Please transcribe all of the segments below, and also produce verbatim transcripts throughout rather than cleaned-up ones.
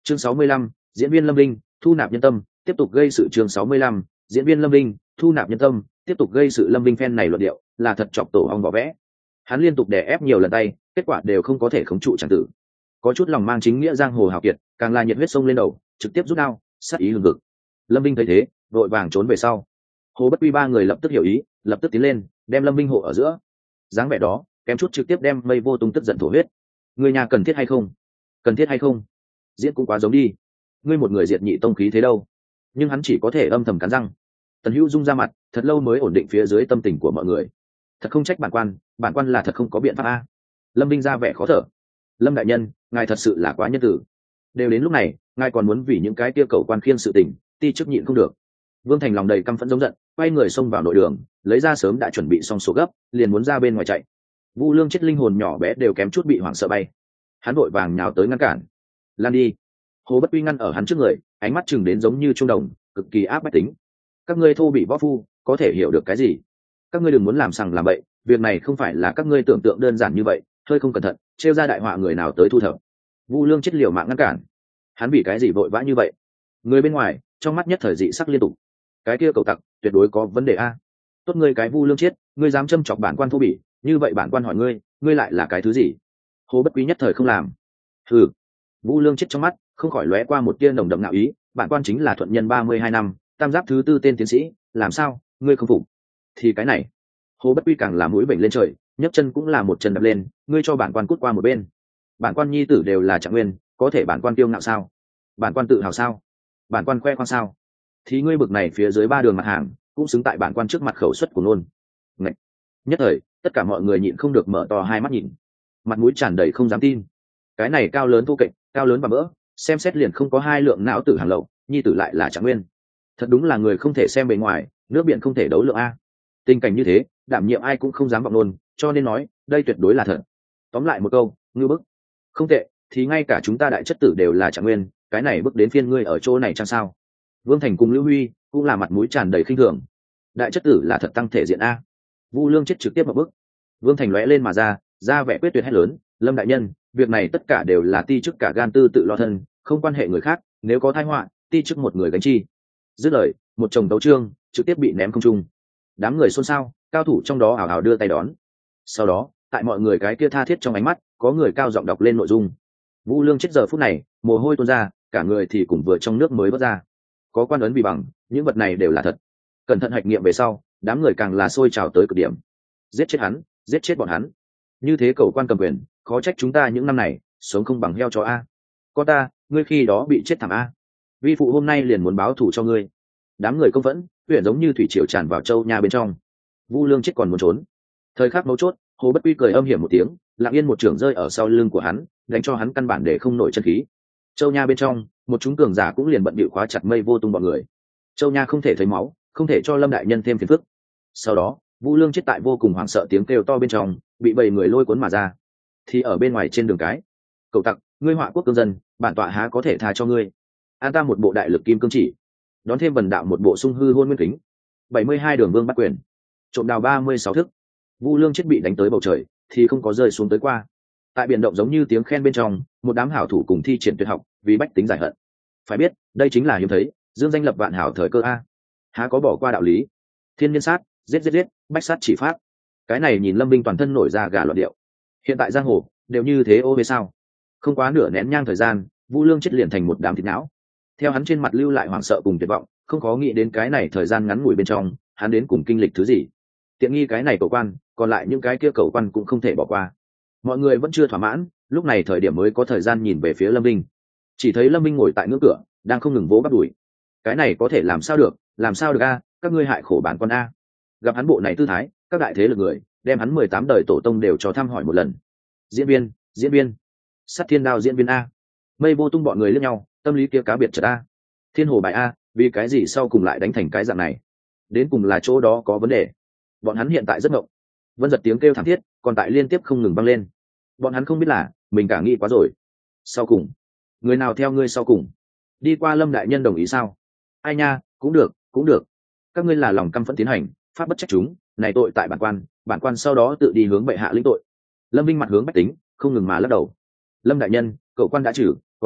chương sáu mươi lăm, diễn viên Lâm Linh thu nạp nhân tâm tiếp tục gây sự. chương sáu mươi lăm, diễn viên Lâm Linh thu nạp nhân tâm tiếp tục gây sự. Lâm Linh phen này luận điệu là thật chọc tổ ong vỏ vẽ. Hắn liên tục đè ép nhiều lần tay, kết quả đều không có thể khống trụ chẳng tử. Có chút lòng mang chính nghĩa giang hồ hào kiệt, càng là nhiệt huyết sông lên đầu, trực tiếp rút đao, sát ý hừng hực. Lâm Linh thấy thế, vội vàng trốn về sau. Hồ Bất Quy ba người lập tức hiểu ý, lập tức tiến lên, đem Lâm Linh hộ ở giữa. Dáng vẻ đó, kém chút trực tiếp đem Mây Vô Tung tức giận thổ huyết. Người nhà cần thiết hay không? Cần thiết hay không? Diễn cũng quá giống đi. Ngươi một người diệt nhị tông khí thế đâu? Nhưng hắn chỉ có thể âm thầm cắn răng. Tần Hữu Dung ra mặt, thật lâu mới ổn định phía dưới tâm tình của mọi người. Thật không trách bản quan, bản quan là thật không có biện pháp a. Lâm Linh ra vẻ khó thở. Lâm đại nhân, ngài thật sự là quá nhân tử. Đều đến lúc này, ngài còn muốn vì những cái kia cầu quan khiên sự tình, ti chức nhịn không được. Vương Thành lòng đầy căm phẫn giống giận, quay người xông vào nội đường, lấy ra sớm đã chuẩn bị xong số gấp, liền muốn ra bên ngoài chạy. Vu Lương chết linh hồn nhỏ bé đều kém chút bị hoảng sợ bay. Hắn vội vàng nhào tới ngăn cản. Lan đi. Hồ Bất Quy ngăn ở hắn trước người, ánh mắt chừng đến giống như trung đồng, cực kỳ áp bách tính. Các ngươi thô bị võ phu, có thể hiểu được cái gì? Các ngươi đừng muốn làm sằng làm bậy, việc này không phải là các ngươi tưởng tượng đơn giản như vậy, hơi không cẩn thận, trêu ra đại họa người nào tới thu thập. Vu Lương chết liều mạng ngăn cản. Hắn bị cái gì vội vã như vậy? Người bên ngoài, trong mắt nhất thời dị sắc liên tục. Cái kia cầu tặc, tuyệt đối có vấn đề a. Tốt ngươi cái Vu Lương chết, ngươi dám châm chọc bản quan thô bỉ, như vậy bản quan hỏi ngươi, ngươi lại là cái thứ gì? Hồ Bất Quý nhất thời không làm. Hừ. Vu Lương chết trong mắt không khỏi lóe qua một tia nồng đậm ngạo ý, bản quan chính là thuận nhân ba mươi hai năm, tam giáp thứ tư tên tiến sĩ, làm sao, ngươi không phục? Thì cái này. Hồ Bất Quy càng là mũi bệnh lên trời, nhấc chân cũng là một chân đập lên, ngươi cho bản quan cút qua một bên. Bản quan nhi tử đều là Trạng Nguyên, có thể bản quan kiêu ngạo sao? Bản quan tự hào sao? Bản quan khoe khoang sao? Thì ngươi bực này phía dưới ba đường mặt hàng, cũng xứng tại bản quan trước mặt khẩu suất của nôn. Ngậy. Nhất thời, tất cả mọi người nhịn không được mở to hai mắt nhìn, mặt mũi tràn đầy không dám tin. Cái này cao lớn thô kệch, cao lớn và mỡ, xem xét liền không có hai lượng não tử hàng lậu, nhi tử lại là Trạng Nguyên. Thật đúng là người không thể xem bề ngoài, nước biển không thể đấu lượng a. Tình cảnh như thế, đảm nhiệm ai cũng không dám vọng nôn, cho nên nói, đây tuyệt đối là thật. Tóm lại một câu, ngư bức. Không tệ, thì ngay cả chúng ta đại chất tử đều là Trạng Nguyên, cái này bước đến phiên ngươi ở chỗ này chăng sao? Vương Thành cùng Lưu Huy cũng là mặt mũi tràn đầy khinh thường. Đại chất tử là thật tăng thể diện a. Vu Lương chết trực tiếp một bước. Vương Thành lóe lên mà ra, ra vẻ quyết tuyệt hét lớn, Lâm đại nhân, việc này tất cả đều là ti chức cả gan tư tự lo thân, không quan hệ người khác, nếu có tai họa, ti chức một người gánh chi. Dứt lời, một chồng tấu chương trực tiếp bị ném không trung. Đám người xôn xao, cao thủ trong đó ảo ảo đưa tay đón. Sau đó, tại mọi người cái kia tha thiết trong ánh mắt, có người cao giọng đọc lên nội dung. Vu Lương chết giờ phút này, mồ hôi tuôn ra, cả người thì cũng vừa trong nước mới vớt ra. Có quan ấn vì bằng, những vật này đều là thật. Cẩn thận hạch nghiệm về sau, đám người càng là sôi trào tới cực điểm. Giết chết hắn, giết chết bọn hắn. Như thế cầu quan cầm quyền, khó trách chúng ta những năm này sống không bằng heo chó a. Con ta, ngươi khi đó bị chết thảm a. Vi phụ hôm nay liền muốn báo thù cho ngươi. Đám người công phẫn, huyện giống như thủy triều tràn vào châu nha bên trong. Vu Lương chết còn muốn trốn. Thời khắc mấu chốt, Hồ Bất Quy cười âm hiểm một tiếng, lặng yên một trưởng rơi ở sau lưng của hắn, đánh cho hắn căn bản để không nổi chân khí. Châu nha bên trong, một chúng cường giả cũng liền bận bịu khóa chặt Mây Vô Tung bọn người. Châu nha không thể thấy máu, không thể cho Lâm đại nhân thêm phiền phức. Sau đó, Vu Lương chết tại vô cùng hoảng sợ tiếng kêu to bên trong, bị bầy người lôi cuốn mà ra. Thì ở bên ngoài trên đường cái, cậu tặc, ngươi họa quốc cương dân, bản tọa há có thể tha cho ngươi. An ta một bộ đại lực kim cương chỉ, đón thêm bần đạo một bộ sung hư hôn nguyên kính. bảy mươi hai đường vương bắt quyền, trộm đào ba mươi sáu thức. Vu Lương chết bị đánh tới bầu trời, thì không có rơi xuống tới qua. Tại biển động giống như tiếng khen bên trong, một đám hảo thủ cùng thi triển tuyệt học, vì bách tính giải hận. Phải biết, đây chính là hiếm thấy, dương danh lập vạn hảo thời cơ a. Há có bỏ qua đạo lý. Thiên nhân sát, giết giết giết, bách sát chỉ pháp. Cái này nhìn Lâm Binh toàn thân nổi ra gà loạn điệu. Hiện tại giang hồ đều như thế ô về sao? Không quá nửa nén nhang thời gian, Vu Lương chết liền thành một đám thịt não. Theo hắn trên mặt lưu lại hoảng sợ cùng tuyệt vọng, không khó nghĩ đến cái này thời gian ngắn ngủi bên trong, hắn đến cùng kinh lịch thứ gì. Tiện nghi cái này cầu quan, còn lại những cái kia cầu quan cũng không thể bỏ qua. Mọi người vẫn chưa thỏa mãn, lúc này thời điểm mới có thời gian nhìn về phía Lâm Binh. Chỉ thấy Lâm Binh ngồi tại ngưỡng cửa, đang không ngừng vỗ bắp đùi. Cái này có thể làm sao được, làm sao được a, các ngươi hại khổ bản quan a. Gặp hắn bộ này tư thái, các đại thế lực người đem hắn mười tám đời tổ tông đều cho thăm hỏi một lần. Diễn viên, diễn viên, Sát Thiên Đao diễn viên a. Mây Vô Tung bọn người liếc nhau, tâm lý kia cá biệt chợt a. Thiên Hồ bài a, vì cái gì sau cùng lại đánh thành cái dạng này? Đến cùng là chỗ đó có vấn đề. Bọn hắn hiện tại rất ngộng. Vân giật tiếng kêu thảm thiết, còn tại liên tiếp không ngừng vang lên. Bọn hắn không biết là mình cả nghĩ quá rồi. Sau cùng, người nào theo ngươi sau cùng? Đi qua Lâm đại nhân đồng ý sao? Ai nha, cũng được, cũng được. Các ngươi là lòng căm phẫn tiến hành, pháp bất trách chúng, này tội tại bản quan, bản quan sau đó tự đi hướng bệ hạ lĩnh tội. Lâm Vinh mặt hướng bách tính, không ngừng mà lắc đầu. Lâm đại nhân, cậu quan đã trừ, còn lại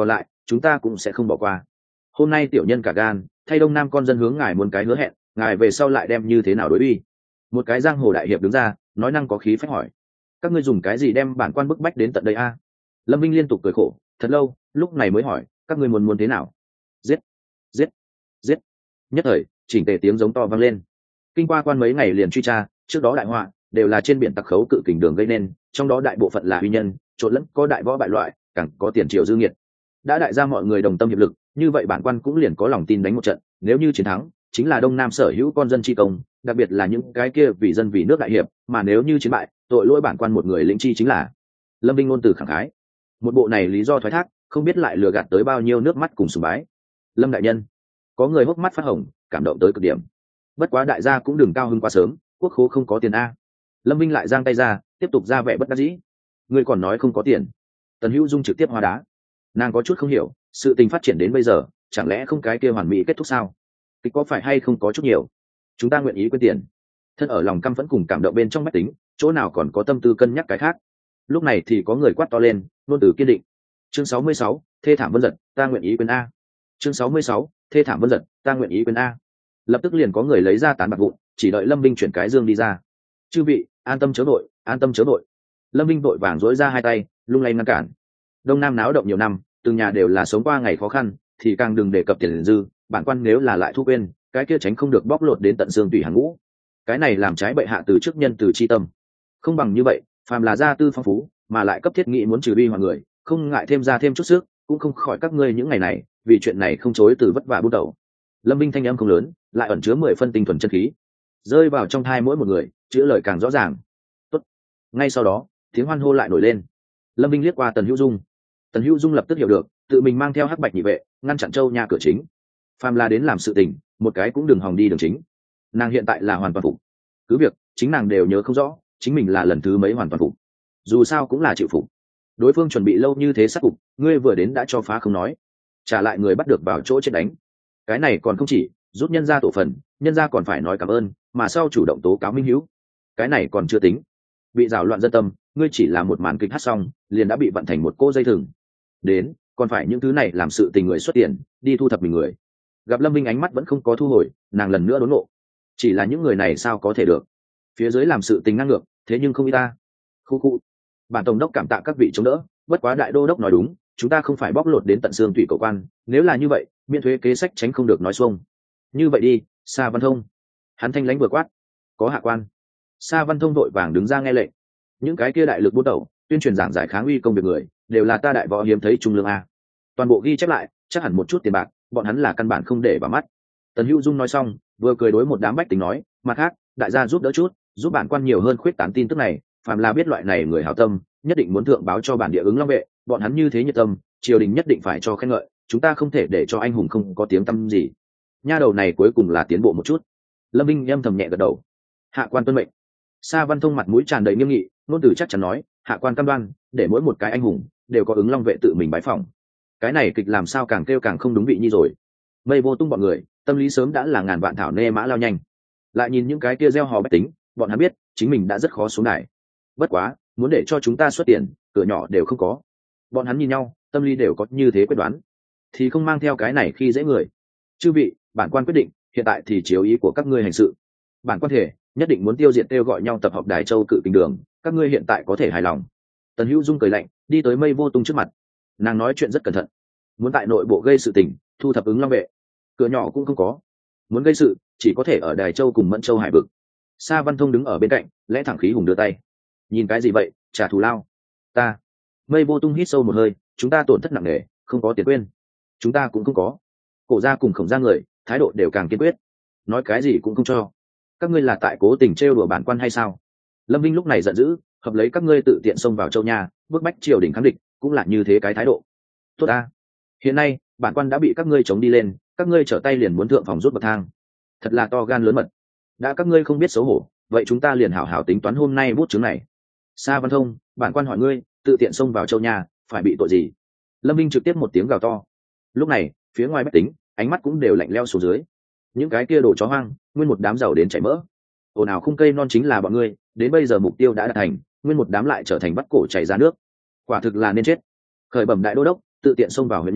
chúng ta cũng sẽ không bỏ qua. Hôm nay tiểu nhân cả gan thay đông nam con dân hướng ngài muốn cái hứa hẹn, ngài về sau lại đem như thế nào đối uy. Một cái giang hồ đại hiệp đứng ra nói năng có khí phách hỏi, các ngươi dùng cái gì đem bản quan bức bách đến tận đây a? Lâm Vinh liên tục cười khổ thật lâu, lúc này mới hỏi, các ngươi muốn muốn thế nào? Giết, giết, giết. Nhất thời chỉnh tề tiếng giống to vang lên. Kinh qua quan mấy ngày liền truy tra, trước đó đại họa đều là trên biển tặc khấu cự kình đường gây nên, trong đó đại bộ phận là uy nhân trộn lẫn, có đại võ bại loại, càng có tiền triều dư nghiệt. Đã đại gia mọi người đồng tâm hiệp lực, như vậy bản quan cũng liền có lòng tin đánh một trận, nếu như chiến thắng chính là đông nam sở hữu con dân chi công, đặc biệt là những cái kia vì dân vì nước đại hiệp, mà nếu như chiến bại tội lỗi bản quan một người lĩnh chi chính là. Lâm Vinh ngôn từ khẳng khái, một bộ này lý do thoái thác không biết lại lừa gạt tới bao nhiêu nước mắt cùng sùng bái. Lâm đại nhân, có người hốc mắt phát hồng, cảm động tới cực điểm. Bất quá đại gia cũng đừng cao hứng quá sớm, quốc khố không có tiền a. Lâm Vinh lại giang tay ra tiếp tục ra vẻ bất đắc dĩ, ngươi còn nói không có tiền. Tần Hữu Dung trực tiếp hóa đá, nàng có chút không hiểu sự tình phát triển đến bây giờ, chẳng lẽ không cái kia hoàn mỹ kết thúc sao? Kịch có phải hay không có chút nhiều, chúng ta nguyện ý quên tiền. Thân ở lòng căm phẫn cùng cảm động bên trong bách tính, chỗ nào còn có tâm tư cân nhắc cái khác. Lúc này thì có người quát to lên, ngôn từ kiên định. Chương sáu mươi sáu, thê thảm vân giật, ta nguyện ý quên a. Chương sáu mươi sáu, thê thảm vân giật, ta nguyện ý quên a. Lập tức liền có người lấy ra tán bạc vụn, chỉ đợi Lâm Vinh chuyển cái dương đi ra. Chư vị an tâm chớ đội, an tâm chớ đội. Lâm Vinh vội vàng dỗi ra hai tay lung lay ngăn cản. Đông nam náo động nhiều năm, từng nhà đều là sống qua ngày khó khăn, thì càng đừng đề cập tiền dư. Bản quan nếu là lại thu quên, cái kia tránh không được bóc lột đến tận xương tủy hàng ngũ. Cái này làm trái bệ hạ từ trước nhân từ chi tâm. Không bằng như vậy, phàm là gia tư phong phú mà lại cấp thiết nghị muốn trừ bi hoàng người, không ngại thêm ra thêm chút sức, cũng không khỏi các ngươi những ngày này vì chuyện này không chối từ vất vả bút đầu. Lâm Vinh thanh âm không lớn, lại ẩn chứa mười phân tinh thuần chân khí, rơi vào trong thai mỗi một người, chữ lời càng rõ ràng. Tốt. Ngay sau đó tiếng hoan hô lại nổi lên. Lâm Vinh liếc qua Tần Hữu Dung, Tần Hữu Dung lập tức hiểu được, tự mình mang theo hắc bạch nhị vệ ngăn chặn châu nha cửa chính. Phàm là đến làm sự tình, một cái cũng đừng hòng đi đường chính. Nàng hiện tại là hoàn toàn phục, cứ việc chính nàng đều nhớ không rõ chính mình là lần thứ mấy hoàn toàn phục, dù sao cũng là chịu phục. Đối phương chuẩn bị lâu như thế sát phục, ngươi vừa đến đã cho phá không nói, trả lại người bắt được vào chỗ chết đánh. Cái này còn không chỉ rút nhân ra tổ phần, nhân ra còn phải nói cảm ơn, mà sau chủ động tố cáo minh hữu. Cái này còn chưa tính, bị rào loạn dân tâm, ngươi chỉ là một màn kịch hát xong liền đã bị vận thành một cô dây thừng. Đến còn phải những thứ này làm sự tình người xuất tiền đi thu thập mình người. Gặp Lâm Vinh ánh mắt vẫn không có thu hồi, nàng lần nữa đốn nộ, chỉ là những người này sao có thể được, phía dưới làm sự tình ngang ngược, thế nhưng không y ta. Khu khu, bản tổng đốc cảm tạ các vị chống đỡ, bất quá đại đô đốc nói đúng, chúng ta không phải bóc lột đến tận xương tủy cầu quan, nếu là như vậy miễn thuế kế sách tránh không được nói xuông. Như vậy đi, Sa Văn Thông. Hắn thanh lãnh vừa quát, có hạ quan. Sa Văn Thông vội vàng đứng ra nghe lệnh. Những cái kia đại lực buôn đầu tuyên truyền giảng giải kháng uy công việc người đều là ta đại võ hiếm thấy trung lương a, toàn bộ ghi chép lại, chắc hẳn một chút tiền bạc bọn hắn là căn bản không để vào mắt. Tần Hữu Dung nói xong vừa cười đối một đám bách tính nói, mặt khác đại gia giúp đỡ chút, giúp bản quan nhiều hơn khuyết tán tin tức này, phàm là biết loại này người hảo tâm nhất định muốn thượng báo cho bản địa ứng long vệ, bọn hắn như thế nhiệt tâm, triều đình nhất định phải cho khen ngợi, chúng ta không thể để cho anh hùng không có tiếng tăm gì. Nha đầu này cuối cùng là tiến bộ một chút. Lâm Vinh âm thầm nhẹ gật đầu, hạ quan tuân mệnh. Sa Văn Thông mặt mũi tràn đầy nghiêm nghị, ngôn từ chắc chắn nói, hạ quan cam đoan để mỗi một cái anh hùng đều có ứng long vệ tự mình bái phỏng. Cái này kịch làm sao càng kêu càng không đúng vị nhi rồi. Mây Vô Tung bọn người tâm lý sớm đã là ngàn vạn thảo nê mã lao nhanh, lại nhìn những cái kia gieo hò bách tính, bọn hắn biết chính mình đã rất khó xuống đài. Bất quá muốn để cho chúng ta xuất tiền, cửa nhỏ đều không có. Bọn hắn nhìn nhau tâm lý đều có như thế quyết đoán, thì không mang theo cái này khi dễ người. Chư vị, bản quan quyết định hiện tại thì chiếu ý của các ngươi hành sự. Bản quan thể nhất định muốn tiêu diệt kêu gọi nhau tập hợp Đài Châu cự kình đường, các ngươi hiện tại có thể hài lòng. Tần Hữu Dung cười lạnh đi tới Mây Vô Tung trước mặt, nàng nói chuyện rất cẩn thận, muốn tại nội bộ gây sự tình thu thập ứng long vệ, cửa nhỏ cũng không có, muốn gây sự chỉ có thể ở Đài Châu cùng Mẫn Châu hải vực. Sa Văn Thông đứng ở bên cạnh lẽ thẳng khí hùng đưa tay, nhìn cái gì vậy, trả thù lao. Ta. Mây Vô Tung hít sâu một hơi, chúng ta tổn thất nặng nề, không có tiền quên. Chúng ta cũng không có. Cổ gia cùng Khổng gia người thái độ đều càng kiên quyết, nói cái gì cũng không cho. Các ngươi là tại cố tình trêu đùa bản quan hay sao? Lâm Vinh lúc này giận dữ, hợp lấy các ngươi tự tiện xông vào châu nha, bức bách triều đình kháng địch, cũng là như thế cái thái độ. Tốt ta, hiện nay bản quan đã bị các ngươi chống đi lên, các ngươi trở tay liền muốn thượng phòng rút bậc thang, thật là to gan lớn mật. Đã các ngươi không biết xấu hổ, vậy chúng ta liền hảo hảo tính toán hôm nay bút chứng này. Sa Văn Thông, bản quan hỏi ngươi, tự tiện xông vào châu nha phải bị tội gì? Lâm Vinh trực tiếp một tiếng gào to. Lúc này phía ngoài bách tính ánh mắt cũng đều lạnh leo xuống dưới, những cái kia đồ chó hoang nguyên một đám giàu đến chảy mỡ, ồn ào khung cây non chính là bọn ngươi, đến bây giờ mục tiêu đã đạt thành, nguyên một đám lại trở thành bắt cổ chảy ra nước, quả thực là nên chết. Khởi bẩm đại đô đốc, tự tiện xông vào huyện nha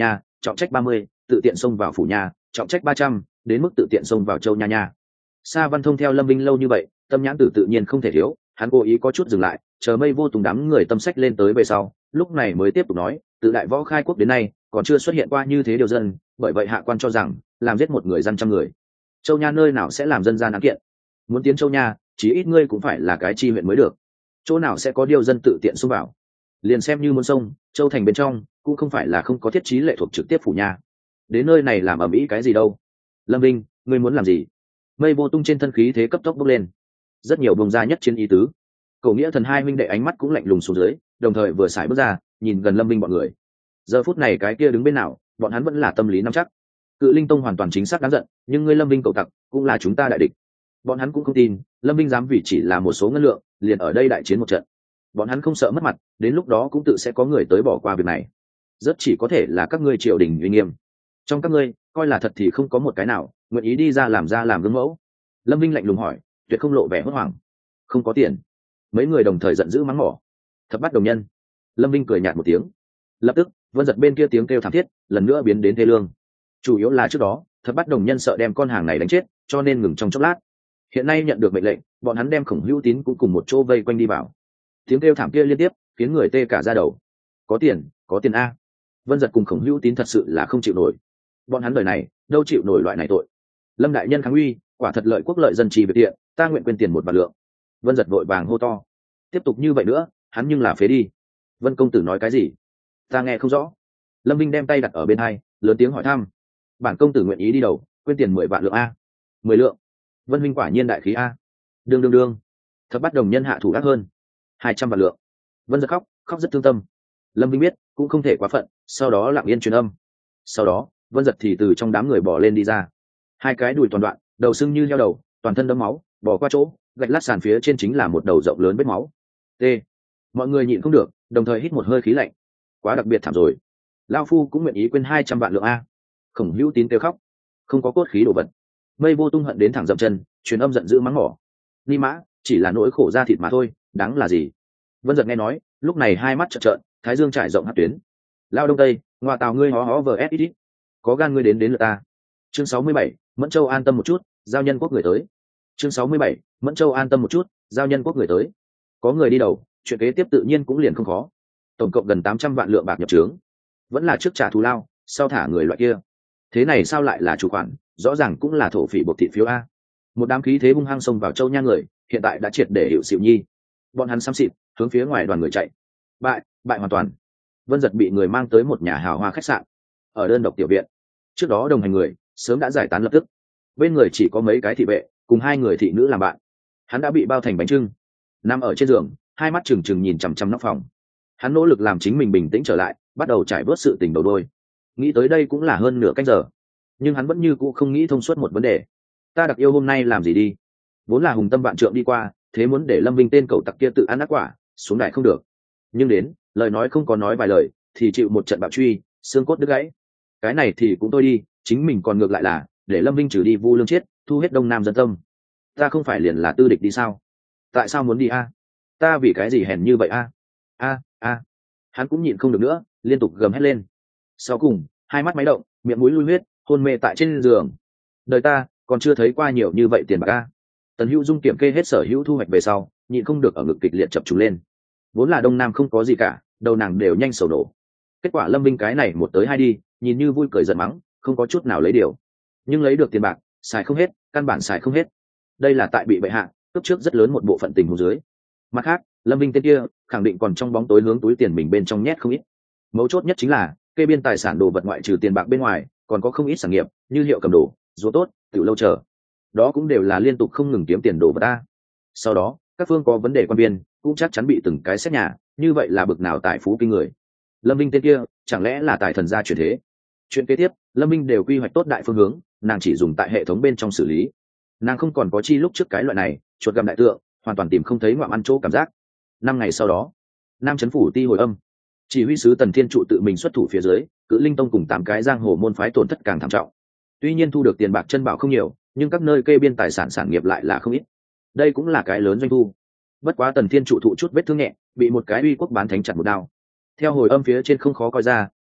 trọng trách ba mươi, tự tiện xông vào phủ nhà, trọng trách ba trăm, đến mức tự tiện xông vào châu nha nha. Sa Văn Thông theo Lâm Vinh lâu như vậy, tâm nhãn tử tự nhiên không thể thiếu, hắn cố ý có chút dừng lại, chờ Mây Vô Tùng đám người tâm sách lên tới về sau, lúc này mới tiếp tục nói, từ đại võ khai quốc đến nay, còn chưa xuất hiện qua như thế điều dân, bởi vậy hạ quan cho rằng, làm giết một người dân trăm người. Châu nha nơi nào sẽ làm dân gian án kiện? Muốn tiến châu nha, chí ít ngươi cũng phải là cái chi huyện mới được. Chỗ nào sẽ có điều dân tự tiện xông vào? Liền xem như muốn sông, châu thành bên trong, cũng không phải là không có thiết trí lệ thuộc trực tiếp phủ nha. Đến nơi này làm ầm ĩ cái gì đâu? Lâm Vinh, ngươi muốn làm gì? Mây Vô Tung trên thân khí thế cấp tốc bốc lên, rất nhiều bông ra nhất chiến ý tứ. Cổ Nghĩa Thần hai huynh đệ ánh mắt cũng lạnh lùng xuống dưới, đồng thời vừa xài bước ra, nhìn gần Lâm Vinh bọn người. Giờ phút này cái kia đứng bên nào, bọn hắn vẫn là tâm lý nắm chắc. Cự Linh Tông hoàn toàn chính xác đáng giận, nhưng ngươi Lâm Vinh cậu tặc, cũng là chúng ta đại địch. Bọn hắn cũng không tin, Lâm Vinh dám vì chỉ là một số ngân lượng, liền ở đây đại chiến một trận. Bọn hắn không sợ mất mặt, đến lúc đó cũng tự sẽ có người tới bỏ qua việc này. Rất chỉ có thể là các ngươi triều đình uy nghiêm. Trong các ngươi, coi là thật thì không có một cái nào nguyện ý đi ra làm ra làm gương mẫu. Lâm Vinh lạnh lùng hỏi, tuyệt không lộ vẻ hốt hoảng. Không có tiền. Mấy người đồng thời giận dữ mắng mỏ. Thập Bát Đồng Nhân. Lâm Vinh cười nhạt một tiếng. Lập tức, Vân Giật bên kia tiếng kêu thảm thiết, lần nữa biến đến thê lương. Chủ yếu là trước đó, Thập Bát Đồng Nhân sợ đem con hàng này đánh chết, cho nên ngừng trong chốc lát. Hiện nay nhận được mệnh lệnh, bọn hắn đem Khổng Hữu Tín cũng cùng một chỗ vây quanh đi vào. Tiếng kêu thảm kia liên tiếp, khiến người tê cả da đầu. Có tiền, có tiền a. Vân Giật cùng Khổng Hữu Tín thật sự là không chịu nổi. Bọn hắn đời này, đâu chịu nổi loại này tội. Lâm đại nhân kháng uy, quả thật lợi quốc lợi dân trì biệt tiện, ta nguyện quên tiền một vạn lượng. Vân Giật vội vàng hô to. Tiếp tục như vậy nữa, hắn nhưng là phế đi. Vân công tử nói cái gì? Ta nghe không rõ. Lâm Vinh đem tay đặt ở bên hai, lớn tiếng hỏi thăm. Bản công tử nguyện ý đi đầu, quên tiền mười vạn lượng a. Mười lượng. Vân Minh quả nhiên đại khí a. Đương đương đương. Thập Bát Đồng Nhân hạ thủ ác hơn. Hai trăm vạn lượng. Vân Giật khóc, khóc rất thương tâm. Lâm Vinh biết, cũng không thể quá phận, sau đó lặng yên truyền âm. Sau đó, Vân Giật thì từ trong đám người bỏ lên đi ra. Hai cái đùi toàn đoạn, đầu sưng như heo đầu, toàn thân đẫm máu, bỏ qua chỗ, gạch lát sàn phía trên chính là một đầu rộng lớn vết máu. T. Mọi người nhịn không được, đồng thời hít một hơi khí lạnh. Quá đặc biệt thảm rồi. Lao phu cũng nguyện ý quên hai trăm vạn lượng a. Khổng Hữu Tín kêu khóc. Không có cốt khí đồ vật. Mây Vô Tung hận đến thẳng dậm chân, truyền âm giận dữ mắng mỏ. Ni mã, chỉ là nỗi khổ da thịt mà thôi, đáng là gì? Vân Giật nghe nói, lúc này hai mắt trợn trợn, thái dương trải rộng hất tuyến. Lao đông tây, ngoa tào ngươi hó hó vờ ét ít, có gan ngươi đến đến lượt ta. Chương sáu mươi bảy, Mẫn Châu an tâm một chút, giao nhân quốc người tới. Chương sáu mươi bảy, Mẫn Châu an tâm một chút, giao nhân quốc người tới. Có người đi đầu, chuyện kế tiếp tự nhiên cũng liền không khó. Tổng cộng gần tám trăm vạn lượng bạc nhập trướng, vẫn là trước trả thù lao, sau thả người loại kia. Thế này sao lại là chủ khoản, rõ ràng cũng là thổ phỉ buộc thị phiếu a. Một đám khí thế hung hăng xông vào châu nha người, hiện tại đã triệt để hiệu xịu nhi. Bọn hắn xăm xịt, hướng phía ngoài đoàn người chạy. Bại, bại hoàn toàn. Vân Giật bị người mang tới một nhà hào hoa khách sạn, ở đơn độc tiểu viện. Trước đó đồng hành người sớm đã giải tán lập tức, bên người chỉ có mấy cái thị vệ cùng hai người thị nữ làm bạn. Hắn đã bị bao thành bánh trưng, nằm ở trên giường, hai mắt trừng trừng nhìn chằm chằm nóc phòng. Hắn nỗ lực làm chính mình bình tĩnh trở lại, bắt đầu trải bớt sự tình đầu đôi. Nghĩ tới đây cũng là hơn nửa canh giờ, nhưng hắn vẫn như cũ không nghĩ thông suốt một vấn đề. Ta đặc yêu hôm nay làm gì đi? Vốn là hùng tâm vạn trượng đi qua, thế muốn để Lâm Vinh tên cậu tặc kia tự ăn ác quả, xuống đại không được. Nhưng đến, lời nói không có nói vài lời, thì chịu một trận bạo truy, xương cốt đứt gãy. Cái này thì cũng thôi đi, chính mình còn ngược lại là để Lâm Vinh trừ đi Vu Lương Chiết, thu hết Đông Nam dân tâm. Ta không phải liền là tư địch đi sao? Tại sao muốn đi a? Ta vì cái gì hèn như vậy a? A a. Hắn cũng nhịn không được nữa, liên tục gầm hét lên. Sau cùng, hai mắt máy động, miệng mũi lui huyết, hôn mê tại trên giường. Đời ta còn chưa thấy qua nhiều như vậy tiền bạc a. Tần Hữu Dung kiểm kê hết sở hữu thu hoạch về sau, nhịn không được ở ngực kịch liệt chập trùng lên. Vốn là Đông Nam không có gì cả, đầu nàng đều nhanh sầu nổ. Kết quả Lâm Vinh cái này một tới hai đi, nhìn như vui cười giận mắng, không có chút nào lấy điều. Nhưng lấy được tiền bạc, xài không hết, căn bản xài không hết. Đây là tại bị bệ hạ cướp trước rất lớn một bộ phận tình huống dưới. Mặt khác, Lâm Vinh tên kia khẳng định còn trong bóng tối hướng túi tiền mình bên trong nhét không ít. Mấu chốt nhất chính là kê biên tài sản đồ vật ngoại trừ tiền bạc bên ngoài, còn có không ít sản nghiệp, như hiệu cầm đồ, rùa tốt, tiểu lâu chờ. Đó cũng đều là liên tục không ngừng kiếm tiền đồ vật ta. Sau đó, các phương có vấn đề quan biên, cũng chắc chắn bị từng cái xét nhà, như vậy là bực nào tài phú kinh người. Lâm Vinh tên kia, chẳng lẽ là tài thần gia chuyển thế? Chuyện kế tiếp, Lâm Minh đều quy hoạch tốt đại phương hướng, nàng chỉ dùng tại hệ thống bên trong xử lý. Nàng không còn có chi lúc trước cái loại này chuột gặm đại tượng, hoàn toàn tìm không thấy ngoạm ăn chỗ cảm giác. Năm ngày sau đó, Nam Chấn phủ ti hồi âm, chỉ huy sứ Tần Thiên Trụ tự mình xuất thủ phía dưới, Cự Linh Tông cùng tám cái giang hồ môn phái tổn thất càng thảm trọng. Tuy nhiên thu được tiền bạc chân bảo không nhiều, nhưng các nơi kê biên tài sản sản nghiệp lại là không ít. Đây cũng là cái lớn doanh thu. Bất quá Tần Thiên Trụ thụ chút vết thương nhẹ, bị một cái uy quốc bán thánh chặt một đao. Theo hồi âm phía trên không khó coi ra,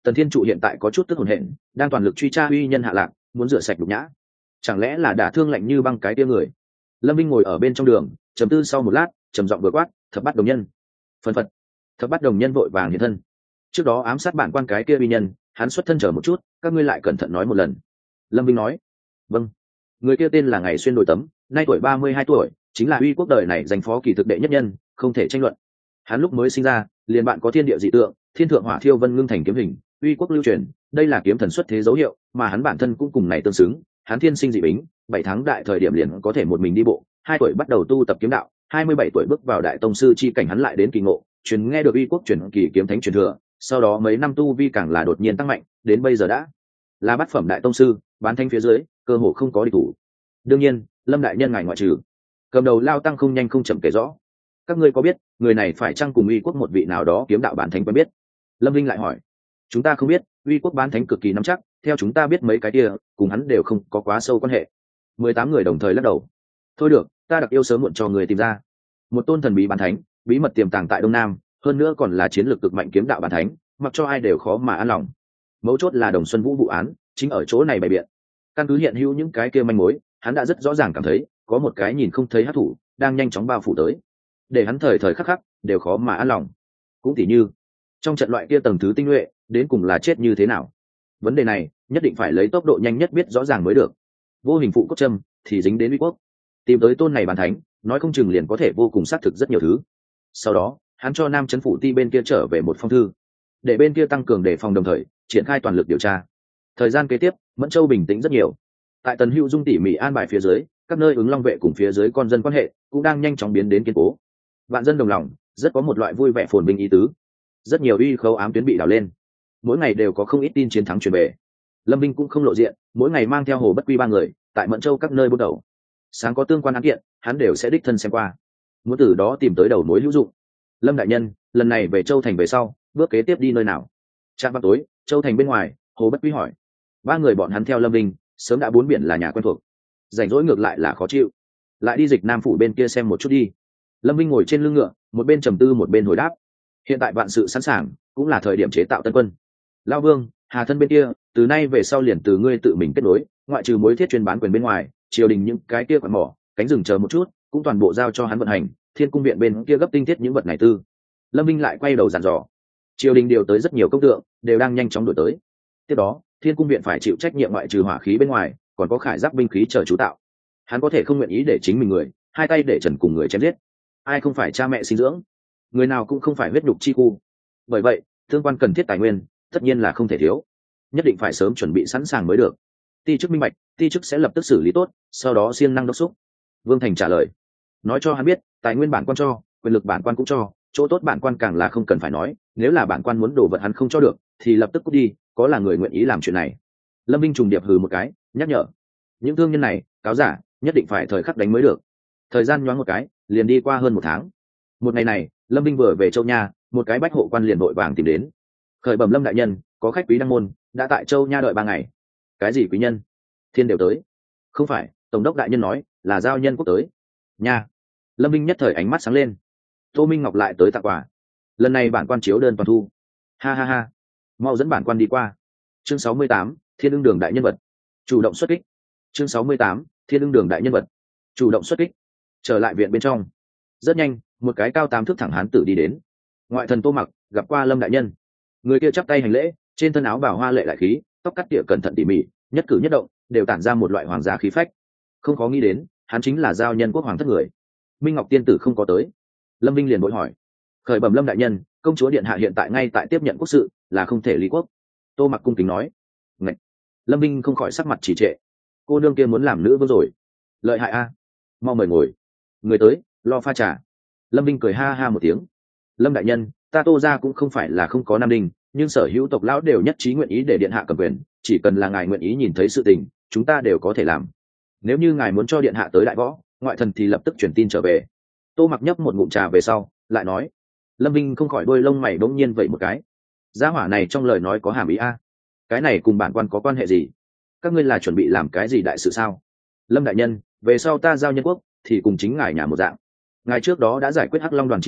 Tần Thiên Trụ hiện tại có chút tức hồn hển, đang toàn lực truy tra uy nhân hạ lạc, muốn rửa sạch nhục nhã. Chẳng lẽ là đả thương lạnh như băng cái tia người? Lâm Minh ngồi ở bên trong đường, trầm tư sau một lát, trầm giọng vừa quát, thập bắt đồng nhân. Phân phật. Thập bắt đồng nhân vội vàng hiện thân. Trước đó ám sát bản quan cái kia uy nhân, hắn xuất thân chờ một chút, các ngươi lại cẩn thận nói một lần. Lâm Minh nói. Vâng. Người kia tên là Ngày Xuyên Đổi Tấm, nay tuổi ba mươi hai tuổi, chính là uy quốc đời này giành phó kỳ thực đệ nhất nhân, không thể tranh luận. Hắn lúc mới sinh ra, liền bạn có thiên địa dị tượng, thiên thượng hỏa thiêu vân ngưng thành kiếm hình, uy quốc lưu truyền, đây là kiếm thần xuất thế dấu hiệu, mà hắn bản thân cũng cùng này tương xứng, hắn thiên sinh dị bính, bảy tháng đại thời điểm liền có thể một mình đi bộ, hai tuổi bắt đầu tu tập kiếm đạo, hai mươi bảy tuổi bước vào đại tông sư chi cảnh hắn lại đến kỳ ngộ, truyền nghe được uy quốc truyền kỳ kiếm thánh truyền thừa, sau đó mấy năm tu vi càng là đột nhiên tăng mạnh, đến bây giờ đã là bát phẩm đại tông sư, bán thanh phía dưới, cơ hồ không có địch thủ. Đương nhiên, Lâm đại nhân ngài ngoại trừ. Cầm đầu lao tăng không nhanh không chậm kể rõ. Các ngươi có biết, người này phải chăng cùng uy quốc một vị nào đó kiếm đạo bán thánh quen biết? Lâm Linh lại hỏi. Chúng ta không biết, uy quốc bán thánh cực kỳ nắm chắc, theo chúng ta biết mấy cái kia, cùng hắn đều không có quá sâu quan hệ. Mười tám người đồng thời lắc đầu. Thôi được, ta đặc yêu sớm muộn cho người tìm ra. Một tôn thần bí bán thánh, bí mật tiềm tàng tại Đông Nam, hơn nữa còn là chiến lược cực mạnh kiếm đạo bán thánh, mặc cho ai đều khó mà an lòng. Mấu chốt là Đồng Xuân Vũ vụ án, chính ở chỗ này bày biện. Căn cứ hiện hữu những cái kia manh mối, hắn đã rất rõ ràng cảm thấy, có một cái nhìn không thấy hắc thủ, đang nhanh chóng bao phủ tới. Để hắn thời thời khắc khắc đều khó mà an lòng. Cũng tỉ như, trong trận loại kia tầng thứ tinh nhuệ, đến cùng là chết như thế nào? Vấn đề này, nhất định phải lấy tốc độ nhanh nhất biết rõ ràng mới được. Vô hình phụ cốt châm thì dính đến uy quốc. Tìm tới tôn này bàn thánh, nói không chừng liền có thể vô cùng xác thực rất nhiều thứ. Sau đó, hắn cho Nam Trấn phủ ti bên kia trở về một phong thư, để bên kia tăng cường đề phòng đồng thời triển khai toàn lực điều tra. Thời gian kế tiếp, Mẫn Châu bình tĩnh rất nhiều. Tại Tần Hữu Dung tỉ mỉ an bài phía dưới, các nơi ứng long vệ cùng phía dưới con dân quan hệ cũng đang nhanh chóng biến đến kiên cố. Vạn dân đồng lòng, rất có một loại vui vẻ phồn vinh ý tứ. Rất nhiều uy khấu ám tuyến bị đào lên, mỗi ngày đều có không ít tin chiến thắng truyền về. Lâm Binh cũng không lộ diện, mỗi ngày mang theo Hồ Bất Quy ba người tại Mẫn Châu các nơi buôn đầu. Sáng có tương quan án kiện, hắn đều sẽ đích thân xem qua, muốn từ đó tìm tới đầu mối hữu dụng. Lâm đại nhân, lần này về Châu thành về sau, bước kế tiếp đi nơi nào? Trạm vào tối, Châu thành bên ngoài, Hồ Bất Quy hỏi. Ba người bọn hắn theo Lâm Binh, sớm đã bốn biển là nhà quen thuộc, rảnh rỗi ngược lại là khó chịu. Lại đi Dịch Nam phủ bên kia xem một chút đi. Lâm Binh ngồi trên lưng ngựa, một bên trầm tư một bên hồi đáp. Hiện tại vạn sự sẵn sàng, cũng là thời điểm chế tạo tân quân. Lao Vương, Hà Thân bên kia, từ nay về sau liền từ ngươi tự mình kết nối, ngoại trừ mối thiết chuyên bán quyền bên ngoài, triều đình những cái kia quạt mỏ, cánh rừng chờ một chút, cũng toàn bộ giao cho hắn vận hành. Thiên cung viện bên kia gấp tinh thiết những vật này tư. Lâm Binh lại quay đầu dặn dò. Triều đình điều tới rất nhiều công tượng, đều đang nhanh chóng đổi tới. Tiếp đó, Thiên cung viện phải chịu trách nhiệm ngoại trừ hỏa khí bên ngoài, còn có khải giáp binh khí chờ chú tạo. Hắn có thể không nguyện ý để chính mình người, hai tay để trần cùng người chém giết. Ai không phải cha mẹ sinh dưỡng, người nào cũng không phải huyết nhục chi khu. Bởi vậy, tương quan cần thiết tài nguyên, tất nhiên là không thể thiếu, nhất định phải sớm chuẩn bị sẵn sàng mới được. Ti chức minh bạch, ti chức sẽ lập tức xử lý tốt, sau đó siêng năng đốc xúc. Vương Thành trả lời, nói cho hắn biết, tài nguyên bản quan cho, quyền lực bản quan cũng cho, chỗ tốt bản quan càng là không cần phải nói, nếu là bản quan muốn đồ vật hắn không cho được, thì lập tức cút đi, có là người nguyện ý làm chuyện này. Lâm Binh trùng điệp hừ một cái, nhắc nhở, những thương nhân này, cáo giả, nhất định phải thời khắc đánh mới được. Thời gian nhoáng một cái, liền đi qua hơn một tháng. Một ngày này, Lâm Binh vừa về Châu Nha, một cái bách hộ quan liền vội vàng tìm đến. Khởi bẩm Lâm đại nhân, có khách quý đăng môn, đã tại Châu Nha đợi ba ngày. Cái gì quý nhân? Thiên đều tới. Không phải, tổng đốc đại nhân nói là giao nhân quốc tới. Nha. Lâm Binh nhất thời ánh mắt sáng lên. Tô Minh Ngọc lại tới tặng quà. Lần này bản quan chiếu đơn toàn thu. Ha ha ha. Mau dẫn bản quan đi qua. Chương sáu mươi tám, Thiên ưng đường đại nhân vật. Chủ động xuất kích. Chương sáu mươi tám, Thiên ưng đường đại nhân vật. Chủ động xuất kích. Trở lại viện bên trong. Rất nhanh, một cái cao tám thước thẳng hán tử đi đến. Ngoại thần Tô Mặc gặp qua Lâm đại nhân. Người kia chắp tay hành lễ, trên thân áo bào hoa lệ lại khí, tóc cắt tỉa cẩn thận tỉ mỉ, nhất cử nhất động đều tản ra một loại hoàng gia khí phách. Không có nghĩ đến, hắn chính là giao nhân quốc hoàng thất người. Minh Ngọc tiên tử không có tới. Lâm Vinh liền vội hỏi, khởi bẩm Lâm đại nhân, công chúa điện hạ hiện tại ngay tại tiếp nhận quốc sự, là không thể lý quốc. Tô Mặc cung kính nói. Ngạch. Lâm Vinh không khỏi sắc mặt trì trệ. Cô nương kia muốn làm nữ vương rồi. Lợi hại a. Mau mời ngồi. Người tới, lo pha trà. Lâm Vinh cười ha ha một tiếng. Lâm đại nhân, ta Tô ra cũng không phải là không có nam đinh, nhưng sở hữu tộc lão đều nhất trí nguyện ý để điện hạ cầm quyền, chỉ cần là ngài nguyện ý nhìn thấy sự tình, chúng ta đều có thể làm. Nếu như ngài muốn cho điện hạ tới đại võ, ngoại thần thì lập tức chuyển tin trở về. Tô Mặc nhấp một ngụm trà về sau, lại nói. Lâm Vinh không khỏi đôi lông mày bỗng nhiên vậy một cái. Gia hỏa này trong lời nói có hàm ý a. Cái này cùng bản quan có quan hệ gì? Các ngươi là chuẩn bị làm cái gì đại sự sao? Lâm đại nhân, về sau ta giao nhân quốc thì cùng chính ngài nhà một dạng. Ngài trước đó đã giải quyết Hắc Long đoàn chi hoạn,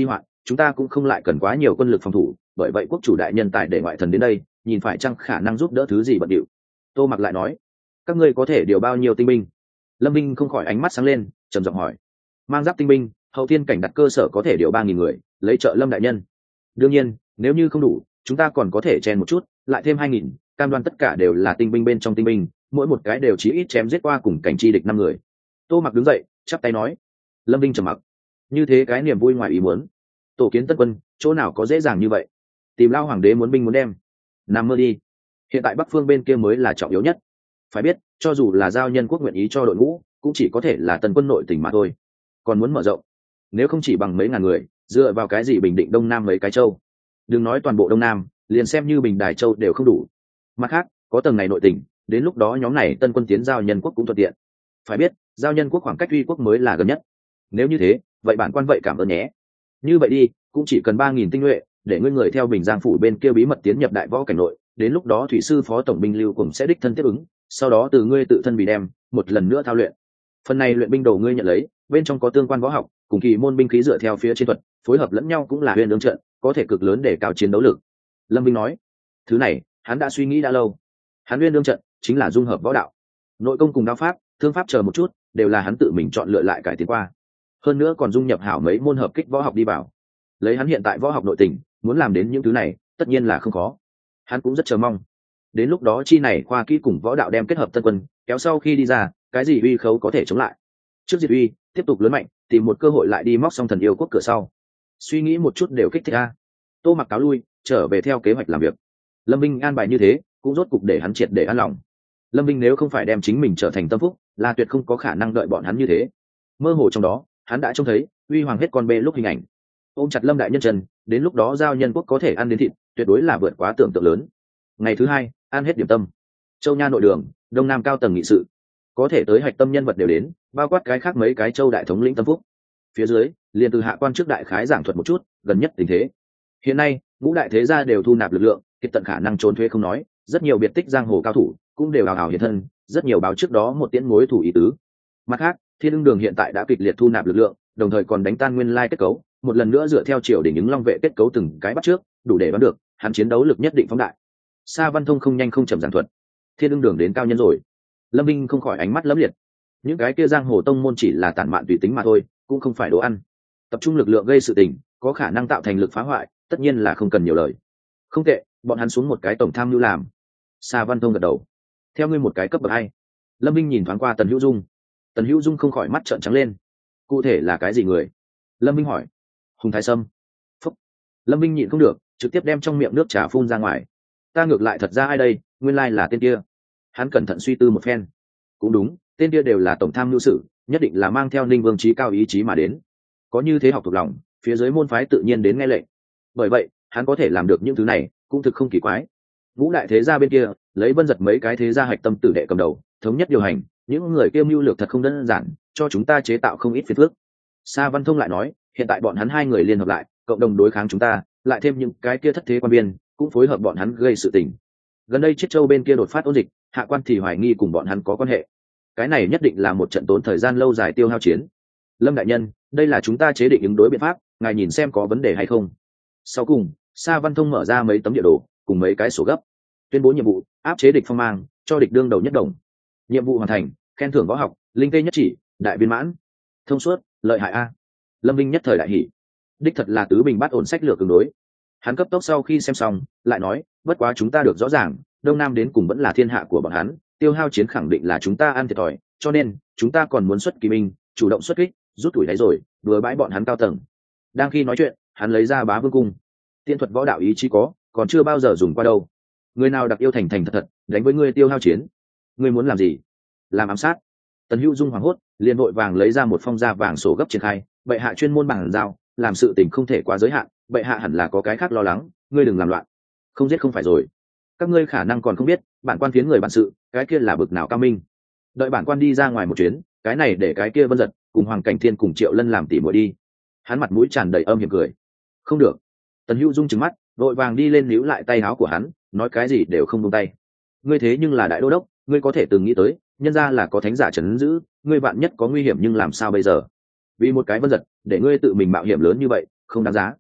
chúng ta cũng không lại cần quá nhiều quân lực phòng thủ, bởi vậy quốc chủ đại nhân tài để ngoại thần đến đây, nhìn phải chăng khả năng giúp đỡ thứ gì bận điệu. Tô Mặc lại nói, các ngươi có thể điều bao nhiêu tinh binh? Lâm Vinh không khỏi ánh mắt sáng lên, trầm giọng hỏi. Mang giáp tinh binh, hậu thiên cảnh đặt cơ sở có thể điều ba nghìn người, lấy trợ Lâm đại nhân. Đương nhiên, nếu như không đủ, chúng ta còn có thể chen một chút, lại thêm hai nghìn, cam đoan tất cả đều là tinh binh bên trong tinh binh, mỗi một cái đều chí ít chém giết qua cùng cảnh chi địch năm người. Tô Mặc đứng dậy, chắp tay nói. Lâm Vinh trầm mặc. Như thế cái niềm vui ngoài ý muốn. Tổ kiến tân quân, chỗ nào có dễ dàng như vậy? Tìm Lao hoàng đế muốn binh muốn đem, nằm mơ đi. Hiện tại Bắc phương bên kia mới là trọng yếu nhất. Phải biết, cho dù là giao nhân quốc nguyện ý cho đội ngũ, cũng chỉ có thể là tân quân nội tỉnh mà thôi. Còn muốn mở rộng, nếu không chỉ bằng mấy ngàn người, dựa vào cái gì bình định Đông Nam mấy cái châu? Đừng nói toàn bộ Đông Nam, liền xem như Bình Đài châu đều không đủ. Mặt khác, có tầng này nội tỉnh, đến lúc đó nhóm này tân quân tiến giao nhân quốc cũng thuận tiện. Phải biết, giao nhân quốc khoảng cách uy quốc mới là gần nhất. Nếu như thế, vậy bản quan vậy cảm ơn nhé. Như vậy đi, cũng chỉ cần ba nghìn tinh nhuệ, để ngươi người theo Bình Giang phủ bên kia bí mật tiến nhập đại võ cảnh nội, đến lúc đó thủy sư phó tổng binh Lưu cùng sẽ đích thân tiếp ứng, sau đó từ ngươi tự thân bị đem, một lần nữa thao luyện. Phần này luyện binh đồ ngươi nhận lấy, bên trong có tương quan võ học, cùng kỳ môn binh khí dựa theo phía chiến thuật, phối hợp lẫn nhau cũng là huyền ứng trận, có thể cực lớn để cao chiến đấu lực. Lâm Vinh nói, thứ này, hắn đã suy nghĩ đã lâu. Hắn huyền ứng trận chính là dung hợp võ đạo, nội công cùng đao pháp, thương pháp chờ một chút, đều là hắn tự mình chọn lựa lại cải tiến qua. Hơn nữa còn dung nhập hảo mấy môn hợp kích võ học đi vào. Lấy hắn hiện tại võ học nội tình, muốn làm đến những thứ này, tất nhiên là không khó. Hắn cũng rất chờ mong. Đến lúc đó chi này khoa kỹ cùng võ đạo đem kết hợp tân quân, kéo sau khi đi ra, cái gì uy khấu có thể chống lại. Trước diệt uy, tiếp tục lớn mạnh, tìm một cơ hội lại đi móc xong thần yêu quốc cửa sau. Suy nghĩ một chút đều kích thích a. Tô Mặc cáo lui, trở về theo kế hoạch làm việc. Lâm Vinh an bài như thế, cũng rốt cục để hắn triệt để an lòng. Lâm Vinh nếu không phải đem chính mình trở thành tâm phúc, là tuyệt không có khả năng đợi bọn hắn như thế. Mơ hồ trong đó, hắn đã trông thấy uy hoàng hết con bê lúc hình ảnh. Ôm chặt Lâm đại nhân trần, đến lúc đó giao nhân quốc có thể ăn đến thịt, tuyệt đối là vượt quá tưởng tượng lớn. Ngày thứ hai, ăn hết điểm tâm. Châu Nha nội đường, Đông Nam cao tầng nghị sự, có thể tới hạch tâm nhân vật đều đến, bao quát cái khác mấy cái châu đại thống lĩnh tâm phúc. Phía dưới, liền từ hạ quan trước đại khái giảng thuật một chút gần nhất tình thế. Hiện nay, ngũ đại thế gia đều thu nạp lực lượng, kiệt tận khả năng trốn thuế không nói, rất nhiều biệt tích giang hồ cao thủ cũng đều hào hào hiện thân, rất nhiều báo trước đó một tiễn mối thủ ý tứ. Mặt khác, Thiên Ưng Đường hiện tại đã kịch liệt thu nạp lực lượng, đồng thời còn đánh tan nguyên lai kết cấu, một lần nữa dựa theo triều đình ứng long vệ kết cấu từng cái bắt trước, đủ để đoán được hắn chiến đấu lực nhất định phóng đại. Sa Văn Thông không nhanh không chậm giảng thuật. Thiên Ưng Đường đến cao nhân rồi. Lâm Vinh không khỏi ánh mắt lấm liệt. Những cái kia giang hồ tông môn chỉ là tản mạn tùy tính mà thôi, cũng không phải đồ ăn. Tập trung lực lượng gây sự tình, có khả năng tạo thành lực phá hoại, tất nhiên là không cần nhiều lời. Không tệ, bọn hắn xuống một cái tổng tham mưu làm. Sa Văn Thông gật đầu. Theo ngươi một cái cấp bậc hai. Lâm Vinh nhìn thoáng qua Tần Hữu Dung. Tần Hữu Dung không khỏi mắt trợn trắng lên. Cụ thể là cái gì người? Lâm Vinh hỏi. Hùng Thái Sâm. Phúc. Lâm Vinh nhịn không được, trực tiếp đem trong miệng nước trà phun ra ngoài. Ta ngược lại thật ra ai đây, nguyên lai là tên kia. Hắn cẩn thận suy tư một phen. Cũng đúng, tên kia đều là tổng tham mưu sử, nhất định là mang theo Ninh Vương trí cao ý chí mà đến. Có như thế học thuộc lòng, phía dưới môn phái tự nhiên đến nghe lệnh. Bởi vậy, hắn có thể làm được những thứ này, cũng thực không kỳ quái. Ngũ đại thế gia bên kia, lấy Vân Giật mấy cái thế gia hạch tâm tử đệ cầm đầu, thống nhất điều hành, những người kia mưu lược thật không đơn giản, cho chúng ta chế tạo không ít phiền phức. Sa Văn Thông lại nói, hiện tại bọn hắn hai người liên hợp lại, cộng đồng đối kháng chúng ta, lại thêm những cái kia thất thế quan biên, cũng phối hợp bọn hắn gây sự tình. Gần đây Chiết Châu bên kia đột phát ôn dịch, hạ quan thì hoài nghi cùng bọn hắn có quan hệ. Cái này nhất định là một trận tốn thời gian lâu dài tiêu hao chiến. Lâm đại nhân, đây là chúng ta chế định ứng đối biện pháp, ngài nhìn xem có vấn đề hay không. Sau cùng, Sa Văn Thông mở ra mấy tấm địa đồ, cùng mấy cái sổ gấp, tuyên bố nhiệm vụ, áp chế địch phong mang, cho địch đương đầu nhất đồng. Nhiệm vụ hoàn thành, khen thưởng võ học, linh tê nhất chỉ, đại viên mãn. Thông suốt, lợi hại a. Lâm Vinh nhất thời đại hỉ. Đích thật là tứ bình bát ổn sách lược tương đối. Hắn cấp tốc sau khi xem xong, lại nói, bất quá chúng ta được rõ ràng, Đông Nam đến cùng vẫn là thiên hạ của bọn hắn, tiêu hao chiến khẳng định là chúng ta ăn thiệt thòi, cho nên chúng ta còn muốn xuất kỳ binh, chủ động xuất kích, rút tuổi đáy rồi, đùa bãi bọn hắn cao tầng. Đang khi nói chuyện, hắn lấy ra Bá Vương cung. Tiên thuật võ đạo ý chí có, còn chưa bao giờ dùng qua đâu. Người nào đặc yêu thành thành thật thật, đánh với ngươi tiêu hao chiến. Ngươi muốn làm gì? Làm ám sát. Tần Hữu Dung hoảng hốt, liền vội vàng lấy ra một phong da vàng sổ gấp triển khai, bệ hạ chuyên môn bằng giao, làm sự tình không thể quá giới hạn, bệ hạ hẳn là có cái khác lo lắng, ngươi đừng làm loạn. Không giết không phải rồi. Các ngươi khả năng còn không biết, bản quan phiến người bản sự, cái kia là bực nào cao minh. Đợi bản quan đi ra ngoài một chuyến, cái này để cái kia Vân Giật cùng Hoàng Cảnh Thiên cùng Triệu Lân làm tỉ muội đi. Hắn mặt mũi tràn đầy âm hiểm cười. Không được. Tần Hữu Dung trừng mắt, vội vàng đi lên níu lại tay áo của hắn, nói cái gì đều không buông tay. Ngươi thế nhưng là đại đô đốc, ngươi có thể từng nghĩ tới, nhân ra là có thánh giả trấn giữ, ngươi vạn nhất có nguy hiểm nhưng làm sao bây giờ? Vì một cái Vân Giật, để ngươi tự mình mạo hiểm lớn như vậy, không đáng giá.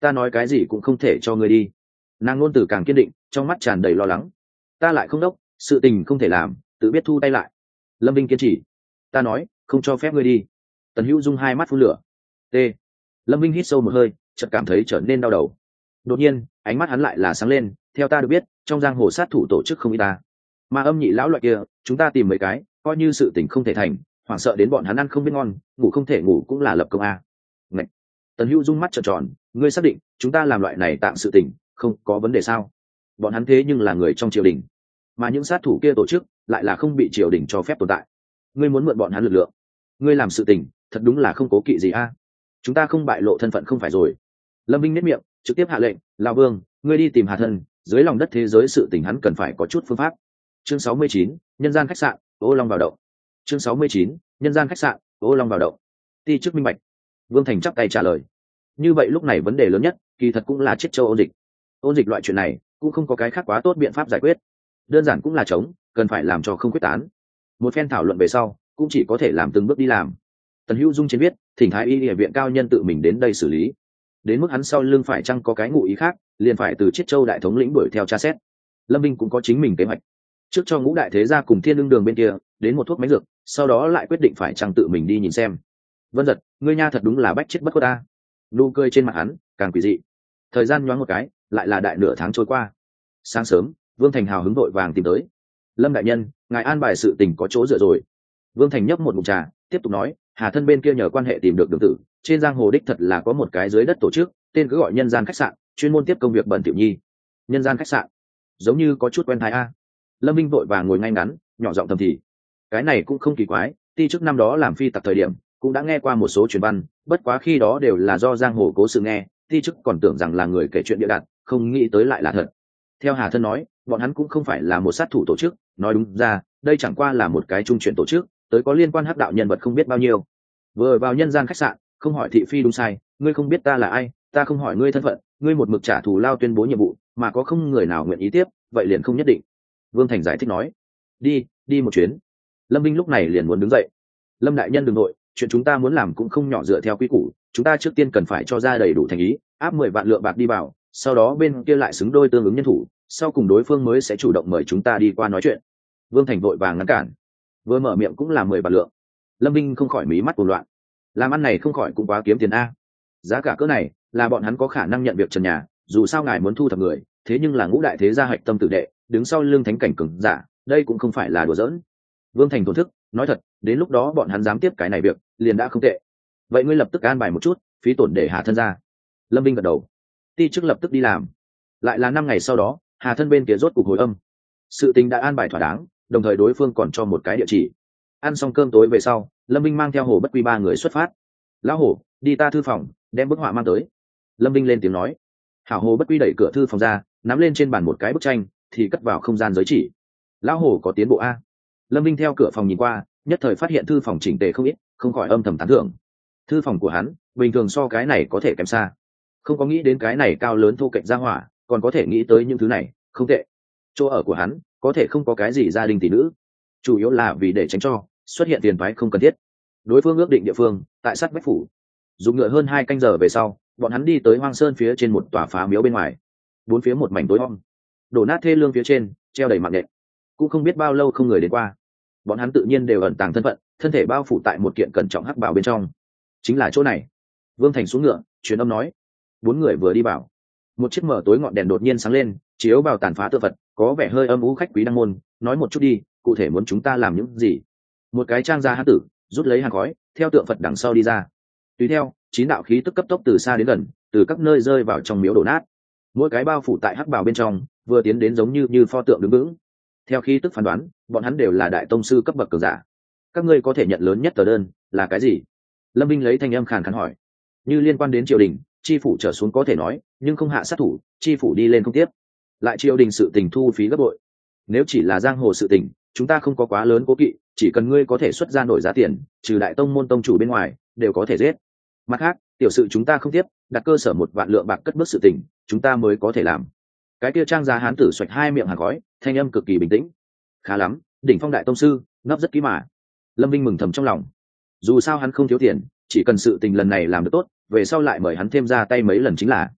ta nói cái gì cũng không thể cho ngươi đi. Nàng ngôn từ càng kiên định, trong mắt tràn đầy lo lắng. Ta lại không đốc, sự tình không thể làm, tự biết thu tay lại. Lâm Vinh kiên trì. Ta nói không cho phép ngươi đi. Tần Hữu Dung hai mắt phun lửa. T. Lâm Vinh hít sâu một hơi, chợt cảm thấy trở nên đau đầu. Đột nhiên ánh mắt hắn lại là sáng lên. Theo ta được biết, trong giang hồ sát thủ tổ chức không ít ta, mà âm nhị lão loại kia chúng ta tìm mấy cái, coi như sự tình không thể thành, hoảng sợ đến bọn hắn ăn không biết ngon, ngủ không thể ngủ cũng là lập công a. Ngậy. Tần Hữu Dung mắt trợn tròn. Ngươi xác định chúng ta làm loại này tạm sự tình không có vấn đề sao? Bọn hắn thế nhưng là người trong triều đình, mà những sát thủ kia tổ chức lại là không bị triều đình cho phép tồn tại. Ngươi muốn mượn bọn hắn lực lượng, ngươi làm sự tình thật đúng là không cố kỵ gì a. Chúng ta không bại lộ thân phận không phải rồi. Lâm Vinh nếp miệng, trực tiếp hạ lệnh. Lão Vương, ngươi đi tìm Hà Thân, dưới lòng đất thế giới sự tình hắn cần phải có chút phương pháp. Chương sáu mươi chín, nhân gian khách sạn Ô Long vào động. Chương sáu mươi chín, nhân gian khách sạn Ô Long vào động. Ti chức minh bạch. Vương Thành chắp tay trả lời. Như vậy lúc này vấn đề lớn nhất kỳ thật cũng là chết châu ôn dịch. Ôn dịch loại chuyện này cũng không có cái khác quá tốt biện pháp giải quyết, đơn giản cũng là chống, cần phải làm cho không quyết tán. Một phen thảo luận về sau cũng chỉ có thể làm từng bước đi làm. Tần Hữu Dung trên biết thỉnh thái y y viện cao nhân tự mình đến đây xử lý, đến mức hắn sau lưng phải chăng có cái ngụ ý khác, liền phải từ chiết châu đại thống lĩnh đuổi theo tra xét. Lâm Vinh cũng có chính mình kế hoạch, trước cho ngũ đại thế gia cùng thiên lương đường bên kia đến một thuốc máy dược, sau đó lại quyết định phải chăng tự mình đi nhìn xem. Vân Giật, ngươi nha thật đúng là bách chết bất khuất ta. Nụ cười trên mặt hắn càng quỷ dị. Thời gian nhoáng một cái lại là đại nửa tháng trôi qua. Sáng sớm Vương Thành hào hứng vội vàng tìm tới. Lâm đại nhân, ngài an bài sự tình có chỗ dựa rồi. Vương Thành nhấp một ngụm trà, tiếp tục nói. Hà Thân bên kia nhờ quan hệ tìm được đường tử, trên giang hồ đích thật là có một cái dưới đất tổ chức, tên cứ gọi nhân gian khách sạn, chuyên môn tiếp công việc bẩn tiểu nhi. Nhân gian khách sạn, giống như có chút quen tai a. Lâm Minh vội vàng ngồi ngay ngắn, nhỏ giọng thầm thì. Cái này cũng không kỳ quái, ti trước năm đó làm phi tặc thời điểm cũng đã nghe qua một số truyền văn, bất quá khi đó đều là do giang hồ cố sự nghe, ti chức còn tưởng rằng là người kể chuyện địa đặt, không nghĩ tới lại là thật. Theo Hà Thân nói, bọn hắn cũng không phải là một sát thủ tổ chức, nói đúng ra đây chẳng qua là một cái trung chuyển tổ chức, tới có liên quan hắc đạo nhân vật không biết bao nhiêu. Vừa vào nhân gian khách sạn, không hỏi thị phi đúng sai, ngươi không biết ta là ai, ta không hỏi ngươi thân phận, ngươi một mực trả thù lao tuyên bố nhiệm vụ, mà có không người nào nguyện ý tiếp, vậy liền không nhất định. Vương Thành giải thích nói. Đi, đi một chuyến. Lâm Vinh lúc này liền muốn đứng dậy. Lâm đại nhân đừng nội, chuyện chúng ta muốn làm cũng không nhỏ, dựa theo quy củ, chúng ta trước tiên cần phải cho ra đầy đủ thành ý, áp mười vạn lượng bạc đi vào, sau đó bên kia lại xứng đôi tương ứng nhân thủ, sau cùng đối phương mới sẽ chủ động mời chúng ta đi qua nói chuyện. Vương Thành vội vàng ngăn cản. Vừa mở miệng cũng là mười vạn lượng. Lâm Vinh không khỏi mí mắt cuồng loạn. Làm ăn này không khỏi cũng quá kiếm tiền a. Giá cả cỡ này là bọn hắn có khả năng nhận việc trần nhà, dù sao ngài muốn thu thập người, thế nhưng là ngũ đại thế gia hạch tâm tử đệ, đứng sau lưng thánh cảnh cường giả, đây cũng không phải là đùa giỡn. Vương Thành thổn thức, nói thật, đến lúc đó bọn hắn dám tiếp cái này việc, liền đã không tệ. Vậy ngươi lập tức an bài một chút, phí tổn để Hà Thân ra. Lâm Vinh gật đầu. Ti chức lập tức đi làm. Lại là năm ngày sau đó, Hà Thân bên kia rốt cục hồi âm. Sự tình đã an bài thỏa đáng, đồng thời đối phương còn cho một cái địa chỉ. Ăn xong cơm tối về sau, Lâm Vinh mang theo Hồ Bất Quy ba người xuất phát. Lão Hồ, đi ta thư phòng, đem bức họa mang tới. Lâm Vinh lên tiếng nói. Hảo. Hồ Bất Quy đẩy cửa thư phòng ra, nắm lên trên bàn một cái bức tranh, thì cất vào không gian giới chỉ. Lão Hồ có tiến bộ a. Lâm Vinh theo cửa phòng nhìn qua, nhất thời phát hiện thư phòng chỉnh tề không ít, không khỏi âm thầm tán thưởng. Thư phòng của hắn bình thường so cái này có thể kém xa, không có nghĩ đến cái này cao lớn thô kệch ra hỏa còn có thể nghĩ tới những thứ này, không tệ. Chỗ ở của hắn có thể không có cái gì gia đình tỷ nữ, chủ yếu là vì để tránh cho xuất hiện tiền phái không cần thiết. Đối phương ước định địa phương tại sát bách phủ. Dùng ngựa hơn hai canh giờ về sau, bọn hắn đi tới hoang sơn phía trên một tòa phá miếu bên ngoài. Bốn phía một mảnh tối om, đổ nát thê lương, phía trên treo đầy mạng nện, cũng không biết bao lâu không người đến qua. Bọn hắn tự nhiên đều ẩn tàng thân phận, thân thể bao phủ tại một kiện cẩn trọng hắc bào bên trong. Chính là chỗ này. Vương Thành xuống ngựa, truyền âm nói. Bốn người vừa đi vào, một chiếc mở tối ngọn đèn đột nhiên sáng lên, chiếu vào tàn phá tượng Phật, có vẻ hơi âm u. Khách quý đăng môn, nói một chút đi, cụ thể muốn chúng ta làm những gì? Một cái trang gia hán tử rút lấy hàng khói, theo tượng Phật đằng sau đi ra. Tùy theo, chín đạo khí tức cấp tốc từ xa đến gần, từ các nơi rơi vào trong miếu đổ nát. Mỗi cái bao phủ tại hắc bào bên trong, vừa tiến đến giống như như pho tượng đứng vững. Theo khí tức phán đoán, bọn hắn đều là đại tông sư cấp bậc cường giả. Các ngươi có thể nhận lớn nhất tờ đơn là cái gì? Lâm Vinh lấy thanh âm khàn khàn hỏi. Như liên quan đến triều đình, chi phủ trở xuống có thể nói, nhưng không hạ sát thủ, chi phủ đi lên không tiếp. Lại triều đình sự tình thu phí gấp bội. Nếu chỉ là giang hồ sự tình, chúng ta không có quá lớn cố kỵ, chỉ cần ngươi có thể xuất ra nổi giá tiền, trừ đại tông môn tông chủ bên ngoài, đều có thể giết. Mặt khác, tiểu sự chúng ta không tiếp, đặt cơ sở một vạn lượng bạc cất bước sự tình, chúng ta mới có thể làm. Cái kia trang giá hán tử xoạch hai miệng hàn khói, thanh âm cực kỳ bình tĩnh. Khá lắm, đỉnh phong đại tông sư, nấp rất kỹ mà. Lâm Vinh mừng thầm trong lòng. Dù sao hắn không thiếu tiền, chỉ cần sự tình lần này làm được tốt, về sau lại mời hắn thêm ra tay mấy lần chính là.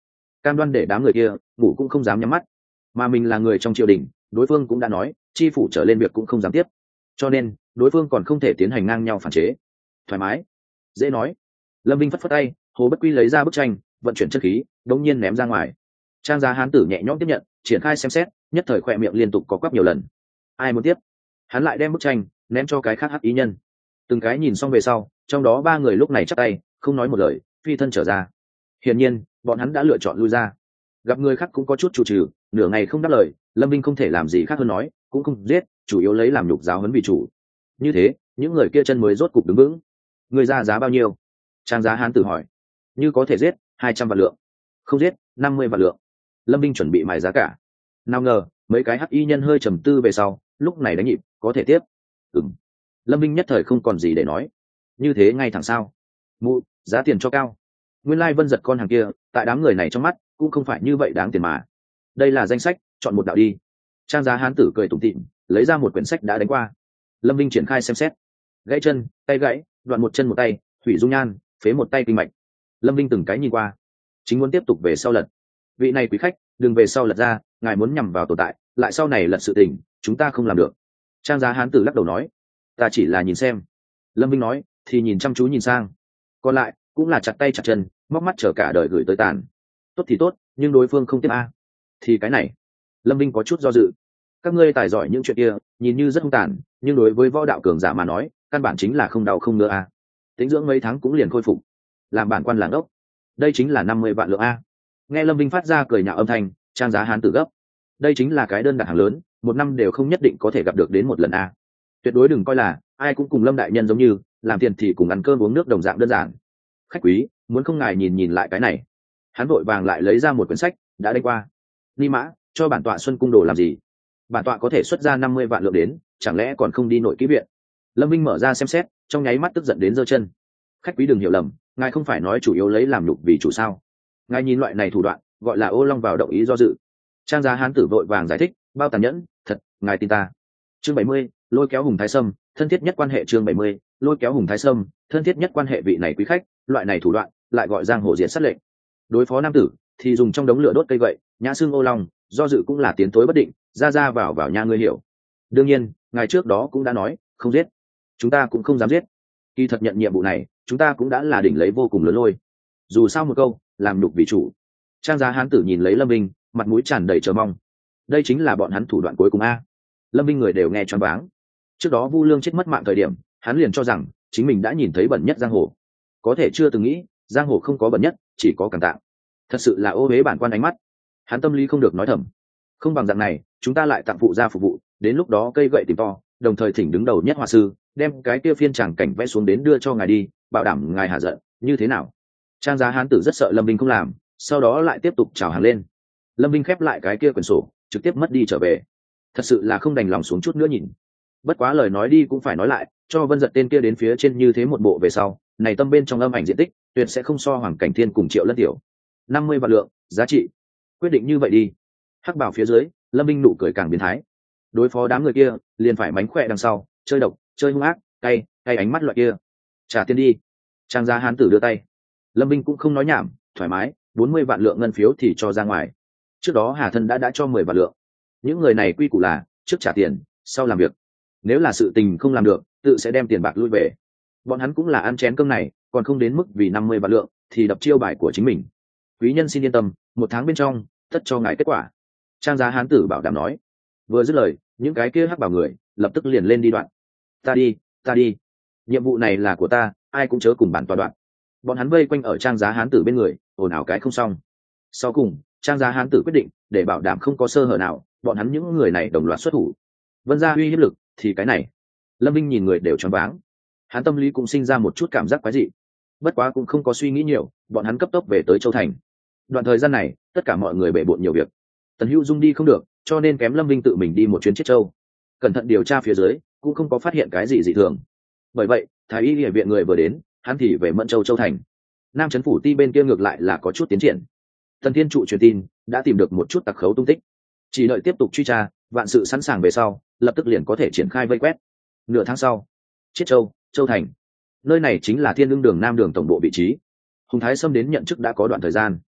cam đoan để đám người kia ngủ cũng không dám nhắm mắt, mà mình là người trong triều đình, đối phương cũng đã nói chi phủ trở lên việc cũng không dám tiếp, cho nên đối phương còn không thể tiến hành ngang nhau phản chế. Thoải mái, dễ nói. Lâm Vinh phất phất tay, Hồ Bất Quy lấy ra bức tranh, vận chuyển chân khí, đống nhiên ném ra ngoài. Trang Giá hán tử nhẹ nhõm tiếp nhận, triển khai xem xét, nhất thời khỏe miệng liên tục có quắp nhiều lần. Ai muốn tiếp? Hắn lại đem bức tranh ném cho cái khác hắc ý nhân. Từng cái nhìn xong về sau, trong đó ba người lúc này chắp tay, không nói một lời, phi thân trở ra. Hiển nhiên, bọn hắn đã lựa chọn lui ra. Gặp người khác cũng có chút chủ trừ, nửa ngày không đáp lời, Lâm Vinh không thể làm gì khác hơn nói, cũng không giết, chủ yếu lấy làm nhục giáo huấn vì chủ. Như thế, những người kia chân mới rốt cục đứng vững. Người ra giá bao nhiêu? Trang Giá hán tử hỏi. Như có thể giết, hai trăm vạn lượng. Không giết, năm mươi vạn lượng. Lâm Vinh chuẩn bị mài giá cả. Nào ngờ, mấy cái hắc y nhân hơi trầm tư về sau, lúc này đánh nhịp, có thể tiếp. Ừm. Lâm Vinh nhất thời không còn gì để nói. Như thế ngay thẳng sao? Mụ, giá tiền cho cao. Nguyên lai Vân Giật con hàng kia, tại đám người này trong mắt, cũng không phải như vậy đáng tiền mà. Đây là danh sách, chọn một đạo đi. Trang Giá hán tử cười tủm tỉm, lấy ra một quyển sách đã đánh qua. Lâm Vinh triển khai xem xét. Gãy chân, tay gãy, đoạn một chân một tay, thủy dung nhan, phế một tay kinh mạch. Lâm Vinh từng cái nhìn qua, chính muốn tiếp tục về sau lật. Vị này quý khách, đừng về sau lật ra, ngài muốn nhằm vào tồn tại, lại sau này lật sự tình, chúng ta không làm được. Trang Giá hán tử lắc đầu nói, ta chỉ là nhìn xem. Lâm Vinh nói, thì nhìn chăm chú nhìn sang. Còn lại cũng là chặt tay chặt chân, móc mắt chờ cả đời gửi tới tàn. Tốt thì tốt, nhưng đối phương không tiếp a. Thì cái này, Lâm Vinh có chút do dự. Các ngươi tài giỏi những chuyện kia, nhìn như rất hung tàn, nhưng đối với võ đạo cường giả mà nói, căn bản chính là không đau không ngứa a. Tính dưỡng mấy tháng cũng liền khôi phục. Làm bản quan làng ốc, đây chính là năm mươi vạn lượng a. Nghe Lâm Vinh phát ra cười nhạo âm thanh, Trang Giá hán tử gấp. Đây chính là cái đơn đặt hàng lớn, một năm đều không nhất định có thể gặp được đến một lần a. Tuyệt đối đừng coi là ai cũng cùng Lâm đại nhân giống như, làm tiền thì cùng ăn cơm uống nước đồng dạng đơn giản. Khách quý, muốn không ngài nhìn nhìn lại cái này. Hắn vội vàng lại lấy ra một quyển sách đã đánh qua. Ni mã, cho bản tọa Xuân cung đồ làm gì? Bản tọa có thể xuất ra năm mươi vạn lượng đến, chẳng lẽ còn không đi nội ký viện? Lâm Vinh mở ra xem xét, trong nháy mắt tức giận đến giơ chân. Khách quý đừng hiểu lầm, ngài không phải nói chủ yếu lấy làm nhục vì chủ sao? Ngài nhìn loại này thủ đoạn, gọi là ô long vào động ý do dự. Trang Giá hán tử vội vàng giải thích, bao tàn nhẫn, thật, ngài tin ta. Chương bảy mươi, lôi kéo Hùng Thái Sâm, thân thiết nhất quan hệ. Chương bảy mươi, lôi kéo Hùng Thái Sâm, thân thiết nhất quan hệ. Vị này quý khách, loại này thủ đoạn, lại gọi giang hồ diện sát lệnh. Đối phó nam tử, thì dùng trong đống lửa đốt cây gậy, nhã xương ô long, do dự cũng là tiến tối bất định, ra ra vào vào nha ngươi hiểu. Đương nhiên, ngài trước đó cũng đã nói, không giết. Chúng ta cũng không dám giết. Khi thật nhận nhiệm vụ này, chúng ta cũng đã là đỉnh lấy vô cùng lớn lôi. Dù sao một câu, làm nhục vì chủ. Trang Giá hán tử nhìn lấy Lâm Vinh, mặt mũi tràn đầy chờ mong. Đây chính là bọn hắn thủ đoạn cuối cùng a. Lâm Vinh người đều nghe choáng váng. Trước đó Vu Lương chết mất mạng thời điểm, hắn liền cho rằng chính mình đã nhìn thấy bẩn nhất giang hồ. Có thể chưa từng nghĩ, giang hồ không có bẩn nhất, chỉ có càng tạng. Thật sự là ô uế bản quan ánh mắt. Hắn tâm lý không được nói thầm. Không bằng dạng này, chúng ta lại tặng phụ gia phục vụ, đến lúc đó cây gậy tìm to, đồng thời thỉnh đứng đầu nhất họa sư, đem cái kia phiên tràng cảnh vẽ xuống đến đưa cho ngài đi, bảo đảm ngài hạ giận, như thế nào? Trang Giá hán tử rất sợ Lâm Vinh không làm, sau đó lại tiếp tục chào hàng lên. Lâm Vinh khép lại cái kia quyển sổ, trực tiếp mất đi trở về. Thật sự là không đành lòng xuống chút nữa nhìn. Bất quá lời nói đi cũng phải nói lại, cho Vân Giật tên kia đến phía trên như thế một bộ về sau, này tâm bên trong âm ảnh diện tích, tuyệt sẽ không so Hoàng Cảnh Thiên cùng Triệu Lân Tiểu. năm mươi vạn lượng, giá trị. Quyết định như vậy đi. Hắc bảo phía dưới, Lâm Vinh nụ cười càng biến thái. Đối phó đám người kia, liền phải mánh khỏe đằng sau, chơi độc, chơi hung ác, cay, cay ánh mắt loại kia. Trả tiền đi. Trang Giá hán tử đưa tay. Lâm Vinh cũng không nói nhảm, thoải mái, bốn mươi vạn lượng ngân phiếu thì cho ra ngoài. Trước đó Hà Thân đã đã cho mười vạn lượng. Những người này quy củ là trước trả tiền, sau làm việc. Nếu là sự tình không làm được, tự sẽ đem tiền bạc lui về. Bọn hắn cũng là ăn chén cơm này, còn không đến mức vì năm mươi vạn lượng thì đập chiêu bài của chính mình. Quý nhân xin yên tâm, một tháng bên trong tất cho ngài kết quả. Trang Giá hán tử bảo đảm nói. Vừa dứt lời, những cái kia hắc bảo người lập tức liền lên đi đoạn. Ta đi, ta đi. Nhiệm vụ này là của ta, ai cũng chớ cùng bản tọa đoạn. Bọn hắn vây quanh ở Trang Giá hán tử bên người, ồn ào cái không xong. Sau cùng, Trang Giá hán tử quyết định, để bảo đảm không có sơ hở nào, bọn hắn những người này đồng loạt xuất thủ. Vân gia uy hiếp lực, thì cái này. Lâm Vinh nhìn người đều choáng váng. Hắn tâm lý cũng sinh ra một chút cảm giác quái dị. Bất quá cũng không có suy nghĩ nhiều, bọn hắn cấp tốc về tới Châu Thành. Đoạn thời gian này, tất cả mọi người bể bộn nhiều việc. Tần Hữu Dung đi không được, cho nên kém Lâm Vinh tự mình đi một chuyến Chiết Châu. Cẩn thận điều tra phía dưới, cũng không có phát hiện cái gì dị thường. Bởi vậy, Thái Y Y viện người vừa đến, hắn thì về Mẫn Châu Châu Thành. Nam Trấn phủ ti bên kia ngược lại là có chút tiến triển. Tần Thiên trụ truyền tin, đã tìm được một chút tặc khấu tung tích. Chỉ đợi tiếp tục truy tra, vạn sự sẵn sàng về sau, lập tức liền có thể triển khai vây quét. Nửa tháng sau, Chiết Châu, Châu Thành. Nơi này chính là Thiên Ưng Đường Nam Đường tổng bộ vị trí. Hùng Thái Sâm đến nhận chức đã có đoạn thời gian.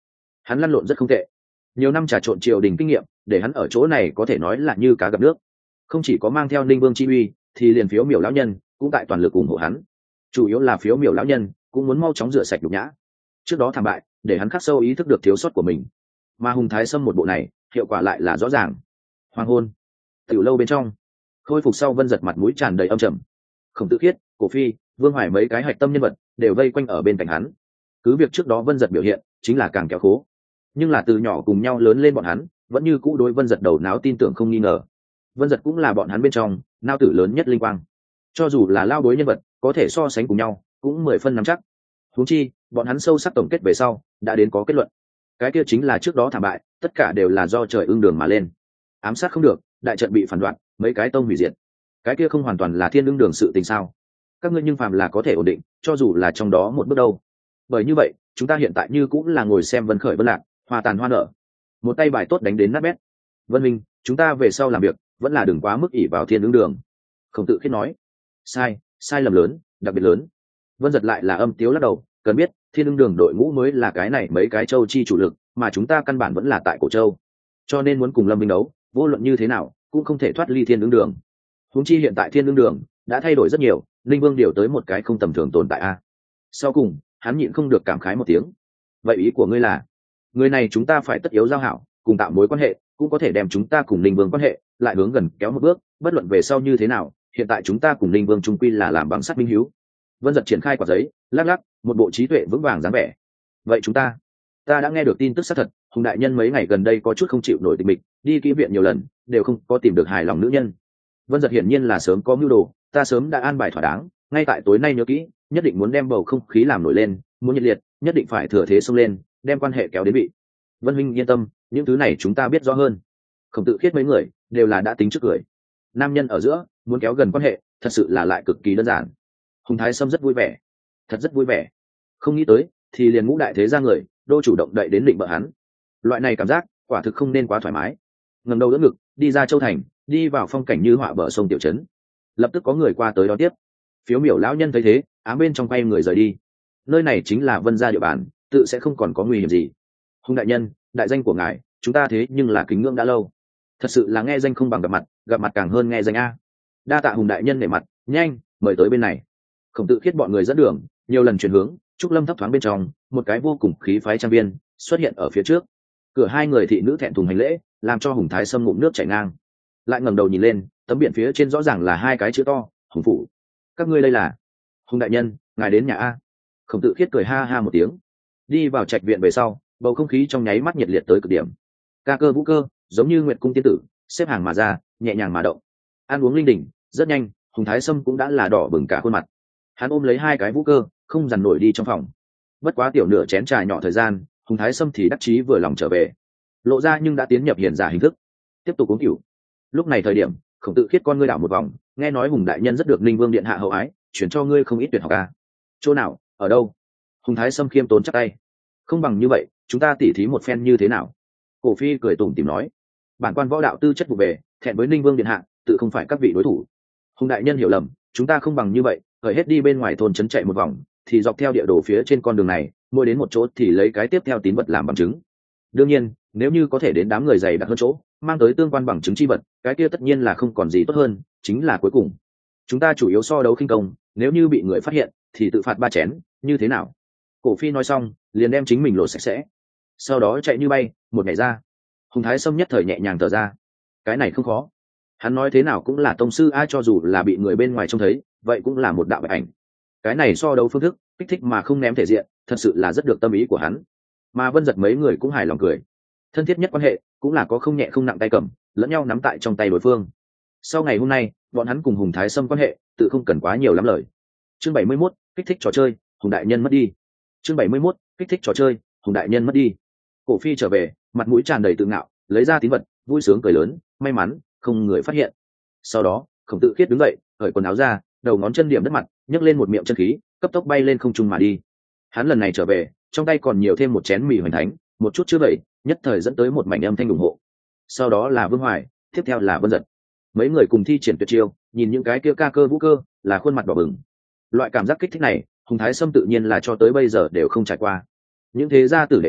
hắn lăn lộn rất không tệ, nhiều năm trà trộn triều đình kinh nghiệm để hắn ở chỗ này có thể nói là như cá gặp nước. Không chỉ có mang theo Ninh Vương chi uy, thì liền Phiếu Miểu lão nhân cũng tại toàn lực ủng hộ hắn. Chủ yếu là Phiếu Miểu lão nhân cũng muốn mau chóng rửa sạch nhục nhã trước đó thảm bại, để hắn khắc sâu ý thức được thiếu sót của mình. Mà Hùng Thái Sâm một bộ này hiệu quả lại là rõ ràng. Hoàng hôn, tiểu lâu bên trong, khôi phục sau Vân Giật mặt mũi tràn đầy âm trầm. Khổng Tự Khiết, Cổ Phi, Vương Hoài mấy cái hạch tâm nhân vật đều vây quanh ở bên cạnh hắn. Cứ việc trước đó Vân Giật biểu hiện chính là càng kéo khố, nhưng là từ nhỏ cùng nhau lớn lên bọn hắn vẫn như cũ đối Vân Giật đầu não tin tưởng không nghi ngờ. Vân Giật cũng là bọn hắn bên trong nao tử lớn nhất linh quang, cho dù là lao đối nhân vật có thể so sánh cùng nhau cũng mười phân nắm chắc. Huống chi bọn hắn sâu sắc tổng kết về sau đã đến có kết luận, cái kia chính là trước đó thảm bại tất cả đều là do trời ương đường mà lên. Ám sát không được, đại trận bị phản đoạn, mấy cái tông hủy diệt, cái kia không hoàn toàn là thiên ương đường sự tình sao? Các ngươi nhưng phàm là có thể ổn định, cho dù là trong đó một bước đâu. Bởi như vậy chúng ta hiện tại như cũng là ngồi xem Vân khởi Vân lạc, hoa tàn hoa nở, một tay bài tốt đánh đến nát bét. Vân minh, chúng ta về sau làm việc vẫn là đừng quá mức ỷ vào thiên ứng đường. Khổng Tự Khiết nói. Sai, sai lầm lớn, đặc biệt lớn. Vân Giật lại là âm tiếu lắc đầu, cần biết thiên ứng đường đội ngũ mới là cái này mấy cái châu chi chủ lực, mà chúng ta căn bản vẫn là tại Cổ Châu, cho nên muốn cùng Lâm Minh đấu, vô luận như thế nào cũng không thể thoát ly thiên ứng đường. Huống chi hiện tại thiên ứng đường đã thay đổi rất nhiều, Linh Vương điều tới một cái không tầm thường tồn tại a. Sau cùng hắn nhịn không được cảm khái một tiếng. Vậy ý của ngươi là người này chúng ta phải tất yếu giao hảo, cùng tạo mối quan hệ, cũng có thể đem chúng ta cùng Linh Vương quan hệ lại hướng gần kéo một bước, bất luận về sau như thế nào, hiện tại chúng ta cùng Linh Vương trung quy là làm bằng sắt minh hiếu. Vân Giật triển khai quả giấy, lắc lắc, một bộ trí tuệ vững vàng dáng vẻ. Vậy chúng ta, ta đã nghe được tin tức xác thật, Hùng đại nhân mấy ngày gần đây có chút không chịu nổi tịch mịch, đi kỹ viện nhiều lần, đều không có tìm được hài lòng nữ nhân. Vân Giật hiển nhiên là sớm có mưu đồ, ta sớm đã an bài thỏa đáng, ngay tại tối nay nhớ kỹ, nhất định muốn đem bầu không khí làm nổi lên, muốn nhiệt liệt, nhất định phải thừa thế xông lên, đem quan hệ kéo đến vị. Vân huynh yên tâm, những thứ này chúng ta biết rõ hơn. Khổng Tự Khiết mấy người đều là đã tính trước cười. Nam nhân ở giữa muốn kéo gần quan hệ, thật sự là lại cực kỳ đơn giản. Hùng Thái Sâm rất vui vẻ, thật rất vui vẻ. Không nghĩ tới, thì liền ngũ đại thế gia người đô chủ động đậy đến định bợ hắn. Loại này cảm giác, quả thực không nên quá thoải mái. Ngẩng đầu đỡ ngực, đi ra Châu thành, đi vào phong cảnh như họa bờ sông tiểu trấn. Lập tức có người qua tới đón tiếp. Phiếu Miểu lão nhân thấy thế, ám bên trong quay người rời đi. Nơi này chính là Vân gia địa bàn, tự sẽ không còn có nguy hiểm gì. Hùng đại nhân, đại danh của ngài chúng ta thế nhưng là kính ngưỡng đã lâu, thật sự là nghe danh không bằng gặp mặt, gặp mặt càng hơn nghe danh a. Đa tạ Hùng đại nhân nể mặt, nhanh mời tới bên này. Khổng Tự Khiết bọn người dẫn đường, nhiều lần chuyển hướng. Trúc Lâm thấp thoáng bên trong, một cái vô cùng khí phái trang viên xuất hiện ở phía trước. Cửa hai người thị nữ thẹn thùng hành lễ, làm cho Hùng Thái Sâm ngụm nước chảy ngang. Lại ngẩng đầu nhìn lên, tấm biển phía trên rõ ràng là hai cái chữ to, Hùng phủ. Các ngươi đây là? Hùng đại nhân, ngài đến nhà a. Khổng Tự Khiết cười ha ha một tiếng, đi vào trạch viện về sau, bầu không khí trong nháy mắt nhiệt liệt tới cực điểm. Ca cơ vũ cơ giống như nguyệt cung tiên tử, xếp hàng mà ra, nhẹ nhàng mà động. Ăn uống linh đình, rất nhanh Hùng Thái Sâm cũng đã là đỏ bừng cả khuôn mặt. Hắn ôm lấy hai cái vũ cơ, không dằn nổi đi trong phòng. Bất quá tiểu nửa chén trà nhỏ thời gian, Hùng Thái Sâm thì đắc chí vừa lòng trở về, lộ ra nhưng đã tiến nhập hiền giả hình thức, tiếp tục uống cửu. Lúc này thời điểm, Khổng Tự Khiết con ngươi đảo một vòng, nghe nói Hùng đại nhân rất được Ninh Vương điện hạ hậu ái, chuyển cho ngươi không ít tuyệt học a. Chỗ nào, ở đâu? Hùng Thái Sâm khiêm tốn chắp tay. Không bằng như vậy, chúng ta tỉ thí một phen như thế nào? Cổ Phi cười tủm tỉm nói. Bản quan võ đạo tư chất vụ về, thẹn với Ninh Vương điện hạ, tự không phải các vị đối thủ. Hùng đại nhân hiểu lầm, chúng ta không bằng như vậy, khởi hết đi bên ngoài thôn trấn chạy một vòng, thì dọc theo địa đồ phía trên con đường này, mỗi đến một chỗ thì lấy cái tiếp theo tín vật làm bằng chứng. Đương nhiên, nếu như có thể đến đám người dày đặc hơn chỗ, mang tới tương quan bằng chứng chi vật, cái kia tất nhiên là không còn gì tốt hơn, chính là cuối cùng. Chúng ta chủ yếu so đấu khinh công, nếu như bị người phát hiện, thì tự phạt ba chén, như thế nào? Cổ Phi nói xong, liền đem chính mình lộ sạch sẽ, sau đó chạy như bay, một ngày ra. Hùng Thái Sâm nhất thời nhẹ nhàng thở ra, cái này không khó. Hắn nói thế nào cũng là tông sư ai, cho dù là bị người bên ngoài trông thấy, vậy cũng là một đạo bạch ảnh. Cái này so đấu phương thức, kích thích mà không ném thể diện, thật sự là rất được tâm ý của hắn. Mà Vân Giật mấy người cũng hài lòng cười. Thân thiết nhất quan hệ, cũng là có không nhẹ không nặng tay cầm, lẫn nhau nắm tại trong tay đối phương. Sau ngày hôm nay, bọn hắn cùng Hùng Thái Sâm quan hệ, tự không cần quá nhiều lắm lời. Chương bảy mươi mốt, kích thích trò chơi, Hùng đại nhân mất đi. Chương bảy mươi mốt, kích thích trò chơi, Hùng đại nhân mất đi. Cổ Phi trở về, mặt mũi tràn đầy tự ngạo, lấy ra tín vật, vui sướng cười lớn, may mắn không người phát hiện. Sau đó, Khổng Tự Khiết đứng dậy, cởi quần áo ra, đầu ngón chân điểm đất mặt, nhấc lên một miệng chân khí, cấp tốc bay lên không trung mà đi. Hắn lần này trở về, trong tay còn nhiều thêm một chén mì hoành thánh, một chút chưa vậy, nhất thời dẫn tới một mảnh âm thanh ủng hộ. Sau đó là Vương Hoài, tiếp theo là Vân Giật. Mấy người cùng thi triển tuyệt chiêu, nhìn những cái kia ca cơ vũ cơ, là khuôn mặt đỏ bừng. Loại cảm giác kích thích này, Hùng Thái Sâm tự nhiên là cho tới bây giờ đều không trải qua. Những thế gia tử đệ này,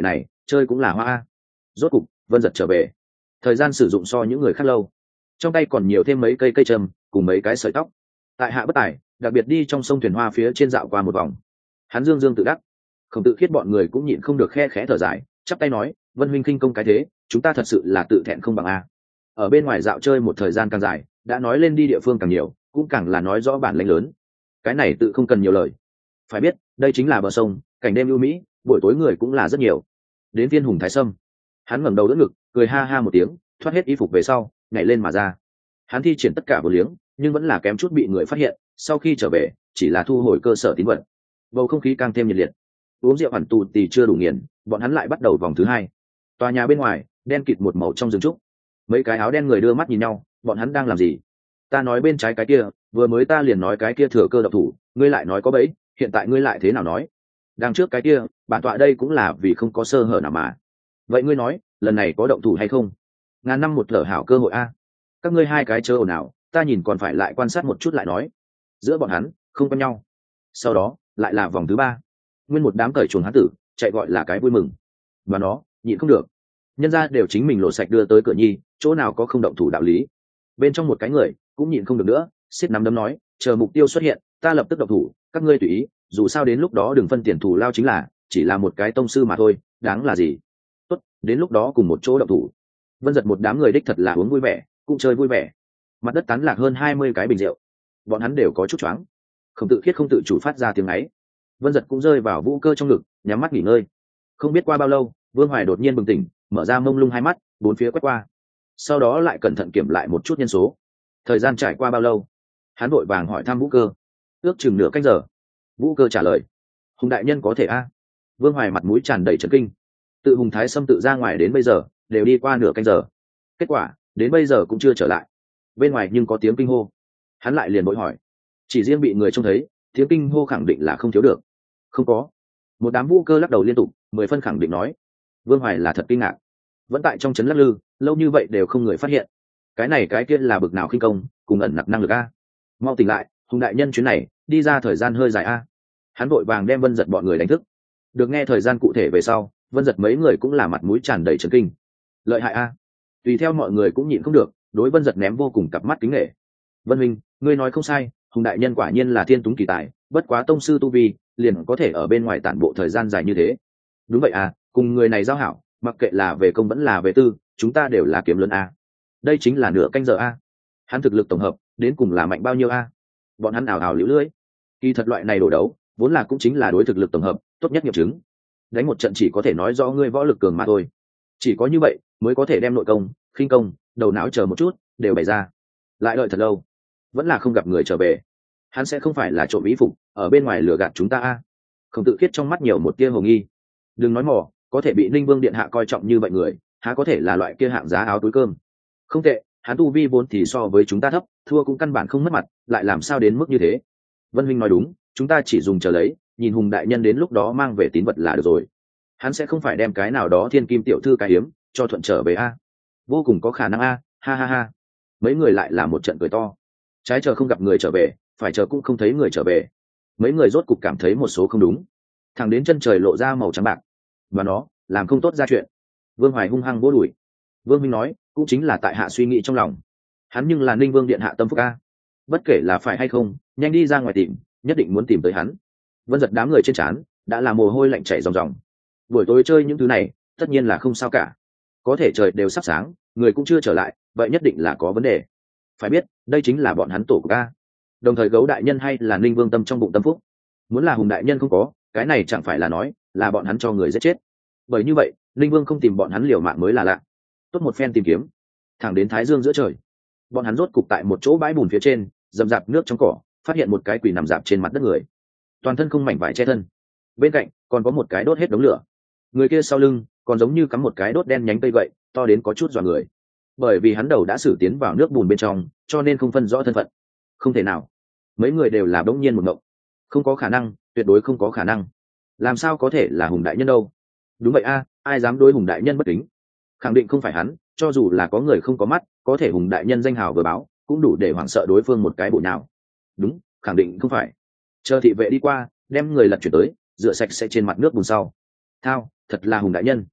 chơi cũng là hoa. Rốt cục Vân Giật trở về, thời gian sử dụng so những người khác lâu, trong tay còn nhiều thêm mấy cây cây trầm cùng mấy cái sợi tóc. Tại hạ bất tài, đặc biệt đi trong sông thuyền hoa phía trên dạo qua một vòng. Hắn dương dương tự đắc. Không tự khiết bọn người cũng nhịn không được khe khẽ thở dài, chắp tay nói, Vân huynh khinh công cái thế, chúng ta thật sự là tự thẹn không bằng a. Ở bên ngoài dạo chơi một thời gian càng dài, đã nói lên đi địa phương càng nhiều, cũng càng là nói rõ bản lĩnh lớn. Cái này tự không cần nhiều lời. Phải biết, đây chính là bờ sông, cảnh đêm ưu mỹ, buổi tối người cũng là rất nhiều. Đến Viên Hùng Thái Sâm, hắn ngẩng đầu đỡ ngực, cười ha ha một tiếng, thoát hết y phục về sau, nhảy lên mà ra. Hắn thi triển tất cả vô liếng, nhưng vẫn là kém chút bị người phát hiện. Sau khi trở về, chỉ là thu hồi cơ sở tín vật. Bầu không khí càng thêm nhiệt liệt. Uống rượu hẳn tù tì chưa đủ nghiền, bọn hắn lại bắt đầu vòng thứ hai. Tòa nhà bên ngoài đen kịt một màu trong rừng trúc, mấy cái áo đen người đưa mắt nhìn nhau, bọn hắn đang làm gì? Ta nói bên trái cái kia, vừa mới ta liền nói cái kia thừa cơ độc thủ, ngươi lại nói có bẫy, hiện tại ngươi lại thế nào nói? Đằng trước cái kia, bản tọa đây cũng là vì không có sơ hở nào mà. Vậy ngươi nói, lần này có động thủ hay không? Ngàn năm một thở hảo cơ hội a. Các ngươi hai cái chớ ồn ào, ta nhìn còn phải lại quan sát một chút lại nói. Giữa bọn hắn không quen nhau. Sau đó lại là vòng thứ ba, nguyên một đám cởi chuồng hán tử chạy gọi là cái vui mừng, và nó nhịn không được, nhân ra đều chính mình lộ sạch đưa tới cửa nhi, chỗ nào có không động thủ đạo lý. Bên trong một cái người cũng nhịn không được nữa, xiết nắm đấm nói, chờ mục tiêu xuất hiện ta lập tức động thủ, các ngươi tùy ý, dù sao đến lúc đó đừng phân tiền thù lao, chính là chỉ là một cái tông sư mà thôi, đáng là gì. Tốt, đến lúc đó cùng một chỗ động thủ. Vân Giật một đám người đích thật là uống vui vẻ, cũng chơi vui vẻ. Mặt đất tán lạc hơn hai mươi cái bình rượu, bọn hắn đều có chút choáng. Không tự khiết không tự chủ phát ra tiếng ấy. Vân Giật cũng rơi vào Vũ Cơ trong ngực, nhắm mắt nghỉ ngơi. Không biết qua bao lâu, Vương Hoài đột nhiên bừng tỉnh, mở ra mông lung hai mắt, bốn phía quét qua, sau đó lại cẩn thận kiểm lại một chút nhân số. Thời gian trải qua bao lâu? Hắn vội vàng hỏi thăm Vũ Cơ. Ước chừng nửa canh giờ. Vũ Cơ trả lời. Hùng đại nhân có thể a? Vương Hoài mặt mũi tràn đầy chấn kinh. Tự Hùng Thái Sâm tự ra ngoài đến bây giờ, đều đi qua nửa canh giờ. Kết quả, đến bây giờ cũng chưa trở lại. Bên ngoài nhưng có tiếng kinh hô. Hắn lại liền vội hỏi. Chỉ riêng bị người trông thấy, tiếng kinh hô khẳng định là không thiếu được. Không có. Một đám Vũ Cơ lắc đầu liên tục, mười phân khẳng định nói. Vương Hoài là thật kinh ngạc. Vẫn tại trong trấn lắc lư, lâu như vậy đều không người phát hiện. Cái này cái kia là bực nào khinh công, cùng ẩn nặc năng lực a. Mau tỉnh lại, Hùng đại nhân chuyến này đi ra thời gian hơi dài a. Hắn vội vàng đem Vân Giật bọn người đánh thức. Được nghe thời gian cụ thể về sau, Vân Giật mấy người cũng là mặt mũi tràn đầy chấn kinh. Lợi hại a. Tùy theo mọi người cũng nhịn không được, đối Vân Giật ném vô cùng cặp mắt kính nể. Vân Minh, ngươi nói không sai, Hùng đại nhân quả nhiên là thiên túng kỳ tài, bất quá tông sư tu vi, liền có thể ở bên ngoài tản bộ thời gian dài như thế. Đúng vậy à, cùng người này giao hảo, mặc kệ là về công vẫn là về tư, chúng ta đều là kiếm lớn a. Đây chính là nửa canh giờ a. Hắn thực lực tổng hợp đến cùng là mạnh bao nhiêu a? Bọn hắn ảo ảo liễu lưỡi. Kỳ thật loại này đổ đấu, vốn là cũng chính là đối thực lực tổng hợp tốt nhất nghiệm chứng. Đánh một trận chỉ có thể nói rõ ngươi võ lực cường mà thôi. Chỉ có như vậy mới có thể đem nội công, khinh công, đầu não chờ một chút đều bày ra. Lại đợi thật lâu, vẫn là không gặp người trở về. Hắn sẽ không phải là trộm ý phục ở bên ngoài lừa gạt chúng ta a? Không tự khiết trong mắt nhiều một tia hồ nghi. Đừng nói mò, có thể bị Ninh Vương điện hạ coi trọng như vậy người, há có thể là loại kia hạng giá áo túi cơm. Không tệ, hắn tu vi vốn thì so với chúng ta thấp, thua cũng căn bản không mất mặt, lại làm sao đến mức như thế. Vân huynh nói đúng, chúng ta chỉ dùng chờ lấy, nhìn Hùng đại nhân đến lúc đó mang về tín vật là được rồi. Hắn sẽ không phải đem cái nào đó thiên kim tiểu thư cái hiếm cho thuận trở về a. Vô cùng có khả năng a. Ha ha ha. Mấy người lại là một trận cười to. Trái chờ không gặp người trở về, phải chờ cũng không thấy người trở về. Mấy người rốt cục cảm thấy một số không đúng. Thẳng đến chân trời lộ ra màu trắng bạc, và nó làm không tốt ra chuyện. Vương Hoài hung hăng vỗ đùi. Vương minh nói, cũng chính là tại hạ suy nghĩ trong lòng. Hắn nhưng là Ninh Vương điện hạ tâm phúc a. Bất kể là phải hay không, nhanh đi ra ngoài tìm, nhất định muốn tìm tới hắn. Vân Giật đám người trên trán đã là mồ hôi lạnh chảy ròng ròng. Buổi tối chơi những thứ này tất nhiên là không sao cả, có thể trời đều sắp sáng, người cũng chưa trở lại, vậy nhất định là có vấn đề. Phải biết, đây chính là bọn hắn tổ của ca. Đồng thời Gấu đại nhân hay là Ninh Vương tâm trong bụng tâm phúc. Muốn là Hùng đại nhân không có, cái này chẳng phải là nói là bọn hắn cho người giết chết. Bởi như vậy, Ninh Vương không tìm bọn hắn liều mạng mới là lạ. Tốt một phen tìm kiếm, thẳng đến thái dương giữa trời, bọn hắn rốt cục tại một chỗ bãi bùn phía trên, dầm dạp nước trong cỏ, phát hiện một cái quỷ nằm dạp trên mặt đất người, toàn thân không mảnh vải che thân. Bên cạnh còn có một cái đốt hết đống lửa, người kia sau lưng còn giống như cắm một cái đốt đen nhánh cây gậy, to đến có chút dọa người. Bởi vì hắn đầu đã xử tiến vào nước bùn bên trong, cho nên không phân rõ thân phận. Không thể nào, mấy người đều là đống nhiên một ngộng. Không có khả năng, tuyệt đối không có khả năng. Làm sao có thể là Hùng đại nhân đâu? Đúng vậy a, ai dám đối Hùng đại nhân bất kính? Khẳng định không phải hắn, cho dù là có người không có mắt, có thể Hùng đại nhân danh hào vừa báo, cũng đủ để hoảng sợ đối phương một cái bộ nào. Đúng, khẳng định không phải. Chờ thị vệ đi qua, đem người lật chuyển tới, rửa sạch sẽ trên mặt nước bùn sau. Thao, thật là Hùng đại nhân.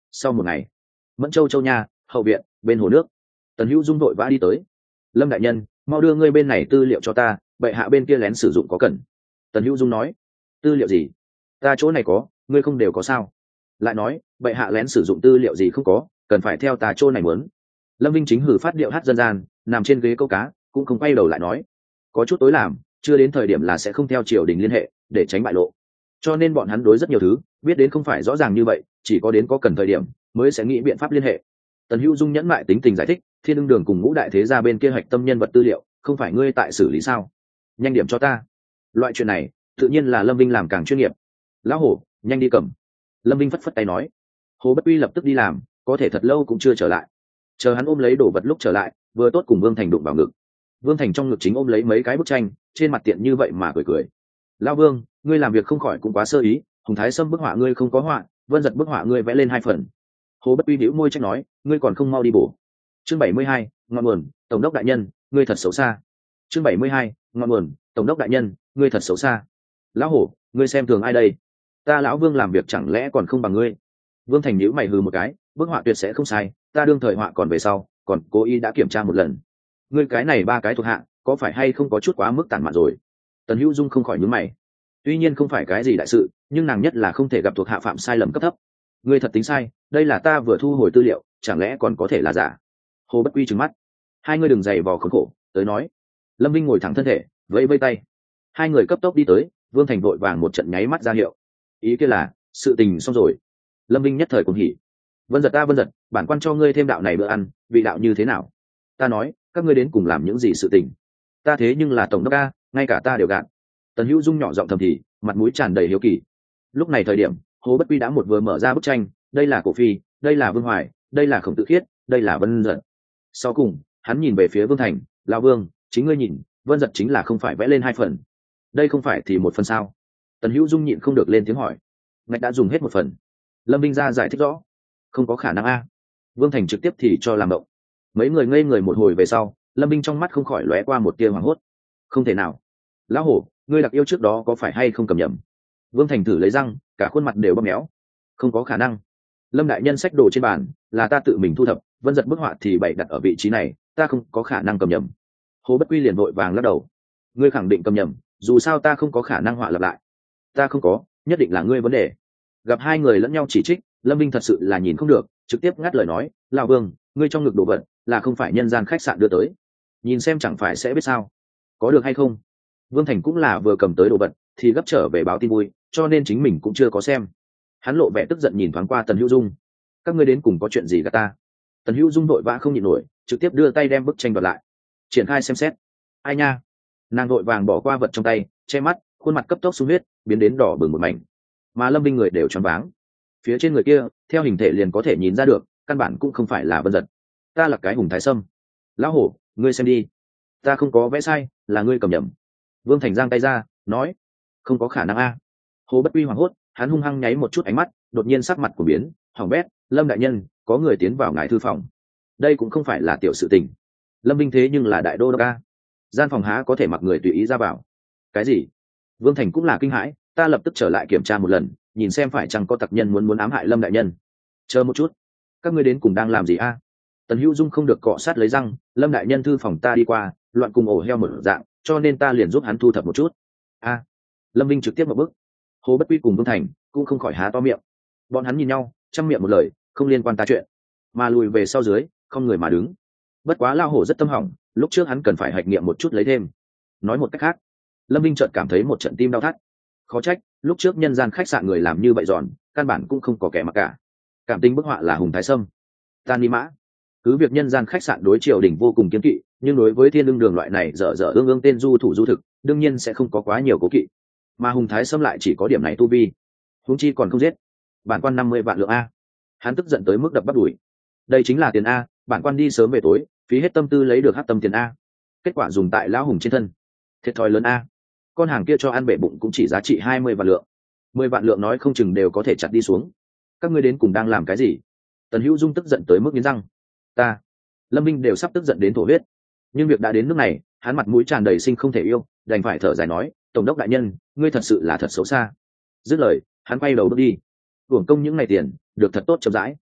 Sau một ngày, Mẫn Châu Châu Nha, hậu viện, bên hồ nước, Tần Hữu Dung vội vã đi tới. Lâm đại nhân, mau đưa ngươi bên này tư liệu cho ta, bệ hạ bên kia lén sử dụng có cần. Tần Hữu Dung nói. Tư liệu gì? Ta chỗ này có, ngươi không đều có sao? Lại nói, bệ hạ lén sử dụng tư liệu gì không có, cần phải theo ta chỗ này muốn. Lâm Vinh chính hử phát điệu hát dân gian, nằm trên ghế câu cá, cũng không quay đầu lại nói. Có chút tối làm, chưa đến thời điểm là sẽ không theo triều đình liên hệ, để tránh bại lộ. Cho nên bọn hắn đối rất nhiều thứ, biết đến không phải rõ ràng như vậy, chỉ có đến có cần thời điểm, mới sẽ nghĩ biện pháp liên hệ. Tần Hữu Dung nhẫn mại tính tình giải thích, Thiên Ưng Đường cùng Ngũ Đại Thế Gia bên kia hạch tâm nhân vật tư liệu, không phải ngươi tại xử lý sao? Nhanh điểm cho ta. Loại chuyện này, tự nhiên là Lâm Vinh làm càng chuyên nghiệp. Lão hổ, nhanh đi cầm. Lâm Vinh phất phất tay nói. Hồ Bất Uy lập tức đi làm, có thể thật lâu cũng chưa trở lại. Chờ hắn ôm lấy đồ vật lúc trở lại, vừa tốt cùng Vương Thành đụng vào ngực. Vương Thành trong ngực chính ôm lấy mấy cái bức tranh, trên mặt tiện như vậy mà cười cười. Lão Vương, ngươi làm việc không khỏi cũng quá sơ ý, Hùng Thái Sâm bức họa ngươi không có họa, Vân Giật bức họa ngươi vẽ lên hai phần. Hồ Bất Uy bĩu môi trách nói, ngươi còn không mau đi bổ. Chương bảy mươi hai, ngọn nguồn, tổng đốc đại nhân, ngươi thật xấu xa. Chương bảy mươi hai, ngọn nguồn, tổng đốc đại nhân, ngươi thật xấu xa. Lão hổ, ngươi xem thường ai đây? Ta lão Vương làm việc chẳng lẽ còn không bằng ngươi? Vương Thành nhíu mày hừ một cái, bức họa tuyệt sẽ không sai, ta đương thời họa còn về sau, còn cố ý đã kiểm tra một lần. Ngươi cái này ba cái thuộc hạ, có phải hay không có chút quá mức tàn mạn rồi? Tần Hữu Dung không khỏi nhướng mày. Tuy nhiên không phải cái gì đại sự, nhưng nàng nhất là không thể gặp thuộc hạ phạm sai lầm cấp thấp. Ngươi thật tính sai, đây là ta vừa thu hồi tư liệu, chẳng lẽ còn có thể là giả? Hồ Bất Uy trừng mắt. Hai người đừng giày vò khốn khổ, tới nói. Lâm Vinh ngồi thẳng thân thể, vẫy vẫy tay. Hai người cấp tốc đi tới, Vương Thành vội vàng một trận nháy mắt ra hiệu. Ý kia là, sự tình xong rồi. Lâm Vinh nhất thời cũng hỉ. Vân Giật ta Vân Giật, bản quan cho ngươi thêm đạo này bữa ăn, vị đạo như thế nào? Ta nói, các ngươi đến cùng làm những gì sự tình? Ta thế nhưng là tổng đốc a, ngay cả ta đều gạt. Tần Hữu Dung nhỏ giọng thầm thì, mặt mũi tràn đầy hiếu kỳ. Lúc này thời điểm, Hồ Bất Uy đã một vừa mở ra bức tranh, đây là Cổ Phi, đây là Vương Hoài, đây là Khổng Tự Khiết, đây là Vân Giật. Sau cùng, hắn nhìn về phía Vương Thành, lão Vương, chính ngươi nhìn, Vân Giật chính là không phải vẽ lên hai phần. Đây không phải thì một phần sao? Tần Hữu Dung nhịn không được lên tiếng hỏi. Ngạch đã dùng hết một phần. Lâm Vinh ra giải thích rõ. Không có khả năng a. Vương Thành trực tiếp thì cho làm động. Mấy người ngây người một hồi về sau, Lâm Vinh trong mắt không khỏi lóe qua một tia hoảng hốt. Không thể nào. Lão hổ, ngươi đặc yêu trước đó có phải hay không cầm nhầm? Vương Thành thử lấy răng, cả khuôn mặt đều bóp méo. Không có khả năng. Lâm đại nhân xách đồ trên bàn, là ta tự mình thu thập, Vân Giật bức họa thì bày đặt ở vị trí này, ta không có khả năng cầm nhầm. Hồ Bất Uy liền vội vàng lắc đầu. Ngươi khẳng định cầm nhầm, dù sao ta không có khả năng họa lặp lại. Ta không có, nhất định là ngươi vấn đề. Gặp hai người lẫn nhau chỉ trích, Lâm Vinh thật sự là nhìn không được, trực tiếp ngắt lời nói, lão Vương, ngươi trong ngực đồ vật là không phải nhân gian khách sạn đưa tới, nhìn xem chẳng phải sẽ biết sao, có được hay không? Vương Thành cũng là vừa cầm tới đồ vật thì gấp trở về báo tin vui, cho nên chính mình cũng chưa có xem. Hắn lộ vẻ tức giận nhìn thoáng qua Tần Hữu Dung. Các ngươi đến cùng có chuyện gì gạt ta? Tần Hữu Dung vội vã không nhịn nổi, trực tiếp đưa tay đem bức tranh đoạt lại, triển khai xem xét. Ai nha? Nàng vội vàng bỏ qua vật trong tay, che mắt, khuôn mặt cấp tốc sung huyết, biến đến đỏ bừng một mảnh. Mà Lâm Vinh người đều choáng váng. Phía trên người kia, theo hình thể liền có thể nhìn ra được, căn bản cũng không phải là Vân Giật. Ta là cái Hùng Thái Sâm. Lão hổ, ngươi xem đi. Ta không có vẽ sai, là ngươi cầm nhầm. Vương Thành giang tay ra, nói, không có khả năng a. Hồ Bất Uy hoảng hốt, hắn hung hăng nháy một chút ánh mắt, đột nhiên sắc mặt của biến, hỏng bét, Lâm đại nhân, có người tiến vào ngài thư phòng. Đây cũng không phải là tiểu sự tình. Lâm Vinh thế nhưng là đại đô đốc a. Gian phòng há có thể mặc người tùy ý ra vào. Cái gì? Vương Thành cũng là kinh hãi, ta lập tức trở lại kiểm tra một lần, nhìn xem phải chăng có tặc nhân muốn muốn ám hại Lâm đại nhân. Chờ một chút, các ngươi đến cùng đang làm gì a? Tần Hữu Dung không được cọ sát lấy răng, Lâm đại nhân thư phòng ta đi qua, loạn cùng ổ heo một dạng, cho nên ta liền giúp hắn thu thập một chút. A. Lâm Vinh trực tiếp một bước. Hồ Bất Uy cùng Vương Thành cũng không khỏi há to miệng. Bọn hắn nhìn nhau, chăm miệng một lời, không liên quan ta chuyện, mà lùi về sau dưới, không người mà đứng. Bất quá lao hổ rất tâm hỏng, lúc trước hắn cần phải hạch nghiệm một chút lấy thêm. Nói một cách khác, Lâm Vinh chợt cảm thấy một trận tim đau thắt. Khó trách, lúc trước nhân gian khách sạn người làm như vậy giòn, căn bản cũng không có kẻ mặc cả. Cảm tình bức họa là Hùng Thái Sâm. Tan Ni Mã. Cứ việc nhân gian khách sạn đối triều đình vô cùng kiêng kỵ, nhưng đối với Thiên Lương Đường loại này dở dở ương ương tên du thủ du thực, đương nhiên sẽ không có quá nhiều cố kỵ. Mà Hùng Thái Sâm lại chỉ có điểm này tu vi, huống chi còn không giết. Bản quan năm mươi vạn lượng a. Hắn tức giận tới mức đập bắt đùi. Đây chính là tiền a, bản quan đi sớm về tối, phí hết tâm tư lấy được hắc tâm tiền a. Kết quả dùng tại lão hùng trên thân, thiệt thòi lớn a. Con hàng kia cho ăn bể bụng cũng chỉ giá trị hai mươi vạn lượng, mười vạn lượng nói không chừng đều có thể chặt đi xuống. Các ngươi đến cùng đang làm cái gì? Tần Hữu Dung tức giận tới mức nghiến răng. Ta, Lâm Minh đều sắp tức giận đến thổ huyết. Nhưng việc đã đến nước này, hắn mặt mũi tràn đầy sinh không thể yêu, đành phải thở dài nói, tổng đốc đại nhân, ngươi thật sự là thật xấu xa. Dứt lời, hắn quay đầu bước đi. Uổng công những ngày tiền, được thật tốt chậm rãi.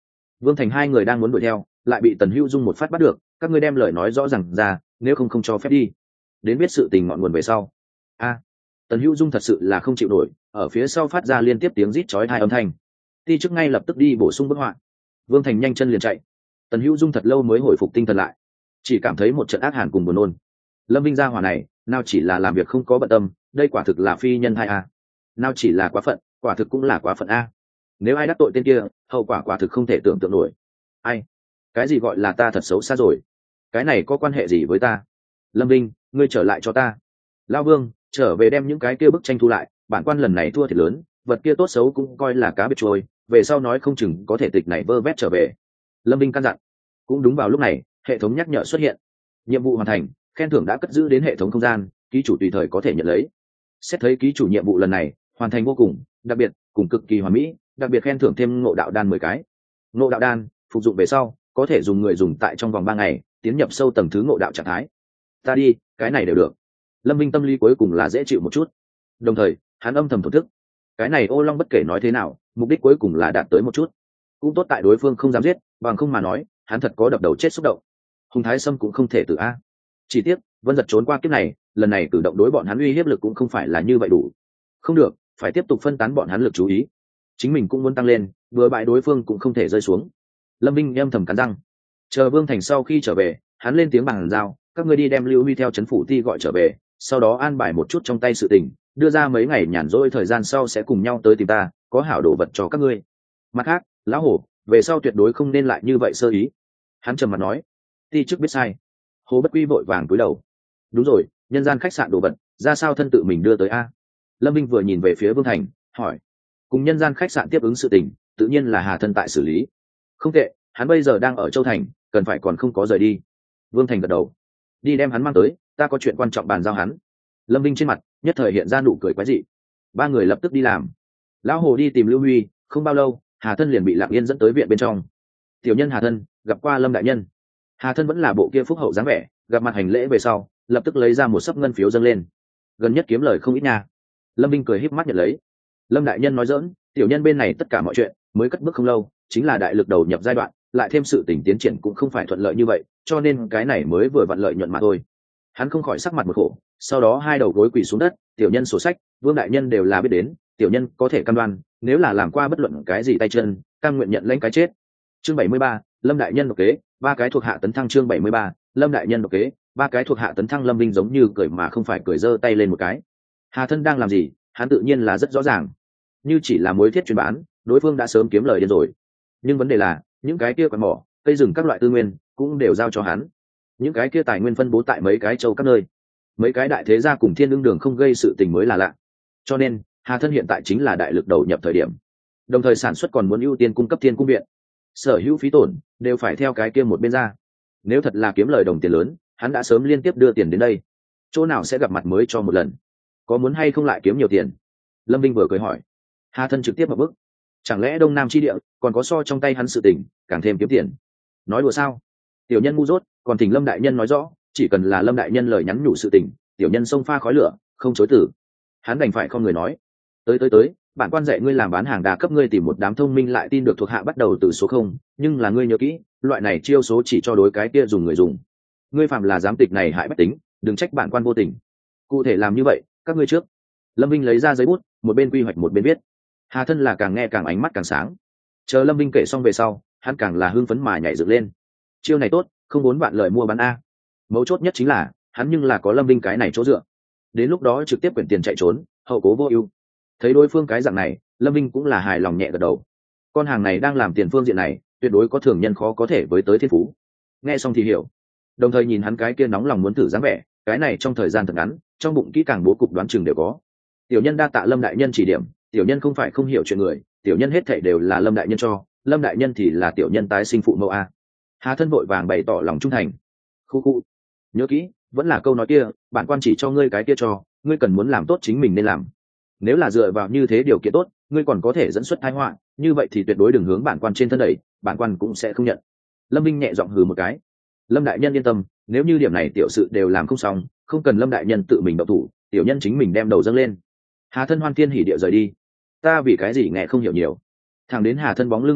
Vương Thành hai người đang muốn đuổi theo, lại bị Tần Hữu Dung một phát bắt được. Các ngươi đem lời nói rõ ràng ra, nếu không không cho phép đi. Đến biết sự tình ngọn nguồn về sau. A, Tần Hữu Dung thật sự là không chịu nổi, ở phía sau phát ra liên tiếp tiếng rít chói tai âm thanh. Ti chức ngay lập tức đi bổ sung bức họa. Vương Thành nhanh chân liền chạy. Tần Hữu Dung thật lâu mới hồi phục tinh thần lại, chỉ cảm thấy một trận ác hàn cùng buồn nôn. Lâm Vinh gia hỏa này, nào chỉ là làm việc không có bận tâm, đây quả thực là phi nhân hai a. Nào chỉ là quá phận, quả thực cũng là quá phận a. Nếu ai đắc tội tên kia, hậu quả quả thực không thể tưởng tượng nổi. Ai? Cái gì gọi là ta thật xấu xa rồi? Cái này có quan hệ gì với ta? Lâm Vinh, ngươi trở lại cho ta. Lao Vương, trở về đem những cái kia bức tranh thu lại, bản quan lần này thua thiệt lớn, vật kia tốt xấu cũng coi là cá biệt trôi, về sau nói không chừng có thể tịch này vơ vét trở về. Lâm Vinh căn dặn. Cũng đúng vào lúc này, hệ thống nhắc nhở xuất hiện. Nhiệm vụ hoàn thành, khen thưởng đã cất giữ đến hệ thống không gian, ký chủ tùy thời có thể nhận lấy. Xét thấy ký chủ nhiệm vụ lần này hoàn thành vô cùng đặc biệt, cùng cực kỳ hoàn mỹ, đặc biệt khen thưởng thêm ngộ đạo đan mười cái. Ngộ đạo đan phục dụng về sau, có thể dùng người dùng tại trong vòng ba ngày tiến nhập sâu tầng thứ ngộ đạo trạng thái. Ta đi, cái này đều được. Lâm Vinh tâm lý cuối cùng là dễ chịu một chút, đồng thời hắn âm thầm thổ thức, cái này Ô Long bất kể nói thế nào, mục đích cuối cùng là đạt tới một chút. Cũng tốt tại đối phương không dám giết, bằng không mà nói hắn thật có đập đầu chết xúc động. Hùng Thái Sâm cũng không thể tự a. Chỉ tiếc Vân Giật trốn qua kiếp này, lần này cử động đối bọn hắn uy hiếp lực cũng không phải là như vậy đủ. Không được, phải tiếp tục phân tán bọn hắn lực chú ý. Chính mình cũng muốn tăng lên, vừa bại đối phương cũng không thể rơi xuống. Lâm Vinh âm thầm cắn răng. Chờ Vương Thành sau khi trở về, hắn lên tiếng bàn giao, các ngươi đi đem Lưu Huy theo trấn phủ ti gọi trở về, sau đó an bài một chút trong tay sự tình, đưa ra mấy ngày nhàn rỗi thời gian sau sẽ cùng nhau tới tìm ta, có hảo đồ vật cho các ngươi. Mặt khác, lão hổ, về sau tuyệt đối không nên lại như vậy sơ ý. Hắn trầm mặt nói. Ti chức biết sai. Hồ Bất Quy vội vàng cúi đầu. Đúng rồi, nhân gian khách sạn đồ vật ra sao thân tự mình đưa tới a? Lâm Vinh vừa nhìn về phía Vương Thành, hỏi. Cùng nhân gian khách sạn tiếp ứng sự tình, tự nhiên là Hà thân tại xử lý. Không tệ, hắn bây giờ đang ở Châu Thành, cần phải còn không có rời đi. Vương Thành gật đầu. Đi đem hắn mang tới, ta có chuyện quan trọng bàn giao hắn. Lâm Vinh trên mặt nhất thời hiện ra nụ cười quái dị. Ba người lập tức đi làm. Lão Hồ đi tìm Lưu Huy, không bao lâu Hà thân liền bị Lặng Yên dẫn tới viện bên trong. Tiểu nhân Hà thân gặp qua Lâm đại nhân. Hà thân vẫn là bộ kia phúc hậu dáng vẻ, gặp mặt hành lễ về sau lập tức lấy ra một sấp ngân phiếu dâng lên. Gần nhất kiếm lời không ít nha. Lâm Vinh cười híp mắt nhận lấy. Lâm đại nhân nói dỡn, tiểu nhân bên này tất cả mọi chuyện mới cất bước không lâu, chính là đại lực đầu nhập giai đoạn, lại thêm sự tình tiến triển cũng không phải thuận lợi như vậy, cho nên cái này mới vừa vặn lợi nhuận mà thôi. Hắn không khỏi sắc mặt một khổ, sau đó hai đầu gối quỳ xuống đất. Tiểu nhân sổ sách, Vương đại nhân đều là biết đến, tiểu nhân có thể cam đoan, nếu là làm qua bất luận cái gì tay chân, cam nguyện nhận lãnh cái chết. Chương bảy mươi ba, Lâm đại nhân độc kế, ba cái thuộc hạ tấn thăng. Chương bảy mươi ba, Lâm đại nhân độc kế, ba cái thuộc hạ tấn thăng. Lâm Vinh giống như cười mà không phải cười, giơ tay lên một cái. Hà thân đang làm gì, hắn tự nhiên là rất rõ ràng. Như chỉ là mối thiết chuyên bán, đối phương đã sớm kiếm lời điên rồi. Nhưng vấn đề là, những cái kia quạt mỏ, cây rừng các loại tư nguyên cũng đều giao cho hắn. Những cái kia tài nguyên phân bố tại mấy cái châu các nơi. Mấy cái đại thế gia cùng Thiên Ưng Đường không gây sự tình mới là lạ. Cho nên, Hà thân hiện tại chính là đại lực đầu nhập thời điểm. Đồng thời sản xuất còn muốn ưu tiên cung cấp Thiên Cung viện. Sở hữu phí tổn đều phải theo cái kia một bên ra. Nếu thật là kiếm lời đồng tiền lớn, hắn đã sớm liên tiếp đưa tiền đến đây. Chỗ nào sẽ gặp mặt mới cho một lần? Có muốn hay không lại kiếm nhiều tiền? Lâm Vinh vừa cười hỏi. Hà thân trực tiếp một bước. Chẳng lẽ Đông Nam chi địa còn có so trong tay hắn sự tình, càng thêm kiếm tiền? Nói đùa sao? Tiểu nhân ngu dốt, còn thỉnh Lâm đại nhân nói rõ, chỉ cần là Lâm đại nhân lời nhắn nhủ sự tình, tiểu nhân xông pha khói lửa, không chối từ. Hắn đành phải không người nói. Tới tới tới, bản quan dạy ngươi làm bán hàng đa cấp, ngươi tìm một đám thông minh lại tin được thuộc hạ bắt đầu từ số không, nhưng là ngươi nhớ kỹ, loại này chiêu số chỉ cho đối cái kia dùng người dùng. Ngươi phạm là dám tịch này hại bách tính, đừng trách bản quan vô tình. Cụ thể làm như vậy, các ngươi trước. Lâm Vinh lấy ra giấy bút, một bên quy hoạch một bên viết. Hà thân là càng nghe càng ánh mắt càng sáng. Chờ Lâm Vinh kể xong về sau, hắn càng là hưng phấn mà nhảy dựng lên. Chiêu này tốt, không muốn bạn lời mua bán a. Mấu chốt nhất chính là, hắn nhưng là có Lâm Vinh cái này chỗ dựa. Đến lúc đó trực tiếp quyển tiền chạy trốn, hậu cố vô ưu. Thấy đối phương cái dạng này, Lâm Vinh cũng là hài lòng nhẹ gật đầu. Con hàng này đang làm tiền phương diện này, tuyệt đối có thường nhân khó có thể với tới thiên phú. Nghe xong thì hiểu. Đồng thời nhìn hắn cái kia nóng lòng muốn thử dáng vẻ, cái này trong thời gian thật ngắn, trong bụng kỹ càng bố cục đoán chừng đều có. Tiểu nhân đa tạ Lâm đại nhân chỉ điểm, tiểu nhân không phải không hiểu chuyện người, tiểu nhân hết thảy đều là Lâm đại nhân cho, Lâm đại nhân thì là tiểu nhân tái sinh phụ mẫu a. Hà thân vội vàng bày tỏ lòng trung thành. Khu khu, nhớ kỹ, vẫn là câu nói kia, bản quan chỉ cho ngươi cái kia cho, ngươi cần muốn làm tốt chính mình nên làm. Nếu là dựa vào như thế điều kiện tốt, ngươi còn có thể dẫn xuất tai họa, như vậy thì tuyệt đối đừng hướng bản quan trên thân đẩy, bản quan cũng sẽ không nhận. Lâm Minh nhẹ giọng hừ một cái. Lâm đại nhân yên tâm, nếu như điểm này tiểu sự đều làm không xong, không cần Lâm đại nhân tự mình động thủ, tiểu nhân chính mình đem đầu dâng lên. Hà thân hoan thiên hỉ địa rời đi. Ta vì cái gì nghe không hiểu nhiều. Thằng đến Hà thân bóng lưng biến mất,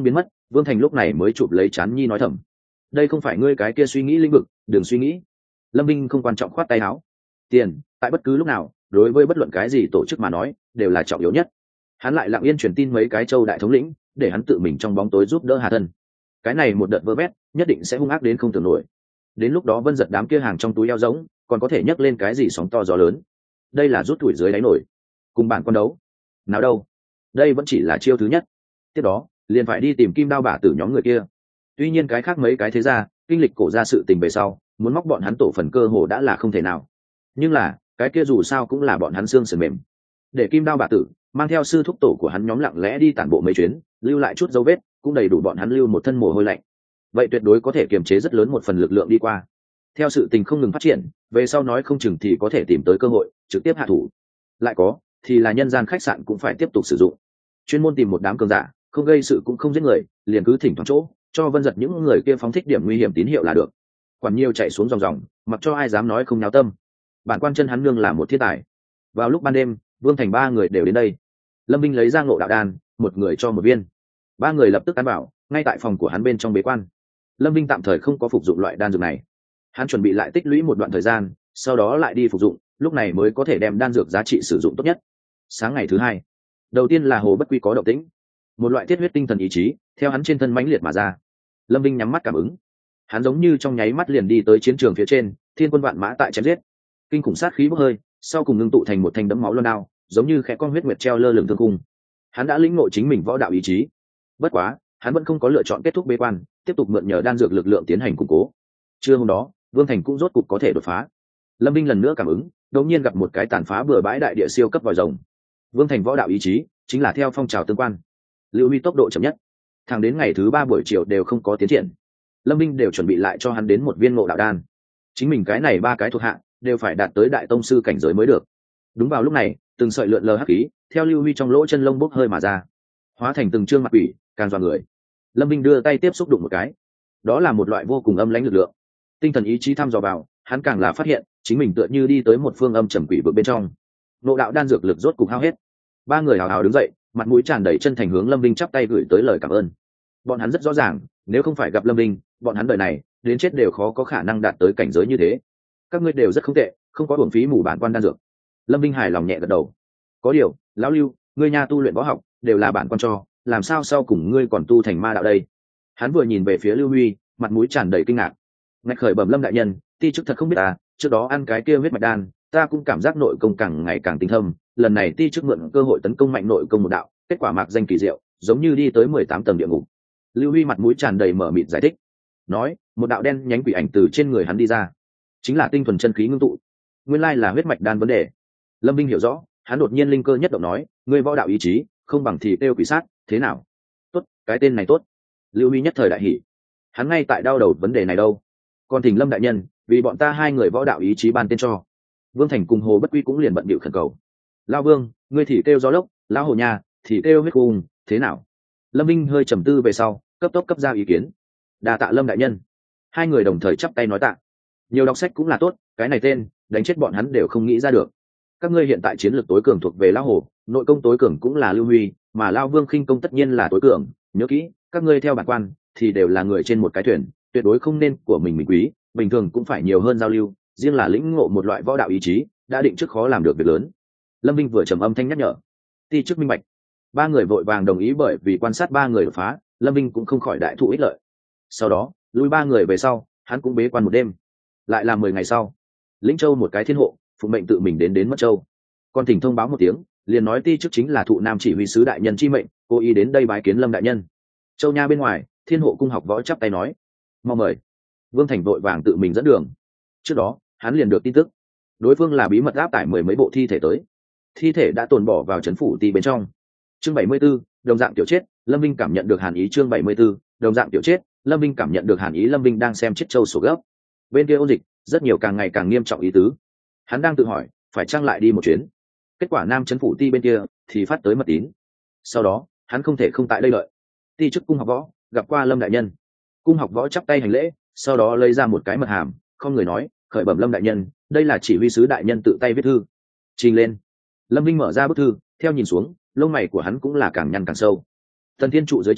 Vương Thành lúc này mới chụp lấy chán nhi nói thầm, đây không phải ngươi cái kia suy nghĩ lĩnh vực, đừng suy nghĩ. Lâm Minh không quan trọng khoát tay áo. Tiền tại bất cứ lúc nào đối với bất luận cái gì tổ chức mà nói đều là trọng yếu nhất. Hắn lại lặng yên truyền tin mấy cái châu đại thống lĩnh để hắn tự mình trong bóng tối giúp đỡ Hà Thân. Cái này một đợt vơ vét nhất định sẽ hung ác đến không tưởng nổi. Đến lúc đó Vân Giật đám kia hàng trong túi eo rỗng còn có thể nhấc lên cái gì sóng to gió lớn. Đây là rút tuổi dưới đáy nổi, cùng bản con đấu nào đâu. Đây vẫn chỉ là chiêu thứ nhất, tiếp đó liền phải đi tìm Kim Đao Bả Tử nhóm người kia. Tuy nhiên cái khác mấy cái thế gia kinh lịch cổ ra sự tình về sau muốn móc bọn hắn tổ phần cơ hồ đã là không thể nào, nhưng là cái kia dù sao cũng là bọn hắn xương sườn mềm. Để Kim Đao Bả Tử mang theo sư thúc tổ của hắn nhóm lặng lẽ đi tản bộ mấy chuyến, lưu lại chút dấu vết cũng đầy đủ bọn hắn lưu một thân mồ hôi lạnh. Vậy tuyệt đối có thể kiềm chế rất lớn một phần lực lượng đi qua. Theo sự tình không ngừng phát triển, về sau nói không chừng thì có thể tìm tới cơ hội trực tiếp hạ thủ. Lại có thì là nhân gian khách sạn cũng phải tiếp tục sử dụng, chuyên môn tìm một đám cường giả không gây sự cũng không giết người, liền cứ thỉnh thoảng chỗ cho Vân Giật những người kia phóng thích điểm nguy hiểm tín hiệu là được. Quản nhiều chạy xuống dòng dòng, mặc cho ai dám nói không náo tâm. Bản quan chân hắn nương là một thiên tài. Vào lúc ban đêm, Vương Thành ba người đều đến đây. Lâm Binh lấy ra Ngộ Đạo Đan, một người cho một viên. Ba người lập tức ăn bảo, ngay tại phòng của hắn bên trong bế quan. Lâm Binh tạm thời không có phục dụng loại đan dược này. Hắn chuẩn bị lại tích lũy một đoạn thời gian, sau đó lại đi phục dụng, lúc này mới có thể đem đan dược giá trị sử dụng tốt nhất. Sáng ngày thứ hai, đầu tiên là Hồ Bất Quy có động tĩnh, một loại thiết huyết tinh thần ý chí theo hắn trên thân mãnh liệt mà ra. Lâm Binh nhắm mắt cảm ứng, hắn giống như trong nháy mắt liền đi tới chiến trường phía trên, thiên quân vạn mã tại chém giết, kinh khủng sát khí bốc hơi, sau cùng ngưng tụ thành một thanh đấm máu loan đao, giống như khẽ con huyết nguyệt treo lơ lửng thương cung. Hắn đã lĩnh ngộ chính mình võ đạo ý chí, bất quá hắn vẫn không có lựa chọn kết thúc bế quan, tiếp tục mượn nhờ đan dược lực lượng tiến hành củng cố. Trưa hôm đó, Vương Thành cũng rốt cục có thể đột phá. Lâm Binh lần nữa cảm ứng, đột nhiên gặp một cái tàn phá bừa bãi đại địa siêu cấp vòi rồng. Vương Thành võ đạo ý chí chính là theo phong trào tương quan, lưu huy tốc độ chậm nhất, thẳng đến ngày thứ ba buổi chiều đều không có tiến triển. Lâm Binh đều chuẩn bị lại cho hắn đến một viên Ngộ Đạo Đan, chính mình cái này ba cái thuộc hạ đều phải đạt tới đại tông sư cảnh giới mới được. Đúng vào lúc này, từng sợi lượn lờ hắc khí theo lưu huy trong lỗ chân lông bốc hơi mà ra, hóa thành từng trương mặt quỷ, càng dọa người. Lâm Binh đưa tay tiếp xúc đụng một cái, đó là một loại vô cùng âm lãnh lực lượng. Tinh thần ý chí thăm dò vào, hắn càng là phát hiện chính mình tựa như đi tới một phương âm trầm quỷ vực bên trong. Ngộ đạo đan dược lực rốt cục hao hết. Ba người hào hào đứng dậy, mặt mũi tràn đầy chân thành hướng Lâm Binh chắp tay gửi tới lời cảm ơn. Bọn hắn rất rõ ràng, nếu không phải gặp Lâm Binh, bọn hắn đời này đến chết đều khó có khả năng đạt tới cảnh giới như thế. Các ngươi đều rất không tệ, không có uổng phí mù bản quan đan dược. Lâm Binh hài lòng nhẹ gật đầu. Có điều, lão Lưu, ngươi nha tu luyện võ học đều là bản quan cho, làm sao sau cùng ngươi còn tu thành ma đạo đây? Hắn vừa nhìn về phía Lưu Huy, mặt mũi tràn đầy kinh ngạc. Ngạch khởi bẩm Lâm đại nhân, ti chức thật không biết à, trước đó ăn cái kia huyết mạch đan, ta cũng cảm giác nội công càng ngày càng tinh thâm, lần này ti chức mượn cơ hội tấn công mạnh nội công một đạo, kết quả mạc danh kỳ diệu, giống như đi tới mười tám tầng địa ngục. Lưu Huy mặt mũi tràn đầy mở mịt giải thích, nói, một đạo đen nhánh quỷ ảnh từ trên người hắn đi ra, chính là tinh thuần chân khí ngưng tụ, nguyên lai là huyết mạch đan vấn đề. Lâm Binh hiểu rõ, hắn đột nhiên linh cơ nhất động nói, ngươi võ đạo ý chí không bằng thì tiêu quỷ sát, thế nào? Tốt, cái tên này tốt. Lưu Huy nhất thời đại hỉ, hắn ngay tại đau đầu vấn đề này đâu, còn thỉnh Lâm đại nhân vì bọn ta hai người võ đạo ý chí ban tên cho. Vương Thành cùng Hồ Bất Quy cũng liền bận bịu khẩn cầu, Lão Vương, ngươi thì kêu gió lốc, lão Hồ nhà thì kêu huyết cung, thế nào? Lâm Binh hơi trầm tư về sau, cấp tốc cấp ra ý kiến. Đa tạ Lâm đại nhân. Hai người đồng thời chắp tay nói tạ. Nhiều đọc sách cũng là tốt, cái này tên đánh chết bọn hắn đều không nghĩ ra được. Các ngươi hiện tại chiến lược tối cường thuộc về lão Hồ, nội công tối cường cũng là Lưu Huy, mà Lão Vương khinh công tất nhiên là tối cường. Nhớ kỹ, các ngươi theo bản quan thì đều là người trên một cái thuyền, tuyệt đối không nên của mình mình quý, bình thường cũng phải nhiều hơn giao lưu, riêng là lĩnh ngộ một loại võ đạo ý chí, đã định trước khó làm được việc lớn. Lâm Binh vừa trầm âm thanh nhắc nhở, ti chức minh bạch. Ba người vội vàng đồng ý, bởi vì quan sát ba người đột phá, Lâm Binh cũng không khỏi đại thụ ích lợi. Sau đó lui ba người về sau, hắn cũng bế quan một đêm. Lại là mười ngày sau, Lĩnh Châu một cái thiên hộ phụ mệnh tự mình đến đến Mất Châu, còn thỉnh thông báo một tiếng, liền nói ti chức chính là thụ nam chỉ huy sứ đại nhân chi mệnh, cố ý đến đây bái kiến Lâm đại nhân. Châu nha bên ngoài, thiên hộ cung học võ chắp tay nói, mau mời. Vương Thành vội vàng tự mình dẫn đường. Trước đó hắn liền được tin tức, đối phương là bí mật áp tải mười mấy bộ thi thể tới, thi thể đã tồn bỏ vào trấn phủ ti bên trong. Chương bảy mươi 74, đồng dạng tiểu chết, Lâm Vinh cảm nhận được hàn ý. Chương bảy mươi 74, đồng dạng tiểu chết, Lâm Vinh cảm nhận được hàn ý. Lâm Vinh đang xem chiếc châu sổ gấp, bên kia ôn dịch rất nhiều, càng ngày càng nghiêm trọng ý tứ. Hắn đang tự hỏi phải chăng lại đi một chuyến. Kết quả nam trấn phủ ti bên kia thì phát tới mật tín. Sau đó hắn không thể không tại đây lợi. Ti chức cung học võ gặp qua Lâm đại nhân. Cung học võ chắp tay hành lễ, sau đó lấy ra một cái mật hàm, không người nói, khởi bẩm Lâm đại nhân, đây là chỉ huy sứ đại nhân tự tay viết thư. Trình lên. Lâm Vinh mở ra bức thư, theo nhìn xuống, lông mày của hắn cũng là càng nhăn càng sâu. Thần thiên trụ dưới trướng,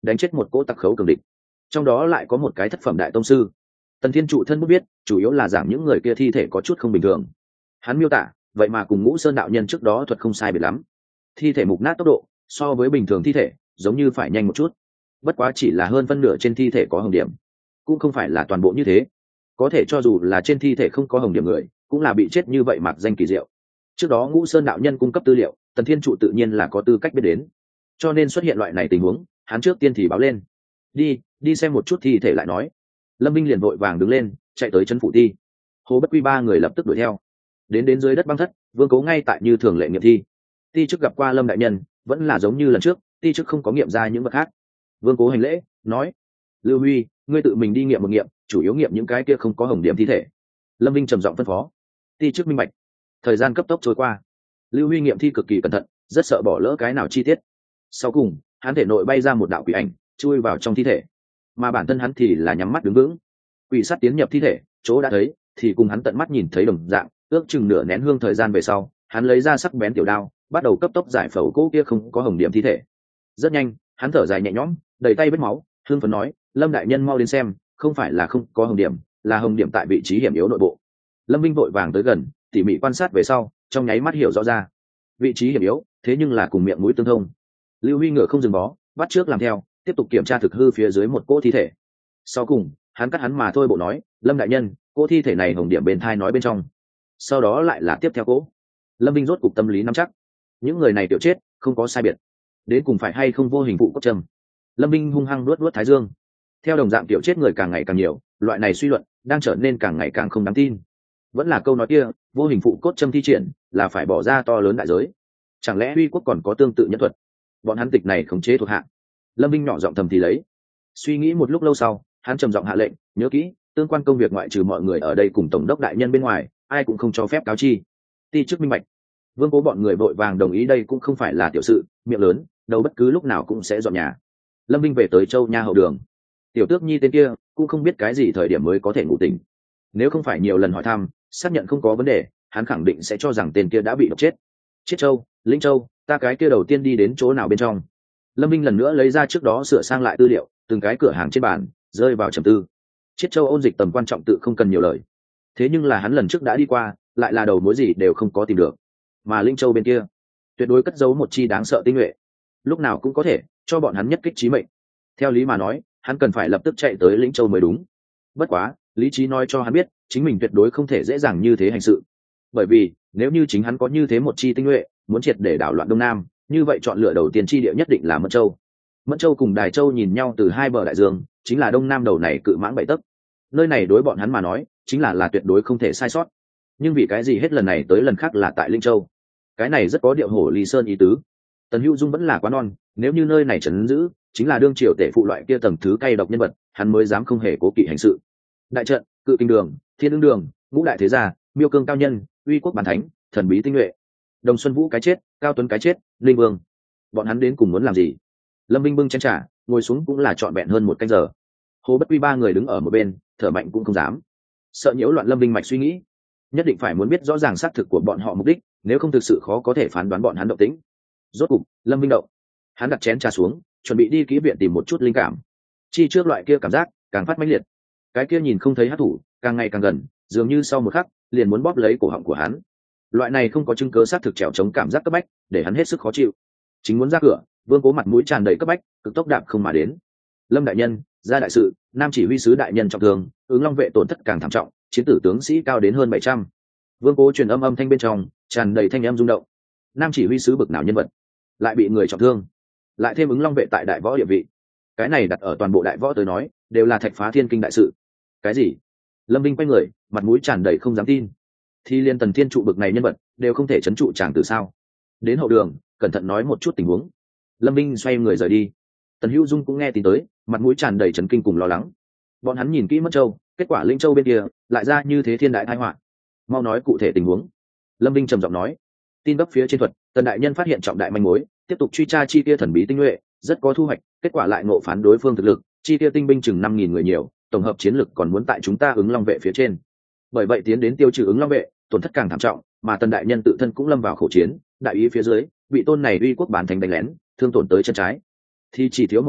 đánh chết một cỗ tặc khấu cường địch, trong đó lại có một cái thất phẩm đại tông sư. Tần thiên trụ thân bút biết chủ yếu là giảng những người kia thi thể có chút không bình thường. Hắn miêu tả vậy mà cùng Ngũ Sơn đạo nhân trước đó thuật không sai biệt lắm, thi thể mục nát tốc độ so với bình thường thi thể giống như phải nhanh một chút, bất quá chỉ là hơn phân nửa trên thi thể có hồng điểm, cũng không phải là toàn bộ như thế. Có thể cho dù là trên thi thể không có hồng điểm người cũng là bị chết như vậy mặc danh kỳ diệu. Trước đó Ngũ Sơn đạo nhân cung cấp tư liệu, Tần thiên trụ tự nhiên là có tư cách biết đến, cho nên xuất hiện loại này tình huống hắn trước tiên thì báo lên. Đi đi xem một chút thi thể lại nói. Lâm Binh liền vội vàng đứng lên chạy tới trấn phủ ti. Hồ Bất Quy ba người lập tức đuổi theo, đến đến dưới đất băng thất. Vương Cố ngay tại như thường lệ nghiệm thi. Ti chức gặp qua Lâm đại nhân, vẫn là giống như lần trước, ti chức không có nghiệm ra những vật khác. Vương Cố hành lễ nói, Lưu Huy, ngươi tự mình đi nghiệm một nghiệm, chủ yếu nghiệm những cái kia không có hồng điểm thi thể. Lâm Binh trầm giọng phân phó. Ti chức minh bạch. Thời gian cấp tốc trôi qua, Lưu Huy nghiệm thi cực kỳ cẩn thận, rất sợ bỏ lỡ cái nào chi tiết. Sau cùng hắn thể nội bay ra một đạo quỷ ảnh chui vào trong thi thể, mà bản thân hắn thì là nhắm mắt đứng vững. Quỷ sát tiến nhập thi thể chỗ đã thấy thì cùng hắn tận mắt nhìn thấy đồng dạng. Ước chừng nửa nén hương thời gian về sau, hắn lấy ra sắc bén tiểu đao, bắt đầu cấp tốc giải phẫu cỗ kia không có hồng điểm thi thể. Rất nhanh hắn thở dài nhẹ nhõm, đầy tay vết máu, hương phấn nói, Lâm đại nhân mau đến xem, không phải là không có hồng điểm, là hồng điểm tại vị trí hiểm yếu nội bộ. Lâm Vinh vội vàng tới gần tỉ mỉ quan sát về sau, trong nháy mắt hiểu rõ ra vị trí hiểm yếu, thế nhưng là cùng miệng mũi tương thông. Lưu Huy ngựa không dừng bó, bắt trước làm theo, tiếp tục kiểm tra thực hư phía dưới một cỗ thi thể. Sau cùng hắn cắt hắn mà thôi bộ nói, Lâm đại nhân, cỗ thi thể này hồng điểm bên thai nói bên trong. Sau đó lại là tiếp theo cỗ. Lâm Vinh rốt cục tâm lý nắm chắc, những người này tiểu chết không có sai biệt, đến cùng phải hay không vô hình phụ cốt trầm. Lâm Vinh hung hăng luốt luốt thái dương. Theo đồng dạng tiểu chết người càng ngày càng nhiều, loại này suy luận đang trở nên càng ngày càng không đáng tin. Vẫn là câu nói kia, vô hình phụ cốt châm thi triển là phải bỏ ra to lớn đại giới. Chẳng lẽ Huy quốc còn có tương tự nhân thuật? Bọn hắn tịch này khống chế thuộc hạ. Lâm Vinh nhỏ giọng thầm thì lấy. Suy nghĩ một lúc lâu sau, hắn trầm giọng hạ lệnh, nhớ kỹ, tương quan công việc ngoại trừ mọi người ở đây cùng tổng đốc đại nhân bên ngoài, ai cũng không cho phép cáo chi. Ti chức minh bạch. Vương Cố bọn người vội vàng đồng ý, đây cũng không phải là tiểu sự, miệng lớn, đâu bất cứ lúc nào cũng sẽ dọn nhà. Lâm Vinh về tới Châu Nha hậu đường. Tiểu Tước Nhi tên kia cũng không biết cái gì thời điểm mới có thể ngủ tỉnh. Nếu không phải nhiều lần hỏi thăm, xác nhận không có vấn đề, hắn khẳng định sẽ cho rằng tên kia đã bị độc chết. Chiết Châu, Linh Châu, ta cái kia đầu tiên đi đến chỗ nào bên trong? Lâm Vinh lần nữa lấy ra trước đó sửa sang lại tư liệu, từng cái cửa hàng trên bàn rơi vào trầm tư. Chiết Châu ôn dịch tầm quan trọng tự không cần nhiều lời, thế nhưng là hắn lần trước đã đi qua, lại là đầu mối gì đều không có tìm được. Mà Linh Châu bên kia tuyệt đối cất giấu một chi đáng sợ tinh nhuệ, lúc nào cũng có thể cho bọn hắn nhất kích chí mệnh. Theo lý mà nói, hắn cần phải lập tức chạy tới Lĩnh Châu mới đúng. Bất quá lý trí nói cho hắn biết, chính mình tuyệt đối không thể dễ dàng như thế hành sự, bởi vì nếu như chính hắn có như thế một chi tinh nhuệ muốn triệt để đảo loạn Đông Nam, như vậy chọn lựa đầu tiên chi địa nhất định là Mẫn Châu. Mẫn Châu cùng Đài Châu nhìn nhau từ hai bờ đại dương, chính là Đông Nam đầu này cự mãng bảy tấc. Nơi này đối bọn hắn mà nói chính là là tuyệt đối không thể sai sót. Nhưng vì cái gì hết lần này tới lần khác là tại Linh Châu? Cái này rất có điệu hổ Ly Sơn ý tứ. Tần Hữu Dung vẫn là quá non, nếu như nơi này trấn giữ chính là đương triều tể phụ loại kia tầng thứ cay độc nhân vật, hắn mới dám không hề cố kỵ hành sự. Đại trận, Cự Kinh Đường, Thiên Ưng Đường, Ngũ Đại Thế Gia, Miêu Cương cao nhân, Uy Quốc bản thánh, thần bí tinh nhuệ, Đồng Xuân Vũ cái chết, Cao Tuấn cái chết, Linh Vương, bọn hắn đến cùng muốn làm gì? Lâm Vinh bưng chén trà, ngồi xuống cũng là trọn vẹn hơn một canh giờ. Hồ Bất Quy ba người đứng ở một bên, thở mạnh cũng không dám, sợ nhiễu loạn Lâm Vinh mạch suy nghĩ. Nhất định phải muốn biết rõ ràng xác thực của bọn họ mục đích, nếu không thực sự khó có thể phán đoán bọn hắn động tĩnh. Rốt cục Lâm Vinh động, hắn đặt chén trà xuống, chuẩn bị đi kỹ viện tìm một chút linh cảm. Chi trước loại kia cảm giác càng phát mãnh liệt, cái kia nhìn không thấy hắc thủ càng ngày càng gần, dường như sau một khắc liền muốn bóp lấy cổ họng của hắn. Loại này không có chứng cứ xác thực trèo chống cảm giác cấp bách để hắn hết sức khó chịu. Chính muốn ra cửa, Vương Cố mặt mũi tràn đầy cấp bách, cực tốc đạp không mà đến. Lâm đại nhân, ra đại sự, Nam chỉ huy sứ đại nhân trọng thương, Ứng Long vệ tổn thất càng thảm trọng, chiến tử tướng sĩ cao đến hơn bảy trăm. Vương Cố truyền âm âm thanh bên trong tràn đầy thanh âm rung động. Nam chỉ huy sứ bực nào nhân vật lại bị người trọng thương, lại thêm Ứng Long vệ tại đại võ địa vị, cái này đặt ở toàn bộ đại võ tới nói đều là thạch phá thiên kinh đại sự. Cái gì? Lâm Vinh quay người, mặt mũi tràn đầy không dám tin. Thì liên Tần Thiên trụ bực này nhân vật đều không thể trấn trụ chàng từ sao? Đến hậu đường cẩn thận nói một chút tình huống. Lâm Vinh xoay người rời đi. Tần Hữu Dung cũng nghe tin tới, mặt mũi tràn đầy chấn kinh cùng lo lắng. Bọn hắn nhìn kỹ Mẫn Châu, kết quả Linh Châu bên kia lại ra như thế thiên đại tai họa. Mau nói cụ thể tình huống. Lâm Vinh trầm giọng nói. Tin gấp phía trên thuật, Tần đại nhân phát hiện trọng đại manh mối, tiếp tục truy tra chi kia thần bí tinh nhuệ, rất có thu hoạch, kết quả lại ngộ phán đối phương thực lực, chi kia tinh binh chừng năm nghìn người nhiều, tổng hợp chiến lực còn muốn tại chúng ta Ứng Long vệ phía trên. Bởi vậy tiến đến tiêu trừ Ứng Long vệ, tổn thất càng thảm trọng, mà Tần đại nhân tự thân cũng lâm vào khổ chiến, đại ý phía dưới bị tôn này Uy Quốc bản thành đánh lén, thương tổn tới chân trái, thì chỉ thiếu một chút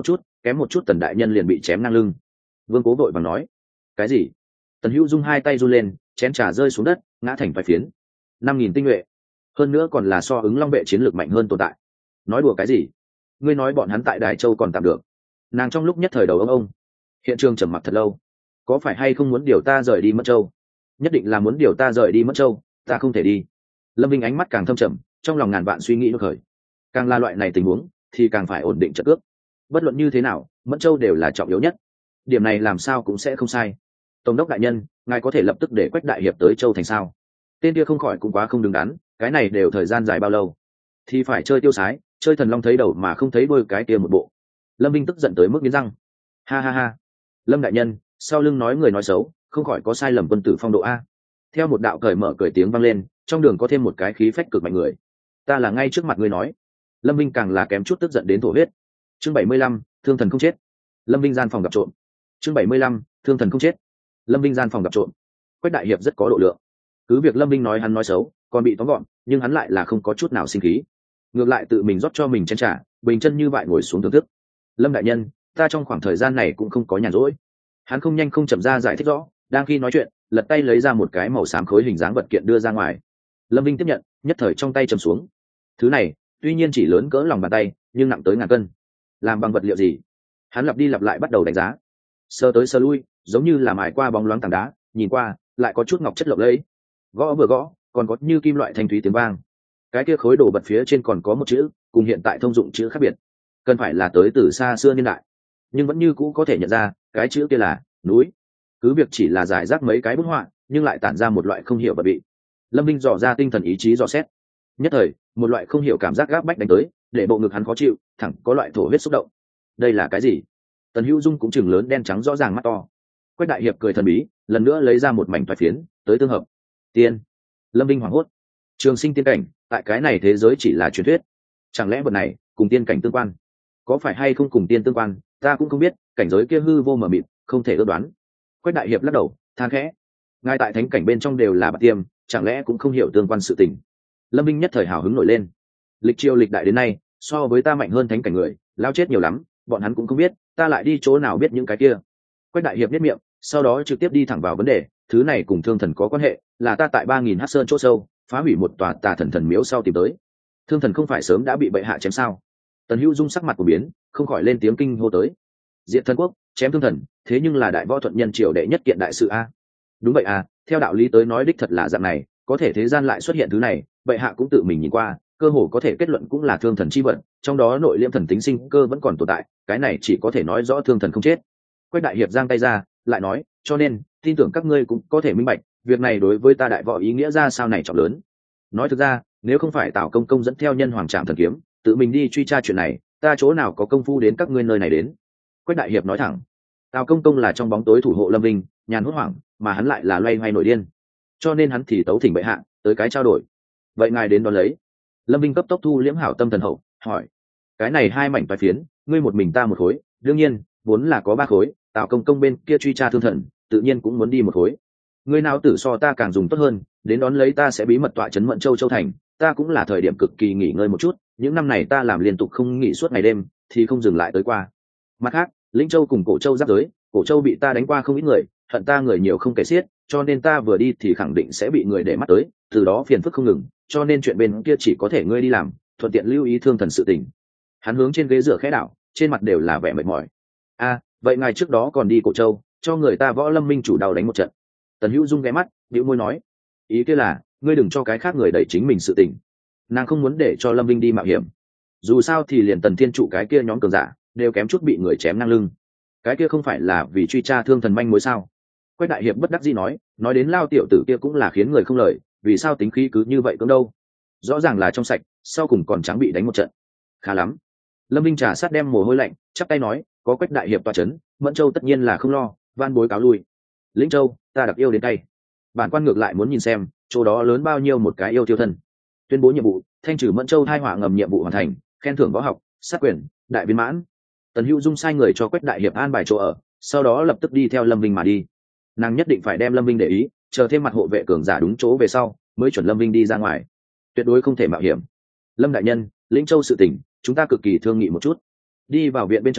kém một chút tần đại nhân liền bị chém ngang lưng. Vương Cố vội vàng nói. Cái gì? Tần Hữu Dung hai tay run lên, chén trà rơi xuống đất, ngã thành vài phiến. Năm nghìn tinh nhuệ, hơn nữa còn là so ứng long vệ chiến lược mạnh hơn tồn tại. Nói đùa cái gì? Ngươi nói bọn hắn tại Đài Châu còn tạm được? Nàng trong lúc nhất thời đầu ông ông. Hiện trường trầm mặc thật lâu. Có phải hay không muốn điều ta rời đi Mẫn Châu? Nhất định là muốn điều ta rời đi Mẫn Châu, ta không thể đi. Lâm Vinh ánh mắt càng thâm trầm, trong lòng ngàn vạn suy nghĩ nó khởi. Càng là loại này tình huống, thì càng phải ổn định trận cước. Bất luận như thế nào, Mẫn Châu đều là trọng yếu nhất. Điểm này làm sao cũng sẽ không sai. Tổng đốc đại nhân, ngài có thể lập tức để Quách đại hiệp tới Châu thành sao? Tên kia không khỏi cũng quá không đứng đắn, cái này đều thời gian dài bao lâu? Thì phải chơi tiêu sái, chơi thần long thấy đầu mà không thấy đuôi cái kia một bộ. Lâm Vinh tức giận tới mức nghiến răng. Ha ha ha. Lâm đại nhân, sau lưng nói người nói xấu, không khỏi có sai lầm quân tử phong độ a. Theo một đạo cởi mở cười tiếng vang lên, trong đường có thêm một cái khí phách cực mạnh người. Ta là ngay trước mặt ngươi nói. Lâm Vinh càng là kém chút tức giận đến thổ huyết. Chương bảy mươi lăm, thương thần không chết. Lâm Vinh gian phòng gặp trộm. Chương bảy mươi lăm, thương thần không chết. Lâm Vinh gian phòng gặp trộm. Quách đại hiệp rất có độ lượng. Cứ việc Lâm Vinh nói hắn nói xấu, còn bị tóm gọn, nhưng hắn lại là không có chút nào sinh khí. Ngược lại tự mình rót cho mình chén trà, bình chân như vậy ngồi xuống thưởng thức. Lâm đại nhân, ta trong khoảng thời gian này cũng không có nhàn rỗi. Hắn không nhanh không chậm ra giải thích rõ, đang khi nói chuyện, lật tay lấy ra một cái màu xám khối hình dáng vật kiện đưa ra ngoài. Lâm Vinh tiếp nhận, nhất thời trong tay trầm xuống. Thứ này, tuy nhiên chỉ lớn cỡ lòng bàn tay, nhưng nặng tới ngàn cân. Làm bằng vật liệu gì? Hắn lặp đi lặp lại bắt đầu đánh giá. Sơ tới sơ lui, giống như là mài qua bóng loáng tảng đá, nhìn qua lại có chút ngọc chất lộng lẫy. Gõ vừa gõ, còn có như kim loại thanh thúy tiếng vang. Cái kia khối đồ vật phía trên còn có một chữ, cùng hiện tại thông dụng chữ khác biệt, cần phải là tới từ xa xưa niên đại, nhưng vẫn như cũ có thể nhận ra cái chữ kia là núi. Cứ việc chỉ là giải rác mấy cái bút họa, nhưng lại tản ra một loại không hiểu vật vị. Lâm Vinh dò ra tinh thần ý chí dò xét, nhất thời một loại không hiểu cảm giác gáp bách đánh tới, để bộ ngực hắn khó chịu, thẳng có loại thổ huyết xúc động. Đây là cái gì? Tần Hữu Dung cũng chừng lớn đen trắng rõ ràng mắt to. Quách đại hiệp cười thần bí, lần nữa lấy ra một mảnh vải phiến, tới tương hợp. Tiên. Lâm Vinh hoảng hốt. Trường sinh tiên cảnh, tại cái này thế giới chỉ là truyền thuyết. Chẳng lẽ vật này cùng tiên cảnh tương quan? Có phải hay không cùng tiên tương quan, ta cũng không biết, cảnh giới kia hư vô mờ mịt, không thể ước đoán. Quách đại hiệp lắc đầu, than khẽ. Ngay tại thánh cảnh bên trong đều là bạc tiêm, chẳng lẽ cũng không hiểu tương quan sự tình? Lâm Vinh nhất thời hào hứng nổi lên. Lịch triều lịch đại đến nay, so với ta mạnh hơn thánh cảnh người, lao chết nhiều lắm, bọn hắn cũng không biết, ta lại đi chỗ nào biết những cái kia. Quách đại hiệp biết miệng, sau đó trực tiếp đi thẳng vào vấn đề, thứ này cùng thương thần có quan hệ, là ta tại ba nghìn hắc sơn chỗ sâu phá hủy một tòa tà thần thần miếu sau tìm tới. Thương thần không phải sớm đã bị bệ hạ chém sao? Tần Hữu Dung sắc mặt của biến, không khỏi lên tiếng kinh hô tới. Diệt thần quốc, chém thương thần, thế nhưng là đại võ thuận nhân triều đệ nhất kiện đại sự a. Đúng vậy à, theo đạo lý tới nói đích thật là dạng này, có thể thế gian lại xuất hiện thứ này, bệ hạ cũng tự mình nhìn qua, cơ hồ có thể kết luận cũng là thương thần chi vận, trong đó nội liễm thần tính sinh cơ vẫn còn tồn tại, cái này chỉ có thể nói rõ thương thần không chết. Quách đại hiệp giang tay ra, lại nói, cho nên tin tưởng các ngươi cũng có thể minh bạch, việc này đối với ta đại võ ý nghĩa ra sao này trọng lớn. Nói thực ra, nếu không phải Tào công công dẫn theo nhân hoàng trạm thần kiếm, tự mình đi truy tra chuyện này, ta chỗ nào có công phu đến các ngươi nơi này đến. Quách đại hiệp nói thẳng. Tào công công là trong bóng tối thủ hộ Lâm Vinh, nhàn hốt hoảng, mà hắn lại là loay hoay nổi điên, cho nên hắn thì tấu thỉnh bệ hạ tới cái trao đổi. Vậy ngài đến đón lấy. Lâm Vinh cấp tốc thu liễm hảo tâm thần hậu, hỏi, cái này hai mảnh vải phiến, ngươi một mình ta một khối, đương nhiên vốn là có ba khối, Tào công công bên kia truy tra thương thần, tự nhiên cũng muốn đi một khối. Ngươi nào tử so ta càng dùng tốt hơn, đến đón lấy ta sẽ bí mật tọa trấn Mẫn Châu Châu thành, ta cũng là thời điểm cực kỳ nghỉ ngơi một chút, những năm này ta làm liên tục không nghỉ suốt ngày đêm, thì không dừng lại tới qua. Mặt khác, Lĩnh Châu cùng Cổ Châu giáp giới, Cổ Châu bị ta đánh qua không ít người, hận ta người nhiều không kể xiết, cho nên ta vừa đi thì khẳng định sẽ bị người để mắt tới, từ đó phiền phức không ngừng, cho nên chuyện bên kia chỉ có thể ngươi đi làm, thuận tiện lưu ý thương thần sự tình. Hắn hướng trên ghế dựa khẽ đảo, trên mặt đều là vẻ mệt mỏi. A, vậy ngài trước đó còn đi Cổ Châu, cho người ta Võ Lâm minh chủ đầu đánh một trận. Tần Hữu Dung ghé mắt, bĩu môi nói, ý kia là ngươi đừng cho cái khác người đẩy chính mình sự tình. Nàng không muốn để cho Lâm Vinh đi mạo hiểm, dù sao thì liền Tần Thiên trụ cái kia nhóm cường giả đều kém chút bị người chém ngang lưng, cái kia không phải là vì truy tra thương thần manh mối sao? Quách đại hiệp bất đắc dĩ nói, nói đến lao tiểu tử kia cũng là khiến người không lời, vì sao tính khí cứ như vậy cũng đâu? Rõ ràng là trong sạch, sau cùng còn trắng bị đánh một trận. Khá lắm. Lâm Vinh trà sát đem mồ hôi lạnh, chắp tay nói, có Quách đại hiệp tọa chấn, Mẫn Châu tất nhiên là không lo, van bối cáo lui. Lĩnh Châu, ta đặc yêu đến tay. Bản quan ngược lại muốn nhìn xem, chỗ đó lớn bao nhiêu một cái yêu tiêu thân. Tuyên bố nhiệm vụ, thanh trừ Mẫn Châu thai họa ngầm nhiệm vụ hoàn thành, khen thưởng võ học, sát quyền, đại viên mãn. Tần Hữu Dung sai người cho Quách đại hiệp an bài chỗ ở, sau đó lập tức đi theo Lâm Vinh mà đi. Nàng nhất định phải đem Lâm Vinh để ý, chờ thêm mặt hộ vệ cường giả đúng chỗ về sau, mới chuẩn Lâm Vinh đi ra ngoài. Tuyệt đối không thể mạo hiểm. Lâm đại nhân, Lĩnh Châu sự tình, chúng ta cực kỳ thương nghị một chút. Đi vào viện bên trong,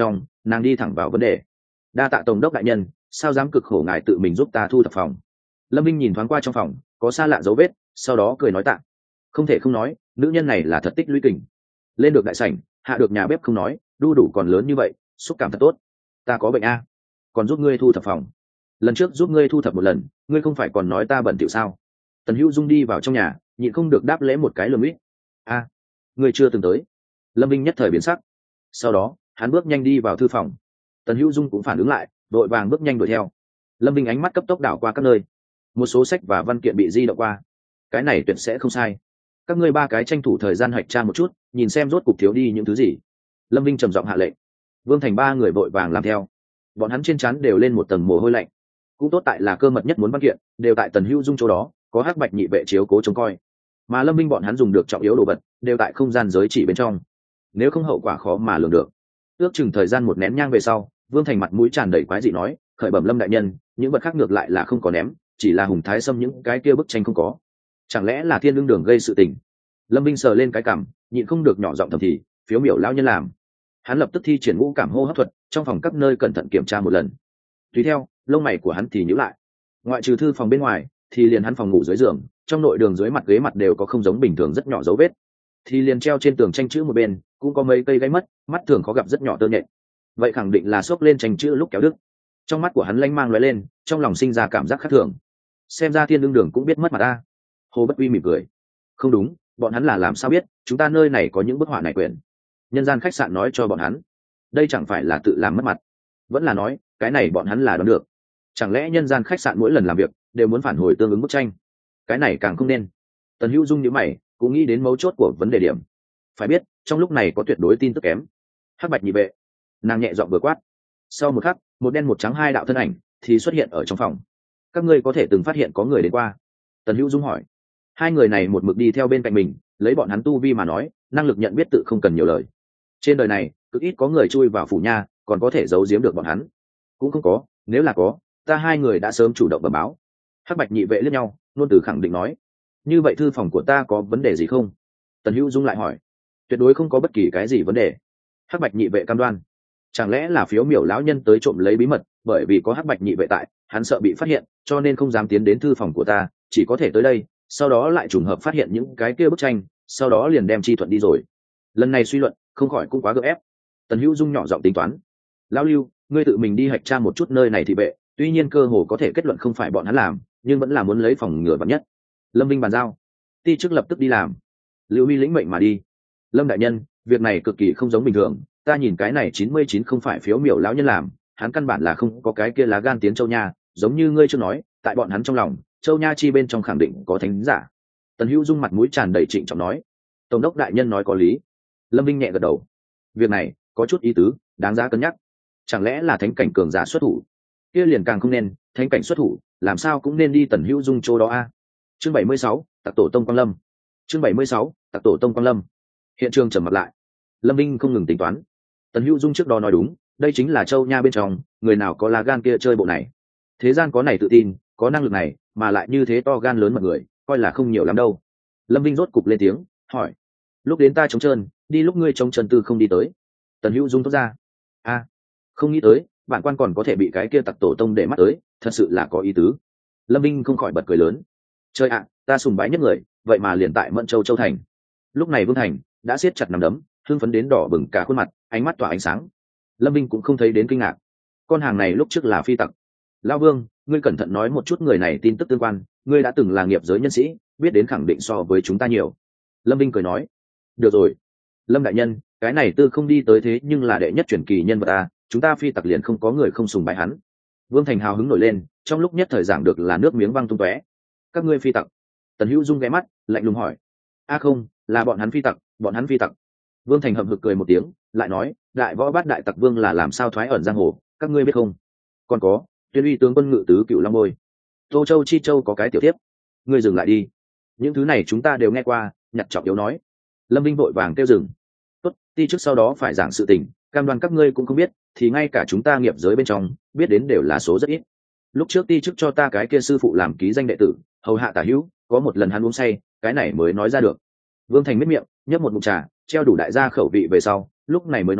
nàng đi thẳng vào vấn đề. Đa tạ tổng đốc đại nhân, sao dám cực khổ ngài tự mình giúp ta thu thập phòng. Lâm Minh nhìn thoáng qua trong phòng có xa lạ dấu vết, sau đó cười nói tạ. Không thể không nói, nữ nhân này là thật tích lũy kình. Lên được đại sảnh, hạ được nhà bếp không nói, đu đủ còn lớn như vậy, xúc cảm thật tốt. Ta có bệnh a, còn giúp ngươi thu thập phòng. Lần trước giúp ngươi thu thập một lần, ngươi không phải còn nói ta bẩn thỉu sao? Tần Hữu Dung đi vào trong nhà, nhịn không được đáp lễ một cái lườm ít. A, ngươi chưa từng tới. Lâm Minh nhất thời biến sắc. Sau đó, hắn bước nhanh đi vào thư phòng. Tần Hữu Dung cũng phản ứng lại, đội vàng bước nhanh đuổi theo. Lâm Minh ánh mắt cấp tốc đảo qua các nơi, một số sách và văn kiện bị di động qua. Cái này tuyệt sẽ không sai. Các ngươi ba cái tranh thủ thời gian hạch tra một chút, nhìn xem rốt cục thiếu đi những thứ gì. Lâm Minh trầm giọng hạ lệnh. Vương Thành ba người vội vàng làm theo. Bọn hắn trên trán đều lên một tầng mồ hôi lạnh. Cũng tốt tại là cơ mật nhất muốn văn kiện đều tại Tần Hữu Dung chỗ đó, có Hắc Bạch nhị vệ chiếu cố trông coi. Mà Lâm Minh bọn hắn dùng được trọng yếu đồ vật đều tại không gian giới chỉ bên trong. Nếu không hậu quả khó mà lường được. Ước chừng thời gian một nén nhang về sau, Vương Thành mặt mũi tràn đầy quái dị nói, khởi bẩm Lâm đại nhân, những vật khác ngược lại là không có ném, chỉ là Hùng Thái Sâm những cái kia bức tranh không có. Chẳng lẽ là Thiên Lương Đường gây sự tình? Lâm Minh sờ lên cái cằm, nhịn không được nhỏ giọng thầm thì, phiếu miểu lão nhân làm. Hắn lập tức thi triển ngũ cảm hô hấp thuật, trong phòng các nơi cẩn thận kiểm tra một lần. Tùy theo, lông mày của hắn thì nhíu lại. Ngoại trừ thư phòng bên ngoài, thì liền hắn phòng ngủ dưới giường, trong nội đường dưới mặt ghế mặt đều có không giống bình thường rất nhỏ dấu vết. Thì liền treo trên tường tranh chữ một bên, cũng có mấy cây gáy mất, mắt thường khó gặp rất nhỏ tơ nhện. Vậy khẳng định là xốc lên tranh chữ lúc kéo đứt. Trong mắt của hắn lanh mang lóe lên, trong lòng sinh ra cảm giác khác thường. Xem ra Thiên Lương Đường cũng biết mất mặt ta. Hồ Bất Uy mỉm cười. Không đúng, bọn hắn là làm sao biết chúng ta nơi này có những bức họa này quyền? Nhân gian khách sạn nói cho bọn hắn. Đây chẳng phải là tự làm mất mặt, vẫn là nói cái này bọn hắn là đoán được. Chẳng lẽ nhân gian khách sạn mỗi lần làm việc đều muốn phản hồi tương ứng bức tranh? Cái này càng không nên. Tần Hữu Dung nhíu mày, cũng nghĩ đến mấu chốt của vấn đề điểm. Phải biết, trong lúc này có tuyệt đối tin tức kém. Hắc Bạch nhị vệ, nàng nhẹ giọng vừa quát. Sau một khắc, một đen một trắng hai đạo thân ảnh thì xuất hiện ở trong phòng. Các ngươi có thể từng phát hiện có người đến qua? Tần Hữu Dung hỏi. Hai người này một mực đi theo bên cạnh mình, lấy bọn hắn tu vi mà nói, năng lực nhận biết tự không cần nhiều lời. Trên đời này, cực ít có người chui vào phủ nha, còn có thể giấu giếm được bọn hắn. Cũng không có, nếu là có, ta hai người đã sớm chủ động bẩm báo. Hắc Bạch nhị vệ liếc nhau, luôn từ khẳng định nói. Như vậy thư phòng của ta có vấn đề gì không? Tần Hữu Dung lại hỏi. Tuyệt đối không có bất kỳ cái gì vấn đề. Hắc Bạch nhị vệ cam đoan. Chẳng lẽ là phiếu miểu lão nhân tới trộm lấy bí mật, bởi vì có Hắc Bạch nhị vệ tại, hắn sợ bị phát hiện, cho nên không dám tiến đến thư phòng của ta, chỉ có thể tới đây, sau đó lại trùng hợp phát hiện những cái kia bức tranh, sau đó liền đem chi thuận đi rồi. Lần này suy luận không khỏi cũng quá gượng ép. Tần Hữu Dung nhỏ giọng tính toán. Lão Lưu, ngươi tự mình đi hạch tra một chút nơi này thì vệ, tuy nhiên cơ hồ có thể kết luận không phải bọn hắn làm, nhưng vẫn là muốn lấy phòng ngừa vạn nhất. Lâm Vinh bàn giao. Ti chức lập tức đi làm. Lưu Huy lĩnh mệnh mà đi. Lâm đại nhân, việc này cực kỳ không giống bình thường, ta nhìn cái này chín mươi chín không phải phiếu miểu lão nhân làm, hắn căn bản là không có cái kia lá gan tiến châu nha, giống như ngươi chưa nói, tại bọn hắn trong lòng, châu nha chi bên trong khẳng định có thánh giả. Tần Hữu Dung mặt mũi tràn đầy trịnh trọng nói. Tổng đốc đại nhân nói có lý. Lâm Vinh nhẹ gật đầu. Việc này có chút ý tứ, đáng giá cân nhắc. Chẳng lẽ là thánh cảnh cường giả xuất thủ? Kia liền càng không nên, thánh cảnh xuất thủ, làm sao cũng nên đi Tần Hữu Dung chỗ đó a. Chương bảy mươi sáu, Tặc tổ tông Quang Lâm. Chương bảy mươi sáu, Tặc tổ tông Quang Lâm. Hiện trường trầm mặt lại. Lâm Vinh không ngừng tính toán. Tần Hữu Dung trước đó nói đúng, đây chính là châu nha bên trong, người nào có lá gan kia chơi bộ này. Thế gian có này tự tin, có năng lực này, mà lại như thế to gan lớn mật người, coi là không nhiều lắm đâu. Lâm Vinh rốt cục lên tiếng, hỏi. Lúc đến ta trống trơn, đi lúc ngươi trống trơn tư không đi tới. Tần Hữu Dung thốt ra. A, không nghĩ tới, bản quan còn có thể bị cái kia tặc tổ tông để mắt tới, thật sự là có ý tứ. Lâm Vinh không khỏi bật cười lớn. Trời ạ, ta sùng bái nhất người, vậy mà liền tại Mẫn Châu Châu thành. Lúc này Vương Thành đã siết chặt nắm đấm, hưng phấn đến đỏ bừng cả khuôn mặt, ánh mắt tỏa ánh sáng. Lâm Vinh cũng không thấy đến kinh ngạc. Con hàng này lúc trước là phi tặc. Lão Vương, ngươi cẩn thận nói một chút người này tin tức tương quan, ngươi đã từng là nghiệp giới nhân sĩ, biết đến khẳng định so với chúng ta nhiều. Lâm Vinh cười nói. Được rồi. Lâm đại nhân, cái này tư không đi tới thế nhưng là đệ nhất truyền kỳ nhân vật ta, chúng ta phi tặc liền không có người không sùng bái hắn. Vương Thành hào hứng nổi lên, trong lúc nhất thời giảng được là nước miếng văng tung tóe. Các ngươi phi tặc? Tần Hữu Dung ghé mắt, lạnh lùng hỏi. A không, là bọn hắn phi tặc, bọn hắn phi tặc. Vương Thành hậm hực cười một tiếng, lại nói, đại võ bát đại tặc vương là làm sao thoái ẩn giang hồ, các ngươi biết không? Còn có, tuyên uy tướng quân ngự tứ Cửu Long Bôi, Tô Châu Chi Châu có cái tiểu tiếp. Ngươi dừng lại đi. Những thứ này chúng ta đều nghe qua, nhặt trọng yếu nói. Lâm Vinh vội vàng kêu dừng. Tốt, ti trước sau đó phải giảng sự tình, cam đoan các ngươi cũng không biết, thì ngay cả chúng ta nghiệp giới bên trong, biết đến đều là số rất ít. Lúc trước ti trước cho ta cái kia sư phụ làm ký danh đệ tử, hầu hạ tả hữu, có một lần hắn uống say, cái này mới nói ra được. Vương Thành miết miệng, nhấp một ngụm trà, treo đủ đại gia khẩu vị về sau, lúc này mới nói,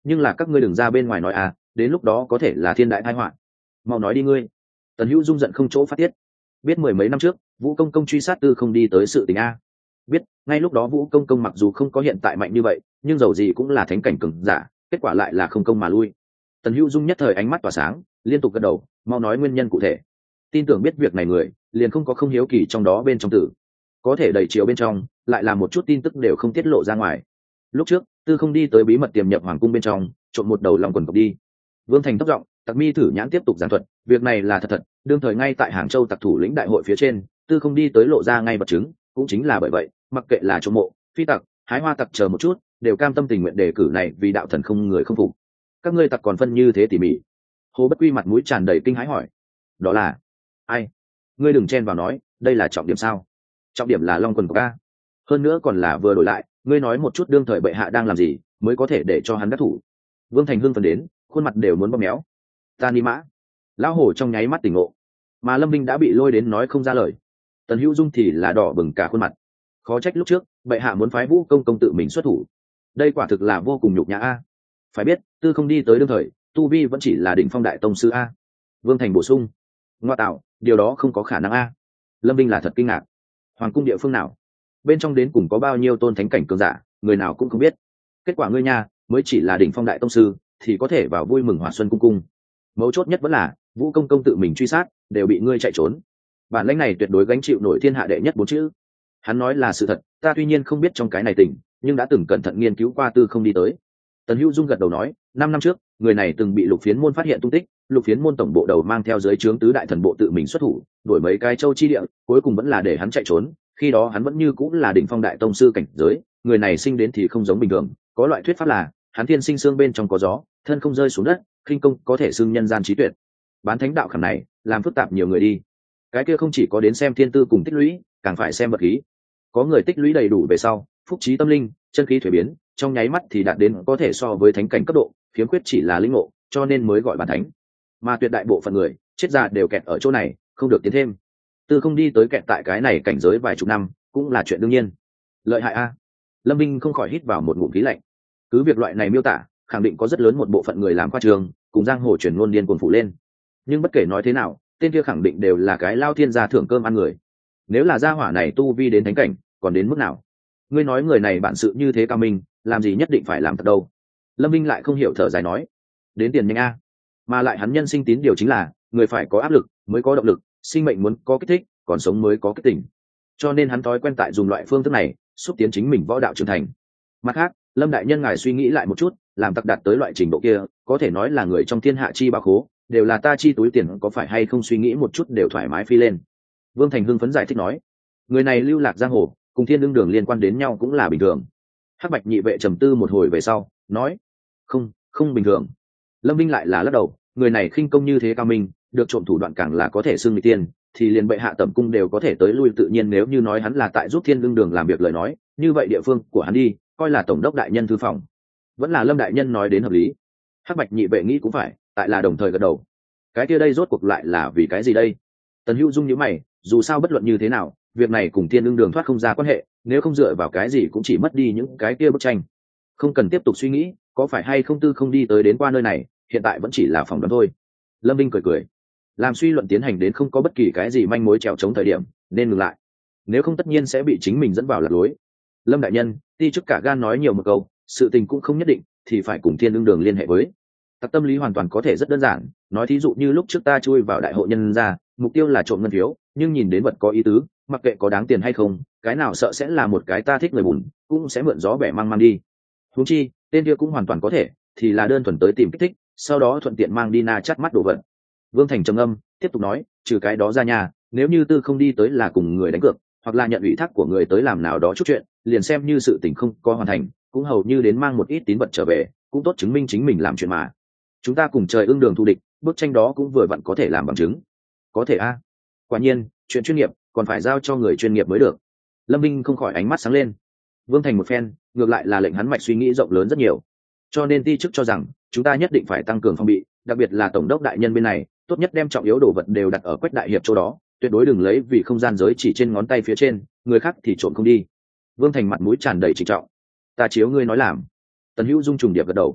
nhưng là các ngươi đừng ra bên ngoài nói à, đến lúc đó có thể là thiên đại tai họa. Mau nói đi ngươi. Tần Hữu Dung giận không chỗ phát tiết. Biết mười mấy năm trước Vũ Công Công truy sát Tư Không đi tới sự tình a. Biết, ngay lúc đó Vũ Công Công mặc dù không có hiện tại mạnh như vậy, nhưng dầu gì cũng là thánh cảnh cường giả, kết quả lại là không công mà lui. Tần Hữu Dung nhất thời ánh mắt tỏa sáng, liên tục gật đầu, mau nói nguyên nhân cụ thể. Tin tưởng biết việc này người, liền không có không hiếu kỳ trong đó bên trong tử. Có thể đầy chiều bên trong, lại là một chút tin tức đều không tiết lộ ra ngoài. Lúc trước, Tư Không đi tới bí mật tiềm nhập hoàng cung bên trong, trộn một đầu lòng quần cộc đi. Vương Thành thấp giọng, Tặc Mi thử nhãn tiếp tục giảng thuật, việc này là thật thật, đương thời ngay tại Hàng Châu Tặc thủ lĩnh đại hội phía trên, Tư Không đi tới lộ ra ngay vật chứng, cũng chính là bởi vậy, mặc kệ là trộm mộ, phi tặc, hái hoa tặc chờ một chút, đều cam tâm tình nguyện đề cử này vì đạo thần không người không phục. Các ngươi tặc còn phân như thế tỉ mỉ. Hồ Bất Quy mặt mũi tràn đầy kinh hãi hỏi, đó là ai? Ngươi đừng chen vào nói, đây là trọng điểm sao? Trọng điểm là long quần của ca, hơn nữa còn là vừa đổi lại, ngươi nói một chút đương thời bệ hạ đang làm gì mới có thể để cho hắn đắc thủ. Vương Thành hưng phấn đến khuôn mặt đều muốn bóp méo. Ta ni mã. Lão hổ trong nháy mắt tỉnh ngộ, mà Lâm Binh đã bị lôi đến nói không ra lời. Tần Hữu Dung thì là đỏ bừng cả khuôn mặt. Khó trách lúc trước bệ hạ muốn phái Vũ Công Công tự mình xuất thủ, đây quả thực là vô cùng nhục nhã a. Phải biết Tư Không đi tới đương thời tu vi vẫn chỉ là đỉnh phong đại tông sư a. Vương Thành bổ sung, ngoa tạo, điều đó không có khả năng a. Lâm Binh là thật kinh ngạc. Hoàng cung địa phương nào, bên trong đến cùng có bao nhiêu tôn thánh cảnh cường giả, người nào cũng không biết. Kết quả ngươi nha mới chỉ là đỉnh phong đại tông sư thì có thể vào vui mừng Hỏa Xuân cung cung. Mấu chốt nhất vẫn là Vũ Công Công tự mình truy sát, đều bị ngươi chạy trốn. Bản lĩnh này tuyệt đối gánh chịu nổi thiên hạ đệ nhất bốn chữ. Hắn nói là sự thật, ta tuy nhiên không biết trong cái này tình, nhưng đã từng cẩn thận nghiên cứu qua Tư Không đi tới. Tần Hữu Dung gật đầu nói, năm năm trước người này từng bị Lục Phiến môn phát hiện tung tích, Lục Phiến môn tổng bộ đầu mang theo dưới trướng tứ đại thần bộ tự mình xuất thủ, đuổi mấy cái châu chi địa, cuối cùng vẫn là để hắn chạy trốn. Khi đó hắn vẫn như cũng là đỉnh phong đại tông sư cảnh giới, người này sinh đến thì không giống bình thường, có loại thuyết pháp là hắn thiên sinh xương bên trong có gió, thân không rơi xuống đất, khinh công có thể xưng nhân gian trí tuyệt. Bán thánh đạo khảm này làm phức tạp nhiều người đi. Cái kia không chỉ có đến xem thiên tư cùng tích lũy, càng phải xem vật khí. Có người tích lũy đầy đủ về sau, phúc trí tâm linh, chân khí thuế biến, trong nháy mắt thì đạt đến có thể so với thánh cảnh cấp độ, khiếm khuyết chỉ là linh ngộ, cho nên mới gọi bán thánh. Mà tuyệt đại bộ phận người chết già đều kẹt ở chỗ này, không được tiến thêm. Tư Không đi tới kẹt tại cái này cảnh giới vài chục năm, cũng là chuyện đương nhiên. Lợi hại a. Lâm Binh không khỏi hít vào một ngụm khí lạnh. Cứ việc loại này miêu tả, khẳng định có rất lớn một bộ phận người làm khoa trường, cùng giang hồ truyền ngôn điên cuồng phụ lên. Nhưng bất kể nói thế nào, tên kia khẳng định đều là cái lao thiên gia thưởng cơm ăn người. Nếu là gia hỏa này tu vi đến thánh cảnh, còn đến mức nào? Ngươi nói người này bản sự như thế cao minh, làm gì nhất định phải làm thật đâu? Lâm Binh lại không hiểu, thở dài nói, đến tiền nhanh a. Mà lại hắn nhân sinh tín điều chính là người phải có áp lực mới có động lực, sinh mệnh muốn có kích thích, còn sống mới có kích tỉnh. Cho nên hắn thói quen tại dùng loại phương thức này xúc tiến chính mình võ đạo trưởng thành. Mặt khác, Lâm đại nhân ngài suy nghĩ lại một chút, làm tặc đạt tới loại trình độ kia, có thể nói là người trong thiên hạ chi bảo khố, đều là ta chi túi tiền, có phải hay không suy nghĩ một chút đều thoải mái phi lên. Vương Thành hưng phấn giải thích nói, người này lưu lạc giang hồ, cùng thiên đương đường liên quan đến nhau cũng là bình thường. Hắc Bạch nhị vệ trầm tư một hồi về sau nói, không không bình thường. Lâm Vinh lại là lắc đầu, người này khinh công như thế cao minh, được trộm thủ đoạn càng là có thể xưng mỹ tiên, thì liền bệ hạ tẩm cung đều có thể tới lui tự nhiên. Nếu như nói hắn là tại giúp thiên đương đường làm việc lời nói, như vậy địa phương của hắn đi coi là tổng đốc đại nhân thư phòng. Vẫn là Lâm đại nhân nói đến hợp lý. Hắc Bạch nhị vệ nghĩ cũng phải, tại là đồng thời gật đầu. Cái kia đây rốt cuộc lại là vì cái gì đây? Tần Hữu Dung nhíu mày, dù sao bất luận như thế nào, việc này cùng thiên đương đường thoát không ra quan hệ, nếu không dựa vào cái gì cũng chỉ mất đi những cái kia bức tranh. Không cần tiếp tục suy nghĩ, có phải hay không Tư Không đi tới đến qua nơi này, hiện tại vẫn chỉ là phỏng đoán thôi. Lâm Vinh cười cười, làm suy luận tiến hành đến không có bất kỳ cái gì manh mối trèo chống thời điểm nên ngừng lại, nếu không tất nhiên sẽ bị chính mình dẫn vào lạc lối. Lâm đại nhân, ti chức cả gan nói nhiều một câu, sự tình cũng không nhất định thì phải cùng thiên đương đường liên hệ với. Tặc tâm lý hoàn toàn có thể rất đơn giản, nói thí dụ như lúc trước ta chui vào đại hội nhân ra, mục tiêu là trộm ngân phiếu, nhưng nhìn đến vật có ý tứ, mặc kệ có đáng tiền hay không, cái nào sợ sẽ là một cái ta thích người bùn, cũng sẽ mượn gió bẻ mang mang đi. Huống chi tên kia cũng hoàn toàn có thể thì là đơn thuần tới tìm kích thích, sau đó thuận tiện mang đi na chắt mắt đồ vật. Vương Thành trầm âm tiếp tục nói, trừ cái đó ra nhà, nếu như Tư Không đi tới là cùng người đánh cược, hoặc là nhận ủy thác của người tới làm nào đó chút chuyện, liền xem như sự tình không có hoàn thành, cũng hầu như đến mang một ít tín vật trở về, cũng tốt chứng minh chính mình làm chuyện mà. Chúng ta cùng trời ương đường thù địch, bức tranh đó cũng vừa vặn có thể làm bằng chứng. Có thể a. Quả nhiên, chuyện chuyên nghiệp còn phải giao cho người chuyên nghiệp mới được. Lâm Vinh không khỏi ánh mắt sáng lên. Vương Thành một phen, ngược lại là lệnh hắn mạch suy nghĩ rộng lớn rất nhiều. Cho nên ti chức cho rằng, chúng ta nhất định phải tăng cường phòng bị, đặc biệt là tổng đốc đại nhân bên này, tốt nhất đem trọng yếu đồ vật đều đặt ở Quách đại hiệp chỗ đó, tuyệt đối đừng lấy vì không gian giới chỉ trên ngón tay phía trên, người khác thì trộm không đi. Vương Thành mặt mũi tràn đầy trịnh trọng. Ta chiếu ngươi nói làm. Tần Hữu Dung trùng điệp gật đầu.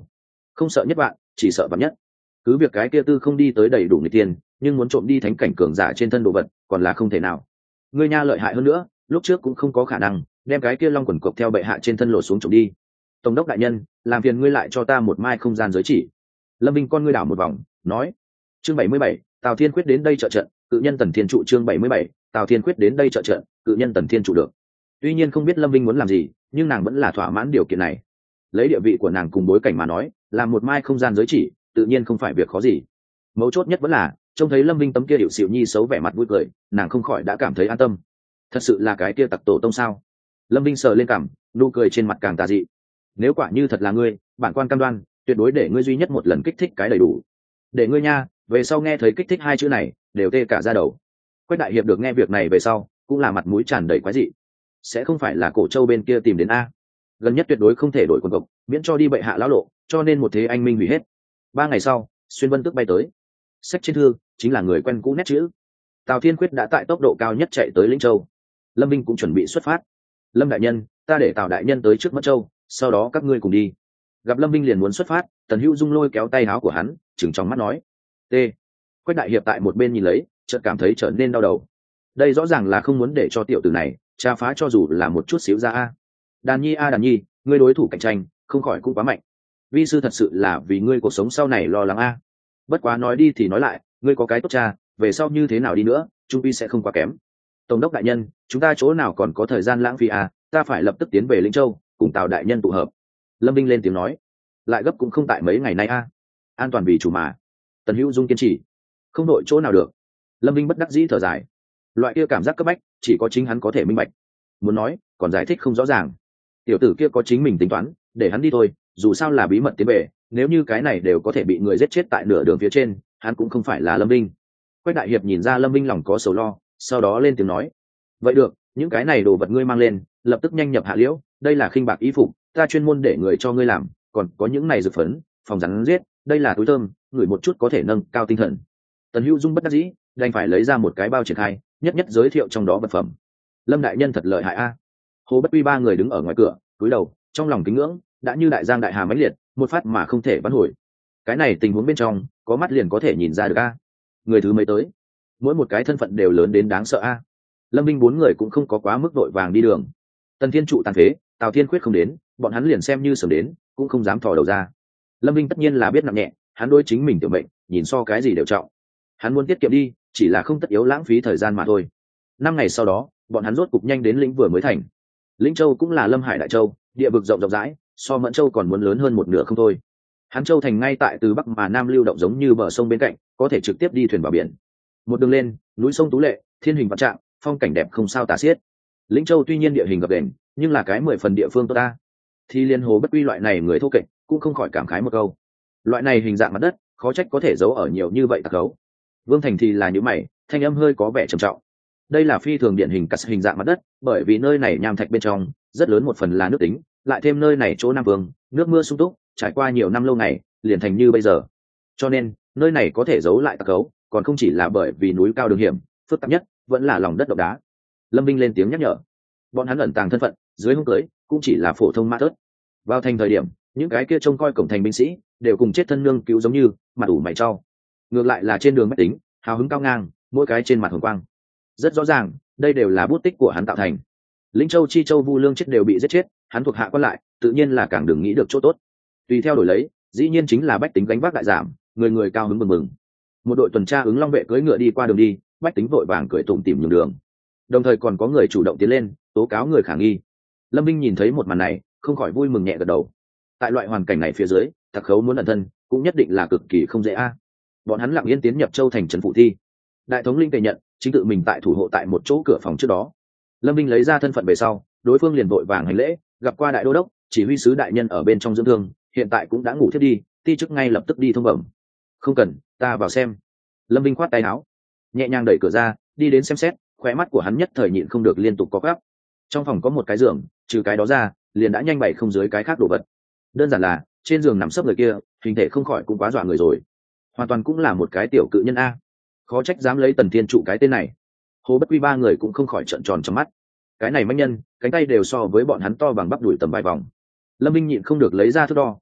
không sợ nhất bạn, chỉ sợ vạn nhất. Cứ việc cái kia tư không đi tới đầy đủ người tiền, nhưng muốn trộm đi thánh cảnh cường giả trên thân đồ vật còn là không thể nào. Ngươi nha lợi hại hơn nữa, lúc trước cũng không có khả năng đem cái kia long quần cộc theo bệ hạ trên thân lột xuống trộm đi. Tổng đốc đại nhân, làm phiền ngươi lại cho ta một mai không gian giới chỉ. Lâm Minh con ngươi đảo một vòng, nói. Chương bảy mươi bảy, Tào Thiên Quyết đến đây trợ trận, cự nhân Tần Thiên trụ. Chương bảy mươi bảy, Tào Thiên Quyết đến đây trợ trận, cự nhân Tần Thiên trụ được. Tuy nhiên không biết Lâm Minh muốn làm gì, nhưng nàng vẫn là thỏa mãn điều kiện này. Lấy địa vị của nàng cùng bối cảnh mà nói, làm một mai không gian giới chỉ, tự nhiên không phải việc khó gì. Mấu chốt nhất vẫn là trông thấy Lâm Minh tấm kia điệu xịu nhi xấu vẻ mặt vui cười, nàng không khỏi đã cảm thấy an tâm. Thật sự là cái kia tặc tổ tông sao? Lâm Minh sờ lên cằm, nụ cười trên mặt càng tà dị. Nếu quả như thật là ngươi, bản quan cam đoan tuyệt đối để ngươi duy nhất một lần kích thích cái đầy đủ. Để ngươi nha, về sau nghe thấy kích thích hai chữ này đều tê cả da đầu. Quách đại hiệp được nghe việc này về sau cũng là mặt mũi tràn đầy quái dị. Sẽ không phải là Cổ Châu bên kia tìm đến a? Gần nhất tuyệt đối không thể đổi quân cộc, miễn cho đi bệ hạ lão lộ, cho nên một thế anh minh hủy hết. Ba ngày sau, Xuyên Vân Tước bay tới. Sách trên thư chính là người quen cũ nét chữ. Tào Thiên Quyết đã tại tốc độ cao nhất chạy tới Lĩnh Châu. Lâm Minh cũng chuẩn bị xuất phát. Lâm đại nhân, ta để Tào đại nhân tới trước Mất Châu, sau đó các ngươi cùng đi. Gặp Lâm Minh liền muốn xuất phát, Tần Hữu Dung lôi kéo tay áo của hắn, chừng trong mắt nói: "T." Quách đại hiệp tại một bên nhìn lấy, chợt cảm thấy trở nên đau đầu. Đây rõ ràng là không muốn để cho tiểu tử này tra phá cho dù là một chút xíu ra a. Đàn Nhi a Đàn Nhi, ngươi đối thủ cạnh tranh không khỏi cũng quá mạnh. Vi sư thật sự là vì ngươi cuộc sống sau này lo lắng a. Bất quá nói đi thì nói lại, ngươi có cái tốt cha, về sau như thế nào đi nữa, trung quy sẽ không quá kém. Tổng đốc đại nhân, chúng ta chỗ nào còn có thời gian lãng phí à, ta phải lập tức tiến về Lĩnh Châu, cùng Tào đại nhân tụ hợp. Lâm Vinh lên tiếng nói, lại gấp cũng không tại mấy ngày nay a. An toàn vì chủ mà. Tần Hữu Dung kiên trì, không đội chỗ nào được. Lâm Vinh bất đắc dĩ thở dài, loại kia cảm giác cấp bách chỉ có chính hắn có thể minh bạch. Muốn nói, còn giải thích không rõ ràng. Tiểu tử kia có chính mình tính toán, để hắn đi thôi, dù sao là bí mật tiến về, nếu như cái này đều có thể bị người giết chết tại nửa đường phía trên, hắn cũng không phải là Lâm Vinh. Quách đại hiệp nhìn ra Lâm Vinh lòng có sầu lo, sau đó lên tiếng nói, vậy được, những cái này đồ vật ngươi mang lên, lập tức nhanh nhập hạ liễu, đây là khinh bạc y phục, ta chuyên môn để người cho ngươi làm, còn có những này dược phấn, phòng rắn giết, đây là túi thơm, ngửi một chút có thể nâng cao tinh thần. Tần Hữu Dung bất đắc dĩ, đành phải lấy ra một cái bao triển khai, nhất nhất giới thiệu trong đó vật phẩm. Lâm đại nhân thật lợi hại a. Hồ Bất Uy ba người đứng ở ngoài cửa, cúi đầu, trong lòng kính ngưỡng, đã như đại giang đại hà mãnh liệt, một phát mà không thể vãn hồi. Cái này tình huống bên trong, có mắt liền có thể nhìn ra được a. Người thứ mấy tới, mỗi một cái thân phận đều lớn đến đáng sợ a. Lâm Vinh bốn người cũng không có quá mức vội vàng đi đường. Tần Thiên trụ tàn phế, Tào Thiên Quyết không đến, bọn hắn liền xem như sớm đến, cũng không dám thò đầu ra. Lâm Vinh tất nhiên là biết nặng nhẹ, hắn đối chính mình tiểu mệnh, nhìn so cái gì đều trọng. Hắn muốn tiết kiệm đi, chỉ là không tất yếu lãng phí thời gian mà thôi. Năm ngày sau đó, bọn hắn rốt cục nhanh đến lĩnh vừa mới thành. Lĩnh Châu cũng là Lâm Hải đại châu, địa vực rộng rộng rãi, so Mẫn Châu còn muốn lớn hơn một nửa không thôi. Hán Châu thành ngay tại từ bắc mà nam lưu động giống như bờ sông bên cạnh, có thể trực tiếp đi thuyền vào biển. Một đường lên, núi sông tú lệ, thiên hình vạn trạng, phong cảnh đẹp không sao tả xiết. Lĩnh Châu tuy nhiên địa hình gập ghềnh, nhưng là cái mười phần địa phương tốt ta. Thì liên Hồ Bất Uy loại này người thô kệch, cũng không khỏi cảm khái một câu. Loại này hình dạng mặt đất, khó trách có thể giấu ở nhiều như vậy tặc gấu. Vương Thành thì là những mày, thanh âm hơi có vẻ trầm trọng. Đây là phi thường điển hình cắt hình dạng mặt đất, bởi vì nơi này nham thạch bên trong rất lớn một phần là nước tính, lại thêm nơi này chỗ Nam Vương, nước mưa sung túc, trải qua nhiều năm lâu ngày, liền thành như bây giờ. Cho nên, nơi này có thể giấu lại tặc gấu, còn không chỉ là bởi vì núi cao đường hiểm, phức tạp nhất vẫn là lòng đất độc đá. Lâm Vinh lên tiếng nhắc nhở. Bọn hắn ẩn tàng thân phận, dưới hung cưới cũng chỉ là phổ thông mã tớt. Vào thành thời điểm, những cái kia trông coi cổng thành binh sĩ đều cùng chết thân nương cứu giống như mặt ủ mày trao. Ngược lại là trên đường bách tính, hào hứng cao ngang, mỗi cái trên mặt hồng quang. Rất rõ ràng, đây đều là bút tích của hắn tạo thành. Lĩnh Châu Chi Châu Vu Lương chết đều bị giết chết, hắn thuộc hạ quan lại, tự nhiên là càng đừng nghĩ được chỗ tốt. Tùy theo đổi lấy, dĩ nhiên chính là bách tính gánh vác đại giảm, người người cao hứng mừng mừng. Một đội tuần tra ứng long vệ cưỡi ngựa đi qua đường đi, bách tính vội vàng cười tủm tỉm nhường đường. Đồng thời còn có người chủ động tiến lên, tố cáo người khả nghi. Lâm Vinh nhìn thấy một màn này, không khỏi vui mừng nhẹ gật đầu. Tại loại hoàn cảnh này phía dưới, tặc khấu muốn ẩn thân, cũng nhất định là cực kỳ không dễ a. Bọn hắn lặng yên tiến nhập Châu thành trấn phụ thi. Đại thống linh tề nhận, chính tự mình tại thủ hộ tại một chỗ cửa phòng trước đó. Lâm Vinh lấy ra thân phận về sau, đối phương liền vội vàng hành lễ, gặp qua đại đô đốc, chỉ huy sứ đại nhân ở bên trong dưỡng thương, hiện tại cũng đã ngủ thiết đi, ti chức ngay lập tức đi thông bẩm. Không cần, ta vào xem. Lâm Vinh khoát tay áo, nhẹ nhàng đẩy cửa ra, đi đến xem xét, khóe mắt của hắn nhất thời nhịn không được liên tục có gắp. Trong phòng có một cái giường, trừ cái đó ra, liền đã nhanh bày không dưới cái khác đồ vật. Đơn giản là trên giường nằm sấp người kia, hình thể không khỏi cũng quá dọa người rồi, hoàn toàn cũng là một cái tiểu cự nhân a. Khó trách dám lấy Tần Thiên trụ cái tên này. Hồ Bất Quy ba người cũng không khỏi trợn tròn trong mắt. Cái này mãnh nhân, cánh tay đều so với bọn hắn to bằng bắp đùi tầm vài vòng. Lâm Minh nhịn không được lấy ra thước đo,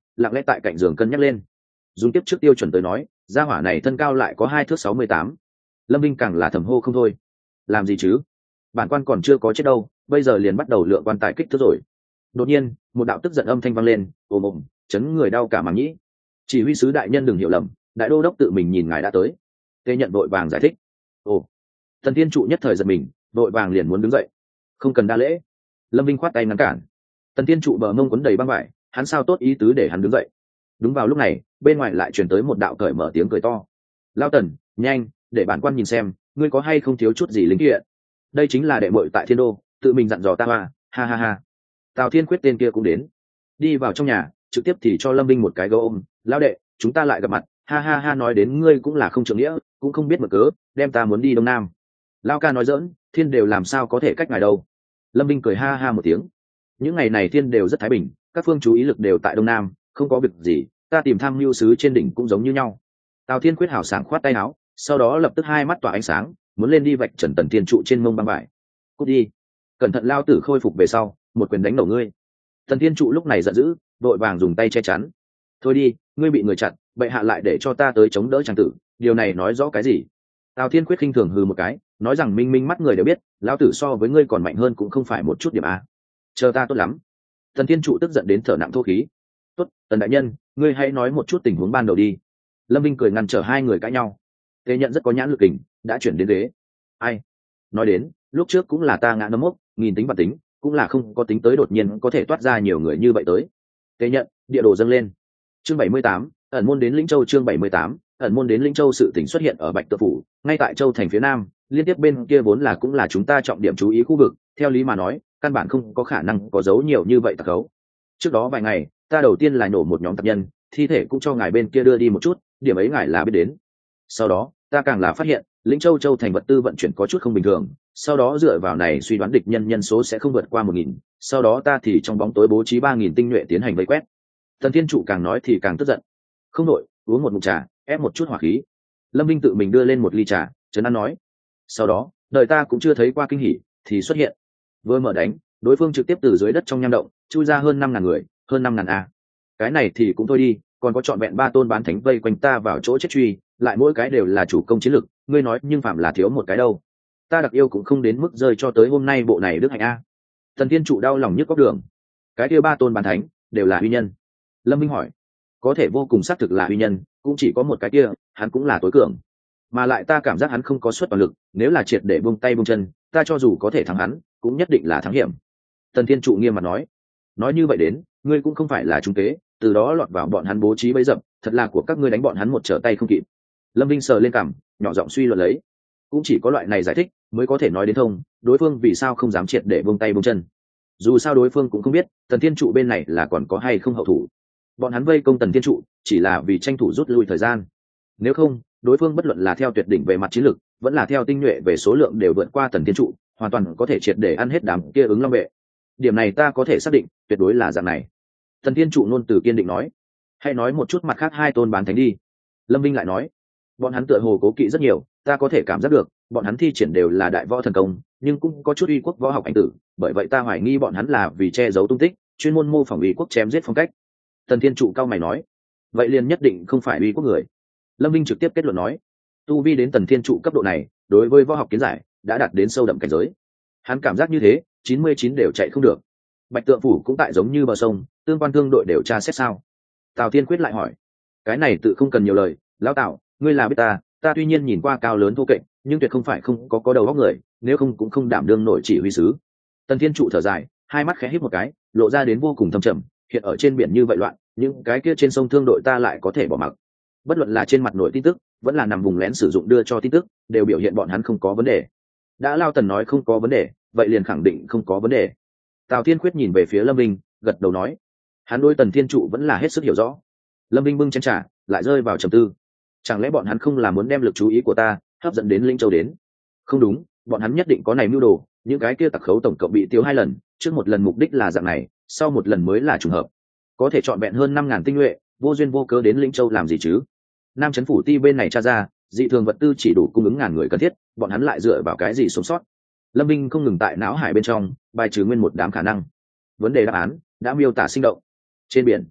lặng lẽ tại cạnh giường cân nhắc lên. Dùng tiếp trước tiêu chuẩn tới nói, gia hỏa này thân cao lại có hai thước sáu mươi tám. Lâm Vinh càng là thầm hô không thôi. Làm gì chứ? Bản quan còn chưa có chết đâu, bây giờ liền bắt đầu lượng quan tài kích thước rồi. Đột nhiên, một đạo tức giận âm thanh vang lên, ồm ồm, chấn người đau cả màng nhĩ. Chỉ huy sứ đại nhân đừng hiểu lầm, đại đô đốc tự mình nhìn ngài đã tới. Tề Nhận vội vàng giải thích. Ồ. Thần Thiên trụ nhất thời giật mình, vội vàng liền muốn đứng dậy. Không cần đa lễ. Lâm Vinh khoát tay ngăn cản. Tần Thiên trụ bờ mông quấn đầy băng vải, hắn sao tốt ý tứ để hắn đứng dậy. Đúng vào lúc này, bên ngoài lại truyền tới một đạo cởi mở tiếng cười to. Lao Tần, nhanh, để bản quan nhìn xem, ngươi có hay không thiếu chút gì linh kiện. Đây chính là đệ muội tại Thiên Đô, tự mình dặn dò ta hoa, ha ha ha. Tào Thiên Quyết tên kia cũng đến, đi vào trong nhà, trực tiếp thì cho Lâm Vinh một cái gấu ôm. Lão đệ, chúng ta lại gặp mặt, ha ha ha. Nói đến ngươi cũng là không trưởng nghĩa, cũng không biết mở cớ, đem ta muốn đi Đông Nam. Lao ca nói dỡn, Thiên đều làm sao có thể cách ngài đâu. Lâm Vinh cười ha ha một tiếng. Những ngày này Thiên đều rất thái bình, các phương chú ý lực đều tại Đông Nam, không có việc gì, ta tìm tham mưu sứ trên đỉnh cũng giống như nhau. Tào Thiên Quyết hào sảng khoát tay áo, sau đó lập tức hai mắt tỏa ánh sáng, muốn lên đi vạch trần Tần Thiên trụ trên mông băng vải. Cút đi, cẩn thận lao tử khôi phục về sau, một quyền đánh đầu ngươi. Tần Thiên trụ lúc này giận dữ, đội vàng dùng tay che chắn. Thôi đi, ngươi bị người chặn, bệ hạ lại để cho ta tới chống đỡ trang tử, điều này nói rõ cái gì? Tào Thiên Quyết khinh thường hừ một cái, nói rằng minh minh mắt người đều biết, lão tử so với ngươi còn mạnh hơn cũng không phải một chút điểm a. Chờ ta tốt lắm. Tần Thiên trụ tức giận đến thở nặng thô khí. Tốt, Tần đại nhân, ngươi hãy nói một chút tình huống ban đầu đi. Lâm Vinh cười ngăn trở hai người cãi nhau. Tề Nhận rất có nhãn lực kình, đã chuyển đến ghế. Ai? Nói đến, lúc trước cũng là ta ngã nấm mốc, nghìn tính và tính, cũng là không có tính tới đột nhiên có thể toát ra nhiều người như vậy tới. Tề Nhận, địa đồ dâng lên. Chương bảy mươi tám, ẩn môn đến Lĩnh Châu. Chương bảy mươi tám, ẩn môn đến Lĩnh Châu. Sự tình xuất hiện ở Bạch Tự phủ, ngay tại Châu thành phía nam, liên tiếp bên kia vốn là cũng là chúng ta trọng điểm chú ý khu vực, theo lý mà nói, căn bản không có khả năng có dấu nhiều như vậy tặc khấu. Trước đó vài ngày, ta đầu tiên là nổ một nhóm tặc nhân, thi thể cũng cho ngài bên kia đưa đi một chút, điểm ấy ngài là biết đến. Sau đó, ta càng là phát hiện, Lĩnh Châu Châu thành vật tư vận chuyển có chút không bình thường, sau đó dựa vào này suy đoán địch nhân nhân số sẽ không vượt qua một nghìn, sau đó ta thì trong bóng tối bố trí ba nghìn tinh nhuệ tiến hành vây quét. Tần Thiên trụ càng nói thì càng tức giận. Không đội, uống một ngụm trà, ép một chút hỏa khí. Lâm Vinh tự mình đưa lên một ly trà, trấn an nói. Sau đó, đời ta cũng chưa thấy qua kinh hỉ, thì xuất hiện. Vừa mở đánh, đối phương trực tiếp từ dưới đất trong nham động chui ra hơn năm ngàn người, hơn năm ngàn a. Cái này thì cũng thôi đi, còn có trọn vẹn ba tôn bán thánh vây quanh ta vào chỗ chết truy, lại mỗi cái đều là chủ công chiến lực, ngươi nói nhưng phạm là thiếu một cái đâu. Ta đặc yêu cũng không đến mức rơi cho tới hôm nay bộ này đức hạnh a. Thần Thiên trụ đau lòng nhức góc đường. Cái kia ba tôn bán thánh đều là uy nhân. Lâm Minh hỏi, có thể vô cùng xác thực là uy nhân, cũng chỉ có một cái kia, hắn cũng là tối cường. Mà lại ta cảm giác hắn không có suất toàn lực, nếu là triệt để buông tay buông chân, ta cho dù có thể thắng hắn, cũng nhất định là thắng hiểm. Tần Thiên trụ nghiêm mặt nói, nói như vậy đến, ngươi cũng không phải là trung kế, từ đó lọt vào bọn hắn bố trí bẫy dập, thật là của các ngươi đánh bọn hắn một trở tay không kịp. Lâm Vinh sờ lên cằm, nhỏ giọng suy luận lấy, cũng chỉ có loại này giải thích mới có thể nói đến thông, đối phương vì sao không dám triệt để buông tay buông chân. Dù sao đối phương cũng không biết Tần Thiên trụ bên này là còn có hay không hậu thủ, bọn hắn vây công Tần Thiên trụ chỉ là vì tranh thủ rút lui thời gian. Nếu không, đối phương bất luận là theo tuyệt đỉnh về mặt chiến lược, vẫn là theo tinh nhuệ về số lượng đều vượt qua Tần Thiên trụ, hoàn toàn có thể triệt để ăn hết đám kia ứng long vệ. Điểm này ta có thể xác định, tuyệt đối là dạng này. Tần Thiên trụ luôn từ kiên định nói, hãy nói một chút mặt khác hai tôn bán thánh đi. Lâm Vinh lại nói, bọn hắn tựa hồ cố kỵ rất nhiều, ta có thể cảm giác được, bọn hắn thi triển đều là đại võ thần công, nhưng cũng có chút uy quốc võ học ảnh tử, bởi vậy ta hoài nghi bọn hắn là vì che giấu tung tích, chuyên môn mô phỏng uy quốc chém giết phong cách. Tần Thiên trụ cao mày nói, vậy liền nhất định không phải uy quốc người. Lâm Vinh trực tiếp kết luận nói, tu vi đến Tần Thiên trụ cấp độ này, đối với võ học kiến giải đã đạt đến sâu đậm cảnh giới. Hắn cảm giác như thế, chín mươi chín đều chạy không được. Bạch Tượng phủ cũng tại giống như bờ sông, tương quan thương đội đều tra xét sao? Tào Thiên Quyết lại hỏi, cái này tự không cần nhiều lời, lão Tào, ngươi là biết ta, ta tuy nhiên nhìn qua cao lớn thô kệch, nhưng tuyệt không phải không có có đầu óc người, nếu không cũng không đảm đương nổi chỉ huy sứ. Tần Thiên trụ thở dài, hai mắt khẽ híp một cái, lộ ra đến vô cùng thâm trầm, hiện ở trên biển như vậy loạn, những cái kia trên sông thương đội ta lại có thể bỏ mặc. Bất luận là trên mặt nổi tin tức, vẫn là nằm vùng lén sử dụng đưa cho tin tức, đều biểu hiện bọn hắn không có vấn đề. Đã Lao Tần nói không có vấn đề, vậy liền khẳng định không có vấn đề. Tào Thiên Quyết nhìn về phía Lâm Vinh, gật đầu nói, hắn đối Tần Thiên trụ vẫn là hết sức hiểu rõ. Lâm Vinh bưng chén trà, lại rơi vào trầm tư. Chẳng lẽ bọn hắn không là muốn đem lực chú ý của ta hấp dẫn đến Lĩnh Châu đến? Không đúng, bọn hắn nhất định có này mưu đồ, những cái kia tặc khấu tổng cộng bị tiêu hai lần, trước một lần mục đích là dạng này, sau một lần mới là trùng hợp. Có thể chọn vẹn hơn năm ngàn tinh nhuệ, vô duyên vô cớ đến Lĩnh Châu làm gì chứ? Nam Trấn phủ ti bên này tra ra, dị thường vật tư chỉ đủ cung ứng ngàn người cần thiết, bọn hắn lại dựa vào cái gì sống sót? Lâm Vinh không ngừng tại não hải bên trong bài trừ nguyên một đám khả năng. Vấn đề đáp án đã miêu tả sinh động. Trên biển,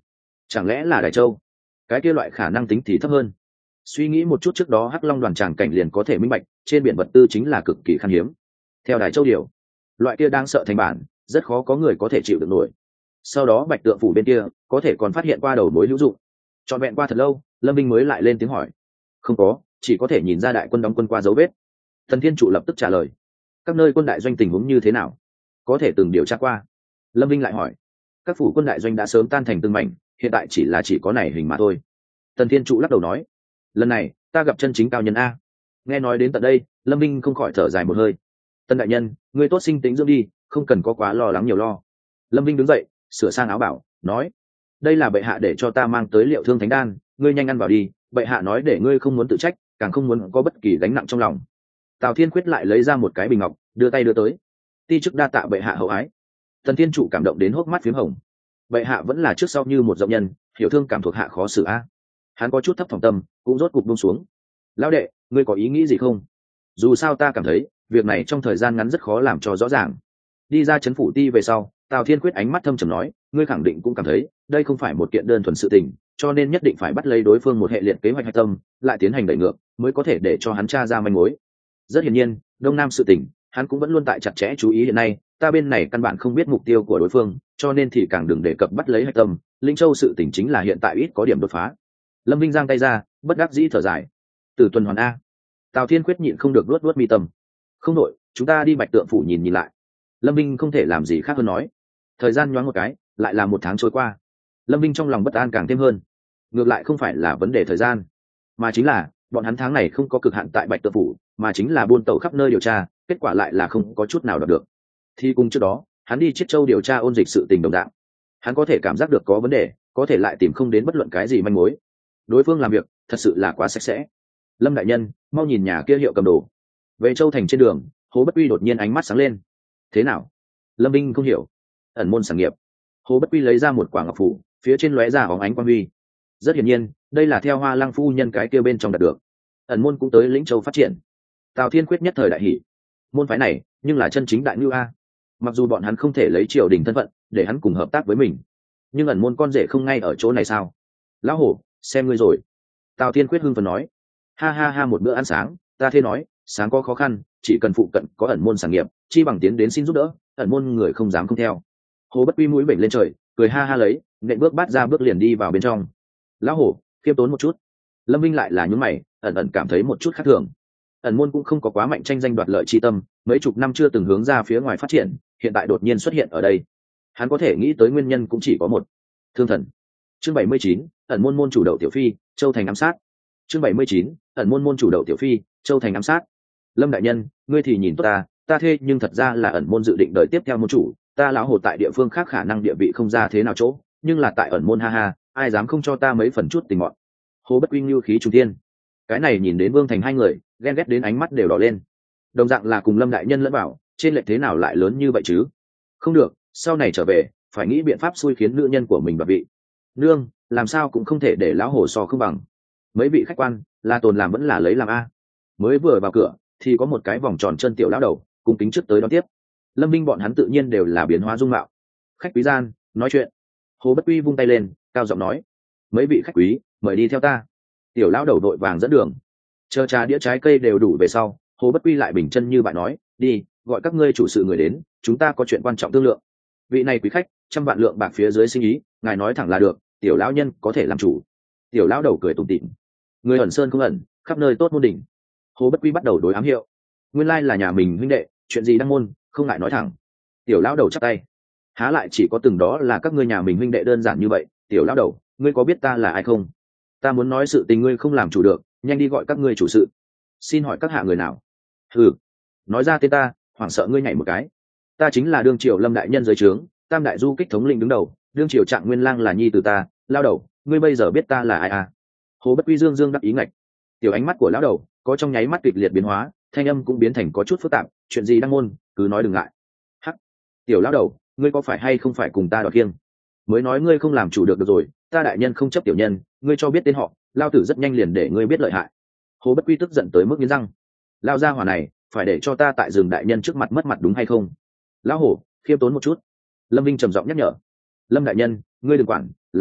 Chẳng lẽ là Đài Châu? Cái kia loại khả năng tính thì thấp hơn. Suy nghĩ một chút, trước đó Hắc Long đoàn tràng cảnh liền có thể minh bạch, trên biển vật tư chính là cực kỳ khan hiếm. Theo Đài Châu điều, loại kia đang sợ thành bản, rất khó có người có thể chịu được nổi. Sau đó Bạch Tượng phủ bên kia có thể còn phát hiện qua đầu mối hữu dụng. Trọn vẹn qua thật lâu, Lâm Minh mới lại lên tiếng hỏi. Không có, chỉ có thể nhìn ra đại quân đóng quân qua dấu vết. Thần Thiên Trụ lập tức trả lời. Các nơi quân đại doanh tình huống như thế nào? Có thể từng điều tra qua. Lâm Minh lại hỏi. Các phủ quân đại doanh đã sớm tan thành từng mảnh, hiện tại chỉ là chỉ có này hình mà thôi. Thần Thiên Trụ lắc đầu nói. Lần này ta gặp chân chính cao nhân a. Nghe nói đến tận đây, Lâm Minh không khỏi thở dài một hơi. Tân đại nhân, ngươi tốt sinh tính dưỡng đi, không cần có quá lo lắng nhiều lo. Lâm Minh đứng dậy, sửa sang áo bảo, nói. Đây là bệ hạ để cho ta mang tới liệu thương thánh đan, ngươi nhanh ăn vào đi, bệ hạ nói để ngươi không muốn tự trách, càng không muốn có bất kỳ gánh nặng trong lòng. Tào Thiên Quyết lại lấy ra một cái bình ngọc, đưa tay đưa tới. Ti chức đa tạ bệ hạ hậu ái. Thần Thiên Trụ cảm động đến hốc mắt phím hồng. Bệ hạ vẫn là trước sau như một giọng nhân, hiểu thương cảm thuộc hạ khó xử a. Hắn có chút thấp thỏm tâm, cũng rốt cục buông xuống. Lão đệ, ngươi có ý nghĩ gì không? Dù sao ta cảm thấy việc này trong thời gian ngắn rất khó làm cho rõ ràng. Đi ra trấn phủ ti về sau, Tào Thiên Quyết ánh mắt thâm trầm nói, ngươi khẳng định cũng cảm thấy đây không phải một kiện đơn thuần sự tình, cho nên nhất định phải bắt lấy đối phương một hệ liệt kế hoạch hạch tâm, lại tiến hành đẩy ngược, mới có thể để cho hắn tra ra manh mối. Rất hiển nhiên, Đông Nam sự tình, hắn cũng vẫn luôn tại chặt chẽ chú ý. Hiện nay, ta bên này căn bản không biết mục tiêu của đối phương, cho nên thì càng đừng đề cập bắt lấy hạch tâm. Linh Châu sự tình chính là hiện tại ít có điểm đột phá. Lâm Vinh giang tay ra, bất đắc dĩ thở dài. Từ tuần hoàn a. Tào Thiên Quyết nhịn không được luốt luốt mi tâm. Không đội, chúng ta đi Bạch Tượng phủ nhìn nhìn lại. Lâm Vinh không thể làm gì khác hơn nói. Thời gian nhoáng một cái, lại là một tháng trôi qua. Lâm Vinh trong lòng bất an càng thêm hơn. Ngược lại không phải là vấn đề thời gian, mà chính là bọn hắn tháng này không có cực hạn tại Bạch Tượng phủ, mà chính là buôn tàu khắp nơi điều tra, kết quả lại là không có chút nào đạt được. Thì cùng trước đó, hắn đi Chiết Châu điều tra ôn dịch sự tình đồng dạng. Hắn có thể cảm giác được có vấn đề, có thể lại tìm không đến bất luận cái gì manh mối. Đối phương làm việc thật sự là quá sạch sẽ. Lâm đại nhân, mau nhìn nhà kia hiệu cầm đồ. Về Châu thành trên đường, Hồ Bất Uy đột nhiên ánh mắt sáng lên. Thế nào? Lâm Vinh không hiểu. Ẩn môn sản nghiệp. Hồ Bất Uy lấy ra một quả ngọc phủ, phía trên lóe ra óng ánh quang huy. Rất hiển nhiên, đây là theo Hoa Lăng phu nhân cái kia bên trong đạt được. Ẩn môn cũng tới Lĩnh Châu phát triển. Tào Thiên Quyết nhất thời đại hỉ. Môn phái này, nhưng là chân chính đại nhu a. Mặc dù bọn hắn không thể lấy triều đình thân phận để hắn cùng hợp tác với mình, nhưng ẩn môn con rể không ngay ở chỗ này sao? Lão hổ, xem ngươi rồi. Tào Thiên Quyết hưng phấn nói. Ha ha ha, một bữa ăn sáng, ta thế nói, sáng có khó khăn, chỉ cần phụ cận có ẩn môn sản nghiệp, chi bằng tiến đến xin giúp đỡ, ẩn môn người không dám không theo. Hồ Bất Uy mũi bệnh lên trời, cười ha ha lấy, nện bước bát ra bước liền đi vào bên trong. Lão hổ, khiêm tốn một chút. Lâm Vinh lại là nhướng mày, ẩn ẩn cảm thấy một chút khác thường. Ẩn môn cũng không có quá mạnh tranh danh đoạt lợi chi tâm, mấy chục năm chưa từng hướng ra phía ngoài phát triển, hiện tại đột nhiên xuất hiện ở đây. Hắn có thể nghĩ tới nguyên nhân cũng chỉ có một. Thương thần. Chương bảy mươi chín, ẩn môn môn chủ đậu tiểu phi, Châu thành ám sát. Chương bảy mươi chín, ẩn môn môn chủ đậu tiểu phi, Châu thành ám sát. Lâm đại nhân, ngươi thì nhìn tốt ta, ta thê nhưng thật ra là ẩn môn dự định đợi tiếp theo môn chủ, ta lão hồ tại địa phương khác khả năng địa vị không ra thế nào chỗ, nhưng là tại ẩn môn ha ha, ai dám không cho ta mấy phần chút tình mọn. Hồ Bất Uy lưu khí trung thiên. Cái này nhìn đến Vương Thành hai người, ghen ghét đến ánh mắt đều đỏ lên. Đồng dạng là cùng Lâm đại nhân lẫn vào, trên lệch thế nào lại lớn như vậy chứ? Không được, sau này trở về, phải nghĩ biện pháp xui khiến nữ nhân của mình đoạt vị. Nương, làm sao cũng không thể để lão hồ so không bằng. Mấy vị khách quan, là tồn làm vẫn là lấy làm a. Mới vừa vào cửa, thì có một cái vòng tròn chân tiểu lão đầu, cùng kính trước tới đón tiếp. Lâm Minh bọn hắn tự nhiên đều là biến hóa dung mạo. Khách quý gian, nói chuyện. Hồ Bất Uy vung tay lên, cao giọng nói: mấy vị khách quý, mời đi theo ta. Tiểu lão đầu đội vàng dẫn đường. Chờ trà đĩa trái cây đều đủ về sau, Hồ Bất Uy lại bình chân như bạn nói: đi, gọi các ngươi chủ sự người đến, chúng ta có chuyện quan trọng thương lượng. Vị này quý khách, trăm vạn lượng bạc phía dưới sinh ý, ngài nói thẳng là được, tiểu lão nhân có thể làm chủ. Tiểu lão đầu cười tủm tỉm. Người ẩn sơn không ẩn, khắp nơi tốt môn đỉnh. Hồ Bất Uy bắt đầu đối ám hiệu. Nguyên lai là nhà mình huynh đệ, chuyện gì đăng môn, không ngại nói thẳng. Tiểu lão đầu chắp tay. Há lại chỉ có từng đó là các ngươi nhà mình huynh đệ đơn giản như vậy. Tiểu lão đầu, ngươi có biết ta là ai không? Ta muốn nói sự tình ngươi không làm chủ được, nhanh đi gọi các ngươi chủ sự. Xin hỏi các hạ người nào? Ừ, nói ra tên ta, hoảng sợ ngươi nhảy một cái. Ta chính là đương triều Lâm đại nhân dưới trướng, tam đại du kích thống lĩnh đứng đầu, đương triều Trạng Nguyên Lang là nhi từ ta. Lao đầu, ngươi bây giờ biết ta là ai à? Hồ Bất Uy dương dương đắc ý ngạch. Tiểu ánh mắt của lão đầu có trong nháy mắt kịch liệt biến hóa, thanh âm cũng biến thành có chút phức tạp. Chuyện gì đăng môn, cứ nói đừng ngại. Hắc, tiểu lão đầu, ngươi có phải hay không phải cùng ta đoạt kiêng? Mới nói ngươi không làm chủ được, được rồi, ta đại nhân không chấp tiểu nhân, ngươi cho biết tên họ, lao tử rất nhanh liền để ngươi biết lợi hại. Hồ Bất Uy tức giận tới mức nghiến răng. Lao ra hỏa này, phải để cho ta tại rừng đại nhân trước mặt mất mặt đúng hay không? Lão hổ, khiêm tốn một chút. Lâm Vinh trầm giọng nhắc nhở. Lâm đại nhân, ngươi đừng quản, lão đầu,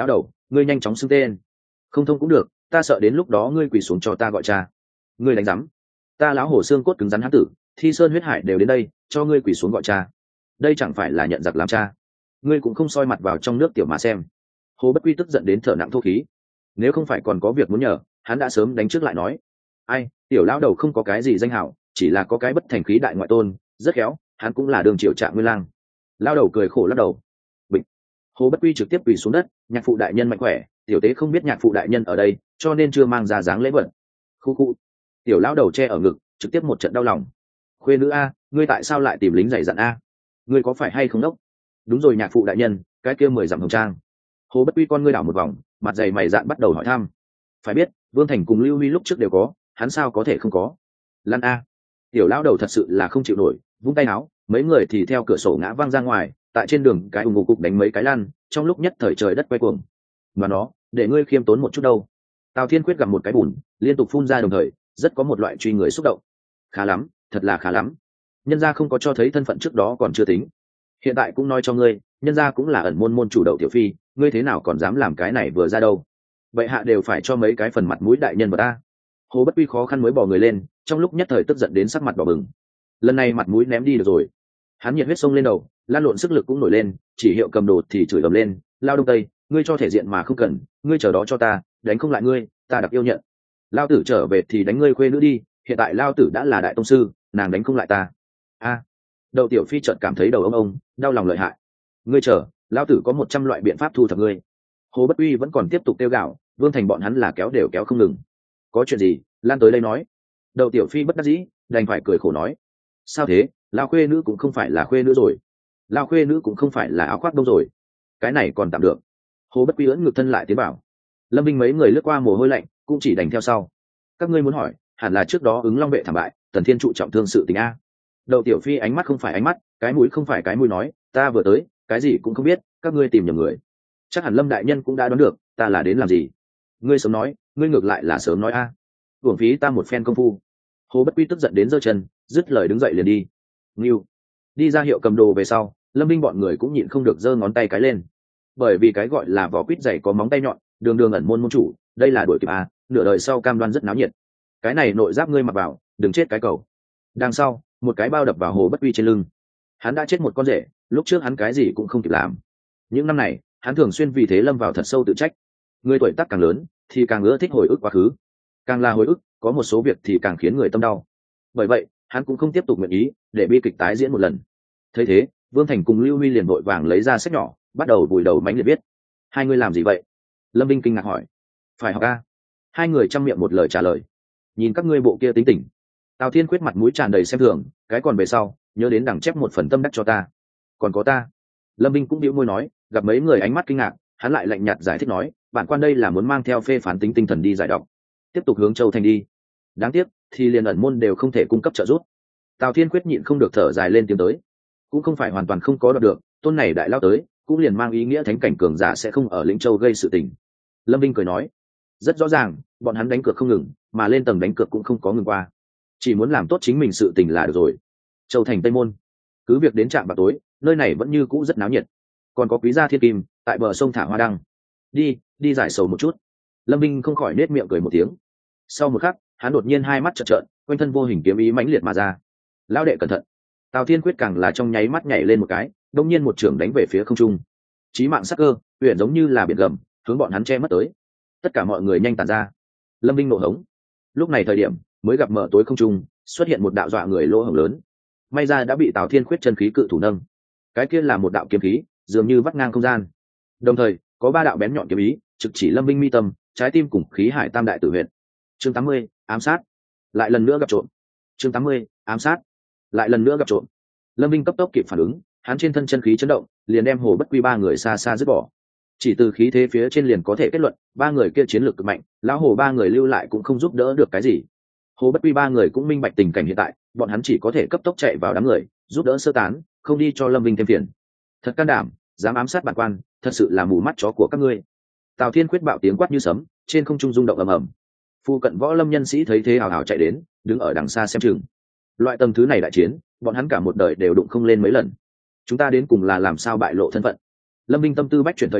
ngươi nhanh chóng xưng tên. Không thông cũng được, ta sợ đến lúc đó ngươi quỳ xuống cho ta gọi cha. Ngươi đánh rắm, ta lão hổ xương cốt cứng rắn hán tử, thi sơn huyết hải đều đến đây, cho ngươi quỳ xuống gọi cha, đây chẳng phải là nhận giặc làm cha. Ngươi cũng không soi mặt vào trong nước tiểu mà xem. Hồ Bất Quy tức giận đến thở nặng thô khí, nếu không phải còn có việc muốn nhờ, hắn đã sớm đánh trước lại nói. Ai, tiểu lão đầu không có cái gì danh hảo, chỉ là có cái bất thành khí đại ngoại tôn, rất khéo, hắn cũng là đường triệu trạng nguyên lang. Lão đầu cười khổ lắc đầu. Bịch. Hồ Bất Quy trực tiếp quỳ xuống đất, nhạc phụ đại nhân mạnh khỏe, tiểu tế không biết nhạc phụ đại nhân ở đây, cho nên chưa mang ra dáng lễ vật. Khu khu. Tiểu lão đầu che ở ngực, trực tiếp một trận đau lòng. Khuê nữ a, ngươi tại sao lại tìm lính dày dặn a? Ngươi có phải hay không đốc? Đúng rồi nhạc phụ đại nhân, cái kia mười dặm hồng trang. Hồ Bất Quy con ngươi đảo một vòng, mặt dày mày dạn bắt đầu hỏi thăm. Phải biết, Vương Thành cùng Lưu Huy lúc trước đều có, hắn sao có thể không có? Lan a. Tiểu lão đầu thật sự là không chịu nổi, vung tay áo, mấy người thì theo cửa sổ ngã văng ra ngoài, tại trên đường cái ủng ngục cục đánh mấy cái lăn, trong lúc nhất thời trời đất quay cuồng. Mà nó, để ngươi khiêm tốn một chút đâu. Tào Thiên Quyết gặp một cái bùn, liên tục phun ra đồng thời, rất có một loại truy người xúc động. Khá lắm, thật là khá lắm. Nhân gia không có cho thấy thân phận trước đó còn chưa tính, hiện tại cũng nói cho ngươi, nhân gia cũng là ẩn môn môn chủ đầu tiểu phi, ngươi thế nào còn dám làm cái này vừa ra đâu? Vậy hạ đều phải cho mấy cái phần mặt mũi đại nhân vật ta. Hồ Bất Quy khó khăn mới bỏ người lên, trong lúc nhất thời tức giận đến sắc mặt đỏ bừng. Lần này mặt mũi ném đi được rồi. Hắn nhiệt huyết sông lên đầu, lan lộn sức lực cũng nổi lên, chỉ hiệu cầm đồ thì chửi ầm lên, lao đông tây, ngươi cho thể diện mà không cần, ngươi chờ đó cho ta, đánh không lại ngươi, ta đặc yêu nhận. Lao tử trở về thì đánh ngươi khuê nữ đi, hiện tại lao tử đã là đại tông sư, nàng đánh không lại ta. A. Đậu tiểu phi chợt cảm thấy đầu ông ông, đau lòng lợi hại. Ngươi chờ, lao tử có một trăm loại biện pháp thu thập ngươi. Hồ Bất Uy vẫn còn tiếp tục tiêu gạo, Vương Thành bọn hắn là kéo đều kéo không ngừng. Có chuyện gì, lan tới đây nói. Đậu tiểu phi bất đắc dĩ, đành phải cười khổ nói. Sao thế, lao khuê nữ cũng không phải là khuê nữ rồi, lao khuê nữ cũng không phải là áo khoác đông rồi, cái này còn tạm được. Hồ Bất Uy ưỡn ngực thân lại tiến bảo. Lâm Binh mấy người lướt qua mồ hôi lạnh, cũng chỉ đành theo sau. Các ngươi muốn hỏi, hẳn là trước đó ứng long vệ thảm bại, Tần Thiên trụ trọng thương sự tình a. Đậu tiểu phi ánh mắt không phải ánh mắt, cái mũi không phải cái mũi nói, ta vừa tới, cái gì cũng không biết, các ngươi tìm nhầm người. Chắc hẳn Lâm đại nhân cũng đã đoán được, ta là đến làm gì. Ngươi sớm nói, ngươi ngược lại là sớm nói a. Uổng phí ta một phen công phu. Hồ Bất Quy tức giận đến giơ chân, dứt lời đứng dậy liền đi. Ngưu. Đi ra hiệu cầm đồ về sau, Lâm Binh bọn người cũng nhịn không được giơ ngón tay cái lên. Bởi vì cái gọi là vỏ quýt dày có móng tay nhọn, đường đường ẩn môn môn chủ, đây là đuổi kịp a, nửa đời sau cam đoan rất náo nhiệt. Cái này nội giáp ngươi mặc vào, đừng chết cái cầu. Đằng sau, một cái bao đập vào Hồ Bất Uy trên lưng. Hắn đã chết một con rể, lúc trước hắn cái gì cũng không kịp làm. Những năm này, hắn thường xuyên vì thế lâm vào thật sâu tự trách. Người tuổi tác càng lớn, thì càng ưa thích hồi ức quá khứ. Càng là hồi ức, có một số việc thì càng khiến người tâm đau. Bởi vậy, hắn cũng không tiếp tục nguyện ý để bi kịch tái diễn một lần. Thấy thế, Vương Thành cùng Lưu Huy liền vội vàng lấy ra sách nhỏ, bắt đầu vùi đầu mánh liệt viết. Hai người làm gì vậy? Lâm Binh kinh ngạc hỏi. Phải học a. Hai người chăm miệng một lời trả lời. Nhìn các ngươi bộ kia tính tình. Tào Thiên Quyết mặt mũi tràn đầy xem thường, cái còn về sau, nhớ đến đằng chép một phần tâm đắc cho ta. Còn có ta. Lâm Binh cũng bĩu môi nói, gặp mấy người ánh mắt kinh ngạc, hắn lại lạnh nhạt giải thích nói, bản quan đây là muốn mang theo phê phán tính tinh thần đi giải độc, tiếp tục hướng Châu Thành đi. Đáng tiếc, thì liền ẩn môn đều không thể cung cấp trợ giúp. Tào Thiên Quyết nhịn không được thở dài lên tiếng tới, cũng không phải hoàn toàn không có đoạt được, tôn này đại lao tới, cũng liền mang ý nghĩa thánh cảnh cường giả sẽ không ở Lĩnh Châu gây sự tình. Lâm Binh cười nói, rất rõ ràng, bọn hắn đánh cược không ngừng, mà lên tầng đánh cược cũng không có ngừng qua, chỉ muốn làm tốt chính mình sự tình là được rồi. Châu Thành Tây Môn, cứ việc đến trạm vào tối, nơi này vẫn như cũ rất náo nhiệt, còn có quý gia thiên kim tại bờ sông thả hoa đăng. Đi, đi giải sầu một chút. Lâm Binh không khỏi nết miệng cười một tiếng. Sau một khắc, hắn đột nhiên hai mắt trợn trợn, quanh thân vô hình kiếm ý mãnh liệt mà ra. Lão đệ cẩn thận. Tào Thiên Quyết càng là trong nháy mắt nhảy lên một cái, đông nhiên một trường đánh về phía không trung. Chí mạng sắc cơ, huyền giống như là biển gầm, hướng bọn hắn che mất tới. Tất cả mọi người nhanh tản ra. Lâm Binh nộ hống. Lúc này thời điểm, mới gặp mở tối không trung, xuất hiện một đạo dọa người lỗ hổng lớn. May ra đã bị Tào Thiên Quyết chân khí cự thủ nâng. Cái kia là một đạo kiếm khí, dường như vắt ngang không gian. Đồng thời, có ba đạo bén nhọn kiếm ý, trực chỉ Lâm Binh mi tâm, trái tim cùng khí hải tam đại tử huyệt. Chương tám mươi, ám sát. Lại lần nữa gặp trộm. Chương tám mươi, ám sát. Lại lần nữa gặp trộm. Lâm Binh cấp tốc kịp phản ứng, hắn trên thân chân khí chấn động, liền đem Hồ Bất Quy ba người xa xa dứt bỏ. Chỉ từ khí thế phía trên liền có thể kết luận, ba người kia chiến lược cực mạnh, lão Hồ ba người lưu lại cũng không giúp đỡ được cái gì. Hồ Bất Quy ba người cũng minh bạch tình cảnh hiện tại, bọn hắn chỉ có thể cấp tốc chạy vào đám người, giúp đỡ sơ tán, không đi cho Lâm Binh thêm phiền. Thật can đảm, dám ám sát bản quan, thật sự là mù mắt chó của các ngươi. Tào Thiên Quyết bạo tiếng quát như sấm, trên không trung rung động ầm ầm. Phu cận võ lâm nhân sĩ thấy thế hào hào chạy đến, đứng ở đằng xa xem chừng. Loại tầng thứ này đại chiến, bọn hắn cả một đời đều đụng không lên mấy lần. Chúng ta đến cùng là làm sao bại lộ thân phận? Lâm Binh tâm tư bách chuyển thời điểm,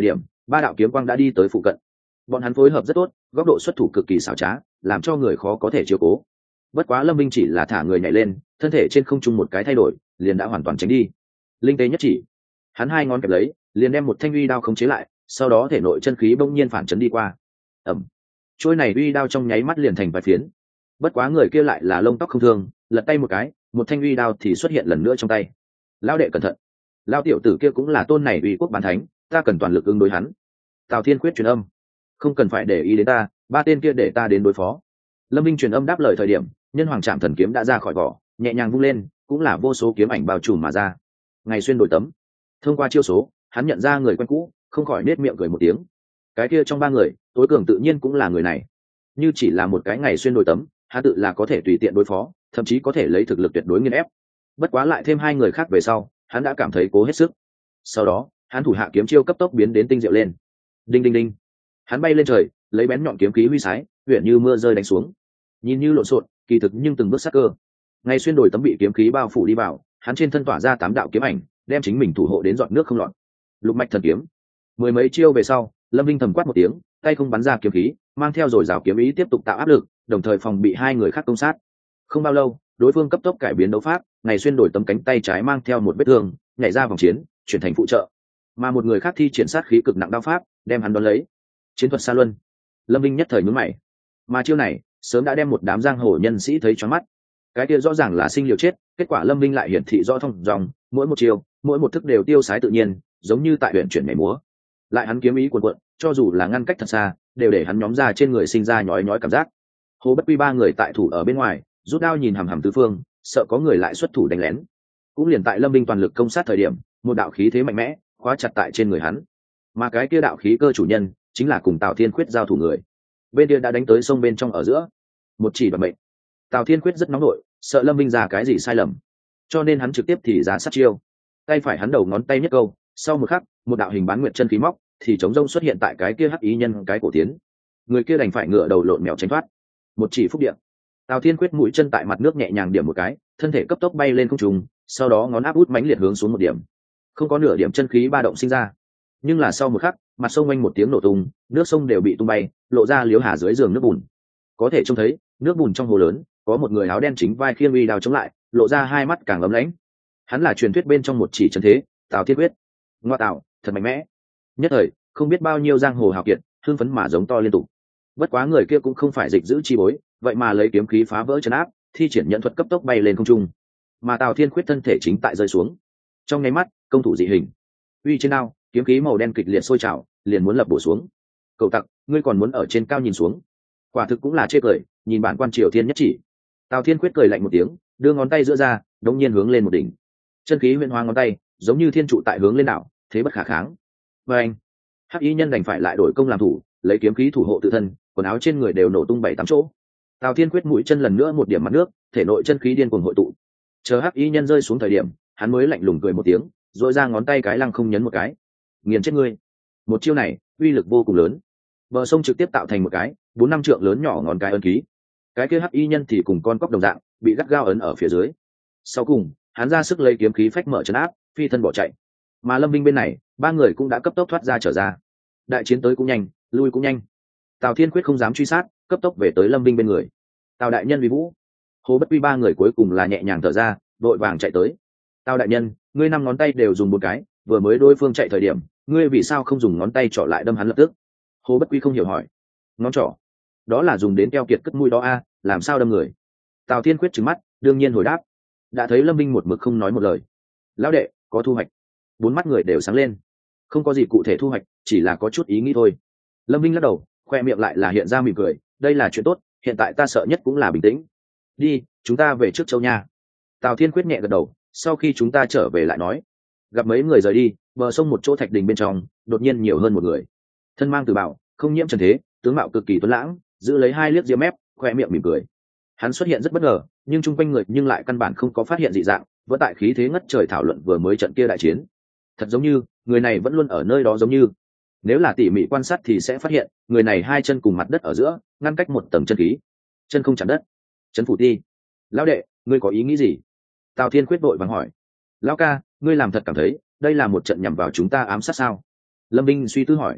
ba đạo kiếm quang đã đi tới phụ cận. Bọn hắn phối hợp rất tốt, góc độ xuất thủ cực kỳ xảo trá, làm cho người khó có thể chiếu cố. Bất quá Lâm Minh chỉ là thả người nhảy lên, thân thể trên không trung một cái thay đổi, liền đã hoàn toàn tránh đi. Linh tế nhất chỉ, hắn hai ngón kẹp lấy, liền đem một thanh uy đao khống chế lại, sau đó thể nội chân khí bỗng nhiên phản chấn đi qua. Ầm. Trôi này uy đao trong nháy mắt liền thành vài phiến. Bất quá người kia lại là lông tóc không thương, lật tay một cái, một thanh uy đao thì xuất hiện lần nữa trong tay. Lão đệ cẩn thận, lão tiểu tử kia cũng là tôn này uy quốc bán thánh, ta cần toàn lực ứng đối hắn. Tào Thiên Quyết truyền âm, không cần phải để ý đến ta, ba tên kia để ta đến đối phó. Lâm Minh truyền âm đáp lời thời điểm, nhân hoàng trạm thần kiếm đã ra khỏi vỏ, nhẹ nhàng vung lên, cũng là vô số kiếm ảnh bao trùm mà ra. Ngày xuyên đổi tấm, thông qua chiêu số, hắn nhận ra người quen cũ, không khỏi nết miệng cười một tiếng. Cái kia trong ba người, tối cường tự nhiên cũng là người này. Như chỉ là một cái ngày xuyên đổi tấm, hắn tự là có thể tùy tiện đối phó, thậm chí có thể lấy thực lực tuyệt đối nghiền ép. Bất quá lại thêm hai người khác về sau, hắn đã cảm thấy cố hết sức. Sau đó, hắn thủ hạ kiếm chiêu cấp tốc biến đến tinh diệu lên. Đinh đinh đinh, hắn bay lên trời, lấy bén nhọn kiếm khí huy sái, huyền như mưa rơi đánh xuống. Nhìn như lộn xộn, kỳ thực nhưng từng bước sắc cơ. Ngày xuyên đổi tấm bị kiếm khí bao phủ đi vào, hắn trên thân tỏa ra tám đạo kiếm ảnh, đem chính mình thủ hộ đến giọt nước không lọt. Lục mạch thần kiếm, mười mấy chiêu về sau, Lâm Vinh thầm quát một tiếng, tay không bắn ra kiếm khí, mang theo rồi rào kiếm ý tiếp tục tạo áp lực, đồng thời phòng bị hai người khác công sát. Không bao lâu, đối phương cấp tốc cải biến đấu pháp, ngày xuyên đổi tấm cánh tay trái mang theo một vết thương, nhảy ra vòng chiến, chuyển thành phụ trợ. Mà một người khác thi triển sát khí cực nặng đao pháp, đem hắn đón lấy. Chiến thuật xa luân. Lâm Vinh nhất thời nhướng mày. Mà chiêu này, sớm đã đem một đám giang hồ nhân sĩ thấy choáng mắt. Cái kia rõ ràng là sinh liều chết, kết quả Lâm Vinh lại hiển thị rõ thông dòng, mỗi một chiêu, mỗi một thức đều tiêu sái tự nhiên, giống như tại huyện chuyển nhảy múa. Lại hắn kiếm ý cuồn cuộn, cho dù là ngăn cách thật xa, đều để hắn nhóm ra trên người sinh ra nhói nhói cảm giác. Hồ Bất Quy ba người tại thủ ở bên ngoài, rút đao nhìn hằm hằm tứ phương, sợ có người lại xuất thủ đánh lén. Cũng liền tại Lâm Vinh toàn lực công sát thời điểm, một đạo khí thế mạnh mẽ khóa chặt tại trên người hắn. Mà cái kia đạo khí cơ chủ nhân chính là cùng Tào Thiên Quyết giao thủ người. Bên kia đã đánh tới sông bên trong ở giữa, một chỉ đoạt mệnh. Tào Thiên Quyết rất nóng nổi, sợ Lâm Vinh ra cái gì sai lầm, cho nên hắn trực tiếp thì ra sát chiêu. Tay phải hắn đầu ngón tay nhất câu, sau một khắc, một đạo hình bán nguyệt chân khí móc thì chống rông xuất hiện tại cái kia hắc ý nhân cái cổ tiến. Người kia đành phải ngựa đầu lộn mèo tránh thoát. Một chỉ phúc điện. Tào Thiên Quyết mũi chân tại mặt nước nhẹ nhàng điểm một cái, thân thể cấp tốc bay lên không trung, sau đó ngón áp út mãnh liệt hướng xuống một điểm. Không có nửa điểm chân khí ba động sinh ra, nhưng là sau một khắc, mặt sông oanh một tiếng nổ tung, nước sông đều bị tung bay, lộ ra liếu hà dưới giường nước bùn. Có thể trông thấy, nước bùn trong hồ lớn, có một người áo đen chính vai khiêng uy đao chống lại, lộ ra hai mắt càng ấm lãnh. Hắn là truyền thuyết bên trong một chỉ chân thế, Tào Thiên Quyết. Ngoa tạo, thật mạnh mẽ. Nhất thời, không biết bao nhiêu giang hồ hào kiệt, hưng phấn mà giống to liên tục. Bất quá người kia cũng không phải dịch giữ chi bối, vậy mà lấy kiếm khí phá vỡ chân áp, thi triển nhận thuật cấp tốc bay lên không trung. Mà Tào Thiên Quyết thân thể chính tại rơi xuống. Trong nháy mắt, công thủ dị hình. Uy trên đao, kiếm khí màu đen kịch liệt sôi trào, liền muốn lập bổ xuống. Cậu tặc, ngươi còn muốn ở trên cao nhìn xuống? Quả thực cũng là chê cười, nhìn bản quan Triều Thiên nhất chỉ. Tào Thiên Quyết cười lạnh một tiếng, đưa ngón tay giữa ra, đống nhiên hướng lên một đỉnh. Chân khí huyền hóa ngón tay, giống như thiên trụ tại hướng lên đảo, thế bất khả kháng. Và anh, hắc y nhân đành phải lại đổi công làm thủ, lấy kiếm khí thủ hộ tự thân, quần áo trên người đều nổ tung bảy tám chỗ. Tào Thiên Quyết mũi chân lần nữa một điểm mặt nước, thể nội chân khí điên cuồng hội tụ. Chờ hắc y nhân rơi xuống thời điểm, hắn mới lạnh lùng cười một tiếng, rồi ra ngón tay cái lăng không nhấn một cái. Nghiền chết ngươi. Một chiêu này, uy lực vô cùng lớn. Bờ sông trực tiếp tạo thành một cái bốn năm trượng lớn nhỏ ngón cái ấn ký. Cái kia hắc y nhân thì cùng con cóc đồng dạng, bị gắt gao ấn ở phía dưới. Sau cùng, hắn ra sức lấy kiếm khí phách mở trấn áp, phi thân bỏ chạy. Mà Lâm Vinh bên này, ba người cũng đã cấp tốc thoát ra trở ra. Đại chiến tới cũng nhanh, lui cũng nhanh. Tào Thiên Quyết không dám truy sát, cấp tốc về tới Lâm Vinh bên người. Tào đại nhân vì vũ. Hồ Bất Quy ba người cuối cùng là nhẹ nhàng thở ra, vội vàng chạy tới. Tào đại nhân, ngươi năm ngón tay đều dùng một cái, vừa mới đối phương chạy thời điểm, ngươi vì sao không dùng ngón tay trỏ lại đâm hắn lập tức? Hồ Bất Quy không hiểu hỏi. Ngón trỏ? Đó là dùng đến keo kiệt cất mũi đó a, làm sao đâm người? Tào Thiên Quyết trừng mắt, đương nhiên hồi đáp. Đã thấy Lâm Vinh một mực không nói một lời. Lão đệ, có thu hoạch. Bốn mắt người đều sáng lên. Không có gì cụ thể thu hoạch, chỉ là có chút ý nghĩ thôi. Lâm Vinh lắc đầu, khoe miệng lại là hiện ra mỉm cười. Đây là chuyện tốt, hiện tại ta sợ nhất cũng là bình tĩnh. Đi, chúng ta về trước châu nha. Tào Thiên Quyết nhẹ gật đầu, sau khi chúng ta trở về lại nói. Gặp mấy người rời đi, bờ sông một chỗ thạch đình bên trong, đột nhiên nhiều hơn một người. Thân mang từ bảo, không nhiễm trần thế, tướng mạo cực kỳ tuấn lãng, giữ lấy hai liếc diêm mép, khoe miệng mỉm cười. Hắn xuất hiện rất bất ngờ, nhưng chung quanh người nhưng lại căn bản không có phát hiện dị dạng, vẫn tại khí thế ngất trời thảo luận vừa mới trận kia đại chiến. Thật giống như người này vẫn luôn ở nơi đó, giống như nếu là tỉ mỉ quan sát thì sẽ phát hiện người này hai chân cùng mặt đất ở giữa ngăn cách một tầng chân khí, chân không chạm đất. Chân phủ ti, lão đệ, ngươi có ý nghĩ gì? Tào Thiên Quyết vội vàng hỏi. Lão ca, ngươi làm thật cảm thấy đây là một trận nhằm vào chúng ta ám sát sao? Lâm Vinh suy tư hỏi.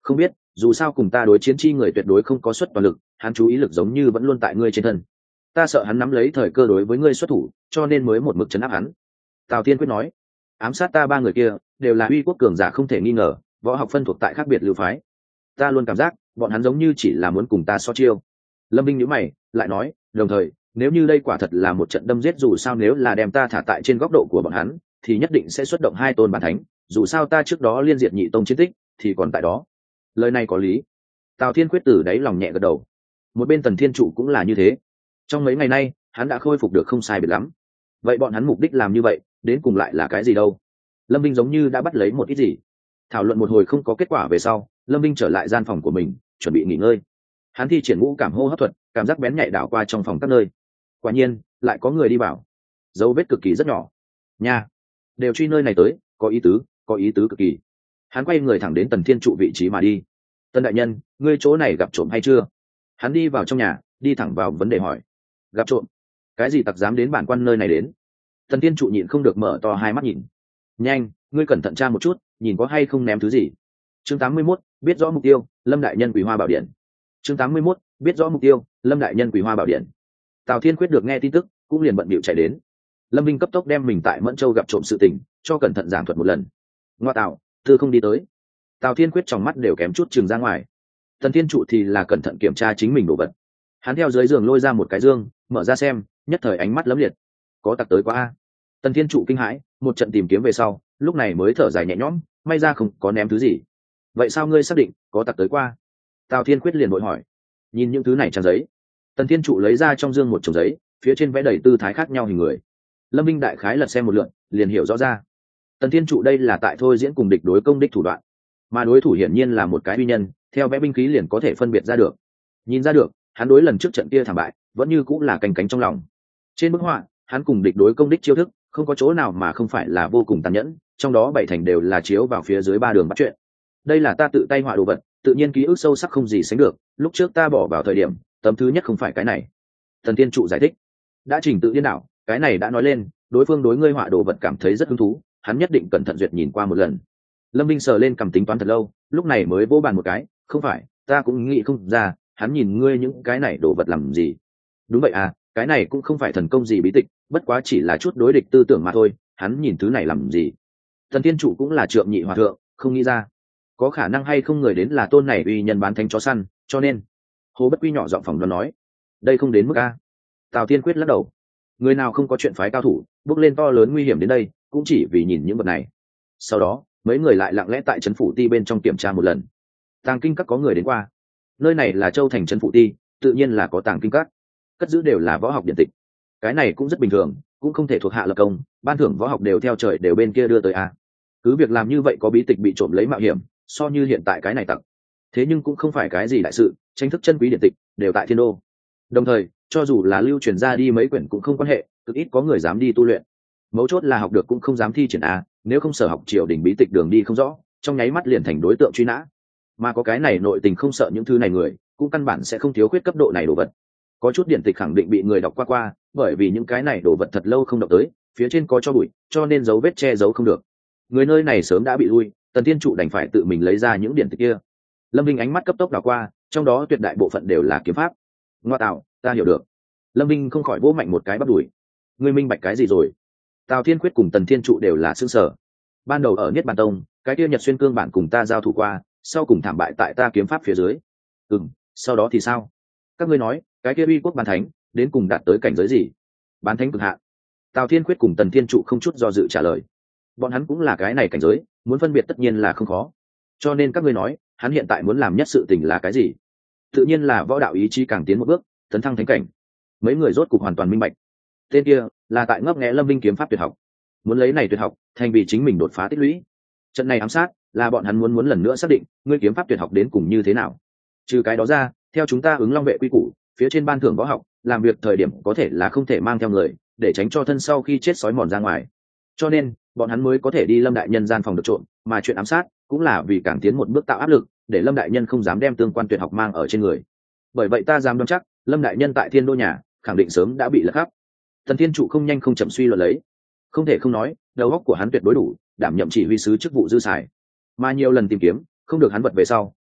Không biết, dù sao cùng ta đối chiến chi người tuyệt đối không có suất toàn lực, hắn chú ý lực giống như vẫn luôn tại ngươi trên thân. Ta sợ hắn nắm lấy thời cơ đối với ngươi xuất thủ, cho nên mới một mực chấn áp hắn. Tào Thiên Quyết nói, ám sát ta ba người kia đều là uy quốc cường giả không thể nghi ngờ, võ học phân thuộc tại khác biệt lưu phái. Ta luôn cảm giác bọn hắn giống như chỉ là muốn cùng ta so chiêu. Lâm Binh nhíu mày, lại nói, đồng thời, nếu như đây quả thật là một trận đâm giết, dù sao nếu là đem ta thả tại trên góc độ của bọn hắn, thì nhất định sẽ xuất động hai tôn bản thánh, dù sao ta trước đó liên diệt nhị tông chiến tích thì còn tại đó. Lời này có lý. Tào Thiên Quyết từ đáy lòng nhẹ gật đầu. Một bên Tần Thiên Trụ cũng là như thế. Trong mấy ngày nay, hắn đã khôi phục được không sai biệt lắm. Vậy bọn hắn mục đích làm như vậy, đến cùng lại là cái gì đâu? Lâm Binh giống như đã bắt lấy một ít gì. Thảo luận một hồi không có kết quả về sau, Lâm Binh trở lại gian phòng của mình, chuẩn bị nghỉ ngơi. Hắn thi triển ngũ cảm hô hấp thuật, cảm giác bén nhạy đảo qua trong phòng các nơi. Quả nhiên, lại có người đi vào. Dấu vết cực kỳ rất nhỏ. Nha, đều truy nơi này tới, có ý tứ, có ý tứ cực kỳ. Hắn quay người thẳng đến Tần Thiên Trụ vị trí mà đi. Tân đại nhân, ngươi chỗ này gặp trộm hay chưa? Hắn đi vào trong nhà, đi thẳng vào vấn đề hỏi. Gặp trộm? Cái gì tặc dám đến bản quan nơi này đến? Tần Thiên Trụ nhịn không được mở to hai mắt nhìn. Nhanh, ngươi cẩn thận tra một chút, nhìn có hay không ném thứ gì. Chương tám mươi mốt, biết rõ mục tiêu, Lâm đại nhân Quỳ Hoa Bảo Điện. Chương tám mươi mốt, biết rõ mục tiêu, Lâm đại nhân Quỳ Hoa Bảo Điện. Tào Thiên Quyết được nghe tin tức, cũng liền bận bịu chạy đến. Lâm Vinh cấp tốc đem mình tại Mẫn Châu gặp trộm sự tình, cho cẩn thận giảng thuật một lần. Ngoa tạo, tư không đi tới. Tào Thiên Quyết trong mắt đều kém chút chừng ra ngoài. Tần Thiên Trụ thì là cẩn thận kiểm tra chính mình đồ vật. Hắn theo dưới giường lôi ra một cái dương, mở ra xem, nhất thời ánh mắt lấm liệt. Có tặc tới quá a. Tần Thiên Trụ kinh hãi, một trận tìm kiếm về sau, lúc này mới thở dài nhẹ nhõm, may ra không có ném thứ gì. Vậy sao ngươi xác định có tặc tới qua? Tào Thiên Quyết liền vội hỏi. Nhìn những thứ này trang giấy. Tần Thiên Trụ lấy ra trong dương một chồng giấy, phía trên vẽ đầy tư thái khác nhau hình người. Lâm Minh đại khái lật xem một lượt, liền hiểu rõ ra. Tần Thiên Trụ đây là tại thôi diễn cùng địch đối công đích thủ đoạn, mà đối thủ hiển nhiên là một cái uy nhân, theo vẽ binh khí liền có thể phân biệt ra được. Nhìn ra được, hắn đối lần trước trận kia thảm bại, vẫn như cũng là canh cánh trong lòng. Trên bức họa, hắn cùng địch đối công đích chiêu thức, không có chỗ nào mà không phải là vô cùng tàn nhẫn, trong đó bảy thành đều là chiếu vào phía dưới ba đường bắt chuyện. Đây là ta tự tay họa đồ vật, tự nhiên ký ức sâu sắc không gì sánh được, lúc trước ta bỏ vào thời điểm, tấm thứ nhất không phải cái này. Tần Thiên Trụ giải thích. Đã trình tự điên đảo, cái này đã nói lên, đối phương đối ngươi họa đồ vật cảm thấy rất hứng thú, hắn nhất định cẩn thận duyệt nhìn qua một lần. Lâm Vinh sờ lên cầm tính toán thật lâu, lúc này mới vỗ bàn một cái, không phải, ta cũng nghĩ không ra, hắn nhìn ngươi những cái này đồ vật làm gì. Đúng vậy à, cái này cũng không phải thần công gì bí tịch, bất quá chỉ là chút đối địch tư tưởng mà thôi, hắn nhìn thứ này làm gì. Thần Thiên Trụ cũng là trượng nhị hòa thượng, không nghĩ ra. Có khả năng hay không người đến là tôn này uy nhân bán thánh chó săn, cho nên. Hồ Bất Quy nhỏ giọng phòng đoán nói. Đây không đến mức a. Tào Thiên Quyết lắc đầu. Người nào không có chuyện phái cao thủ, bước lên to lớn nguy hiểm đến đây, cũng chỉ vì nhìn những vật này. Sau đó, mấy người lại lặng lẽ tại trấn phủ ti bên trong kiểm tra một lần. Tàng kinh các có người đến qua. Nơi này là châu thành trấn phủ ti, tự nhiên là có tàng kinh các. Cất giữ đều là võ học điện tịch. Cái này cũng rất bình thường, cũng không thể thuộc hạ lập công, ban thưởng võ học đều theo trời đều bên kia đưa tới a. Cứ việc làm như vậy có bí tịch bị trộm lấy mạo hiểm, so như hiện tại cái này tặng. Thế nhưng cũng không phải cái gì đại sự, tranh thức chân quý điện tịch đều tại thiên đô. Đồng thời, cho dù là lưu truyền ra đi mấy quyển cũng không quan hệ, cực ít có người dám đi tu luyện. Mấu chốt là học được cũng không dám thi triển a, nếu không sở học triều đình bí tịch đường đi không rõ, trong nháy mắt liền thành đối tượng truy nã. Mà có cái này nội tình không sợ những thứ này người, cũng căn bản sẽ không thiếu khuyết cấp độ này đồ vật. Có chút điện tịch khẳng định bị người đọc qua qua, bởi vì những cái này đồ vật thật lâu không động tới, phía trên có cho bụi, cho nên dấu vết che giấu không được. Người nơi này sớm đã bị lui, Tần Thiên Trụ đành phải tự mình lấy ra những điện tịch kia. Lâm Vinh ánh mắt cấp tốc đảo qua, trong đó tuyệt đại bộ phận đều là kiếm pháp. Ngoa tạo, ta hiểu được. Lâm Vinh không khỏi vỗ mạnh một cái bắp đùi. Ngươi minh bạch cái gì rồi? Tào Thiên Quyết cùng Tần Thiên Trụ đều là xương sở. Ban đầu ở Niết Bàn Tông, cái kia Nhật Xuyên Cương bản cùng ta giao thủ qua, sau cùng thảm bại tại ta kiếm pháp phía dưới. Ừm, sau đó thì sao? Các ngươi nói, cái kia uy quốc bán thánh, đến cùng đạt tới cảnh giới gì? Bán thánh cực hạn. Tào Thiên Quyết cùng Tần Thiên Trụ không chút do dự trả lời. Bọn hắn cũng là cái này cảnh giới, muốn phân biệt tất nhiên là không khó. Cho nên các ngươi nói, hắn hiện tại muốn làm nhất sự tình là cái gì? Tự nhiên là võ đạo ý chí càng tiến một bước, tấn thăng thánh cảnh. Mấy người rốt cục hoàn toàn minh bạch. Tên kia là tại ngấp nghé Lâm Vinh kiếm pháp tuyệt học, muốn lấy này tuyệt học thành vì chính mình đột phá tích lũy. Trận này ám sát là bọn hắn muốn muốn lần nữa xác định ngươi kiếm pháp tuyệt học đến cùng như thế nào. Trừ cái đó ra, theo chúng ta ứng long vệ quy củ, phía trên ban thưởng võ học, làm việc thời điểm có thể là không thể mang theo người, để tránh cho thân sau khi chết sói mòn ra ngoài. Cho nên bọn hắn mới có thể đi Lâm đại nhân gian phòng được trộm, mà chuyện ám sát cũng là vì càng tiến một bước tạo áp lực, để Lâm đại nhân không dám đem tương quan tuyệt học mang ở trên người. Bởi vậy ta dám đoán chắc, Lâm đại nhân tại Thiên Đô nhà khẳng định sớm đã bị lật khắp. Tần Thiên Trụ không nhanh không chậm suy luận lấy, không thể không nói, đầu óc của hắn tuyệt đối đủ, đảm nhiệm chỉ huy sứ chức vụ dư xài. Mà nhiều lần tìm kiếm, không được hắn vật về sau,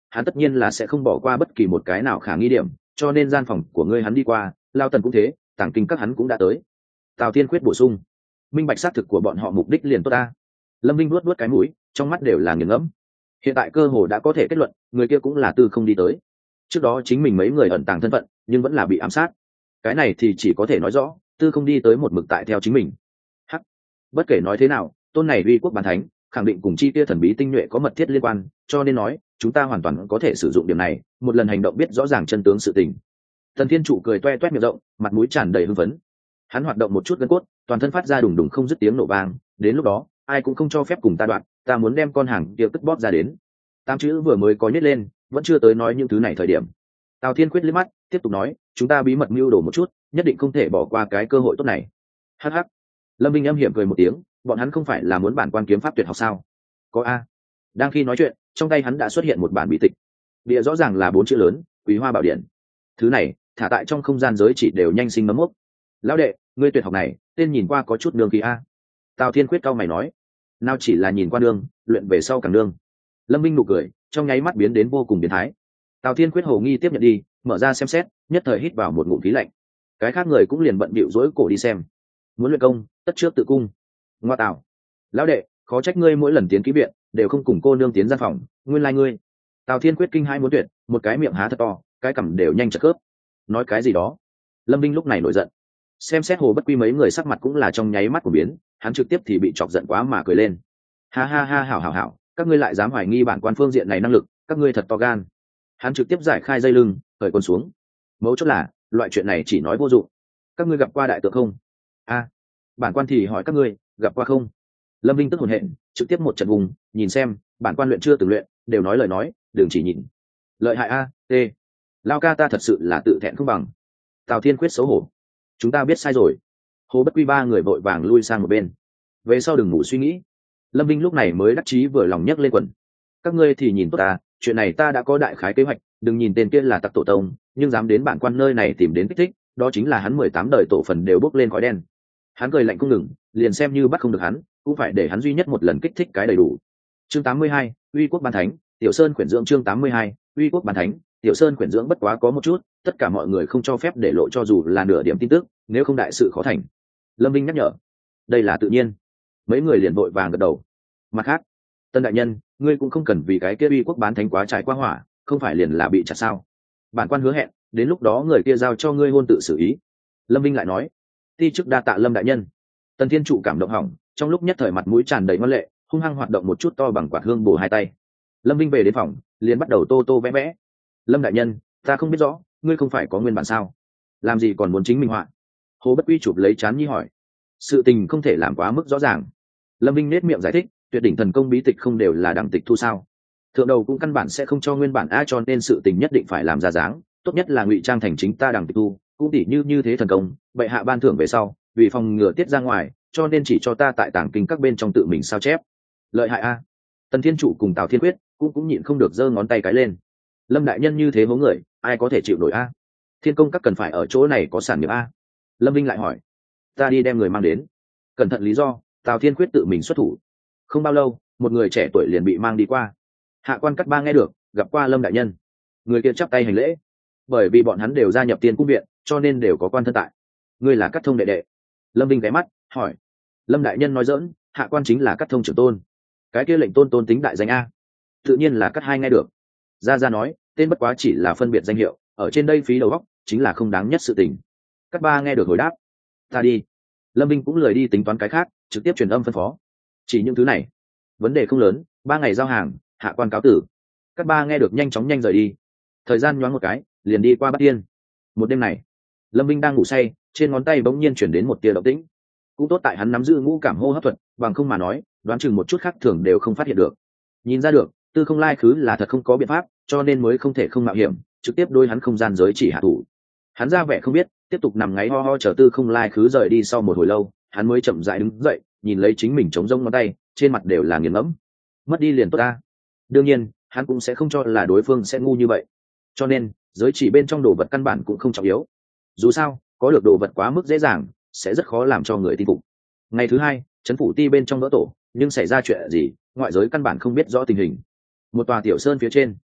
hắn tất nhiên là sẽ không bỏ qua bất kỳ một cái nào khả nghi điểm, cho nên gian phòng của ngươi hắn đi qua, Lao Tần cũng thế, Tàng Kinh các hắn cũng đã tới. Tào Thiên Quyết bổ sung. Minh bạch xác thực của bọn họ mục đích liền tốt ta. Lâm Minh nuốt nuốt cái mũi, trong mắt đều là nghiền ngẫm. Hiện tại cơ hồ đã có thể kết luận, người kia cũng là Tư Không đi tới. Trước đó chính mình mấy người ẩn tàng thân phận, nhưng vẫn là bị ám sát. Cái này thì chỉ có thể nói rõ, Tư Không đi tới một mực tại theo chính mình. Hắc. Bất kể nói thế nào, tôn này uy quốc bán thánh, khẳng định cùng chi kia thần bí tinh nhuệ có mật thiết liên quan, cho nên nói, chúng ta hoàn toàn có thể sử dụng điểm này, một lần hành động biết rõ ràng chân tướng sự tình. Thần Thiên Trụ cười toe toét miệng rộng, mặt mũi tràn đầy hưng phấn. Hắn hoạt động một chút gân cốt, toàn thân phát ra đùng đùng không dứt tiếng nổ vang, đến lúc đó, ai cũng không cho phép cùng ta đoạn, ta muốn đem con hàng kia tức bóp ra đến. Tám chữ vừa mới có nhét lên, vẫn chưa tới nói những thứ này thời điểm. Tào Thiên Quyết liếc mắt, tiếp tục nói, chúng ta bí mật mưu đồ một chút, nhất định không thể bỏ qua cái cơ hội tốt này. Hắc hắc. Lâm Minh âm hiểm cười một tiếng, bọn hắn không phải là muốn bản quan kiếm pháp tuyệt học sao? Có a. Đang khi nói chuyện, trong tay hắn đã xuất hiện một bản bí tịch. Bìa rõ ràng là bốn chữ lớn, Quý Hoa Bảo Điện. Thứ này, thả tại trong không gian giới chỉ đều nhanh sinh nấm mốc. Lão đệ, ngươi tuyệt học này, tên nhìn qua có chút nương kỳ a. Tào Thiên Quyết cau mày nói, nào chỉ là nhìn qua nương, luyện về sau càng nương. Lâm Minh nụ cười, trong nháy mắt biến đến vô cùng biến thái. Tào Thiên Quyết hồ nghi tiếp nhận đi, mở ra xem xét, nhất thời hít vào một ngụm khí lạnh. Cái khác người cũng liền bận bịu rối cổ đi xem. Muốn luyện công, tất trước tự cung. Ngoa tạo. Lão đệ, khó trách ngươi mỗi lần tiến ký viện, đều không cùng cô nương tiến gian phòng, nguyên lai ngươi. Tào Thiên Quyết kinh hai muốn tuyệt, một cái miệng há thật to, cái cằm đều nhanh chật khớp. Nói cái gì đó? Lâm Minh lúc này nổi giận. Xem xét Hồ Bất Quy mấy người sắc mặt cũng là trong nháy mắt của biến, hắn trực tiếp thì bị chọc giận quá mà cười lên. Ha ha ha, hảo hảo hảo, các ngươi lại dám hoài nghi bản quan phương diện này năng lực, các ngươi thật to gan. Hắn trực tiếp giải khai dây lưng, cởi quần xuống. Mấu chốt là, loại chuyện này chỉ nói vô dụng. Các ngươi gặp qua đại tượng không? A, bản quan thì hỏi các ngươi, gặp qua không? Lâm Vinh tức hồn hện, trực tiếp một trận vùng, nhìn xem, bản quan luyện chưa từng luyện, đều nói lời nói, đừng chỉ nhìn. Lợi hại a, t. Lao ca ta thật sự là tự thẹn không bằng. Tào Thiên Quyết xấu hổ. Chúng ta biết sai rồi. Hồ Bất Quy ba người vội vàng lui sang một bên. Về sau đừng ngủ suy nghĩ. Lâm Vinh lúc này mới đắc chí vừa lòng nhấc lên quần. Các ngươi thì nhìn tốt ta, chuyện này ta đã có đại khái kế hoạch, đừng nhìn tên kia là tặc tổ tông, nhưng dám đến bản quan nơi này tìm đến kích thích, đó chính là hắn mười tám đời tổ phần đều bốc lên khói đen. Hắn cười lạnh không ngừng, liền xem như bắt không được hắn, cũng phải để hắn duy nhất một lần kích thích cái đầy đủ. Chương tám mươi hai, Uy Quốc Ban Thánh, Tiểu Sơn quyển dưỡng chương tám mươi hai, Uy Quốc Ban Thánh, Tiểu Sơn quyển dưỡng bất quá có một chút, tất cả mọi người không cho phép để lộ cho dù là nửa điểm tin tức, nếu không đại sự khó thành. Lâm Vinh nhắc nhở. Đây là tự nhiên. Mấy người liền vội vàng gật đầu. Mặt khác, Tân đại nhân, ngươi cũng không cần vì cái kia Uy Quốc Bán Thánh quá trải qua hỏa, không phải liền là bị chặt sao? Bản quan hứa hẹn, đến lúc đó người kia giao cho ngươi hôn tự xử ý. Lâm Vinh lại nói. Ti chức đa tạ Lâm đại nhân. Tần Thiên Trụ cảm động hỏng, trong lúc nhất thời mặt mũi tràn đầy ngoan lệ, hung hăng hoạt động một chút to bằng quạt hương bổ hai tay. Lâm Vinh về đến phòng, liền bắt đầu tô tô vẽ vẽ. Lâm đại nhân, ta không biết rõ, ngươi không phải có nguyên bản sao? Làm gì còn muốn chính minh họa? Hồ Bất Quy chụp lấy chán nhi hỏi. Sự tình không thể làm quá mức rõ ràng. Lâm Vinh nết miệng giải thích, tuyệt đỉnh thần công bí tịch không đều là đẳng tịch thu sao? Thượng đầu cũng căn bản sẽ không cho nguyên bản a, cho nên sự tình nhất định phải làm ra dáng, tốt nhất là ngụy trang thành chính ta đẳng tịch thu, cũng tỉ như như thế thần công, bệ hạ ban thưởng về sau, vì phòng ngừa tiết ra ngoài, cho nên chỉ cho ta tại tàng kinh các bên trong tự mình sao chép. Lợi hại a. Tần Thiên Trụ cùng Tào Thiên Quyết cũng cũng nhịn không được giơ ngón tay cái lên. Lâm đại nhân như thế hố người, ai có thể chịu nổi a? Thiên công các cần phải ở chỗ này có sản nghiệp a? Lâm Vinh lại hỏi. Ta đi đem người mang đến. Cẩn thận lý do, Tào Thiên Quyết tự mình xuất thủ. Không bao lâu, một người trẻ tuổi liền bị mang đi qua. Hạ quan Cắt Ba nghe được, gặp qua Lâm đại nhân. Người kia chắp tay hành lễ. Bởi vì bọn hắn đều gia nhập Tiên Cung viện, cho nên đều có quan thân tại. Ngươi là Cắt Thông đệ đệ. Lâm Vinh ghé mắt hỏi. Lâm đại nhân nói dỡn, hạ quan chính là Cắt Thông trưởng tôn. Cái kia lệnh tôn tôn tính đại danh a? Tự nhiên là Cắt Hai nghe được. Gia Gia nói, tên bất quá chỉ là phân biệt danh hiệu, ở trên đây phí đầu óc chính là không đáng nhất sự tình. Cắt Ba nghe được hồi đáp. Ta đi. Lâm Vinh cũng lười đi tính toán cái khác, trực tiếp truyền âm phân phó. Chỉ những thứ này, vấn đề không lớn, ba ngày giao hàng, hạ quan cáo tử. Cắt Ba nghe được nhanh chóng nhanh rời đi. Thời gian nhoáng một cái, liền đi qua Bát Tiên. Một đêm này, Lâm Vinh đang ngủ say, trên ngón tay bỗng nhiên chuyển đến một tia động tĩnh. Cũng tốt tại hắn nắm giữ ngũ cảm hô hấp thuật, bằng không mà nói, đoán chừng một chút khác thường đều không phát hiện được. Nhìn ra được, Tư Không Lai Khứ là thật không có biện pháp, cho nên mới không thể không mạo hiểm, trực tiếp đôi hắn không gian giới chỉ hạ thủ. Hắn ra vẻ không biết, tiếp tục nằm ngáy ho ho chờ Tư Không Lai Khứ rời đi. Sau một hồi lâu, hắn mới chậm rãi đứng dậy, nhìn lấy chính mình trống rỗng ngón tay, trên mặt đều là nghiền ngẫm. Mất đi liền tốt ta. Đương nhiên, hắn cũng sẽ không cho là đối phương sẽ ngu như vậy. Cho nên, giới chỉ bên trong đồ vật căn bản cũng không trọng yếu. Dù sao, có được đồ vật quá mức dễ dàng, sẽ rất khó làm cho người tin phục. Ngày thứ hai, trấn phủ ti bên trong vỡ tổ, nhưng xảy ra chuyện gì, ngoại giới căn bản không biết rõ tình hình. Một tòa tiểu sơn phía trên,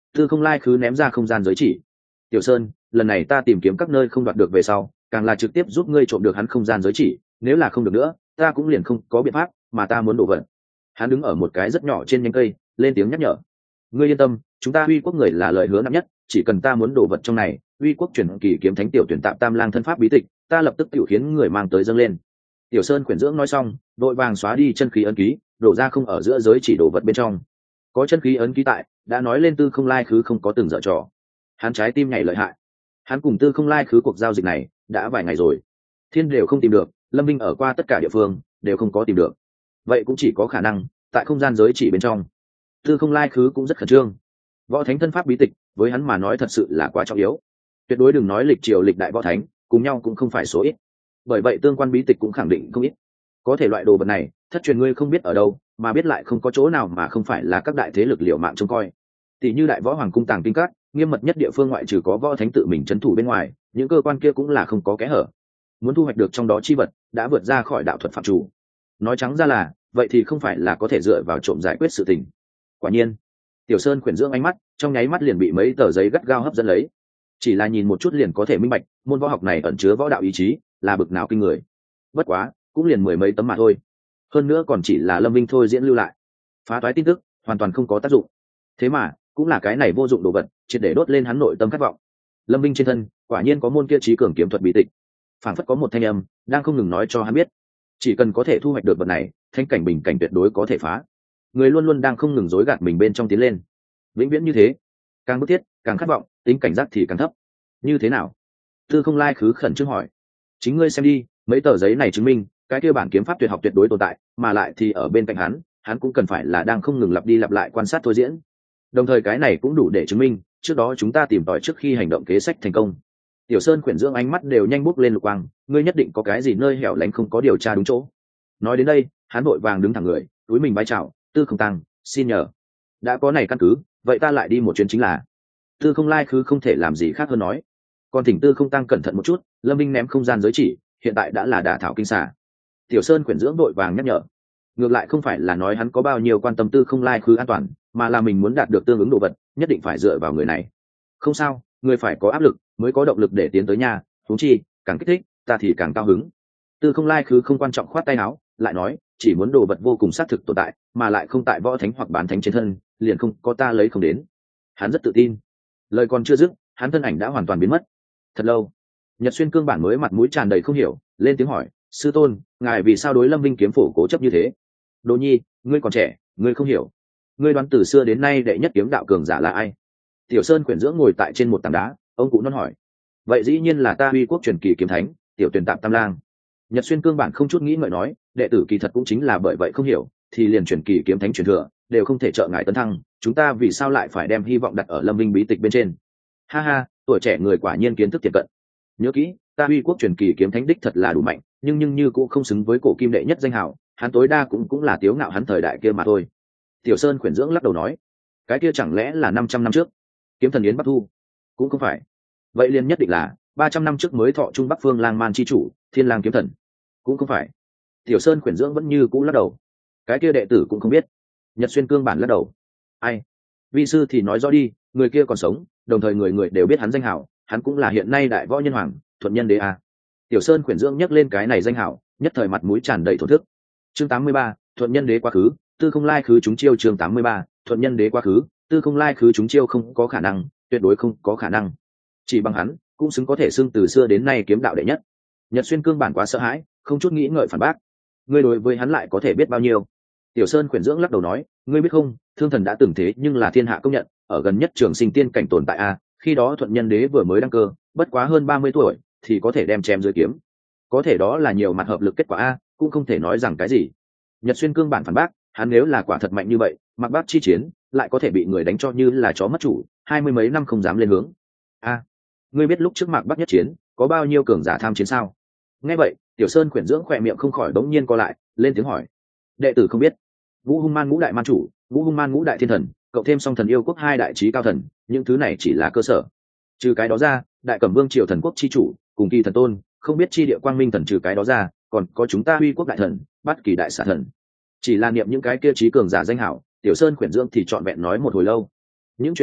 Tư Không Lai Khứ ném ra không gian giới chỉ. Tiểu Sơn, lần này ta tìm kiếm các nơi không đoạt được về sau, càng là trực tiếp giúp ngươi trộm được hắn không gian giới chỉ, nếu là không được nữa, ta cũng liền không có biện pháp, mà ta muốn đổ vận. Hắn đứng ở một cái rất nhỏ trên nhánh cây, lên tiếng nhắc nhở. Ngươi yên tâm, chúng ta Uy quốc người là lời hứa nặng nhất, chỉ cần ta muốn đổ vật trong này, Uy quốc truyền kỳ kiếm thánh tiểu tuyển tạm tam lang thân pháp bí tịch, ta lập tức tiểu khiến người mang tới dâng lên. Tiểu Sơn khuyển dưỡng nói xong, đội vàng xóa đi chân khí ấn ký, đổ ra không ở giữa giới chỉ đổ vật bên trong. Có chân khí ấn ký tại, đã nói lên Tư Không Lai Khứ không có từng dở trò. Hắn trái tim nhảy lợi hại. Hắn cùng Tư Không Lai Khứ cuộc giao dịch này đã vài ngày rồi, thiên đều không tìm được, Lâm Minh ở qua tất cả địa phương đều không có tìm được, vậy cũng chỉ có khả năng tại không gian giới chỉ bên trong. Tư Không Lai Khứ cũng rất khẩn trương. Võ thánh thân pháp bí tịch với hắn mà nói thật sự là quá trọng yếu, tuyệt đối đừng nói lịch triều lịch đại võ thánh cùng nhau cũng không phải số ít, bởi vậy tương quan bí tịch cũng khẳng định không ít. Có thể loại đồ vật này thất truyền ngươi không biết ở đâu, mà biết lại không có chỗ nào mà không phải là các đại thế lực liều mạng trông coi. Tỷ như đại võ hoàng cung tàng kinh các, nghiêm mật nhất địa phương ngoại trừ có võ thánh tự mình trấn thủ bên ngoài, những cơ quan kia cũng là không có kẽ hở. Muốn thu hoạch được trong đó chi vật đã vượt ra khỏi đạo thuật phạm chủ. Nói trắng ra là vậy thì không phải là có thể dựa vào trộm giải quyết sự tình. Quả nhiên, Tiểu Sơn khuyển dưỡng ánh mắt trong nháy mắt liền bị mấy tờ giấy gắt gao hấp dẫn lấy. Chỉ là nhìn một chút liền có thể minh bạch môn võ học này ẩn chứa võ đạo ý chí là bực nào kinh người. Bất quá cũng liền mười mấy tấm mà thôi, hơn nữa còn chỉ là Lâm Vinh thôi diễn lưu lại, phá toái tin tức hoàn toàn không có tác dụng. Thế mà cũng là cái này vô dụng đồ vật triệt để đốt lên hắn nội tâm khát vọng. Lâm Vinh trên thân quả nhiên có môn kia trí cường kiếm thuật bí tịch, phảng phất có một thanh âm đang không ngừng nói cho hắn biết, chỉ cần có thể thu hoạch được vật này, thanh cảnh bình cảnh tuyệt đối có thể phá. Người luôn luôn đang không ngừng dối gạt mình bên trong tiến lên, vĩnh viễn như thế, càng bức thiết càng khát vọng, tính cảnh giác thì càng thấp. Như thế nào? Tư Không Lai Khứ khẩn trương hỏi. Chính ngươi xem đi, mấy tờ giấy này chứng minh cái kia bản kiếm pháp tuyệt học tuyệt đối tồn tại, mà lại thì ở bên cạnh hắn, hắn cũng cần phải là đang không ngừng lặp đi lặp lại quan sát thôi diễn. Đồng thời cái này cũng đủ để chứng minh trước đó chúng ta tìm tòi trước khi hành động kế sách thành công. Tiểu Sơn khuyển dưỡng ánh mắt đều nhanh bốc lên lục quang, ngươi nhất định có cái gì nơi hẻo lánh không có điều tra đúng chỗ. Nói đến đây, hắn vội vàng đứng thẳng người, túi mình bái chào, Tư Không Tăng, xin nhờ. Đã có này căn cứ, vậy ta lại đi một chuyến chính là. Tư Không Lai Khứ không thể làm gì khác hơn nói. Còn thỉnh Tư Không Tăng cẩn thận một chút, Lâm Minh ném không gian giới chỉ, hiện tại đã là đả thảo kinh xà. Tiểu Sơn khuyển dưỡng vội vàng nhắc nhở. Ngược lại không phải là nói hắn có bao nhiêu quan tâm Tư Không Lai Khứ an toàn, mà là mình muốn đạt được tương ứng đồ vật, nhất định phải dựa vào người này. Không sao, người phải có áp lực mới có động lực để tiến tới nhà, huống chi càng kích thích ta thì càng cao hứng. Tư Không Lai Khứ không quan trọng khoát tay áo, lại nói chỉ muốn đồ vật vô cùng xác thực tồn tại, mà lại không tại võ thánh hoặc bán thánh trên thân, liền không có ta lấy không đến. Hắn rất tự tin. Lời còn chưa dứt, hắn thân ảnh đã hoàn toàn biến mất. Thật lâu, Nhật Xuyên cương bản mới mặt mũi tràn đầy không hiểu, lên tiếng hỏi, sư tôn, ngài vì sao đối Lâm Vinh kiếm phổ cố chấp như thế? Đỗ Nhi, ngươi còn trẻ, ngươi không hiểu. Ngươi đoán từ xưa đến nay đệ nhất kiếm đạo cường giả là ai? Tiểu Sơn quyển dưỡng ngồi tại trên một tảng đá, ông cụ non hỏi. Vậy dĩ nhiên là ta Uy quốc truyền kỳ kiếm thánh, tiểu tuyển tạm tam lang. Nhật Xuyên cương bản không chút nghĩ ngợi nói, đệ tử kỳ thật cũng chính là bởi vậy không hiểu, thì liền truyền kỳ kiếm thánh truyền thừa đều không thể trợ ngài tấn thăng, chúng ta vì sao lại phải đem hy vọng đặt ở Lâm Vinh bí tịch bên trên? Ha ha, tuổi trẻ người quả nhiên kiến thức tiệm cận. Nhớ kỹ, ta Uy quốc truyền kỳ kiếm thánh đích thật là đủ mạnh, nhưng nhưng như cũng không xứng với cổ kim đệ nhất danh hào, hắn tối đa cũng cũng là tiếu ngạo hắn thời đại kia mà thôi. Tiểu Sơn khuyển dưỡng lắc đầu nói, cái kia chẳng lẽ là năm trăm năm trước kiếm thần yến bắc thu? Cũng không phải. Vậy liền nhất định là ba trăm năm trước mới thọ trung bắc phương lang man chi chủ thiên lang kiếm thần? Cũng không phải. Tiểu Sơn khuyển dưỡng vẫn như cũ lắc đầu, cái kia đệ tử cũng không biết. Nhật Xuyên cương bản lắc đầu, ai? Vi sư thì nói rõ đi, người kia còn sống, đồng thời người người đều biết hắn danh hảo, hắn cũng là hiện nay đại võ nhân hoàng, thuận nhân đế à. Tiểu Sơn khuyển dưỡng nhắc lên cái này danh hảo, nhất thời mặt mũi tràn đầy thổ thức. Chương tám mươi ba, thuận nhân đế quá khứ, Tư Không Lai Khứ chúng chiêu. Chương tám mươi ba, thuận nhân đế quá khứ, Tư Không Lai Khứ chúng chiêu. Không có khả năng, tuyệt đối không có khả năng. Chỉ bằng hắn, cũng xứng có thể xưng từ xưa đến nay kiếm đạo đệ nhất. Nhật Xuyên cương bản quá sợ hãi, không chút nghĩ ngợi phản bác. Ngươi đối với hắn lại có thể biết bao nhiêu? Tiểu Sơn khuyển dưỡng lắc đầu nói, ngươi biết không, thương thần đã từng thế nhưng là thiên hạ công nhận, ở gần nhất trường sinh tiên cảnh tồn tại a, khi đó thuận nhân đế vừa mới đăng cơ, bất quá hơn ba mươi tuổi thì có thể đem chém dưới kiếm. Có thể đó là nhiều mặt hợp lực kết quả a, cũng không thể nói rằng cái gì. Nhật Xuyên cương bản phản bác, hắn nếu là quả thật mạnh như vậy, mặc bác chi chiến lại có thể bị người đánh cho như là chó mất chủ, hai mươi mấy năm không dám lên hướng. A, ngươi biết lúc trước Mạc Bắc nhất chiến có bao nhiêu cường giả tham chiến sao? Nghe vậy, Tiểu Sơn khuyển dưỡng khỏe miệng không khỏi bỗng nhiên co lại, lên tiếng hỏi. Đệ tử không biết. Vũ Hung Man ngũ đại man chủ, Vũ Hung Man ngũ đại thiên thần, cộng thêm song thần yêu quốc hai đại trí cao thần, những thứ này chỉ là cơ sở. Trừ cái đó ra, đại cẩm vương triều thần quốc chi chủ, cùng kỳ thần tôn, không biết chi địa quang minh thần, trừ cái đó ra, còn có chúng ta Uy quốc đại thần, bát kỳ đại xà thần. Chỉ là niệm những cái kia trí cường giả danh hảo, Tiểu Sơn khuyển dưỡng thì trọn vẹn nói một hồi lâu. Những chuyện này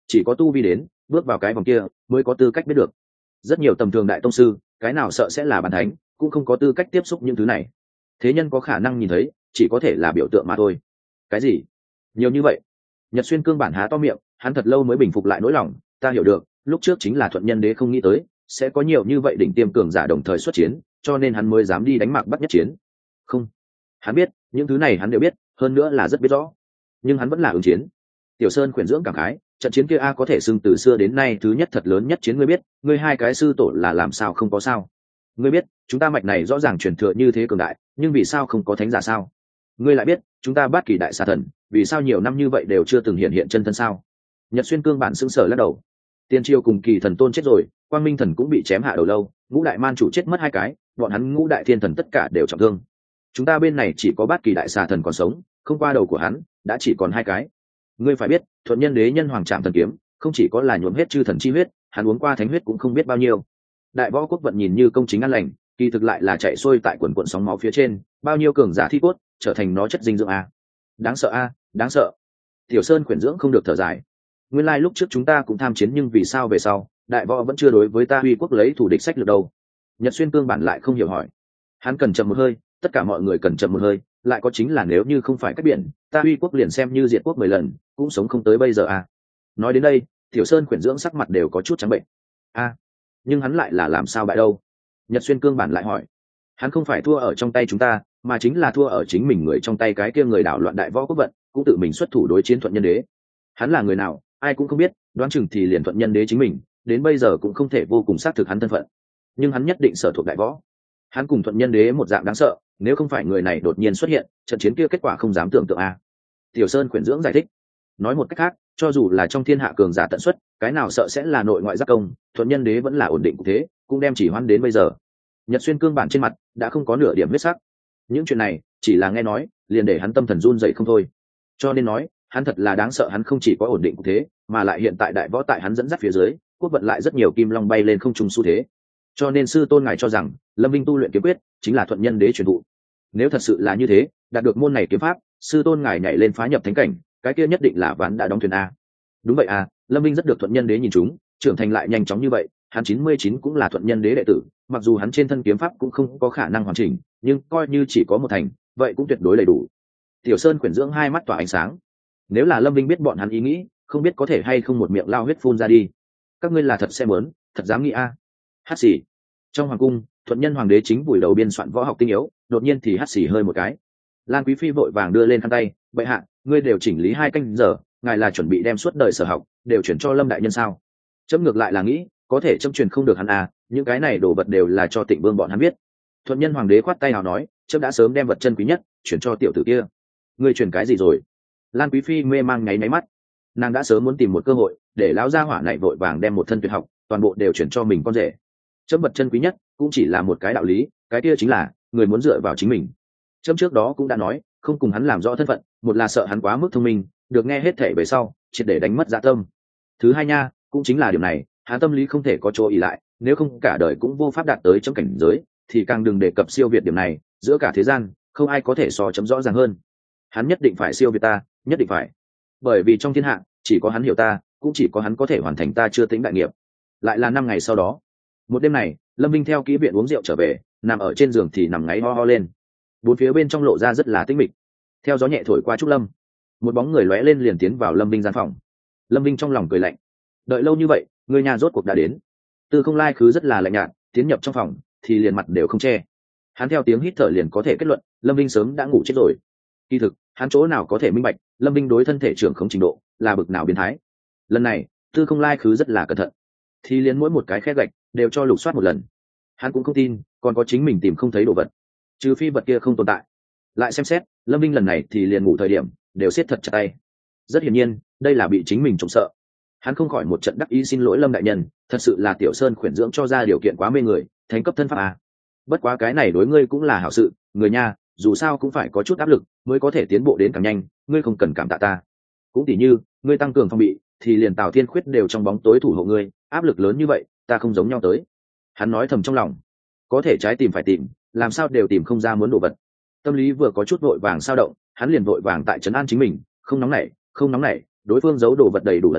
chỉ có tu vi đến bước vào cái vòng kia mới có tư cách biết được. Rất nhiều tầm thường đại tông sư cái nào sợ sẽ là bàn thánh, cũng không có tư cách tiếp xúc những thứ này. Thế nhân có khả năng nhìn thấy chỉ có thể là biểu tượng mà thôi. Cái gì nhiều như vậy? Nhật Xuyên cương bản há to miệng, hắn thật lâu mới bình phục lại nỗi lòng. Ta hiểu được, lúc trước chính là Thuận Nhân Đế không nghĩ tới sẽ có nhiều như vậy đỉnh tiêm cường giả đồng thời xuất chiến, cho nên hắn mới dám đi đánh Mạc Bắc nhất chiến. Không, hắn biết những thứ này, hắn đều biết, hơn nữa là rất biết rõ, nhưng hắn vẫn là ứng chiến. Tiểu Sơn khuyển dưỡng cảm khái, trận chiến kia a có thể xưng từ xưa đến nay thứ nhất thật lớn nhất chiến. Ngươi biết ngươi hai cái sư tổ là làm sao không có sao? Ngươi biết chúng ta mạch này rõ ràng truyền thừa như thế cường đại, nhưng vì sao không có thánh giả sao? Ngươi lại biết chúng ta Bát Kỳ đại xà thần vì sao nhiều năm như vậy đều chưa từng hiện hiện chân thân sao? Nhật Xuyên cương bản sững sờ lắc đầu. Tiên triều cùng Kỳ thần tôn chết rồi, Quang Minh thần cũng bị chém hạ đầu lâu, ngũ đại man chủ chết mất hai cái, bọn hắn ngũ đại thiên thần tất cả đều trọng thương. Chúng ta bên này chỉ có Bát Kỳ đại xà thần còn sống, không qua đầu của hắn đã chỉ còn hai cái. Ngươi phải biết, Thuận Nhân Đế nhân hoàng trạm thần kiếm không chỉ có là nhuộm hết chư thần chi huyết, hắn uống qua thánh huyết cũng không biết bao nhiêu. Đại võ quốc vận nhìn như công chính an lành, kỳ thực lại là chạy xuôi tại quần quần sóng máu phía trên, bao nhiêu cường giả thi cốt trở thành nó chất dinh dưỡng a. Đáng sợ a, đáng sợ. Tiểu Sơn khuyển dưỡng không được thở dài. Nguyên lai lúc trước chúng ta cũng tham chiến, nhưng vì sao về sau đại võ vẫn chưa đối với ta Huy quốc lấy thủ địch sách lược đâu? Nhật Xuyên cương bản lại không hiểu hỏi. Hắn cần chậm một hơi, tất cả mọi người cần chậm một hơi, lại có chính là nếu như không phải cách biển, ta Huy quốc liền xem như diệt quốc mười lần cũng sống không tới bây giờ à. Nói đến đây, Tiểu Sơn khuyển dưỡng sắc mặt đều có chút trắng bệnh. A, nhưng hắn lại là làm sao bại đâu? Nhật Xuyên cương bản lại hỏi. Hắn không phải thua ở trong tay chúng ta, mà chính là thua ở chính mình người trong tay cái kia người đảo loạn đại võ quốc vận, cũng tự mình xuất thủ đối chiến Thuận Nhân Đế. Hắn là người nào ai cũng không biết, đoán chừng thì liền Thuận Nhân Đế chính mình đến bây giờ cũng không thể vô cùng xác thực hắn thân phận, nhưng hắn nhất định sở thuộc đại võ. Hắn cùng Thuận Nhân Đế một dạng đáng sợ, nếu không phải người này đột nhiên xuất hiện, trận chiến kia kết quả không dám tưởng tượng a. Tiểu Sơn khuyển dưỡng giải thích. Nói một cách khác, cho dù là trong thiên hạ cường giả tận xuất, cái nào sợ sẽ là nội ngoại giác công, Thuận Nhân Đế vẫn là ổn định cục thế, cũng đem chỉ hoãn đến bây giờ. Nhật Xuyên cương bản trên mặt đã không có nửa điểm huyết sắc. Những chuyện này chỉ là nghe nói, liền để hắn tâm thần run dậy không thôi. Cho nên nói, hắn thật là đáng sợ, hắn không chỉ có ổn định cục thế, mà lại hiện tại đại võ tại hắn dẫn dắt phía dưới, quốc vận lại rất nhiều kim long bay lên không trung xu thế. Cho nên sư tôn ngài cho rằng Lâm Vinh tu luyện kiếm quyết chính là Thuận Nhân Đế truyền thụ. Nếu thật sự là như thế, đạt được môn này kiếm pháp, sư tôn ngài nhảy lên phá nhập thánh cảnh, cái kia nhất định là ván đã đóng thuyền a. Đúng vậy à, Lâm Vinh rất được Thuận Nhân Đế nhìn chúng, trưởng thành lại nhanh chóng như vậy, hắn chín mươi chín cũng là Thuận Nhân Đế đệ tử, mặc dù hắn trên thân kiếm pháp cũng không có khả năng hoàn chỉnh, nhưng coi như chỉ có một thành, vậy cũng tuyệt đối đầy đủ. Tiểu Sơn khuyển dưỡng hai mắt tỏa ánh sáng. Nếu là Lâm Vinh biết bọn hắn ý nghĩ, không biết có thể hay không một miệng lao huyết phun ra đi. Các ngươi là thật sẽ muốn, thật dám nghĩ a. À. Hát xì. Trong hoàng cung, Thuận Nhân hoàng đế chính vùi đầu biên soạn võ học tinh yếu, đột nhiên thì hắt xì hơi một cái. Lan Quý Phi vội vàng đưa lên khăn tay, bệ hạ, ngươi đều chỉnh lý hai canh giờ, ngài là chuẩn bị đem suốt đời sở học đều chuyển cho Lâm đại nhân sao? Chấm ngược lại là nghĩ, có thể chấm truyền không được hắn à, những cái này đồ vật đều là cho Tịnh Vương bọn hắn biết. Thuận Nhân hoàng đế khoát tay nào nói, chấm đã sớm đem vật chân quý nhất chuyển cho tiểu tử kia. Ngươi chuyển cái gì rồi? Lan Quý Phi mê mang nháy máy mắt, nàng đã sớm muốn tìm một cơ hội để lão gia hỏa này vội vàng đem một thân tuyệt học toàn bộ đều chuyển cho mình con rể. Chấm vật chân quý nhất cũng chỉ là một cái đạo lý, cái kia chính là người muốn dựa vào chính mình. Chấm trước đó cũng đã nói, không cùng hắn làm rõ thân phận, một là sợ hắn quá mức thông minh, được nghe hết thể về sau triệt để đánh mất dạ tâm. Thứ hai nha, cũng chính là điểm này, hắn tâm lý không thể có chỗ ỉ lại, nếu không cả đời cũng vô pháp đạt tới trong cảnh giới, thì càng đừng đề cập siêu việt điểm này, giữa cả thế gian không ai có thể so chấm rõ ràng hơn. Hắn nhất định phải siêu việt ta, nhất định phải, bởi vì trong thiên hạ chỉ có hắn hiểu ta, cũng chỉ có hắn có thể hoàn thành ta chưa tính đại nghiệp. Lại là năm ngày sau đó, một đêm này, Lâm Vinh theo kỹ viện uống rượu trở về, nằm ở trên giường thì nằm ngáy ho ho lên. Bốn phía bên trong lộ ra rất là tĩnh mịch. Theo gió nhẹ thổi qua trúc lâm, một bóng người lóe lên liền tiến vào Lâm Vinh gian phòng. Lâm Vinh trong lòng cười lạnh, đợi lâu như vậy, người nhà rốt cuộc đã đến. Tư Không Lai Khứ rất là lạnh nhạt, tiến nhập trong phòng thì liền mặt đều không che. Hắn theo tiếng hít thở liền có thể kết luận, Lâm Vinh sớm đã ngủ chết rồi. Kỳ thực, hắn chỗ nào có thể minh bạch, Lâm Vinh đối thân thể trưởng không trình độ là bực nào biến thái. Lần này, Tư Không Lai Khứ rất là cẩn thận, thì liền mỗi một cái khe gạch đều cho lục soát một lần. Hắn cũng không tin còn có chính mình tìm không thấy đồ vật, trừ phi vật kia không tồn tại. Lại xem xét, Lâm Vinh lần này thì liền ngủ thời điểm đều siết thật chặt tay. Rất hiển nhiên, đây là bị chính mình trộm sợ. Hắn không khỏi một trận đắc ý xin lỗi Lâm đại nhân, thật sự là Tiểu Sơn khuyển dưỡng cho ra điều kiện quá mê người, thành cấp thân pháp à. Bất quá cái này đối ngươi cũng là hảo sự, người nha, dù sao cũng phải có chút áp lực mới có thể tiến bộ đến càng nhanh, ngươi không cần cảm tạ ta. Cũng tỉ như ngươi tăng cường phòng bị, thì liền Tào Thiên Khuyết đều trong bóng tối thủ hộ ngươi, áp lực lớn như vậy, ta không giống nhau tới. Hắn nói thầm trong lòng, có thể trái tìm phải tìm, làm sao đều tìm không ra muốn đồ vật. Tâm lý vừa có chút vội vàng sao động, hắn liền vội vàng tại trấn an chính mình, không nóng nảy, không nóng nảy, đối phương giấu đồ vật đầy đủ lấn ấp,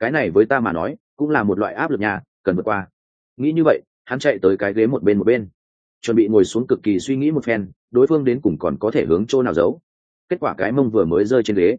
cái này với ta mà nói cũng là một loại áp lực nhà cần vượt qua. Nghĩ như vậy, hắn chạy tới cái ghế một bên một bên, chuẩn bị ngồi xuống, cực kỳ suy nghĩ một phen đối phương đến cùng còn có thể hướng chỗ nào giấu. Kết quả cái mông vừa mới rơi trên ghế,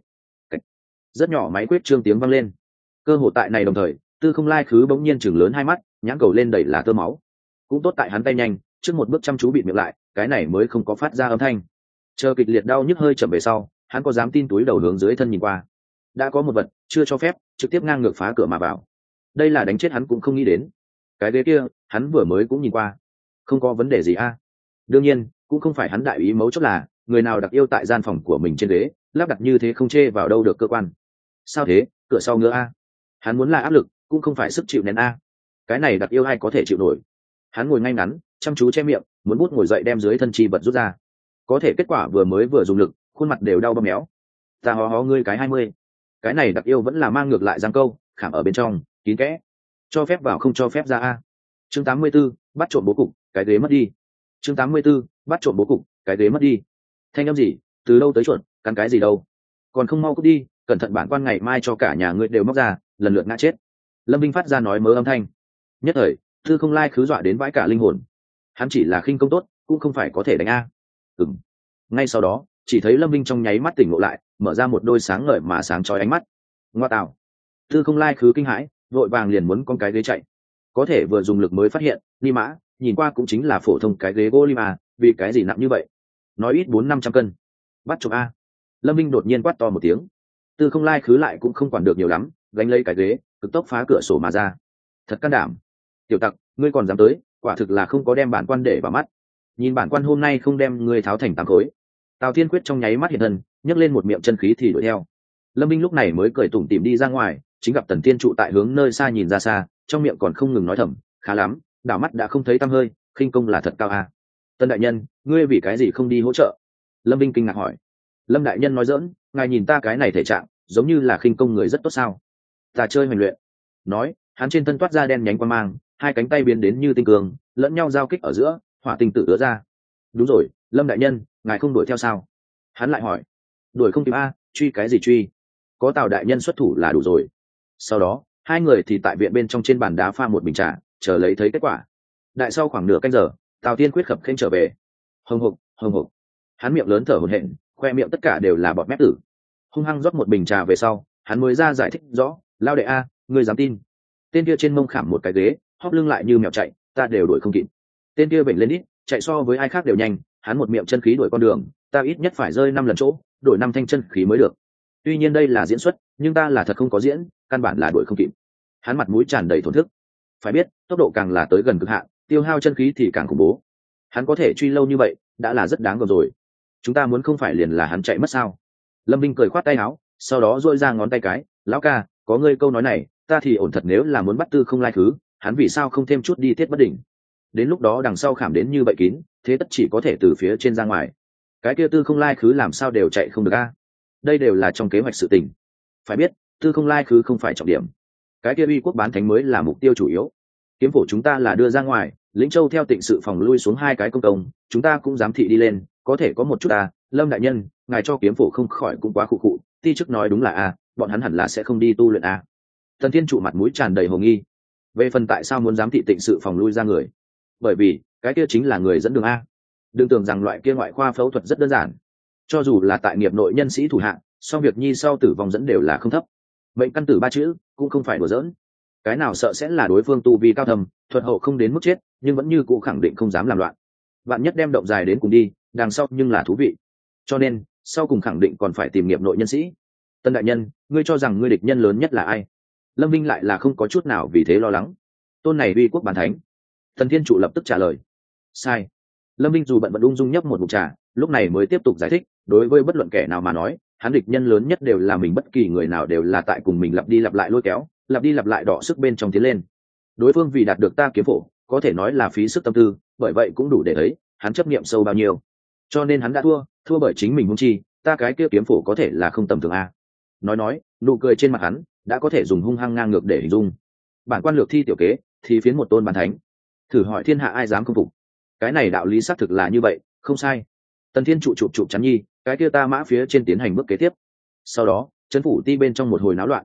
rất nhỏ máy quyết trương tiếng vang lên. Cơ hội tại này đồng thời, Tư Không Lai Khứ bỗng nhiên chừng lớn hai mắt, nhãn cầu lên đầy là tơ máu. Cũng tốt tại hắn tay nhanh, trước một bước chăm chú bịt miệng lại, cái này mới không có phát ra âm thanh. Chờ kịch liệt đau nhức hơi chậm về sau, hắn có dám tin túi đầu hướng dưới thân nhìn qua. Đã có một vật chưa cho phép trực tiếp ngang ngược phá cửa mà vào. Đây là đánh chết hắn cũng không nghĩ đến. Cái ghế kia, hắn vừa mới cũng nhìn qua, không có vấn đề gì a. Đương nhiên, cũng không phải hắn đại ý, mấu chốt là người nào đặc yêu tại gian phòng của mình trên ghế lắp đặt như thế không chê vào đâu được cơ quan. Sao thế, cửa sau ngứa a? Hắn muốn là áp lực, cũng không phải sức chịu nén a. Cái này đặc yêu ai có thể chịu nổi? Hắn ngồi ngay ngắn, chăm chú che miệng, muốn bút ngồi dậy đem dưới thân chi vật rút ra. Có thể kết quả vừa mới vừa dùng lực, khuôn mặt đều đau bầm méo. Ta hó hó ngươi cái hai mươi. Cái này đặc yêu vẫn là mang ngược lại giang câu, khảm ở bên trong, kín kẽ. Cho phép vào không cho phép ra a. Chương tám mươi 84, bắt trộm bố cục, cái ghế mất đi. Chương tám mươi 84, bắt trộm bố cục, cái ghế mất đi. Thanh âm gì? Từ đâu tới chuột, cắn cái gì đâu? Còn không mau cút đi, cẩn thận bản quan ngày mai cho cả nhà ngươi đều móc ra, lần lượt ngã chết. Lâm Vinh phát ra nói mớ âm thanh. Nhất thời, Tư Không Lai Khứ dọa đến vãi cả linh hồn. Hắn chỉ là khinh công tốt, cũng không phải có thể đánh a. Ừm. Ngay sau đó, chỉ thấy Lâm Vinh trong nháy mắt tỉnh ngộ lại, mở ra một đôi sáng ngời mà sáng chói ánh mắt. Ngoa tạo. Tư Không Lai Khứ kinh hãi, vội vàng liền muốn con cái ghế chạy. Có thể vừa dùng lực mới phát hiện, ni mã, nhìn qua cũng chính là phổ thông cái ghế gỗ lima, vì cái gì nặng như vậy? Nói ít bốn năm trăm cân. Bắt chụp a. Lâm Vinh đột nhiên quát to một tiếng. Tư Không Lai Khứ lại cũng không quản được nhiều lắm, gánh lấy cái ghế, cực tốc phá cửa sổ mà ra. Thật can đảm. Tiểu tặc, ngươi còn dám tới, quả thực là không có đem bản quan để vào mắt. Nhìn bản quan hôm nay không đem ngươi tháo thành tám khối. Tào Thiên Quyết trong nháy mắt hiện thân, nhấc lên một miệng chân khí thì đuổi theo. Lâm Vinh lúc này mới cười tủm tỉm đi ra ngoài, chính gặp Tần Thiên trụ tại hướng nơi xa nhìn ra xa, trong miệng còn không ngừng nói thầm, khá lắm, đảo mắt đã không thấy tăm hơi, khinh công là thật cao a. Tân đại nhân, ngươi vì cái gì không đi hỗ trợ? Lâm Vinh kinh ngạc hỏi. Lâm đại nhân nói dỡn, ngài nhìn ta cái này thể trạng, giống như là khinh công người rất tốt sao? Ta chơi hoành luyện. Nói, hắn trên thân toát ra đen nhánh quang mang, hai cánh tay biến đến như tinh cường, lẫn nhau giao kích ở giữa, hỏa tinh tự ứa ra. Đúng rồi, Lâm đại nhân, ngài không đuổi theo sao? Hắn lại hỏi. Đuổi không kịp a, truy cái gì truy? Có Tào đại nhân xuất thủ là đủ rồi. Sau đó, hai người thì tại viện bên trong trên bàn đá pha một bình trà, chờ lấy thấy kết quả. Đại sau khoảng nửa canh giờ, Tào Tiên Quyết khập khênh trở về. Hồng hộc, hồng hộc. Hắn miệng lớn thở hổn hển, khoe miệng tất cả đều là bọt mép tử. Hung hăng rót một bình trà về sau, hắn mới ra giải thích rõ, lao đệ a, ngươi dám tin? Tên kia trên mông khảm một cái ghế, hóp lưng lại như mèo chạy, ta đều đuổi không kịp. Tên kia bệnh lên ít, chạy so với ai khác đều nhanh, hắn một miệng chân khí đuổi con đường, ta ít nhất phải rơi năm lần chỗ, đổi năm thanh chân khí mới được. Tuy nhiên đây là diễn xuất, nhưng ta là thật không có diễn, căn bản là đuổi không kịp. Hắn mặt mũi tràn đầy thổn thức. Phải biết, tốc độ càng là tới gần cực hạn, tiêu hao chân khí thì càng khủng bố. Hắn có thể truy lâu như vậy, đã là rất đáng gờm rồi. Chúng ta muốn không phải liền là hắn chạy mất sao? Lâm Vinh cười khoát tay áo, sau đó duỗi ra ngón tay cái, lão ca, có ngươi câu nói này, ta thì ổn thật. Nếu là muốn bắt Tư Không Lai Khứ, hắn vì sao không thêm chút đi tiết bất định? Đến lúc đó đằng sau khảm đến như vậy kín, thế tất chỉ có thể từ phía trên ra ngoài. Cái kia Tư Không Lai Khứ làm sao đều chạy không được a? Đây đều là trong kế hoạch sự tình. Phải biết, Tư Không Lai Khứ không phải trọng điểm, cái kia uy quốc bán thánh mới là mục tiêu chủ yếu. Kiếm phổ chúng ta là đưa ra ngoài, Lĩnh Châu theo Tịnh sự phòng lui xuống hai cái công công, chúng ta cũng dám thị đi lên, có thể có một chút à, Lâm đại nhân, ngài cho kiếm phổ không khỏi cũng quá khụ khụ, ti chức nói đúng là à, bọn hắn hẳn là sẽ không đi tu luyện à. Thần Thiên trụ mặt mũi tràn đầy hồ nghi. Về phần tại sao muốn dám thị Tịnh sự phòng lui ra người? Bởi vì, cái kia chính là người dẫn đường a. Đừng tưởng rằng loại kia ngoại khoa phẫu thuật rất đơn giản. Cho dù là tại nghiệp nội nhân sĩ thủ hạng, song việc nhi sau tử vong dẫn đều là không thấp. Mệnh căn tử ba chữ cũng không phải đùa giỡn. Cái nào sợ sẽ là đối phương tu vi cao thầm, thuật hậu không đến mức chết, nhưng vẫn như cũ khẳng định không dám làm loạn. Bạn nhất đem động dài đến cùng đi, đằng sau nhưng là thú vị. Cho nên, sau cùng khẳng định còn phải tìm nghiệp nội nhân sĩ. Tân đại nhân, ngươi cho rằng ngươi địch nhân lớn nhất là ai? Lâm Vinh lại là không có chút nào vì thế lo lắng. Tôn này uy quốc bán thánh. Thần Thiên trụ lập tức trả lời. Sai. Lâm Vinh dù bận bận ung dung nhấp một ngụm trà, lúc này mới tiếp tục giải thích, đối với bất luận kẻ nào mà nói, hắn địch nhân lớn nhất đều là mình, bất kỳ người nào đều là tại cùng mình lặp đi lặp lại lôi kéo, lặp đi lặp lại đọ sức bên trong tiến lên. Đối phương vì đạt được ta kiếm phổ, có thể nói là phí sức tâm tư, bởi vậy cũng đủ để thấy hắn chấp niệm sâu bao nhiêu. Cho nên hắn đã thua, thua bởi chính mình huống chi, ta cái kia kiếm phổ có thể là không tầm thường a. Nói nói, nụ cười trên mặt hắn đã có thể dùng hung hăng ngang ngược để hình dung. Bản quan lược thi tiểu kế, thì phiến một tôn bán thánh. Thử hỏi thiên hạ ai dám không phục? Cái này đạo lý xác thực là như vậy, không sai. Tần Thiên trụ chụp chụp chắn nhi, cái kia ta mã phía trên tiến hành bước kế tiếp. Sau đó, trấn phủ ti bên trong một hồi náo loạn.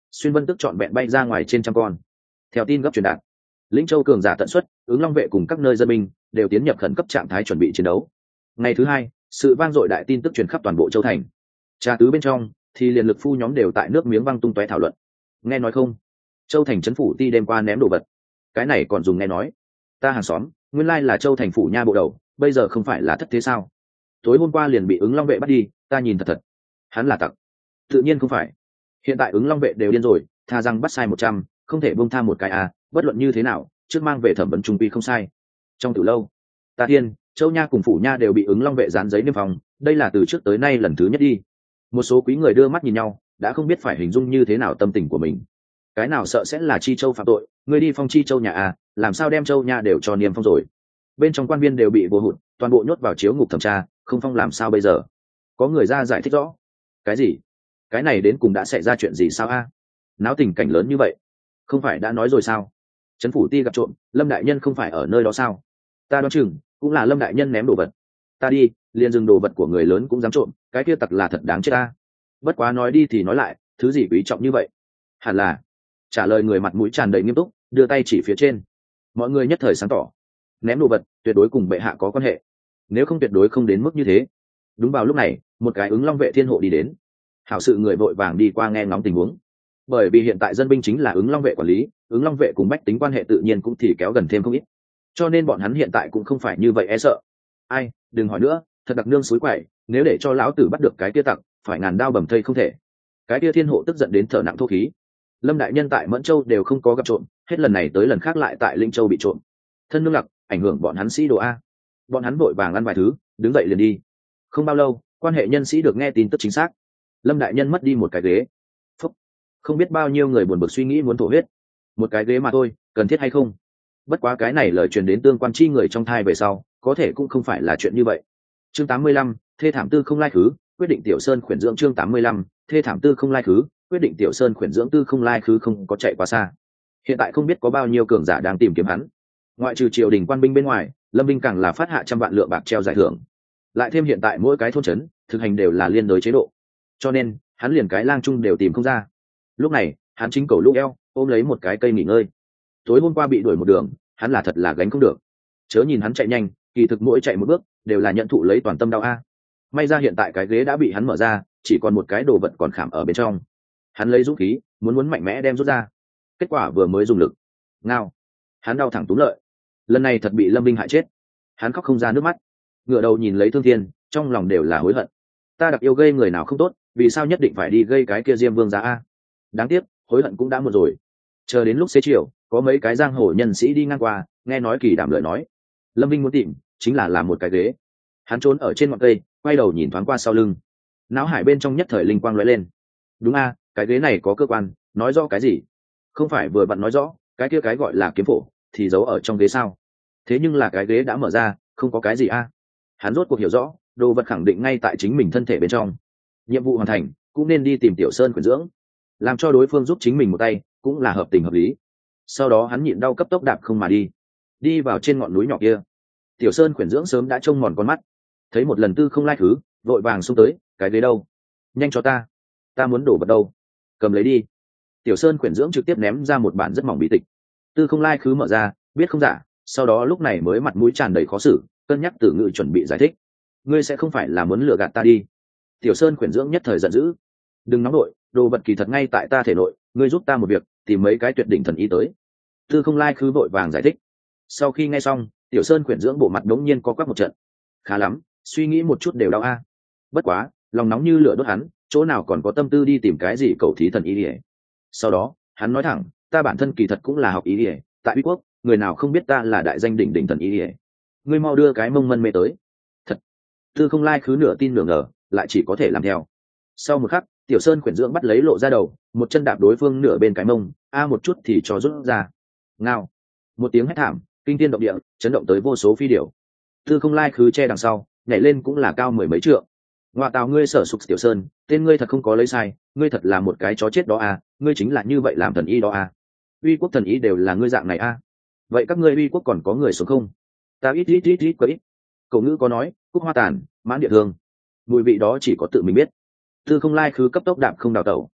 xuyên vân tức trọn vẹn bay ra ngoài trên trăm con. Theo tin gấp truyền đạt, lĩnh châu cường giả tận xuất, ứng long vệ cùng các nơi dân binh đều tiến nhập khẩn cấp trạng thái chuẩn bị chiến đấu. Ngày thứ hai, sự vang dội đại tin tức truyền khắp toàn bộ châu thành. Trà tứ bên trong thì liền lực phu nhóm đều tại nước miếng văng tung tóe thảo luận. Nghe nói không, châu thành trấn phủ ti đêm qua ném đồ vật. Cái này còn dùng nghe nói? Ta hàng xóm, nguyên lai là châu thành phủ nha bộ đầu, bây giờ không phải là thất thế sao? Tối hôm qua liền bị ứng long vệ bắt đi, ta nhìn thật thật. Hắn là tặc. Tự nhiên không phải. Hiện tại ứng long vệ đều điên rồi, tha rằng bắt sai một trăm, không thể buông tha một cái à, bất luận như thế nào, trước mang về thẩm vấn trung quy không sai. Trong từ lâu, ta thiên, châu nha cùng phủ nha đều bị ứng long vệ dán giấy niêm phòng, đây là từ trước tới nay lần thứ nhất đi. Một số quý người đưa mắt nhìn nhau, đã không biết phải hình dung như thế nào tâm tình của mình. Cái nào sợ sẽ là chi châu phạm tội, người đi phong chi châu nhà à, làm sao đem châu nha đều cho niêm phong rồi. Bên trong quan viên đều bị vô hụt, toàn bộ nhốt vào chiếu ngục thẩm tra, không phong làm sao bây giờ? Có người ra giải thích rõ. Cái gì? Cái này đến cùng đã xảy ra chuyện gì sao a? Náo tình cảnh lớn như vậy, không phải đã nói rồi sao? Trấn phủ ti gặp trộm, Lâm đại nhân không phải ở nơi đó sao? Ta đoán chừng cũng là Lâm đại nhân ném đồ vật. Ta đi, liền dừng đồ vật của người lớn cũng dám trộm, cái kia tặc là thật đáng chết ta. Bất quá nói đi thì nói lại, thứ gì quý trọng như vậy? Hẳn là. Trả lời người mặt mũi tràn đầy nghiêm túc, đưa tay chỉ phía trên. Mọi người nhất thời sáng tỏ, ném đồ vật tuyệt đối cùng bệ hạ có quan hệ, nếu không tuyệt đối không đến mức như thế. Đúng vào lúc này, một cái ứng long vệ thiên hộ đi đến. Hảo sự người vội vàng đi qua nghe ngóng tình huống, bởi vì hiện tại dân binh chính là ứng long vệ quản lý, ứng long vệ cùng bách tính quan hệ tự nhiên cũng thì kéo gần thêm không ít, cho nên bọn hắn hiện tại cũng không phải như vậy e sợ. Ai, đừng hỏi nữa, thật đặc nương suối quậy, nếu để cho lão tử bắt được cái kia tặc, phải ngàn đao bầm thây không thể. Cái kia thiên hộ tức giận đến thở nặng thô khí. Lâm đại nhân tại Mẫn Châu đều không có gặp trộm, hết lần này tới lần khác lại tại Linh Châu bị trộm, thân nương lặc, ảnh hưởng bọn hắn sĩ đồ a. Bọn hắn vội vàng ăn vài thứ, đứng dậy liền đi. Không bao lâu, quan hệ nhân sĩ được nghe tin tức chính xác. Lâm đại nhân mất đi một cái ghế. Phúc. Không biết bao nhiêu người buồn bực suy nghĩ muốn thổ huyết. Một cái ghế mà thôi, cần thiết hay không? Bất quá cái này lời truyền đến tương quan chi người trong thai về sau, có thể cũng không phải là chuyện như vậy. Chương tám mươi lăm, thê thảm tư không lai khứ, quyết định Tiểu Sơn khuyển dưỡng. Chương tám mươi lăm, thê thảm tư không lai khứ, quyết định Tiểu Sơn khuyển dưỡng. Tư không lai khứ không có chạy quá xa. Hiện tại không biết có bao nhiêu cường giả đang tìm kiếm hắn. Ngoại trừ triều đình quan binh bên ngoài, Lâm binh càng là phát hạ trăm vạn lượng bạc treo giải thưởng. Lại thêm hiện tại mỗi cái thôn trấn thực hành đều là liên đối chế độ, cho nên hắn liền cái lang chung đều tìm không ra. Lúc này hắn chính cầu lúc eo ôm lấy một cái cây nghỉ ngơi. Tối hôm qua bị đuổi một đường, hắn là thật là gánh không được. Chớ nhìn hắn chạy nhanh, kỳ thực mỗi chạy một bước đều là nhận thụ lấy toàn tâm đau a. May ra hiện tại cái ghế đã bị hắn mở ra, chỉ còn một cái đồ vật còn khảm ở bên trong. Hắn lấy dũng khí muốn muốn mạnh mẽ đem rút ra, kết quả vừa mới dùng lực, ngao, hắn đau thẳng túm lợi. Lần này thật bị Lâm binh hại chết. Hắn khóc không ra nước mắt, ngửa đầu nhìn lấy Thương Thiên, trong lòng đều là hối hận. Ta đặc yêu gây người nào không tốt, vì sao nhất định phải đi gây cái kia Diêm Vương giá a? Đáng tiếc, hối hận cũng đã muộn rồi. Chờ đến lúc xế chiều, có mấy cái giang hồ nhân sĩ đi ngang qua, nghe nói kỳ đảm lợi nói, Lâm Vinh muốn tìm chính là làm một cái ghế. Hắn trốn ở trên ngọn cây, quay đầu nhìn thoáng qua sau lưng, não hải bên trong nhất thời linh quang lóe lên. Đúng a, cái ghế này có cơ quan, nói rõ cái gì? Không phải vừa vặn nói rõ, cái kia cái gọi là kiếm phổ thì giấu ở trong ghế sao? Thế nhưng là cái ghế đã mở ra, không có cái gì a. Hắn rốt cuộc hiểu rõ, đồ vật khẳng định ngay tại chính mình thân thể bên trong. Nhiệm vụ hoàn thành, cũng nên đi tìm Tiểu Sơn khuyển dưỡng, làm cho đối phương giúp chính mình một tay, cũng là hợp tình hợp lý. Sau đó hắn nhịn đau cấp tốc đạp không mà đi, đi vào trên ngọn núi nhỏ kia. Tiểu Sơn khuyển dưỡng sớm đã trông mòn con mắt, thấy một lần tư không lai khứ, vội vàng xông tới, cái ghế đâu? Nhanh cho ta, ta muốn đổ vật đâu? Cầm lấy đi. Tiểu Sơn khuyển dưỡng trực tiếp ném ra một bản rất mỏng bí tịch. Tư không lai khứ mở ra, biết không giả, sau đó lúc này mới mặt mũi tràn đầy khó xử, cân nhắc từ ngữ chuẩn bị giải thích. Ngươi sẽ không phải là muốn lừa gạt ta đi? Tiểu Sơn khuyển dưỡng nhất thời giận dữ. Đừng nóng nội, đồ vật kỳ thật ngay tại ta thể nội, ngươi giúp ta một việc, tìm mấy cái tuyệt đỉnh thần ý tới. Tư không lai khứ vội vàng giải thích. Sau khi nghe xong, Tiểu Sơn khuyển dưỡng bộ mặt đống nhiên co quắp một trận. Khá lắm, suy nghĩ một chút đều đau a. Bất quá, lòng nóng như lửa đốt hắn, chỗ nào còn có tâm tư đi tìm cái gì cầu thí thần ý ỉa. Sau đó hắn nói thẳng, ta bản thân kỳ thật cũng là học ý ỉa, tại Uy Quốc người nào không biết ta là đại danh đỉnh đỉnh thần ý ỉa. Ngươi mau đưa cái mông mân mê tới. Thật. Tư không lai khứ nửa tin nửa ngờ, lại chỉ có thể làm theo. Sau một khắc, Tiểu Sơn khuyển dưỡng bắt lấy lộ ra đầu, một chân đạp đối phương nửa bên cái mông, a một chút thì cho rút ra. Ngao. Một tiếng hét thảm, kinh thiên động địa, chấn động tới vô số phi điểu. Tư không lai khứ che đằng sau, nhảy lên cũng là cao mười mấy trượng. Ngoại tào ngươi sở sục Tiểu Sơn, tên ngươi thật không có lấy sai, ngươi thật là một cái chó chết đó à, ngươi chính là như vậy làm thần y đó à. Uy Quốc thần y đều là ngươi dạng này à. Vậy các ngươi Uy Quốc còn có người sống không? Ta ít ít ít ít quá ít. Cậu ngữ có nói, cúc hoa tàn, mãn địa thương. Mùi vị đó chỉ có tự mình biết. Tư không lai khứ cấp tốc đạp không đào tẩu.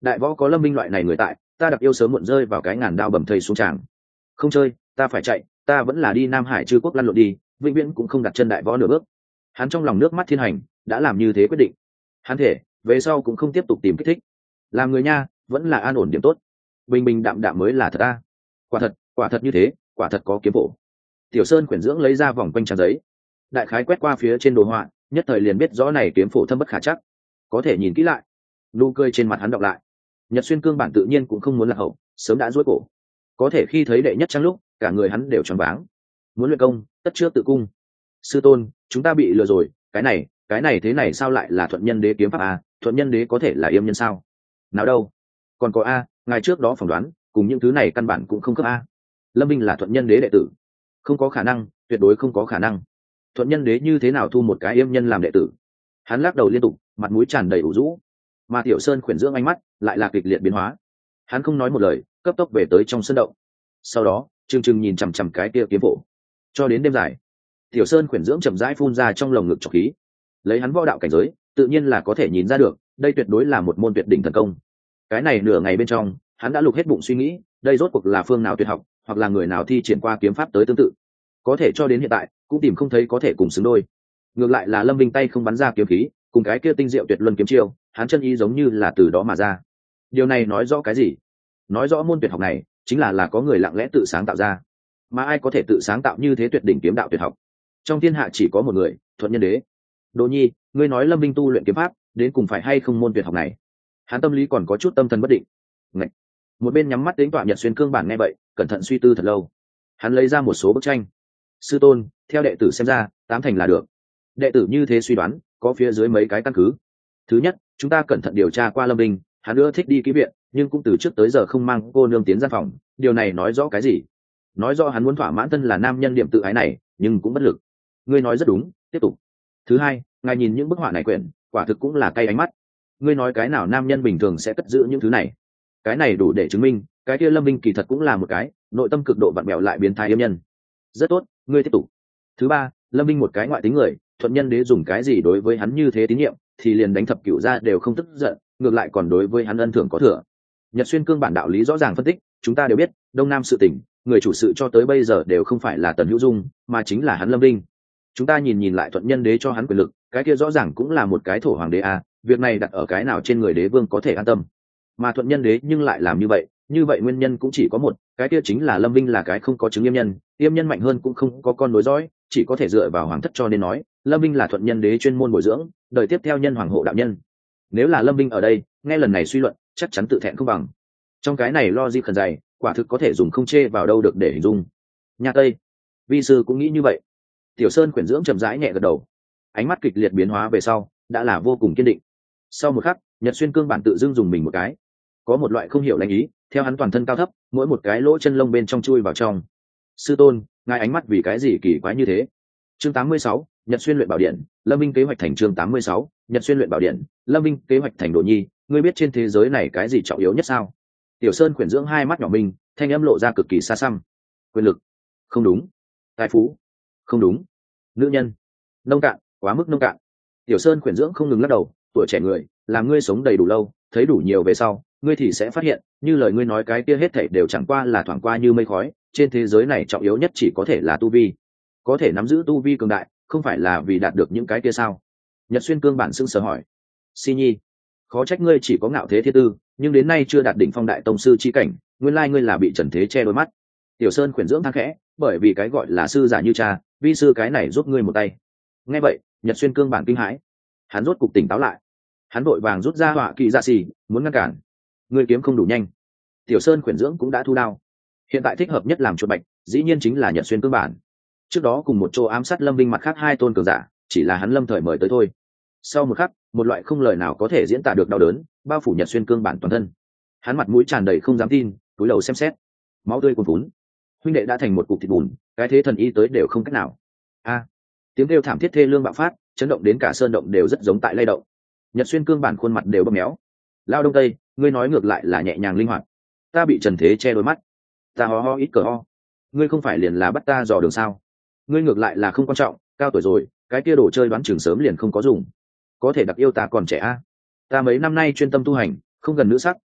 đại võ có lâm binh loại này người tại, ta đặc yêu sớm muộn rơi vào cái ngàn đao bầm thây xuống tràng. Không chơi, ta phải chạy, ta vẫn là đi Nam Hải chư quốc lăn lộn đi, vĩnh viễn cũng không đặt chân đại võ nửa bước. Hắn trong lòng nước mắt thiên hành, đã làm như thế quyết định. Hắn thể về sau cũng không tiếp tục tìm kích thích. Làm người nha, vẫn là an ổn điểm tốt. Bình bình đạm đạm mới là thật ta. Quả thật, quả thật như thế, quả thật có kiếm bổ. Tiểu Sơn quyển dưỡng lấy ra vòng quanh trang giấy, đại khái quét qua phía trên đồ họa, nhất thời liền biết rõ này kiếm phổ thâm bất khả chắc. Có thể nhìn kỹ lại, nụ cười trên mặt hắn đọc lại. Nhật Xuyên cương bản tự nhiên cũng không muốn lạc hậu, sớm đã duỗi cổ. Có thể khi thấy đệ nhất trang lúc, cả người hắn đều choáng váng. Muốn luyện công, tất trước tự cung. Sư tôn, chúng ta bị lừa rồi, cái này, cái này thế này sao lại là thuận nhân đế kiếm pháp a? Thuận nhân đế có thể là yêm nhân sao? Nào đâu? Còn có a, ngài trước đó phỏng đoán, cùng những thứ này căn bản cũng không khớp a. Lâm Minh là thuận nhân đế đệ tử, không có khả năng, tuyệt đối không có khả năng. Thuận nhân đế như thế nào thu một cái yêm nhân làm đệ tử? Hắn lắc đầu liên tục, mặt mũi tràn đầy ủ rũ. Mà Tiểu Sơn khuyển dưỡng ánh mắt lại là kịch liệt biến hóa. Hắn không nói một lời, cấp tốc về tới trong sân động. Sau đó, trừng trừng nhìn chằm chằm cái kia kiếm phổ, cho đến đêm dài. Tiểu Sơn khuyển dưỡng chậm rãi phun ra trong lồng ngực trọc khí. Lấy hắn võ đạo cảnh giới, tự nhiên là có thể nhìn ra được, đây tuyệt đối là một môn tuyệt đỉnh thần công. Cái này nửa ngày bên trong, hắn đã lục hết bụng suy nghĩ, đây rốt cuộc là phương nào tuyệt học, hoặc là người nào thi triển qua kiếm pháp tới tương tự. Có thể cho đến hiện tại, cũng tìm không thấy có thể cùng xứng đôi. Ngược lại là Lâm Vinh tay không bắn ra kiếm khí, cùng cái kia tinh diệu tuyệt luân kiếm chiêu, hắn chân ý giống như là từ đó mà ra. Điều này nói rõ cái gì? Nói rõ môn tuyệt học này chính là là có người lặng lẽ tự sáng tạo ra. Mà ai có thể tự sáng tạo như thế tuyệt đỉnh kiếm đạo tuyệt học? Trong thiên hạ chỉ có một người, Thuận Nhân Đế. Đỗ Nhi, ngươi nói Lâm Vinh tu luyện kiếm pháp, đến cùng phải hay không môn tuyệt học này? Hắn tâm lý còn có chút tâm thần bất định. Ngậy. Một bên nhắm mắt tính tọa Nhật Xuyên cương bản nghe vậy, cẩn thận suy tư thật lâu. Hắn lấy ra một số bức tranh. Sư tôn, theo đệ tử xem ra, tám thành là được. Đệ tử như thế suy đoán, có phía dưới mấy cái căn cứ. Thứ nhất, chúng ta cẩn thận điều tra qua Lâm Vinh, hắn ưa thích đi ký viện, nhưng cũng từ trước tới giờ không mang cô nương tiến gian phòng. Điều này nói rõ cái gì? Nói rõ hắn muốn thỏa mãn thân là nam nhân điểm tự ái này, nhưng cũng bất lực. Ngươi nói rất đúng, tiếp tục. Thứ hai, ngài nhìn những bức họa này quyển, quả thực cũng là cay ánh mắt. Ngươi nói cái nào nam nhân bình thường sẽ cất giữ những thứ này? Cái này đủ để chứng minh, cái kia Lâm Vinh kỳ thật cũng là một cái nội tâm cực độ vặn bẹo lại biến thái yếm nhân. Rất tốt, ngươi tiếp tục. Thứ ba, Lâm Vinh một cái ngoại tính người, Thuận Nhân Đế dùng cái gì đối với hắn như thế tín nhiệm, thì liền đánh thập cửu ra đều không tức giận, ngược lại còn đối với hắn ân thưởng có thừa. Nhật Xuyên cương bản đạo lý rõ ràng phân tích, chúng ta đều biết, Đông Nam sự tình, người chủ sự cho tới bây giờ đều không phải là Tần Hữu Dung, mà chính là hắn Lâm Vinh. Chúng ta nhìn nhìn lại Thuận Nhân Đế cho hắn quyền lực, cái kia rõ ràng cũng là một cái thổ hoàng đế a, việc này đặt ở cái nào trên người đế vương có thể an tâm. Mà Thuận Nhân Đế nhưng lại làm như vậy, như vậy nguyên nhân cũng chỉ có một, cái kia chính là Lâm Vinh là cái không có chứng yêm nhân, yêm nhân mạnh hơn cũng không có con nối dõi, chỉ có thể dựa vào hoàng thất, cho nên nói Lâm Vinh là Thuận Nhân Đế chuyên môn bồi dưỡng, đời tiếp theo nhân hoàng hộ đạo nhân. Nếu là Lâm Vinh ở đây, nghe lần này suy luận, chắc chắn tự thẹn không bằng. Trong cái này lo di khẩn dày, quả thực có thể dùng không chê vào đâu được để hình dung. Nhà Tây, vi sư cũng nghĩ như vậy. Tiểu Sơn quyển dưỡng chậm rãi nhẹ gật đầu, ánh mắt kịch liệt biến hóa về sau, đã là vô cùng kiên định. Sau một khắc, Nhật Xuyên cương bản tự dưng dùng mình một cái, có một loại không hiểu lãnh ý theo hắn toàn thân cao thấp, mỗi một cái lỗ chân lông bên trong chui vào trong. Sư tôn, ngài ánh mắt vì cái gì kỳ quái như thế? Chương tám mươi sáu, Nhật Xuyên luyện bảo điện, Lâm Minh kế hoạch thành. Chương tám mươi sáu, Nhật Xuyên luyện bảo điện, Lâm Minh kế hoạch thành. Đồ Nhi, ngươi biết trên thế giới này cái gì trọng yếu nhất sao? Tiểu Sơn quyển dưỡng hai mắt nhỏ mình, thanh âm lộ ra cực kỳ xa xăm. Quyền lực? Không đúng. Tài phú? Không đúng. Nữ nhân? Nông cạn, quá mức nông cạn. Tiểu Sơn quyển dưỡng không ngừng lắc đầu, tuổi trẻ người, làm ngươi sống đầy đủ lâu, thấy đủ nhiều về sau, ngươi thì sẽ phát hiện, như lời ngươi nói cái kia hết thảy đều chẳng qua là thoảng qua như mây khói, trên thế giới này trọng yếu nhất chỉ có thể là tu vi. Có thể nắm giữ tu vi cường đại, không phải là vì đạt được những cái kia sao? Nhật Xuyên cương bản sững sờ hỏi. Si Nhi, khó trách ngươi chỉ có ngạo thế thiên tư, nhưng đến nay chưa đạt đỉnh phong đại tông sư chi cảnh, nguyên lai ngươi là bị trần thế che đôi mắt. Tiểu Sơn khuyển dưỡng than khẽ, bởi vì cái gọi là sư giả như cha, vi sư cái này giúp ngươi một tay. Nghe vậy, Nhật Xuyên cương bản kinh hãi, hắn rốt cục tỉnh táo lại. Hắn vội vàng rút ra họa kỳ dạ xì, muốn ngăn cản. Ngươi kiếm không đủ nhanh. Tiểu Sơn khuyển dưỡng cũng đã thu đao. Hiện tại thích hợp nhất làm chuột bạch, dĩ nhiên chính là Nhật Xuyên cương bản. Trước đó cùng một chỗ ám sát Lâm Vinh mặt khác hai tôn cường giả, chỉ là hắn lâm thời mời tới thôi. Sau một khắc, một loại không lời nào có thể diễn tả được đau đớn bao phủ Nhật Xuyên cương bản toàn thân. Hắn mặt mũi tràn đầy không dám tin, cúi đầu xem xét, máu tươi cuồn vốn. Huynh đệ đã thành một cục thịt bùn, cái thế thần y tới đều không cách nào. A! Tiếng kêu thảm thiết thê lương bạo phát, chấn động đến cả sơn động đều rất giống tại lay động. Nhật Xuyên cương bản khuôn mặt đều bầm méo. Lao Đông Tây, ngươi nói ngược lại là nhẹ nhàng linh hoạt, ta bị trần thế che đôi mắt, ta ho ho ít cờ ho, ngươi không phải liền là bắt ta dò đường sao? Ngươi ngược lại là không quan trọng, cao tuổi rồi, cái kia đồ chơi đoán chừng sớm liền không có dùng. Có thể đặc yêu ta còn trẻ a, ta mấy năm nay chuyên tâm tu hành, không gần nữ sắc,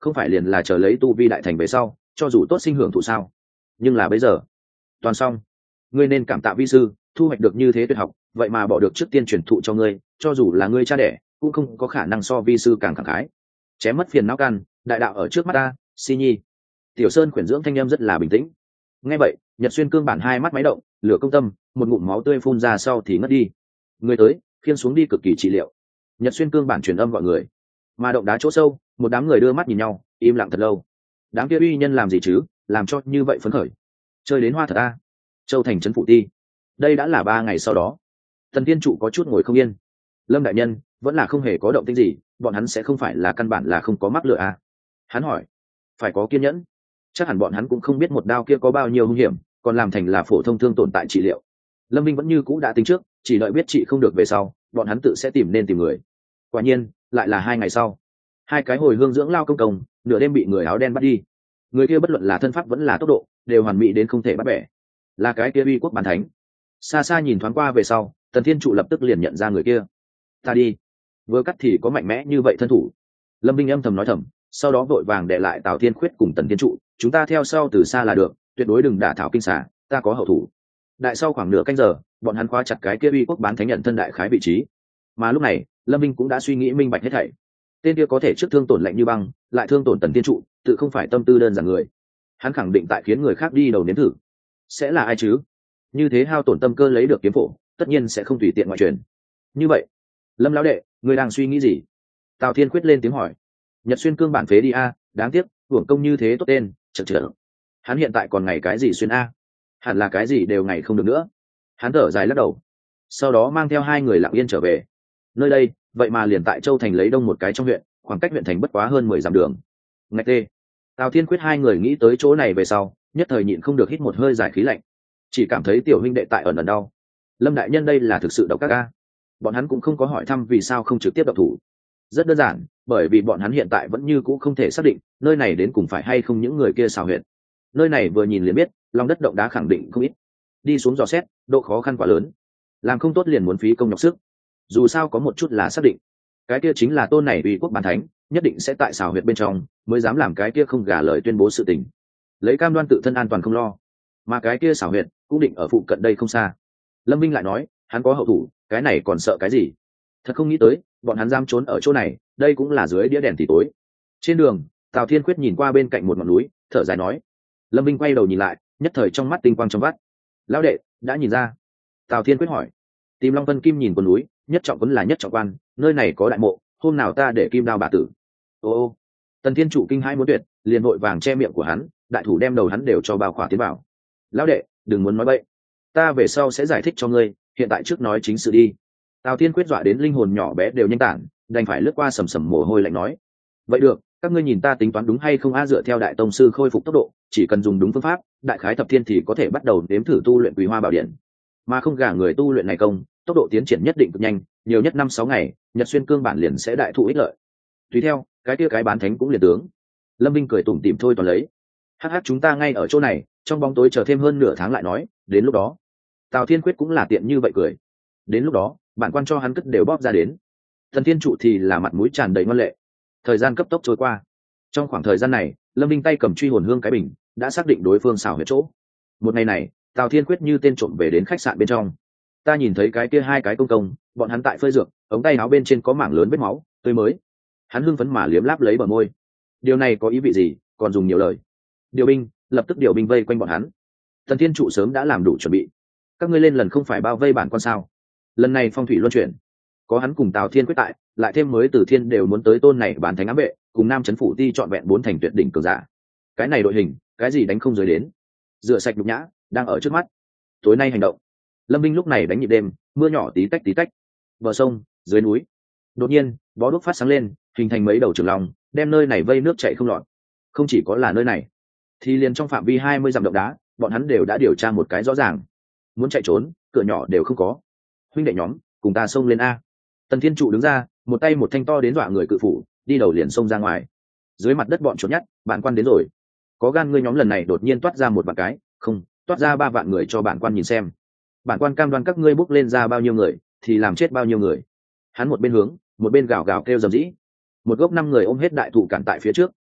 không phải liền là chờ lấy tu vi đại thành về sau cho dù tốt sinh hưởng thụ sao? Nhưng là bây giờ toàn xong. Ngươi nên cảm tạ vi sư thu hoạch được như thế tuyệt học, vậy mà bỏ được trước tiên truyền thụ cho ngươi, cho dù là ngươi cha đẻ cũng không có khả năng so vi sư càng khẳng khái. Chém mất phiền não căn, đại đạo ở trước mắt ta, si nhi. Tiểu Sơn khuyển dưỡng thanh em rất là bình tĩnh. Nghe vậy, Nhật Xuyên cương bản hai mắt máy động, lửa công tâm, một ngụm máu tươi phun ra sau thì ngất đi. Người tới, khiêng xuống đi cực kỳ trị liệu. Nhật Xuyên cương bản truyền âm gọi người. Mà động đá chỗ sâu, một đám người đưa mắt nhìn nhau, im lặng thật lâu. Đám kia uy nhân làm gì chứ, làm cho như vậy phấn khởi. Chơi đến hoa thật a. Châu thành trấn phụ ti. Đây đã là ba ngày sau đó. Tần Tiên trụ có chút ngồi không yên. Lâm đại nhân vẫn là không hề có động tĩnh gì, bọn hắn sẽ không phải là căn bản là không có mắc lửa à? Hắn hỏi. Phải có kiên nhẫn, chắc hẳn bọn hắn cũng không biết một đao kia có bao nhiêu hung hiểm, còn làm thành là phổ thông thương tổn tại trị liệu. Lâm Minh vẫn như cũ đã tính trước, chỉ đợi biết trị không được về sau, bọn hắn tự sẽ tìm nên tìm người. Quả nhiên, lại là hai ngày sau, hai cái hồi hương dưỡng lao công công nửa đêm bị người áo đen bắt đi. Người kia bất luận là thân pháp vẫn là tốc độ đều hoàn mỹ đến không thể bắt bẻ, là cái kia uy quốc bản thánh. Xa xa nhìn thoáng qua về sau, Tần Thiên trụ lập tức liền nhận ra người kia. Ta đi, vừa cắt thì có mạnh mẽ như vậy thân thủ. Lâm Minh âm thầm nói thầm, sau đó vội vàng để lại Tào Thiên Khuyết cùng Tần Thiên trụ, chúng ta theo sau từ xa là được, tuyệt đối đừng đả thảo kinh xả, ta có hậu thủ. Đại sau khoảng nửa canh giờ, bọn hắn khóa chặt cái kia uy quốc bán thánh nhận thân đại khái vị trí. Mà lúc này, Lâm Minh cũng đã suy nghĩ minh bạch hết thảy. Tên kia có thể trước thương tổn lạnh như băng, lại thương tổn Tần Thiên trụ, tự không phải tâm tư đơn giản người. Hắn khẳng định tại khiến người khác đi đầu nếm thử. Sẽ là ai chứ? Như thế hao tổn tâm cơ lấy được kiếm phổ, tất nhiên sẽ không tùy tiện ngoại truyền. Như vậy, Lâm lão đệ, ngươi đang suy nghĩ gì? Tào Thiên Quyết lên tiếng hỏi. Nhật Xuyên cương bản phế đi a, đáng tiếc, hưởng công như thế tốt tên, chật chật. Hắn hiện tại còn ngày cái gì xuyên a? Hẳn là cái gì đều ngày không được nữa. Hắn thở dài lắc đầu, sau đó mang theo hai người lặng yên trở về. Nơi đây, vậy mà liền tại Châu Thành lấy đông một cái trong huyện, khoảng cách huyện thành bất quá hơn mười dặm đường. Ngạch tê. Tào Thiên Quyết hai người nghĩ tới chỗ này về sau, nhất thời nhịn không được hít một hơi giải khí lạnh, chỉ cảm thấy tiểu huynh đệ tại ẩn ẩn đau. Lâm đại nhân đây là thực sự độc các ca. Bọn hắn cũng không có hỏi thăm vì sao không trực tiếp độc thủ. Rất đơn giản, bởi vì bọn hắn hiện tại vẫn như cũ không thể xác định nơi này đến cùng phải hay không những người kia xào huyệt. Nơi này vừa nhìn liền biết lòng đất động đá khẳng định không ít, đi xuống dò xét độ khó khăn quá lớn, làm không tốt liền muốn phí công nhọc sức. Dù sao có một chút là xác định, cái kia chính là tôn này uy quốc bản thánh nhất định sẽ tại xào huyệt bên trong mới dám làm cái kia không gả lời tuyên bố sự tình, lấy cam đoan tự thân an toàn không lo. Mà cái kia xào huyệt cũng định ở phụ cận đây không xa. Lâm Minh lại nói hắn có hậu thủ, cái này còn sợ cái gì? Thật không nghĩ tới bọn hắn giam trốn ở chỗ này, đây cũng là dưới đĩa đèn thì tối. Trên đường, Tào Thiên Quyết nhìn qua bên cạnh một ngọn núi, thở dài nói. Lâm Minh quay đầu nhìn lại, nhất thời trong mắt tinh quang trong vắt. Lão đệ đã nhìn ra? Tào Thiên Quyết hỏi. Tìm Long Vân Kim nhìn quần núi, nhất trọng quấn là nhất trọng quan, nơi này có đại mộ, hôm nào ta để kim đao bà tử. Ô ô. Tần Thiên trụ kinh hãi muốn tuyệt, liền vội vàng che miệng của hắn, đại thủ đem đầu hắn đều cho bao khỏa tiến vào. Lão đệ đừng muốn nói bậy, ta về sau sẽ giải thích cho ngươi, hiện tại trước nói chính sự đi. Tào Thiên Quyết dọa đến linh hồn nhỏ bé đều nhanh tản, đành phải lướt qua sầm sầm mồ hôi lạnh nói. Vậy được, các ngươi nhìn ta tính toán đúng hay không a? Dựa theo đại tông sư khôi phục tốc độ, chỉ cần dùng đúng phương pháp, đại khái thập thiên thì có thể bắt đầu nếm thử tu luyện Quý Hoa Bảo Điện. Mà không gả người tu luyện này công, tốc độ tiến triển nhất định cực nhanh, nhiều nhất năm sáu ngày, Nhật Xuyên cương bản liền sẽ đại thụ ích lợi. Tùy theo, cái kia cái bán thánh cũng liền tướng. Lâm Minh cười tủm tỉm thôi toàn lấy. Hắc hắc, chúng ta ngay ở chỗ này, trong bóng tối chờ thêm hơn nửa tháng lại nói, đến lúc đó. Tào Thiên Quyết cũng là tiện như vậy cười. Đến lúc đó, bản quan cho hắn cất đều bóp ra đến. Thần Thiên trụ thì là mặt mũi tràn đầy ngoan lệ. Thời gian cấp tốc trôi qua. Trong khoảng thời gian này, Lâm Minh tay cầm truy hồn hương cái bình, đã xác định đối phương xảo huyệt chỗ. Một ngày này, Tào Thiên Quyết như tên trộm về đến khách sạn bên trong. Ta nhìn thấy cái kia hai cái công công, bọn hắn tại phơi dược, ống tay áo bên trên có mảng lớn vết máu, tươi mới. Hắn hưng phấn mà liếm láp lấy bờ môi. Điều này có ý vị gì, còn dùng nhiều lời. Điều binh, lập tức điều binh vây quanh bọn hắn. Thần Thiên trụ sớm đã làm đủ chuẩn bị. Các ngươi lên lần không phải bao vây bản quan sao? Lần này phong thủy luân chuyển, có hắn cùng Tào Thiên Quyết tại, lại thêm mới từ thiên đều muốn tới tôn này bán thánh ám vệ, cùng nam chấn phủ ti chọn vẹn bốn thành tuyệt đỉnh cường giả. Cái này đội hình, cái gì đánh không dưới đến. Rửa sạch nhục nhã, đang ở trước mắt. Tối nay hành động. Lâm Minh lúc này đánh nhịp đêm, mưa nhỏ tí tách tí tách. Bờ sông, dưới núi. Đột nhiên, bó đuốc phát sáng lên, hình thành mấy đầu trường lòng, đem nơi này vây nước chảy không lọt. Không chỉ có là nơi này, thì liền trong phạm vi hai mươi dặm động đá, bọn hắn đều đã điều tra một cái rõ ràng. Muốn chạy trốn, cửa nhỏ đều không có. Huynh đệ nhóm, cùng ta xông lên a. Tần Thiên trụ đứng ra, một tay một thanh to đến dọa người cự phủ, đi đầu liền xông ra ngoài. Dưới mặt đất bọn trốn nhát, bản quan đến rồi. Có gan ngươi nhóm lần này đột nhiên toát ra một vạn cái, không, toát ra ba vạn người cho bản quan nhìn xem. Bản quan cam đoan các ngươi bốc lên ra bao nhiêu người, thì làm chết bao nhiêu người. Hắn một bên hướng, một bên gào gào kêu rầm rĩ. Một gốc năm người ôm hết đại thụ cản tại phía trước,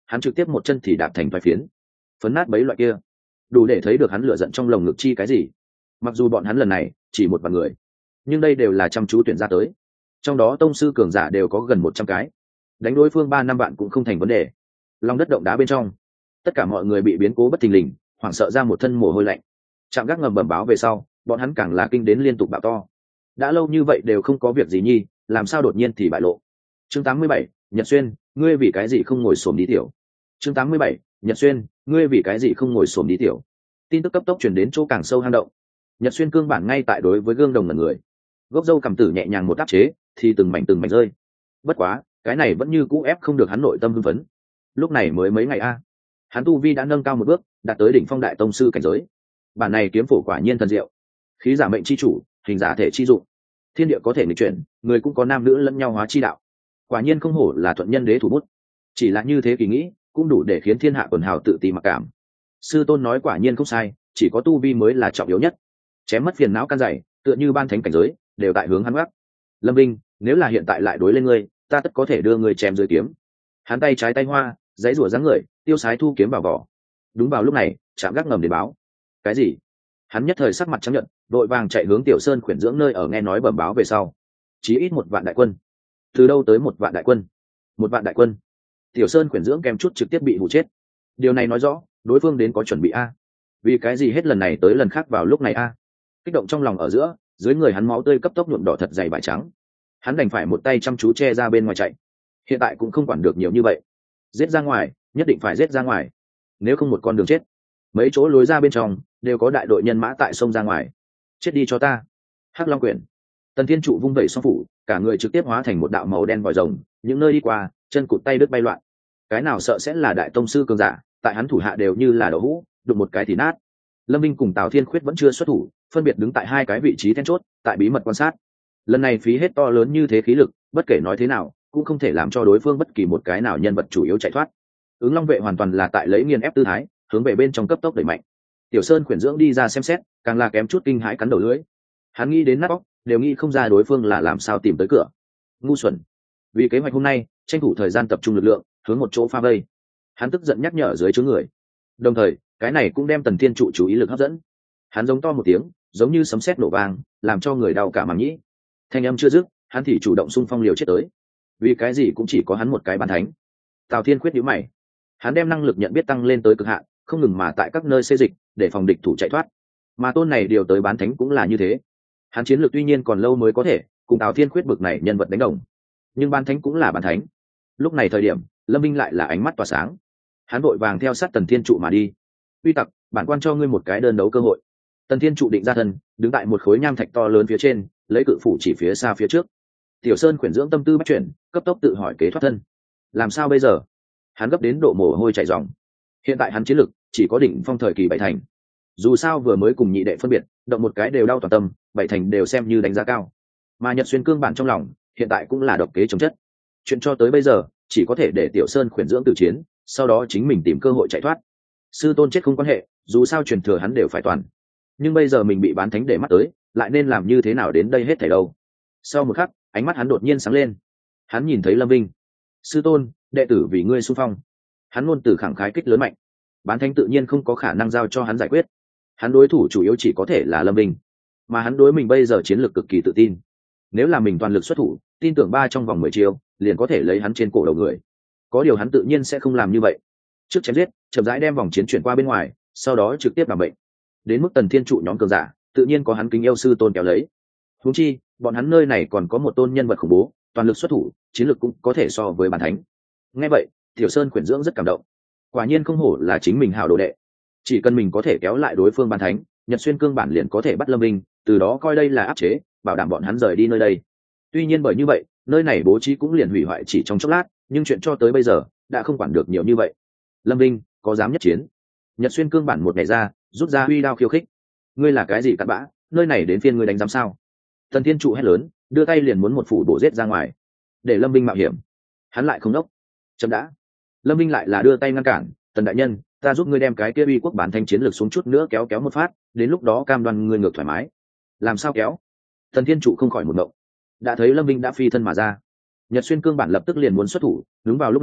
hắn trực tiếp một chân thì đạp thành vài phiến phấn nát bấy loại kia, đủ để thấy được hắn lửa giận trong lồng ngực chi cái gì. Mặc dù bọn hắn lần này chỉ một vài người, nhưng đây đều là chăm chú tuyển ra tới, trong đó tông sư cường giả đều có gần một trăm cái, đánh đối phương ba năm bạn cũng không thành vấn đề. Lòng đất động đá bên trong, tất cả mọi người bị biến cố bất thình lình hoảng sợ ra một thân mồ hôi lạnh. Trạm gác ngầm bẩm báo về sau, bọn hắn càng là kinh đến liên tục bạo to. Đã lâu như vậy đều không có việc gì nhi, làm sao đột nhiên thì bại lộ. Chương tám mươi bảy, Nhật Xuyên, ngươi vì cái gì không ngồi xổm đi tiểu. Chương tám mươi bảy, Nhật Xuyên, ngươi vì cái gì không ngồi xổm đi tiểu. Tin tức cấp tốc truyền đến chỗ càng sâu hang động. Nhật Xuyên cương bản ngay tại đối với gương đồng ngẩn người, gốc râu cầm tử nhẹ nhàng một áp chế thì từng mảnh từng mảnh rơi. Bất quá cái này vẫn như cũ ép không được hắn nội tâm hưng phấn. Lúc này mới mấy ngày a, hắn tu vi đã nâng cao một bước, đạt tới đỉnh phong đại tông sư cảnh giới. Bản này kiếm phổ quả nhiên thần diệu, khí giả mệnh chi chủ, hình giả thể chi dụng, thiên địa có thể nghịch chuyển, người cũng có nam nữ lẫn nhau hóa chi đạo. Quả nhiên không hổ là thuận nhân đế thủ bút. Chỉ là như thế kỳ nghĩ cũng đủ để khiến thiên hạ quần hào tự ti mặc cảm. Sư tôn nói quả nhiên không sai, chỉ có tu vi mới là trọng yếu nhất. Chém mất phiền não căn dày, tựa như ban thánh cảnh giới đều tại hướng hắn gác. Lâm Vinh, nếu là hiện tại lại đối lên ngươi, ta tất có thể đưa ngươi chém dưới kiếm. Hắn tay trái tay hoa, giấy rủa dáng người, tiêu sái thu kiếm vào vỏ. Đúng vào lúc này, Trạm gác ngầm đến báo. Cái gì? Hắn nhất thời sắc mặt trắng nhợt, vội vàng chạy hướng Tiểu Sơn khuyển dưỡng nơi ở nghe nói bẩm báo về sau. Chí ít một vạn đại quân. Từ đâu tới một vạn đại quân? Một vạn đại quân? Tiểu Sơn khuyển dưỡng kèm chút trực tiếp bị hụ chết. Điều này nói rõ, đối phương đến có chuẩn bị a. Vì cái gì hết lần này tới lần khác vào lúc này a? Kích động trong lòng ở giữa, dưới người hắn máu tươi cấp tốc nhuộm đỏ thật dày vải trắng. Hắn đành phải một tay chăm chú che ra bên ngoài chạy. Hiện tại cũng không quản được nhiều như vậy, giết ra ngoài, nhất định phải giết ra ngoài, nếu không một con đường chết. Mấy chỗ lối ra bên trong đều có đại đội nhân mã tại sông ra ngoài. Chết đi cho ta. Hắc Long Quyển. Tần Thiên Trụ vung vẩy song phủ, cả người trực tiếp hóa thành một đạo màu đen vòi rồng, những nơi đi qua chân cụt tay đứt bay loạn. Cái nào sợ sẽ là đại tông sư cường giả, tại hắn thủ hạ đều như là đậu hũ, đụng một cái thì nát. Lâm Vinh cùng Tào Thiên Khuyết vẫn chưa xuất thủ, phân biệt đứng tại hai cái vị trí then chốt, tại bí mật quan sát. Lần này phí hết to lớn như thế khí lực, bất kể nói thế nào cũng không thể làm cho đối phương bất kỳ một cái nào nhân vật chủ yếu chạy thoát. Ứng Long vệ hoàn toàn là tại lấy nghiền ép tư thái, hướng về bên trong cấp tốc đẩy mạnh. Tiểu Sơn khuyển dưỡng đi ra xem xét, càng là kém chút kinh hãi cắn đầu lưỡi. Hắn nghĩ đến nát óc, đều nghĩ không ra đối phương là làm sao tìm tới cửa. Ngu xuẩn. Vì kế hoạch hôm nay, tranh thủ thời gian tập trung lực lượng, hướng một chỗ pha vây. Hắn tức giận nhắc nhở dưới chướng người. Đồng thời, cái này cũng đem Tần Thiên Trụ chú ý lực hấp dẫn. Hắn giống to một tiếng, giống như sấm sét nổ vang, làm cho người đau cả màng nhĩ. Thanh âm chưa dứt, hắn thì chủ động xung phong liều chết tới. Vì cái gì cũng chỉ có hắn một cái bán thánh. Tào Thiên Khuyết nhíu mày. Hắn đem năng lực nhận biết tăng lên tới cực hạn, không ngừng mà tại các nơi xê dịch để phòng địch thủ chạy thoát. Mà tôn này điều tới bán thánh cũng là như thế. Hắn chiến lược tuy nhiên còn lâu mới có thể cùng Tào Thiên Khuyết bực này nhân vật đánh đồng, nhưng bán thánh cũng là bán thánh. Lúc này thời điểm, Lâm Minh lại là ánh mắt tỏa sáng. Hắn vội vàng theo sát Tần Thiên Trụ mà đi. Uy tặc, bản quan cho ngươi một cái đơn đấu cơ hội. Tần Thiên Trụ định ra thân, đứng tại một khối nham thạch to lớn phía trên, lấy cự phủ chỉ phía xa phía trước. Tiểu Sơn khuyển dưỡng tâm tư bắt chuyển, cấp tốc tự hỏi kế thoát thân. Làm sao bây giờ? Hắn gấp đến độ mồ hôi chảy ròng. Hiện tại hắn chiến lực chỉ có đỉnh phong thời kỳ bảy thành. Dù sao vừa mới cùng nhị đệ phân biệt, động một cái đều đau toàn tâm, bảy thành đều xem như đánh giá cao. Mà Nhật Xuyên cương bản trong lòng, hiện tại cũng là độc kế chống chất. Chuyện cho tới bây giờ, chỉ có thể để Tiểu Sơn khuyển dưỡng từ chiến, sau đó chính mình tìm cơ hội chạy thoát. Sư tôn chết không quan hệ, dù sao truyền thừa hắn đều phải toàn. Nhưng bây giờ mình bị bán thánh để mắt tới, lại nên làm như thế nào đến đây hết thảy đâu. Sau một khắc, ánh mắt hắn đột nhiên sáng lên. Hắn nhìn thấy Lâm Vinh. Sư tôn, đệ tử vì ngươi xung phong. Hắn luôn từ khẳng khái kích lớn mạnh. Bán thánh tự nhiên không có khả năng giao cho hắn giải quyết. Hắn đối thủ chủ yếu chỉ có thể là Lâm Vinh, mà hắn đối mình bây giờ chiến lược cực kỳ tự tin. Nếu là mình toàn lực xuất thủ, tin tưởng ba trong vòng mười chiêu liền có thể lấy hắn trên cổ đầu người. Có điều hắn tự nhiên sẽ không làm như vậy. Trước chém giết, chậm rãi đem vòng chiến chuyển qua bên ngoài, sau đó trực tiếp làm bệnh. Đến mức Tần Thiên Trụ nhóm cường giả, tự nhiên có hắn kính yêu sư tôn kéo lấy. Huống chi, bọn hắn nơi này còn có một tôn nhân vật khủng bố, toàn lực xuất thủ, chiến lược cũng có thể so với bản thánh. Nghe vậy, Tiểu Sơn khuyển dưỡng rất cảm động. Quả nhiên không hổ là chính mình hảo đồ đệ. Chỉ cần mình có thể kéo lại đối phương bản thánh, Nhật Xuyên cương bản liền có thể bắt Lâm Vinh, từ đó coi đây là áp chế, bảo đảm bọn hắn rời đi nơi đây. Tuy nhiên bởi như vậy, nơi này bố trí cũng liền hủy hoại chỉ trong chốc lát, nhưng chuyện cho tới bây giờ đã không quản được nhiều như vậy. Lâm Vinh, có dám nhất chiến? Nhật Xuyên cương bản một ngày ra, rút ra huy đao khiêu khích. Ngươi là cái gì cặn bã, nơi này đến phiên ngươi đánh giám sao? Tần Thiên Trụ hét lớn, đưa tay liền muốn một phủ bổ giết ra ngoài, để Lâm Vinh mạo hiểm. Hắn lại không đốc. Chậm đã. Lâm Vinh lại là đưa tay ngăn cản. Tần đại nhân, ta giúp ngươi đem cái kia uy quốc bản thanh chiến lược xuống chút nữa, kéo kéo một phát, đến lúc đó cam đoan ngươi ngược thoải mái. Làm sao kéo? Tần Thiên Trụ không khỏi một ngộng. Đã thấy Lâm Vinh đã phi thân mà ra. Nhật Xuyên cương bản lập tức liền muốn xuất thủ, đúng vào lúc này,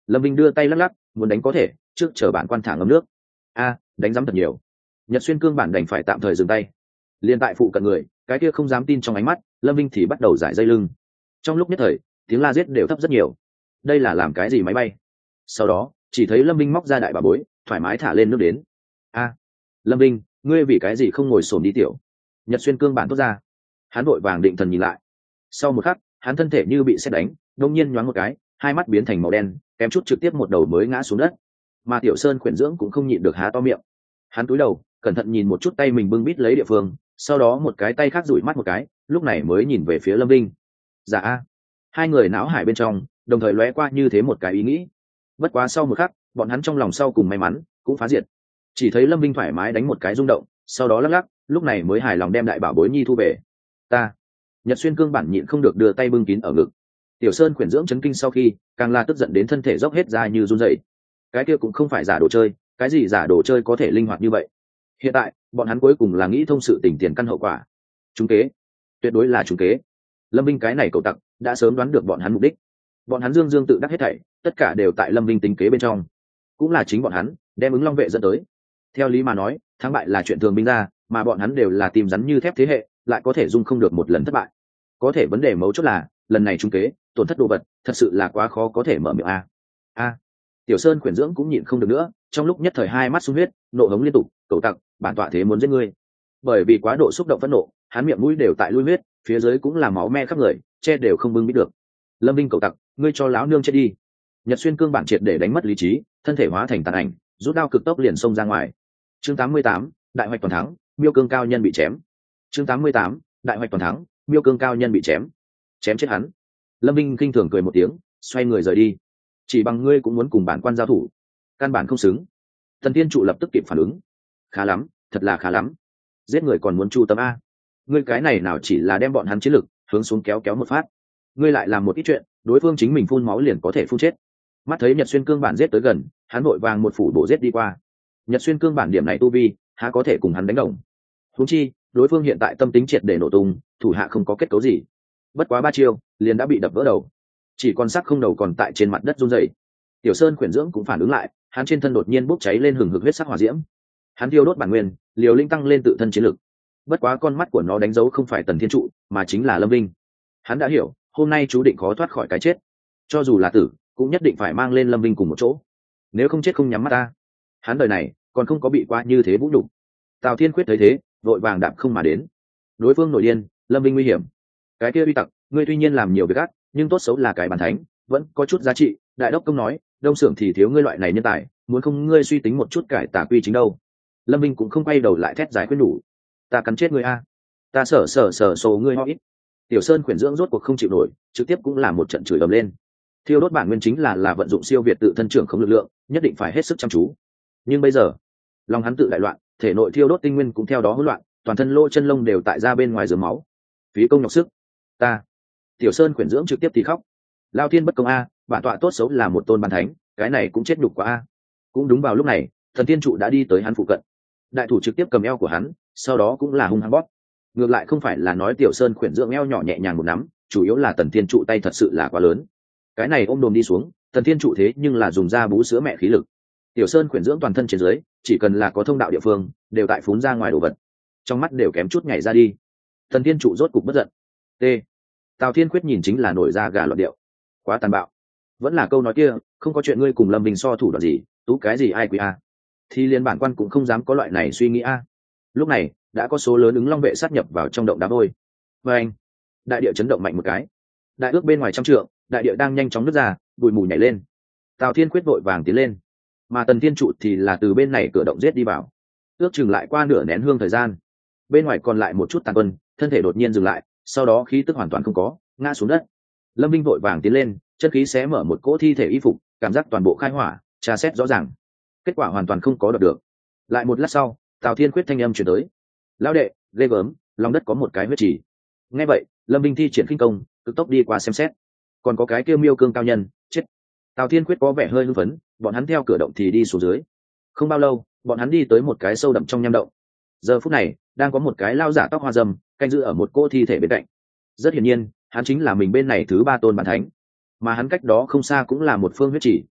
Lâm Vinh đưa tay lắc lắc, muốn đánh có thể, trước chờ bản quan thả ngấm nước. A, đánh giấm thật nhiều. Nhật Xuyên Cương bản đành phải tạm thời dừng tay. Liên tại phụ cận người, cái kia không dám tin trong ánh mắt, Lâm Vinh thì bắt đầu giải dây lưng. Trong lúc nhất thời, tiếng la giết đều thấp rất nhiều. Đây là làm cái gì máy bay? Sau đó, chỉ thấy Lâm Vinh móc ra đại bà bối, thoải mái thả lên nước đến. A, Lâm Vinh, ngươi vì cái gì không ngồi xổm đi tiểu? Nhật Xuyên Cương bản tốt ra. Hắn vội vàng định thần nhìn lại. Sau một khắc, hắn thân thể như bị sét đánh, đột nhiên nhoáng một cái, hai mắt biến thành màu đen, kém chút trực tiếp một đầu mới ngã xuống đất. Mà Tiểu Sơn khuyển dưỡng cũng không nhịn được há to miệng. Hắn cúi đầu, cẩn thận nhìn một chút tay mình bưng bít lấy địa phương, sau đó một cái tay khác dụi mắt một cái, lúc này mới nhìn về phía Lâm Vinh. Dạ a. Hai người não hải bên trong đồng thời lóe qua như thế một cái ý nghĩ. Bất quá sau một khắc, bọn hắn trong lòng sau cùng may mắn cũng phá diệt. Chỉ thấy Lâm Vinh thoải mái đánh một cái rung động, sau đó lắc lắc, lúc này mới hài lòng đem đại bảo bối nhi thu về. Ta. Nhật Xuyên Cương bản nhịn không được đưa tay bưng kín ở ngực. Tiểu Sơn khuyển dưỡng chấn kinh sau khi, càng là tức giận đến thân thể dốc hết ra như run rẩy. Cái kia cũng không phải giả đồ chơi, cái gì giả đồ chơi có thể linh hoạt như vậy? Hiện tại, bọn hắn cuối cùng là nghĩ thông sự tình tiền căn hậu quả. Trúng kế, tuyệt đối là trúng kế. Lâm Vinh cái này cậu tặc đã sớm đoán được bọn hắn mục đích. Bọn hắn dương dương tự đắc hết thảy, tất cả đều tại Lâm Vinh tính kế bên trong. Cũng là chính bọn hắn đem ứng long vệ dẫn tới. Theo lý mà nói, thắng bại là chuyện thường binh ra, mà bọn hắn đều là tìm rắn như thép thế hệ, lại có thể dung không được một lần thất bại. Có thể vấn đề mấu chốt là, lần này trúng kế, tổn thất đồ vật, thật sự là quá khó có thể mở miệng a. A. Tiểu Sơn khuyển dưỡng cũng nhịn không được nữa, trong lúc nhất thời hai mắt sung huyết, nộ hống liên tục, cậu tặc, bản tọa thế muốn giết ngươi. Bởi vì quá độ xúc động phẫn nộ, hắn miệng mũi đều tại lui huyết, phía dưới cũng là máu me khắp người, che đều không bưng bít được. Lâm Vinh cậu tặc, ngươi cho láo nương chết đi. Nhật Xuyên Cương bản triệt để đánh mất lý trí, thân thể hóa thành tàn ảnh, rút đao cực tốc liền xông ra ngoài. Chương tám mươi tám, đại hoạch toàn thắng, Miêu Cương cao nhân bị chém. Chương tám mươi tám, đại hoạch toàn thắng, Miêu Cương cao nhân bị chém. Chém chết hắn. Lâm Vinh khinh thường cười một tiếng, xoay người rời đi. Chỉ bằng ngươi cũng muốn cùng bản quan giao thủ, căn bản không xứng. Thần Tiên trụ lập tức kịp phản ứng. Khá lắm, thật là khá lắm. Giết người còn muốn chu tâm a. Ngươi cái này nào chỉ là đem bọn hắn chiến lực hướng xuống kéo kéo một phát, ngươi lại làm một ít chuyện, đối phương chính mình phun máu liền có thể phun chết. Mắt thấy Nhật Xuyên Cương bản giết tới gần, hắn vội vàng một phủ bổ giết đi qua. Nhật Xuyên Cương bản điểm này tu vi, há có thể cùng hắn đánh đồng. Huống chi, đối phương hiện tại tâm tính triệt để nổ tung, thủ hạ không có kết cấu gì. Bất quá ba chiêu, liền đã bị đập vỡ đầu, chỉ còn xác không đầu còn tại trên mặt đất run rẩy. Tiểu Sơn khuyển dưỡng cũng phản ứng lại, hắn trên thân đột nhiên bốc cháy lên hừng hực huyết sắc hỏa diễm. Hắn thiêu đốt bản nguyên, liều linh tăng lên tự thân chiến lực. Bất quá con mắt của nó đánh dấu không phải Tần Thiên trụ, mà chính là Lâm Vinh. Hắn đã hiểu, hôm nay chú định khó thoát khỏi cái chết. Cho dù là tử, cũng nhất định phải mang lên Lâm Vinh cùng một chỗ. Nếu không chết không nhắm mắt ta. Hắn đời này còn không có bị qua như thế vũ nhục. Tào Thiên Quyết thấy thế, vội vàng đạp không mà đến. Đối phương nổi điên, Lâm Vinh nguy hiểm. Cái kia uy tặc, ngươi tuy nhiên làm nhiều việc ác, nhưng tốt xấu là cái bàn thánh, vẫn có chút giá trị. Đại đốc công nói, đông xưởng thì thiếu ngươi loại này nhân tài, muốn không ngươi suy tính một chút cải tà quy chính đâu. Lâm Vinh cũng không quay đầu lại thét giải khuyên đủ. Ta cắn chết ngươi a, ta sở sở sở số ngươi ho ít. Tiểu Sơn khuyển dưỡng rốt cuộc không chịu nổi, trực tiếp cũng là một trận chửi ầm lên. Thiêu đốt bản nguyên chính là là vận dụng siêu việt tự thân trưởng không lực lượng, nhất định phải hết sức chăm chú. Nhưng bây giờ, lòng hắn tự đại loạn, thể nội thiêu đốt tinh nguyên cũng theo đó hỗn loạn, toàn thân lỗ chân lông đều tại ra bên ngoài rớm máu. Phí công nhọc sức. Ta. Tiểu Sơn khuyển dưỡng trực tiếp thì khóc. Lao thiên bất công a, bản tọa tốt xấu là một tôn bàn thánh, cái này cũng chết nhục quá a. Cũng đúng vào lúc này, Thần Tiên trụ đã đi tới hắn phụ cận. Đại thủ trực tiếp cầm eo của hắn, sau đó cũng là hung hăng bóp. Ngược lại không phải là nói Tiểu Sơn khuyển dưỡng eo nhỏ nhẹ nhàng một nắm, chủ yếu là Tần Thiên trụ tay thật sự là quá lớn. Cái này ôm đồm đi xuống, Tần Thiên trụ thế nhưng là dùng ra bú sữa mẹ khí lực. Tiểu Sơn khuyển dưỡng toàn thân trên dưới, chỉ cần là có thông đạo địa phương, đều tại phún ra ngoài đồ vật. Trong mắt đều kém chút nhảy ra đi. Tần Thiên trụ rốt cục bất giận. T. Tào Thiên Quyết nhìn chính là nổi ra gà loạn điệu. Quá tàn bạo. Vẫn là câu nói kia, không có chuyện ngươi cùng Lâm Bình so thủ đoạn gì, tú cái gì ai quý a. Thì liên bản quan cũng không dám có loại này suy nghĩ a. Lúc này, đã có số lớn ứng long vệ sát nhập vào trong động đá vôi. Và anh, đại địa chấn động mạnh một cái. Đại ước bên ngoài trăm trượng, đại địa đang nhanh chóng nứt ra, bụi mù nhảy lên. Tào Thiên Quyết vội vàng tiến lên, mà Tần Thiên trụ thì là từ bên này cửa động giết đi vào. Ước chừng lại qua nửa nén hương thời gian, bên ngoài còn lại một chút tàn quân, thân thể đột nhiên dừng lại, sau đó khí tức hoàn toàn không có, ngã xuống đất. Lâm Vinh vội vàng tiến lên, chân khí xé mở một cỗ thi thể y phục, cảm giác toàn bộ khai hỏa, tra xét rõ ràng. Kết quả hoàn toàn không có đoạt được. Lại một lát sau, Tào Thiên Quyết thanh âm truyền tới: "Lão đệ, ghê gớm, lòng đất có một cái huyết trì." Nghe vậy, Lâm Vinh thi triển khinh công, cực tốc đi qua xem xét. Còn có cái kia Miêu Cương cao nhân, chết. Tào Thiên Quyết có vẻ hơi hưng phấn, bọn hắn theo cửa động thì đi xuống dưới. Không bao lâu, bọn hắn đi tới một cái sâu đậm trong nham động. Giờ phút này, đang có một cái lao giả tóc hoa râm canh giữ ở một cỗ thi thể bên cạnh. Rất hiển nhiên, hắn chính là mình bên này thứ ba tôn bản thánh. Mà hắn cách đó không xa cũng là một phương huyết chỉ,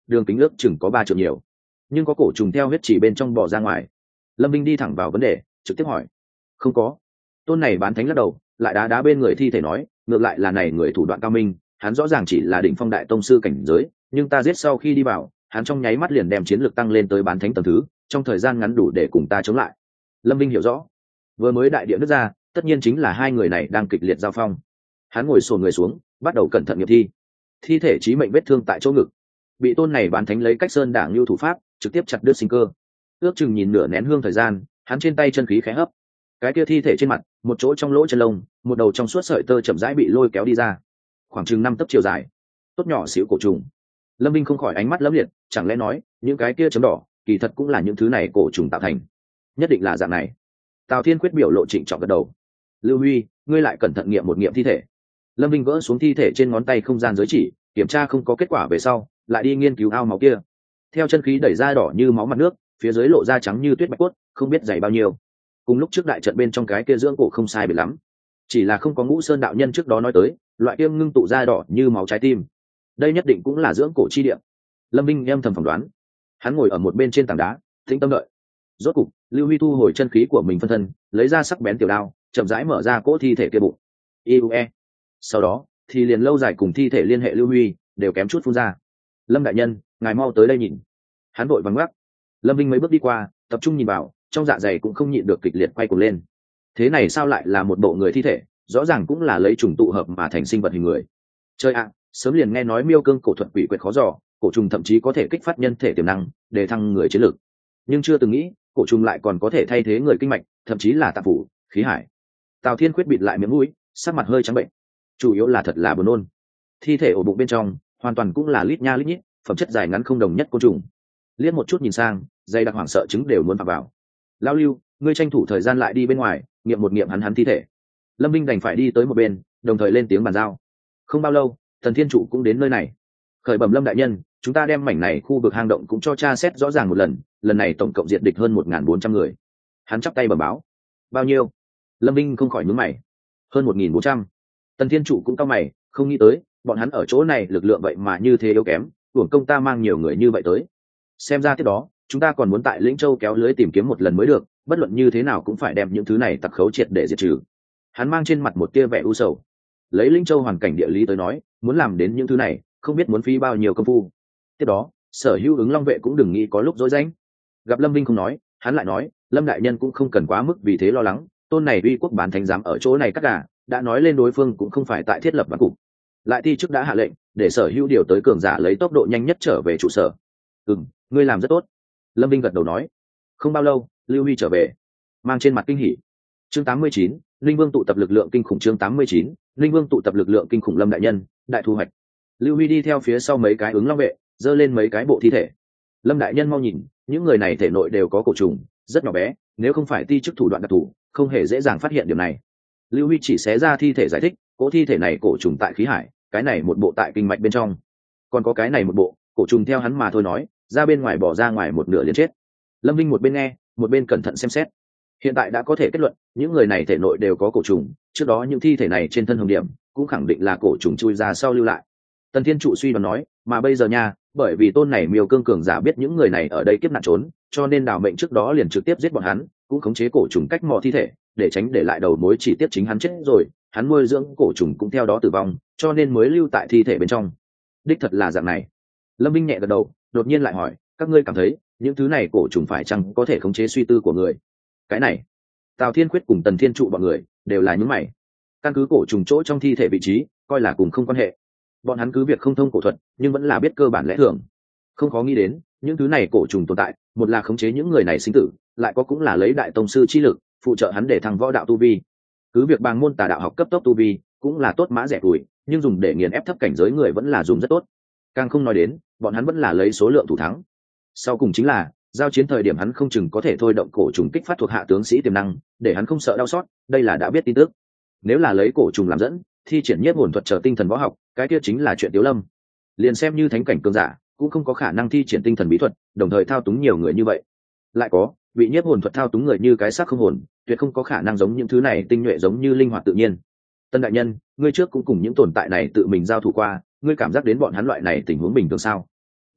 đường kính ước chừng có ba triệu nhiều, nhưng có cổ trùng theo huyết chỉ bên trong bò ra ngoài. Lâm Vinh đi thẳng vào vấn đề, trực tiếp hỏi. Không có. Tôn này bán thánh lắc đầu, lại đá đá bên người thi thể nói, ngược lại là này người thủ đoạn cao minh, hắn rõ ràng chỉ là đỉnh phong đại tông sư cảnh giới, nhưng ta giết sau khi đi vào, hắn trong nháy mắt liền đem chiến lược tăng lên tới bán thánh tầng thứ, trong thời gian ngắn đủ để cùng ta chống lại. Lâm Vinh hiểu rõ, vừa mới đại địa nứt ra, tất nhiên chính là hai người này đang kịch liệt giao phong. Hắn ngồi xổm người xuống, bắt đầu cẩn thận nghiệm thi. Thi thể chí mệnh vết thương tại chỗ ngực, bị tôn này bán thánh lấy cách sơn đảng lưu thủ pháp trực tiếp chặt đứt sinh cơ. Ước chừng nhìn nửa nén hương thời gian, hắn trên tay chân khí khẽ hấp, cái kia thi thể trên mặt, một chỗ trong lỗ chân lông, một đầu trong suốt sợi tơ chậm rãi bị lôi kéo đi ra, khoảng chừng năm tấc chiều dài, tốt nhỏ xíu cổ trùng. Lâm Vinh không khỏi ánh mắt lấm liệt, chẳng lẽ nói những cái kia chấm đỏ kỳ thật cũng là những thứ này cổ trùng tạo thành? Nhất định là dạng này. Tào Thiên Quyết biểu lộ trịnh trọng gật đầu. Lưu Huy, ngươi lại cẩn thận nghiệm một nghiệm thi thể. Lâm Vinh gỡ xuống thi thể trên ngón tay không gian giới chỉ, kiểm tra không có kết quả về sau, lại đi nghiên cứu ao máu kia. Theo chân khí đẩy ra đỏ như máu mặt nước, phía dưới lộ ra trắng như tuyết bạch cốt, không biết dày bao nhiêu. Cùng lúc trước đại trận bên trong cái kia dưỡng cổ không sai biệt lắm, chỉ là không có Ngũ Sơn đạo nhân trước đó nói tới loại kia ngưng tụ ra đỏ như máu trái tim. Đây nhất định cũng là dưỡng cổ chi địa. Lâm Vinh em thầm phỏng đoán. Hắn ngồi ở một bên trên tảng đá, tĩnh tâm đợi. Rốt cục, Lưu Huy thu hồi chân khí của mình phân thân, lấy ra sắc bén tiểu đao, chậm rãi mở ra cỗ thi thể kia bụng. Iue. Sau đó, thì liền lâu dài cùng thi thể liên hệ Lưu Huy đều kém chút phun ra. Lâm đại nhân, ngài mau tới đây nhìn. Hắn vội vàng ngoắc. Lâm Vinh mấy bước đi qua, tập trung nhìn vào, trong dạ dày cũng không nhịn được kịch liệt quay cuồng lên. Thế này sao lại là một bộ người thi thể, rõ ràng cũng là lấy trùng tụ hợp mà thành sinh vật hình người. Chơi ạ, sớm liền nghe nói miêu cương cổ thuật quỷ quyệt khó dò, cổ trùng thậm chí có thể kích phát nhân thể tiềm năng để thăng người chiến lược, nhưng chưa từng nghĩ cổ trùng lại còn có thể thay thế người kinh mạch, thậm chí là tạp phủ khí hải. Tào Thiên Quyết bịt lại miếng mũi, sắc mặt hơi trắng bệnh. Chủ yếu là thật là buồn nôn. Thi thể ổ bụng bên trong hoàn toàn cũng là lít nha lít nhít, phẩm chất dài ngắn không đồng nhất côn trùng. Liếc một chút nhìn sang, dây đặc hoảng sợ trứng đều muốn phạt vào. Lão Lưu, ngươi tranh thủ thời gian lại đi bên ngoài nghiệm một nghiệm hắn hắn thi thể. Lâm Vinh đành phải đi tới một bên, đồng thời lên tiếng bàn giao. Không bao lâu, Thần Thiên Trụ cũng đến nơi này. Khởi bẩm Lâm đại nhân, chúng ta đem mảnh này khu vực hang động cũng cho tra xét rõ ràng một lần, lần này tổng cộng diệt địch hơn một nghìn bốn trăm người. Hắn chắp tay bẩm báo. Bao nhiêu? Lâm Vinh không khỏi nhướng mày. Hơn một nghìn bốn trăm. Tần Thiên Trụ cũng cau mày, không nghĩ tới bọn hắn ở chỗ này lực lượng vậy mà như thế yếu kém, uổng công ta mang nhiều người như vậy tới. Xem ra tiếp đó chúng ta còn muốn tại Lĩnh Châu kéo lưới tìm kiếm một lần mới được, bất luận như thế nào cũng phải đem những thứ này tặc khấu triệt để diệt trừ. Hắn mang trên mặt một tia vẻ u sầu. Lấy Lĩnh Châu hoàn cảnh địa lý tới nói, muốn làm đến những thứ này không biết muốn phí bao nhiêu công phu. Tiếp đó Sở Hữu Ứng Long vệ cũng đừng nghĩ có lúc dối danh. Gặp Lâm Vinh không nói, hắn lại nói, Lâm đại nhân cũng không cần quá mức vì thế lo lắng, tôn này uy quốc bán thánh giám ở chỗ này cắt gà, đã nói lên đối phương cũng không phải tại thiết lập ván cục. Lại ti chức đã hạ lệnh để Sở Hữu điều tới cường giả lấy tốc độ nhanh nhất trở về trụ sở. Ừm, ngươi làm rất tốt. Lâm Vinh gật đầu nói. Không bao lâu, Lưu Huy trở về, mang trên mặt kinh hỉ. Chương tám mươi chín, Linh Vương tụ tập lực lượng kinh khủng. Chương tám mươi chín, Linh Vương tụ tập lực lượng kinh khủng. Lâm đại nhân, đại thu hoạch. Lưu Huy đi theo phía sau mấy cái Ứng Long vệ, giơ lên mấy cái bộ thi thể. Lâm đại nhân mau nhìn, những người này thể nội đều có cổ trùng, rất nhỏ bé, nếu không phải ti chức thủ đoạn đặc thù, không hề dễ dàng phát hiện điều này. Lưu Huy chỉ xé ra thi thể giải thích, cỗ thi thể này cổ trùng tại khí hải, cái này một bộ tại kinh mạch bên trong, còn có cái này một bộ cổ trùng theo hắn mà thôi nói, ra bên ngoài bỏ ra ngoài một nửa liền chết. Lâm Vinh một bên nghe, một bên cẩn thận xem xét. Hiện tại đã có thể kết luận, những người này thể nội đều có cổ trùng, trước đó những thi thể này trên thân hồng điểm cũng khẳng định là cổ trùng chui ra sau lưu lại. Tần Thiên Trụ suy đoán nói, mà bây giờ nha, bởi vì tôn này miêu cương cường giả biết những người này ở đây kiếp nạn trốn, cho nên đào mệnh trước đó liền trực tiếp giết bọn hắn, cũng khống chế cổ trùng cách mò thi thể, để tránh để lại đầu mối chỉ tiếp chính hắn chết rồi, hắn nuôi dưỡng cổ trùng cũng theo đó tử vong, cho nên mới lưu tại thi thể bên trong. Đích thật là dạng này. Lâm Vinh nhẹ gật đầu, đột nhiên lại hỏi, các ngươi cảm thấy những thứ này cổ trùng phải chăng có thể khống chế suy tư của người? Cái này, Tào Thiên Quyết cùng Tần Thiên Trụ bọn người đều là những mày. Căn cứ cổ trùng chỗ trong thi thể vị trí, coi là cùng không quan hệ. Bọn hắn cứ việc không thông cổ thuật, nhưng vẫn là biết cơ bản lẽ thường. Không khó nghĩ đến, những thứ này cổ trùng tồn tại, một là khống chế những người này sinh tử, lại có cũng là lấy đại tông sư chi lực phụ trợ hắn để thăng võ đạo tu vi. Cứ việc bàng môn tà đạo học cấp tốc tu vi, cũng là tốt mã rẻ tuổi, nhưng dùng để nghiền ép thấp cảnh giới người vẫn là dùng rất tốt. Càng không nói đến, bọn hắn vẫn là lấy số lượng thủ thắng. Sau cùng chính là giao chiến thời điểm hắn không chừng có thể thôi động cổ trùng kích phát thuộc hạ tướng sĩ tiềm năng, để hắn không sợ đau xót, đây là đã biết tin tức. Nếu là lấy cổ trùng làm dẫn, thi triển nhiếp hồn thuật trở tinh thần võ học, cái kia chính là chuyện Tiếu Lâm. Liền xem như thánh cảnh cường giả, cũng không có khả năng thi triển tinh thần bí thuật, đồng thời thao túng nhiều người như vậy. Lại có, bị nhiếp hồn thuật thao túng người như cái xác không hồn, tuyệt không có khả năng giống những thứ này tinh nhuệ giống như linh hoạt tự nhiên. Tân đại nhân, ngươi trước cũng cùng những tồn tại này tự mình giao thủ qua, ngươi cảm giác đến bọn hắn loại này tình huống bình thường sao?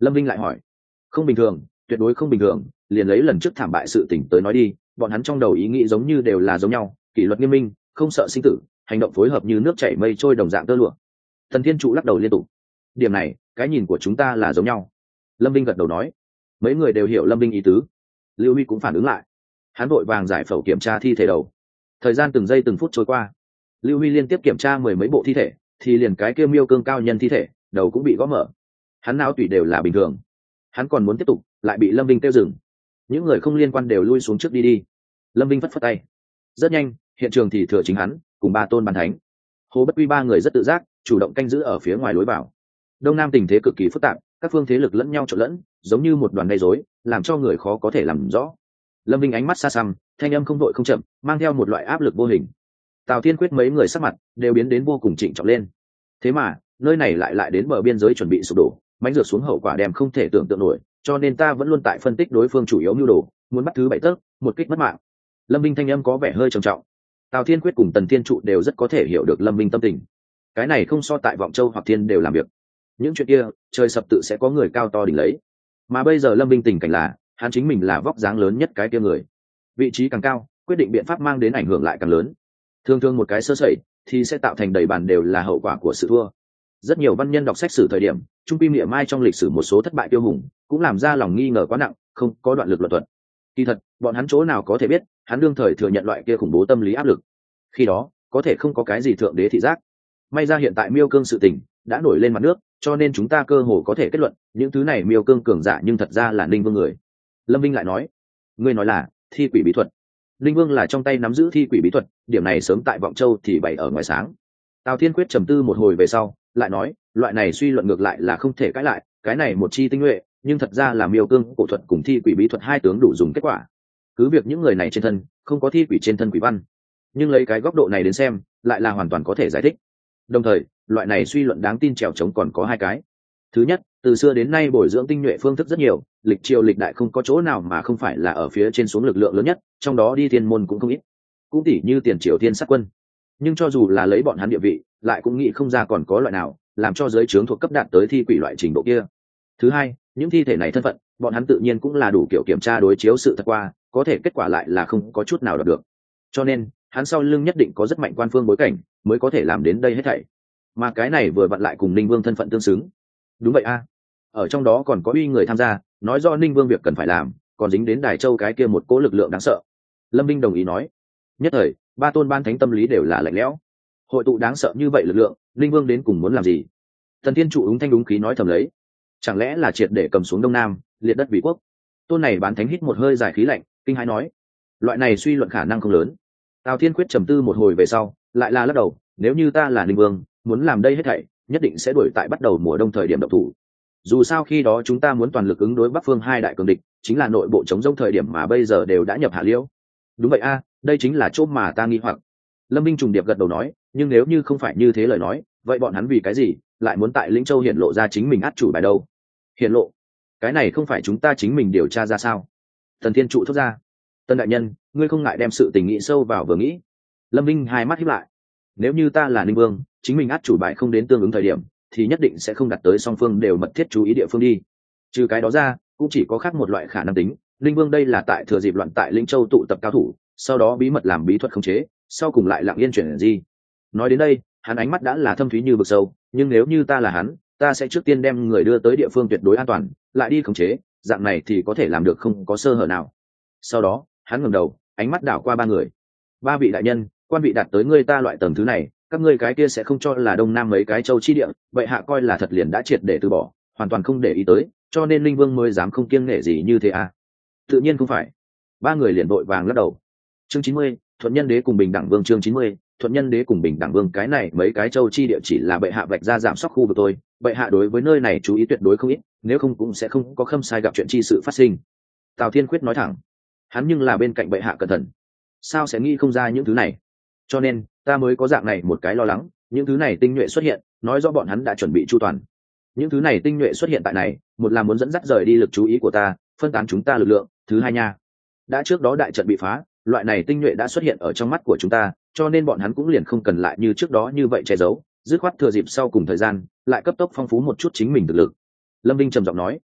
Lâm Vinh lại hỏi. Không bình thường, tuyệt đối không bình thường, liền lấy lần trước thảm bại sự tỉnh tới nói đi, bọn hắn trong đầu ý nghĩ giống như đều là giống nhau, kỷ luật nghiêm minh, không sợ sinh tử, hành động phối hợp như nước chảy mây trôi đồng dạng tơ lụa. Thần Thiên trụ lắc đầu liên tục. Điểm này, cái nhìn của chúng ta là giống nhau. Lâm Vinh gật đầu nói. Mấy người đều hiểu Lâm Vinh ý tứ. Lưu Huy cũng phản ứng lại. Hắn vội vàng giải phẫu kiểm tra thi thể đầu. Thời gian từng giây từng phút trôi qua, Lưu Huy liên tiếp kiểm tra mười mấy bộ thi thể, thì liền cái kia miêu cương cao nhân thi thể, đầu cũng bị gõ mở. Hắn não tủy đều là bình thường. Hắn còn muốn tiếp tục, lại bị Lâm Vinh kêu dừng. Những người không liên quan đều lui xuống trước đi đi. Lâm Vinh phất phất tay. Rất nhanh, hiện trường thì thừa chính hắn cùng ba tôn bàn thánh. Hồ Bất Quy ba người rất tự giác, chủ động canh giữ ở phía ngoài lối vào. Đông Nam tình thế cực kỳ phức tạp, các phương thế lực lẫn nhau trộn lẫn, giống như một đoàn gây rối, làm cho người khó có thể làm rõ. Lâm Vinh ánh mắt xa xăm, thanh âm không đội không chậm, mang theo một loại áp lực vô hình. Tào Thiên Quyết mấy người sắc mặt đều biến đến vô cùng trịnh trọng lên. Thế mà, nơi này lại lại đến bờ biên giới chuẩn bị sụp đổ, mánh rượt xuống hậu quả đem không thể tưởng tượng nổi, cho nên ta vẫn luôn tại phân tích đối phương chủ yếu mưu đồ, muốn bắt thứ bảy tấc, một kích mất mạng. Lâm Vinh thanh âm có vẻ hơi trầm trọng. Tào Thiên Quyết cùng Tần Thiên Trụ đều rất có thể hiểu được Lâm Vinh tâm tình. Cái này không so tại Vọng Châu hoặc Thiên đều làm việc. Những chuyện kia, trời sập tự sẽ có người cao to đỉnh lấy. Mà bây giờ Lâm Vinh tình cảnh là, hắn chính mình là vóc dáng lớn nhất cái kia người. Vị trí càng cao, quyết định biện pháp mang đến ảnh hưởng lại càng lớn. Thường thường một cái sơ sẩy thì sẽ tạo thành đầy bàn đều là hậu quả của sự thua. Rất nhiều văn nhân đọc sách sử thời điểm, trung quy miệng mai trong lịch sử một số thất bại tiêu hùng, cũng làm ra lòng nghi ngờ quá nặng, không có đoạn lực luận thuật. Kỳ thật, bọn hắn chỗ nào có thể biết, hắn đương thời thừa nhận loại kia khủng bố tâm lý áp lực. Khi đó, có thể không có cái gì thượng đế thị giác. May ra hiện tại Miêu Cương sự tình đã nổi lên mặt nước, cho nên chúng ta cơ hồ có thể kết luận, những thứ này Miêu Cương cường giả nhưng thật ra là Ninh Vương người. Lâm Vinh lại nói, ngươi nói là thi quỷ bí thuật. Ninh Vương là trong tay nắm giữ thi quỷ bí thuật, điểm này sớm tại Vọng Châu thì bày ở ngoài sáng. Tào Thiên Quyết trầm tư một hồi về sau, lại nói, loại này suy luận ngược lại là không thể cãi lại, cái này một chi tinh nhuệ, nhưng thật ra là Miêu Cương cổ thuật cùng thi quỷ bí thuật hai tướng đủ dùng kết quả. Cứ việc những người này trên thân không có thi quỷ trên thân quỷ văn, nhưng lấy cái góc độ này đến xem, lại là hoàn toàn có thể giải thích. Đồng thời, loại này suy luận đáng tin trèo trống còn có hai cái. Thứ nhất, từ xưa đến nay bồi dưỡng tinh nhuệ phương thức rất nhiều, lịch triều lịch đại không có chỗ nào mà không phải là ở phía trên xuống lực lượng lớn nhất, trong đó đi thiên môn cũng không ít, cũng tỉ như tiền triều thiên sát quân. Nhưng cho dù là lấy bọn hắn địa vị, lại cũng nghĩ không ra còn có loại nào làm cho giới trướng thuộc cấp đạt tới thi quỷ loại trình độ kia. Thứ hai, những thi thể này thân phận, bọn hắn tự nhiên cũng là đủ kiểu kiểm tra đối chiếu sự thật qua, có thể kết quả lại là không có chút nào đạt được. Cho nên, hắn sau lưng nhất định có rất mạnh quan phương bối cảnh, mới có thể làm đến đây hết thảy. Mà cái này vừa vặn lại cùng Ninh Vương thân phận tương xứng. Đúng vậy a. Ở trong đó còn có uy người tham gia, nói do Ninh Vương việc cần phải làm, còn dính đến Đài Châu cái kia một cỗ lực lượng đáng sợ. Lâm Vinh đồng ý nói. Nhất thời, ba tôn ban thánh tâm lý đều là lạnh lẽo. Hội tụ đáng sợ như vậy lực lượng, Ninh Vương đến cùng muốn làm gì? Thần Thiên trụ úng thanh đúng khí nói thầm lấy. Chẳng lẽ là triệt để cầm xuống Đông Nam, liệt đất vì quốc? Tôn này bán thánh hít một hơi dài khí lạnh, kinh hãi nói. Loại này suy luận khả năng không lớn. Tào Thiên Quyết trầm tư một hồi về sau, lại là lắc đầu, nếu như ta là Ninh Vương, muốn làm đây hết thảy, nhất định sẽ đuổi tại bắt đầu mùa đông thời điểm động thủ. Dù sao khi đó chúng ta muốn toàn lực ứng đối Bắc Phương hai đại cường địch, chính là nội bộ chống rông thời điểm mà bây giờ đều đã nhập hạ liễu. Đúng vậy a, đây chính là chỗ mà ta nghi hoặc. Lâm Minh trùng điệp gật đầu nói, nhưng nếu như không phải như thế lời nói, vậy bọn hắn vì cái gì lại muốn tại Lĩnh Châu hiện lộ ra chính mình át chủ bài đâu? Hiện lộ? Cái này không phải chúng ta chính mình điều tra ra sao? Thần Thiên trụ thốt ra. Tân đại nhân, ngươi không ngại đem sự tình nghĩ sâu vào vừa nghĩ. Lâm Minh hai mắt híp lại. Nếu như ta là Ninh Vương, chính mình át chủ bài không đến tương ứng thời điểm, thì nhất định sẽ không đặt tới song phương đều mật thiết chú ý địa phương đi. Trừ cái đó ra, cũng chỉ có khác một loại khả năng tính, Ninh Vương đây là tại thừa dịp loạn tại Lĩnh Châu tụ tập cao thủ, sau đó bí mật làm bí thuật khống chế, sau cùng lại lặng yên chuyển gì. Nói đến đây, hắn ánh mắt đã là thâm thúy như vực sâu, nhưng nếu như ta là hắn, ta sẽ trước tiên đem người đưa tới địa phương tuyệt đối an toàn, lại đi khống chế, dạng này thì có thể làm được không có sơ hở nào. Sau đó, hắn ngẩng đầu, ánh mắt đảo qua ba người. Ba vị đại nhân, quan vị đạt tới ngươi ta loại tầng thứ này, các ngươi cái kia sẽ không cho là Đông Nam mấy cái châu chi địa, vậy hạ coi là thật liền đã triệt để từ bỏ, hoàn toàn không để ý tới, cho nên Linh Vương mới dám không kiêng nể gì như thế à? Tự nhiên không phải. Ba người liền đội vàng lắc đầu. Chương chín mươi, Thuận Nhân Đế cùng Bình Đẳng Vương. Chương chín mươi, Thuận Nhân Đế cùng Bình Đẳng Vương. Cái này mấy cái châu chi địa chỉ là bệ hạ vạch ra giảm sóc khu vực tôi, bệ hạ đối với nơi này chú ý tuyệt đối không ít, nếu không cũng sẽ không có khâm sai gặp chuyện chi sự phát sinh. Tào Thiên Quyết nói thẳng, hắn nhưng là bên cạnh bệ hạ cẩn thận, sao sẽ nghĩ không ra những thứ này? Cho nên ta mới có dạng này một cái lo lắng, những thứ này tinh nhuệ xuất hiện, nói rõ bọn hắn đã chuẩn bị chu toàn. Những thứ này tinh nhuệ xuất hiện tại này, một là muốn dẫn dắt rời đi lực chú ý của ta, phân tán chúng ta lực lượng, thứ hai nha, đã trước đó đại trận bị phá, loại này tinh nhuệ đã xuất hiện ở trong mắt của chúng ta, cho nên bọn hắn cũng liền không cần lại như trước đó như vậy che giấu, dứt khoát thừa dịp sau cùng thời gian, lại cấp tốc phong phú một chút chính mình thực lực. Lâm Vinh trầm giọng nói,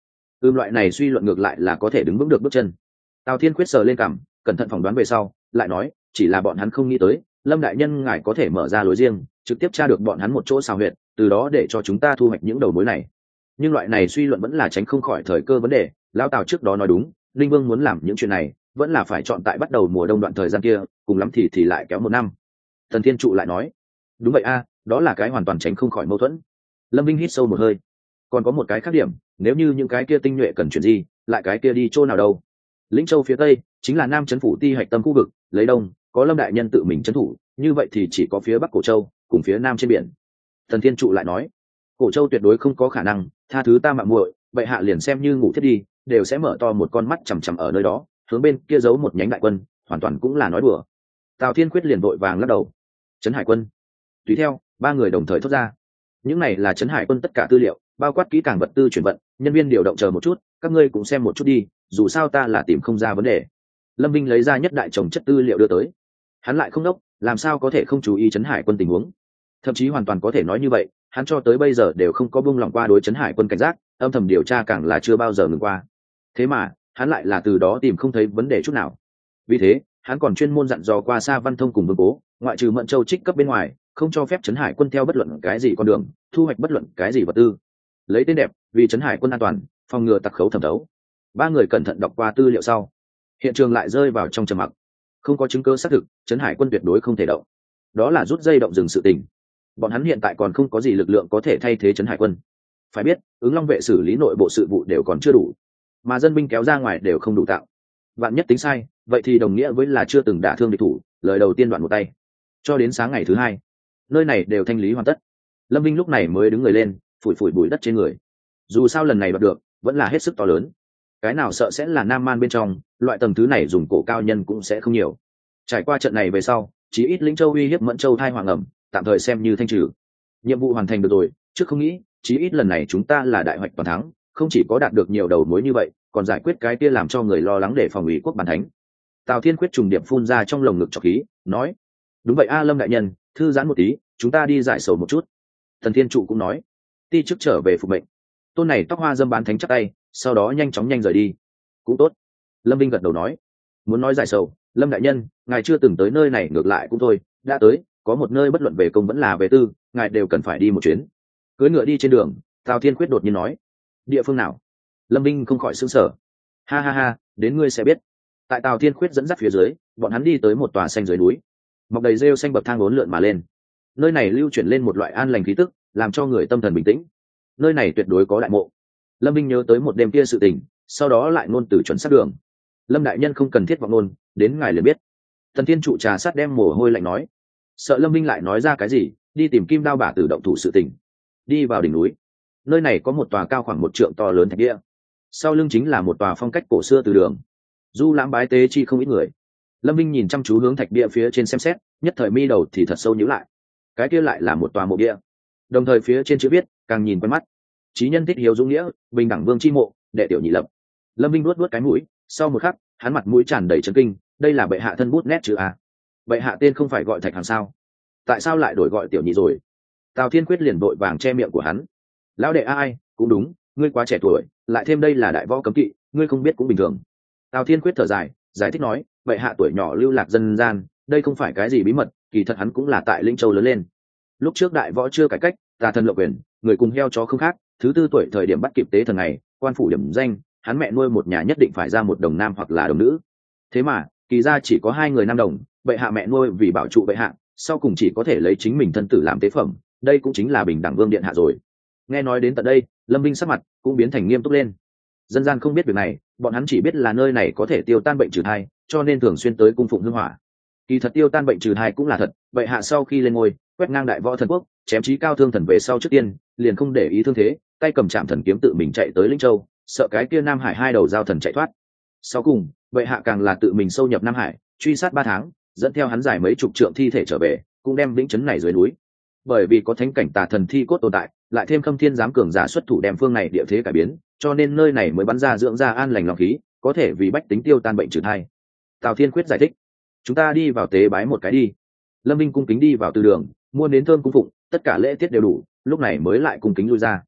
ưm loại này suy luận ngược lại là có thể đứng vững được bước chân. Tào Thiên Quyết sờ lên cằm, cẩn thận phỏng đoán về sau lại nói, chỉ là bọn hắn không nghĩ tới Lâm đại nhân ngài có thể mở ra lối riêng, trực tiếp tra được bọn hắn một chỗ xào huyệt, từ đó để cho chúng ta thu hoạch những đầu mối này. Nhưng loại này suy luận vẫn là tránh không khỏi thời cơ vấn đề. Lão Tào trước đó nói đúng, Linh Vương muốn làm những chuyện này vẫn là phải chọn tại bắt đầu mùa đông đoạn thời gian kia, cùng lắm thì thì lại kéo một năm. Thần Thiên Trụ lại nói, đúng vậy a, đó là cái hoàn toàn tránh không khỏi mâu thuẫn. Lâm Vinh hít sâu một hơi, còn có một cái khác điểm, nếu như những cái kia tinh nhuệ cần chuyển gì, lại cái kia đi chỗ nào đâu? Lĩnh Châu phía tây chính là Nam trấn phủ ti hạch tâm khu vực, lấy đông có Lâm đại nhân tự mình trấn thủ, như vậy thì chỉ có phía bắc Cổ Châu cùng phía nam trên biển. Thần Thiên Trụ lại nói, Cổ Châu tuyệt đối không có khả năng, tha thứ ta mạo muội, bệ hạ liền xem như ngủ thiết đi, đều sẽ mở to một con mắt chằm chằm ở nơi đó, hướng bên kia giấu một nhánh đại quân, hoàn toàn cũng là nói đùa. Tào Thiên Quyết liền vội vàng lắc đầu. Trấn Hải quân. Tùy theo, ba người đồng thời thốt ra. Những này là Trấn Hải quân tất cả tư liệu, bao quát kỹ càng vật tư chuyển vận, nhân viên điều động chờ một chút, các ngươi cũng xem một chút đi, dù sao ta là tìm không ra vấn đề. Lâm Vinh lấy ra nhất đại chồng chất tư liệu đưa tới. Hắn lại không đốc, làm sao có thể không chú ý Trấn Hải quân tình huống? Thậm chí hoàn toàn có thể nói như vậy, hắn cho tới bây giờ đều không có buông lòng qua đối Trấn Hải quân cảnh giác, âm thầm điều tra càng là chưa bao giờ ngừng qua. Thế mà, hắn lại là từ đó tìm không thấy vấn đề chút nào. Vì thế, hắn còn chuyên môn dặn dò qua Sa Văn Thông cùng Vương Cố, ngoại trừ Mẫn Châu trích cấp bên ngoài, không cho phép Trấn Hải quân theo bất luận cái gì con đường, thu hoạch bất luận cái gì vật tư. Lấy tên đẹp, vì Trấn Hải quân an toàn, phòng ngừa tặc khấu thẩm thấu. Ba người cẩn thận đọc qua tư liệu sau, hiện trường lại rơi vào trong trầm mặc. Không có chứng cứ xác thực, Trấn Hải quân tuyệt đối không thể động. Đó là rút dây động dừng sự tình. Bọn hắn hiện tại còn không có gì lực lượng có thể thay thế Trấn Hải quân. Phải biết, ứng Long vệ xử lý nội bộ sự vụ đều còn chưa đủ, mà dân binh kéo ra ngoài đều không đủ tạo. Vạn nhất tính sai, vậy thì đồng nghĩa với là chưa từng đả thương địch thủ, lời đầu tiên đoạn một tay. Cho đến sáng ngày thứ hai, nơi này đều thanh lý hoàn tất. Lâm Vinh lúc này mới đứng người lên, phủi phủi bụi đất trên người. Dù sao lần này đoạt được, vẫn là hết sức to lớn. Cái nào sợ sẽ là Nam Man bên trong, loại tầng thứ này dùng cổ cao nhân cũng sẽ không nhiều. Trải qua trận này về sau, chí ít Lĩnh Châu uy hiếp Mẫn Châu thai hoàng ẩm, tạm thời xem như thanh trừ. Nhiệm vụ hoàn thành được rồi, trước không nghĩ, chí ít lần này chúng ta là đại hoạch toàn thắng, không chỉ có đạt được nhiều đầu mối như vậy, còn giải quyết cái kia làm cho người lo lắng để phòng ủy quốc bản thánh. Tào Thiên Quyết trùng điệp phun ra trong lồng ngực trọc khí, nói, đúng vậy a Lâm đại nhân, thư giãn một tí, chúng ta đi giải sầu một chút. Thần Thiên Trụ cũng nói, ti chức trở về phục mệnh. Tôn này tóc hoa dâm bán thánh chắp tay, sau đó nhanh chóng nhanh rời đi. Cũng tốt. Lâm Vinh gật đầu nói, muốn nói giải sầu, Lâm đại nhân, ngài chưa từng tới nơi này, ngược lại cũng thôi, đã tới, có một nơi bất luận về công vẫn là về tư, ngài đều cần phải đi một chuyến. Cưỡi ngựa đi trên đường, Tào Thiên Quyết đột nhiên nói, địa phương nào? Lâm Vinh không khỏi sững sờ. Ha ha ha, đến ngươi sẽ biết. Tại Tào Thiên Quyết dẫn dắt phía dưới, bọn hắn đi tới một tòa xanh dưới núi, mọc đầy rêu xanh bậc thang uốn lượn mà lên. Nơi này lưu chuyển lên một loại an lành khí tức, làm cho người tâm thần bình tĩnh. Nơi này tuyệt đối có đại mộ. Lâm Vinh nhớ tới một đêm kia sự tình, sau đó lại ngôn từ chuẩn xác đường. Lâm đại nhân không cần thiết vọng ngôn, đến ngài liền biết. Thần Thiên Trụ trà sát đem mồ hôi lạnh nói, sợ Lâm Vinh lại nói ra cái gì, đi tìm Kim Đao Bả Tử động thủ sự tình. Đi vào đỉnh núi, nơi này có một tòa cao khoảng một trượng to lớn thạch địa, sau lưng chính là một tòa phong cách cổ xưa từ đường. Du lãm bái tế chi không ít người. Lâm Vinh nhìn chăm chú hướng thạch địa phía trên xem xét, nhất thời mi đầu thì thật sâu nhíu lại. Cái kia lại là một tòa mộ địa, đồng thời phía trên chữ viết càng nhìn quen mắt. Chí nhân thích hiếu dũng nghĩa, bình đẳng vương chi mộ, đệ tiểu nhị lập. Lâm Vinh nuốt nuốt cái mũi, sau một khắc, hắn mặt mũi tràn đầy chấn kinh, đây là bệ hạ thân bút nét chữ a. Bệ hạ tên không phải gọi Thạch Hàng sao? Tại sao lại đổi gọi tiểu nhị rồi? Tào Thiên Quyết liền vội vàng che miệng của hắn. Lão đệ ai, cũng đúng, ngươi quá trẻ tuổi, lại thêm đây là đại võ cấm kỵ, ngươi không biết cũng bình thường. Tào Thiên Quyết thở dài, giải thích nói, bệ hạ tuổi nhỏ lưu lạc dân gian, đây không phải cái gì bí mật, kỳ thật hắn cũng là tại Lĩnh Châu lớn lên. Lúc trước đại võ chưa cải cách, tà thần lộng quyền, người cùng heo chó không khác, thứ tư tuổi thời điểm bắt kịp tế thần này, quan phủ điểm danh, hắn mẹ nuôi một nhà nhất định phải ra một đồng nam hoặc là đồng nữ. Thế mà, kỳ ra chỉ có hai người nam đồng, bệ hạ mẹ nuôi vì bảo trụ bệ hạ, sau cùng chỉ có thể lấy chính mình thân tử làm tế phẩm, đây cũng chính là bình đẳng vương điện hạ rồi. Nghe nói đến tận đây, Lâm Vinh sắc mặt cũng biến thành nghiêm túc lên. Dân gian không biết việc này, bọn hắn chỉ biết là nơi này có thể tiêu tan bệnh trừ thai, cho nên thường xuyên tới cung phụng hương hỏa. Kỳ thật tiêu tan bệnh trừ thai cũng là thật, bệ hạ sau khi lên ngôi, quét ngang đại võ thần quốc, chém chí cao thương thần về sau trước tiên, liền không để ý thương thế, tay cầm chạm thần kiếm tự mình chạy tới Lĩnh Châu, sợ cái kia Nam Hải hai đầu giao thần chạy thoát. Sau cùng, bệ hạ càng là tự mình sâu nhập Nam Hải, truy sát ba tháng, dẫn theo hắn giải mấy chục trượng thi thể trở về, cũng đem vĩnh trấn này dưới núi. Bởi vì có thánh cảnh tà thần thi cốt tồn tại, lại thêm Khâm Thiên giám cường giả xuất thủ đem phương này địa thế cải biến, cho nên nơi này mới bắn ra dưỡng ra an lành lòng khí, có thể vì bách tính tiêu tan bệnh trừ thai. Tào Thiên Quyết giải thích, chúng ta đi vào tế bái một cái đi. Lâm Vinh cung kính đi vào từ đường, mua nến thơm cung phụng, tất cả lễ tiết đều đủ, lúc này mới lại cung kính lui ra.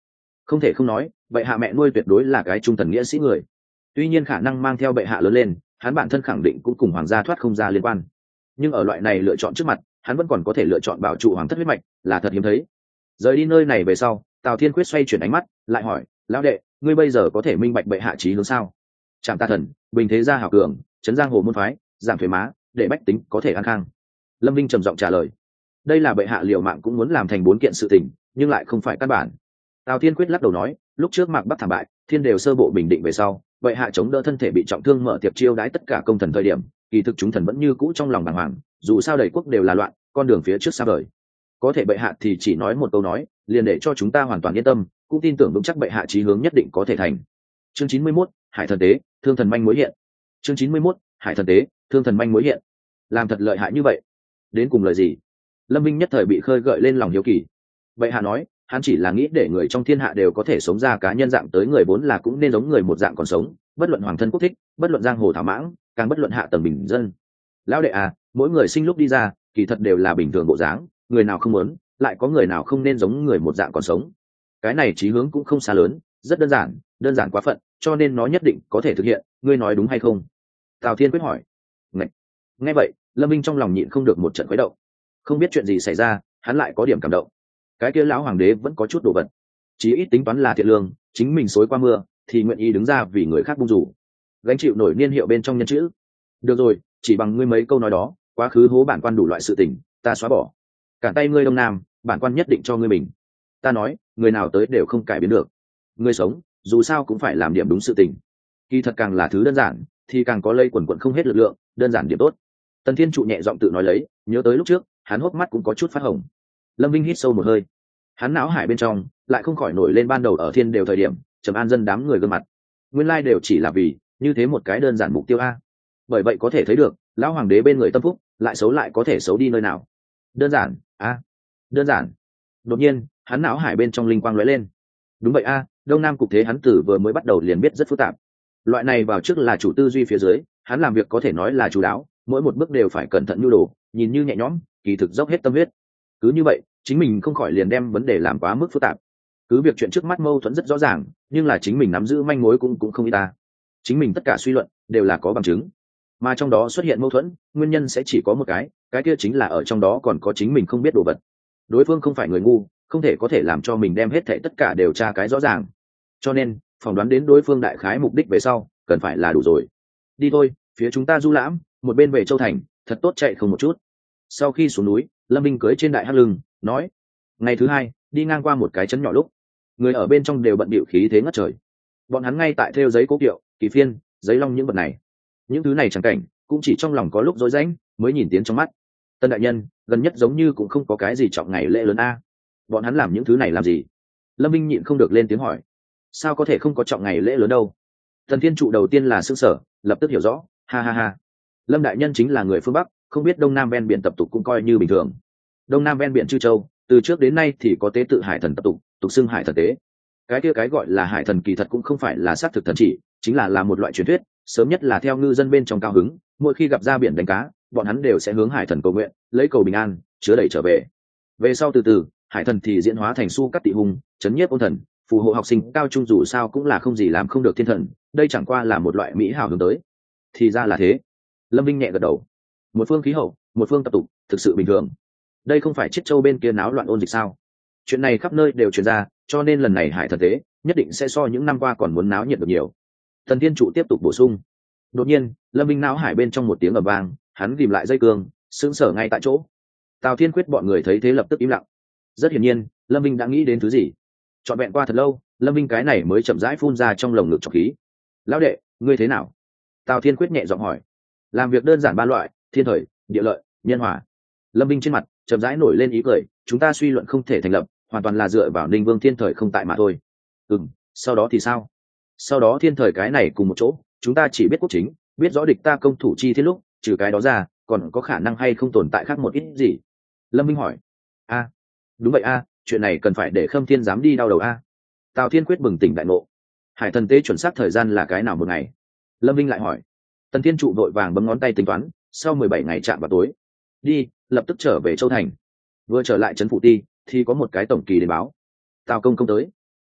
Không thể không nói bệ hạ mẹ nuôi tuyệt đối là cái trung thần nghĩa sĩ người. Tuy nhiên khả năng mang theo bệ hạ lớn lên, hắn bản thân khẳng định cũng cùng hoàng gia thoát không ra liên quan, nhưng ở loại này lựa chọn trước mặt hắn vẫn còn có thể lựa chọn bảo trụ hoàng thất huyết mạch, là thật hiếm thấy. Rời đi nơi này về sau, Tào Thiên Quyết xoay chuyển ánh mắt lại hỏi, lão đệ, ngươi bây giờ có thể minh bạch bệ hạ chí hướng sao? Trạm ta thần, bình thế gia hảo cường, trấn giang hồ môn phái, giảm thuế má, để bách tính có thể an khang. Lâm Vinh trầm giọng trả lời, đây là bệ hạ liều mạng cũng muốn làm thành bốn kiện sự tình, nhưng lại không phải căn bản. Tào Thiên Quyết lắc đầu nói, lúc trước Mạc Bắc thảm bại, thiên đều sơ bộ bình định về sau, bệ hạ chống đỡ thân thể bị trọng thương mở tiệc chiêu đãi tất cả công thần thời điểm, kỳ thực chúng thần vẫn như cũ trong lòng bàng hoàng, dù sao đầy quốc đều là loạn, con đường phía trước xa vời. Có thể bệ hạ thì chỉ nói một câu nói, liền để cho chúng ta hoàn toàn yên tâm, cũng tin tưởng vững chắc bệ hạ chí hướng nhất định có thể thành. Chương chín mươi mốt, Hải thần tế, thương thần manh mối hiện. Chương chín mươi mốt, Hải thần tế, thương thần manh mối hiện. Làm thật lợi hại như vậy, đến cùng lời gì? Lâm Minh nhất thời bị khơi gợi lên lòng hiếu kỳ. Bệ hạ nói, hắn chỉ là nghĩ để người trong thiên hạ đều có thể sống ra cá nhân dạng tới, người vốn là cũng nên giống người một dạng còn sống, bất luận hoàng thân quốc thích, bất luận giang hồ thảo mãng, càng bất luận hạ tầng bình dân. Lão đệ à, mỗi người sinh lúc đi ra, kỳ thật đều là bình thường bộ dáng, người nào không muốn, lại có người nào không nên giống người một dạng còn sống. Cái này chí hướng cũng không xa lớn, rất đơn giản, đơn giản quá phận, cho nên nó nhất định có thể thực hiện, ngươi nói đúng hay không? Tào Thiên Quyết hỏi. Nghe, nghe vậy, Lâm Minh trong lòng nhịn không được một trận khuấy động. Không biết chuyện gì xảy ra, hắn lại có điểm cảm động. Cái kia lão hoàng đế vẫn có chút đồ vật, chí ít tính toán là thiện lương, chính mình xối qua mưa thì nguyện ý đứng ra vì người khác bung rủ, gánh chịu nổi niên hiệu bên trong nhân chữ. Được rồi, chỉ bằng ngươi mấy câu nói đó, quá khứ hố bản quan đủ loại sự tình, ta xóa bỏ. Cản tay ngươi Đông Nam, bản quan nhất định cho ngươi mình. Ta nói, người nào tới đều không cải biến được. Ngươi sống, dù sao cũng phải làm điểm đúng sự tình. Kỳ thật càng là thứ đơn giản, thì càng có lây quần quần không hết lực lượng, đơn giản điểm tốt. Tần Thiên Trụ nhẹ giọng tự nói lấy, nhớ tới lúc trước, hắn hốc mắt cũng có chút phát hồng. Lâm Vinh hít sâu một hơi, hắn não hải bên trong lại không khỏi nổi lên ban đầu ở thiên đều thời điểm trầm an dân đám người gương mặt, nguyên lai đều chỉ là vì như thế một cái đơn giản mục tiêu a. Bởi vậy có thể thấy được lão hoàng đế bên người tâm phúc lại xấu lại có thể xấu đi nơi nào. Đơn giản a, đơn giản. Đột nhiên hắn não hải bên trong linh quang lóe lên. Đúng vậy a, đông nam cục thế hắn từ vừa mới bắt đầu liền biết rất phức tạp. Loại này vào trước là chủ tư duy phía dưới, hắn làm việc có thể nói là chú đáo, mỗi một bước đều phải cẩn thận nhu đồ, nhìn như nhẹ nhõm, kỳ thực dốc hết tâm huyết. Cứ như vậy chính mình không khỏi liền đem vấn đề làm quá mức phức tạp. Cứ việc chuyện trước mắt mâu thuẫn rất rõ ràng, nhưng là chính mình nắm giữ manh mối cũng cũng không ít ta. Chính mình tất cả suy luận đều là có bằng chứng, mà trong đó xuất hiện mâu thuẫn nguyên nhân sẽ chỉ có một cái, cái kia chính là ở trong đó còn có chính mình không biết đồ vật. Đối phương không phải người ngu, không thể có thể làm cho mình đem hết thảy tất cả đều tra cái rõ ràng. Cho nên phỏng đoán đến đối phương đại khái mục đích về sau cần phải là đủ rồi. Đi thôi, phía chúng ta du lãm, một bên về Châu Thành, thật tốt chạy không một chút. Sau khi xuống núi, Lâm Minh cưỡi trên đại hắc lưng nói, ngày thứ hai đi ngang qua một cái trấn nhỏ lúc, người ở bên trong đều bận bịu khí thế ngất trời. Bọn hắn ngay tại thêu giấy cố kiệu, kỳ phiên, giấy long những vật này, những thứ này chẳng cảnh cũng chỉ trong lòng có lúc rối rãnh mới nhìn tiến trong mắt. Tân đại nhân, gần nhất giống như cũng không có cái gì trọng ngày lễ lớn a. Bọn hắn làm những thứ này làm gì? Lâm Minh nhịn không được lên tiếng hỏi. Sao có thể không có trọng ngày lễ lớn đâu? Thần Thiên Trụ đầu tiên là sững sờ, lập tức hiểu rõ, ha ha ha. Lâm đại nhân chính là người phương Bắc, không biết đông nam ven biển tập tục cũng coi như bình thường. Đông nam ven biển Chư Châu, từ trước đến nay thì có tế tự hải thần tập tục, tục xưng hải thần tế. Cái kia cái gọi là hải thần kỳ thật cũng không phải là xác thực thần chỉ, chính là là một loại truyền thuyết, sớm nhất là theo ngư dân bên trong cao hứng, mỗi khi gặp ra biển đánh cá, bọn hắn đều sẽ hướng hải thần cầu nguyện, lấy cầu bình an, chứa đẩy trở về. Về sau từ từ, hải thần thì diễn hóa thành su cắt tị hùng, chấn nhiếp ôn thần, phù hộ học sinh cao trung, dù sao cũng là không gì làm không được thiên thần, đây chẳng qua là một loại mỹ hào hướng tới. Thì ra là thế. Lâm Vinh nhẹ gật đầu. Một phương khí hậu, một phương tập tục, thực sự bình thường. Đây không phải Chiết Châu bên kia náo loạn ôn dịch sao? Chuyện này khắp nơi đều truyền ra, cho nên lần này hải thần tế nhất định sẽ so những năm qua còn muốn náo nhiệt được nhiều. Thần Thiên Trụ tiếp tục bổ sung. Đột nhiên, Lâm Vinh não hải bên trong một tiếng ầm vang, hắn ghim lại dây cương, sững sờ ngay tại chỗ. Tào Thiên Quyết bọn người thấy thế lập tức im lặng. Rất hiển nhiên, Lâm Vinh đã nghĩ đến thứ gì. Trọn vẹn qua thật lâu, Lâm Vinh cái này mới chậm rãi phun ra trong lồng ngực trọc khí. Lão đệ, ngươi thế nào? Tào Thiên Quyết nhẹ giọng hỏi. Làm việc đơn giản ba loại, thiên thời, địa lợi, nhân hòa. Lâm Vinh trên mặt chậm rãi nổi lên ý cười, chúng ta suy luận không thể thành lập, hoàn toàn là dựa vào Ninh Vương thiên thời không tại mà thôi. Ừm, sau đó thì sao? Sau đó thiên thời cái này cùng một chỗ, chúng ta chỉ biết quốc chính, biết rõ địch ta công thủ chi thiết lúc, trừ cái đó ra, còn có khả năng hay không tồn tại khác một ít gì? Lâm Minh hỏi. A, đúng vậy a, chuyện này cần phải để Khâm Thiên dám đi đau đầu a. Tào Thiên Quyết bừng tỉnh đại ngộ. Hải thần tế chuẩn xác thời gian là cái nào một ngày? Lâm Minh lại hỏi. Tần Thiên Trụ đội vàng bấm ngón tay tính toán, sau mười bảy ngày chạm vào tối. Đi, lập tức trở về Châu Thành. Vừa trở lại trấn Phụ Ti, thì có một cái tổng kỳ đến báo. Tào công công tới.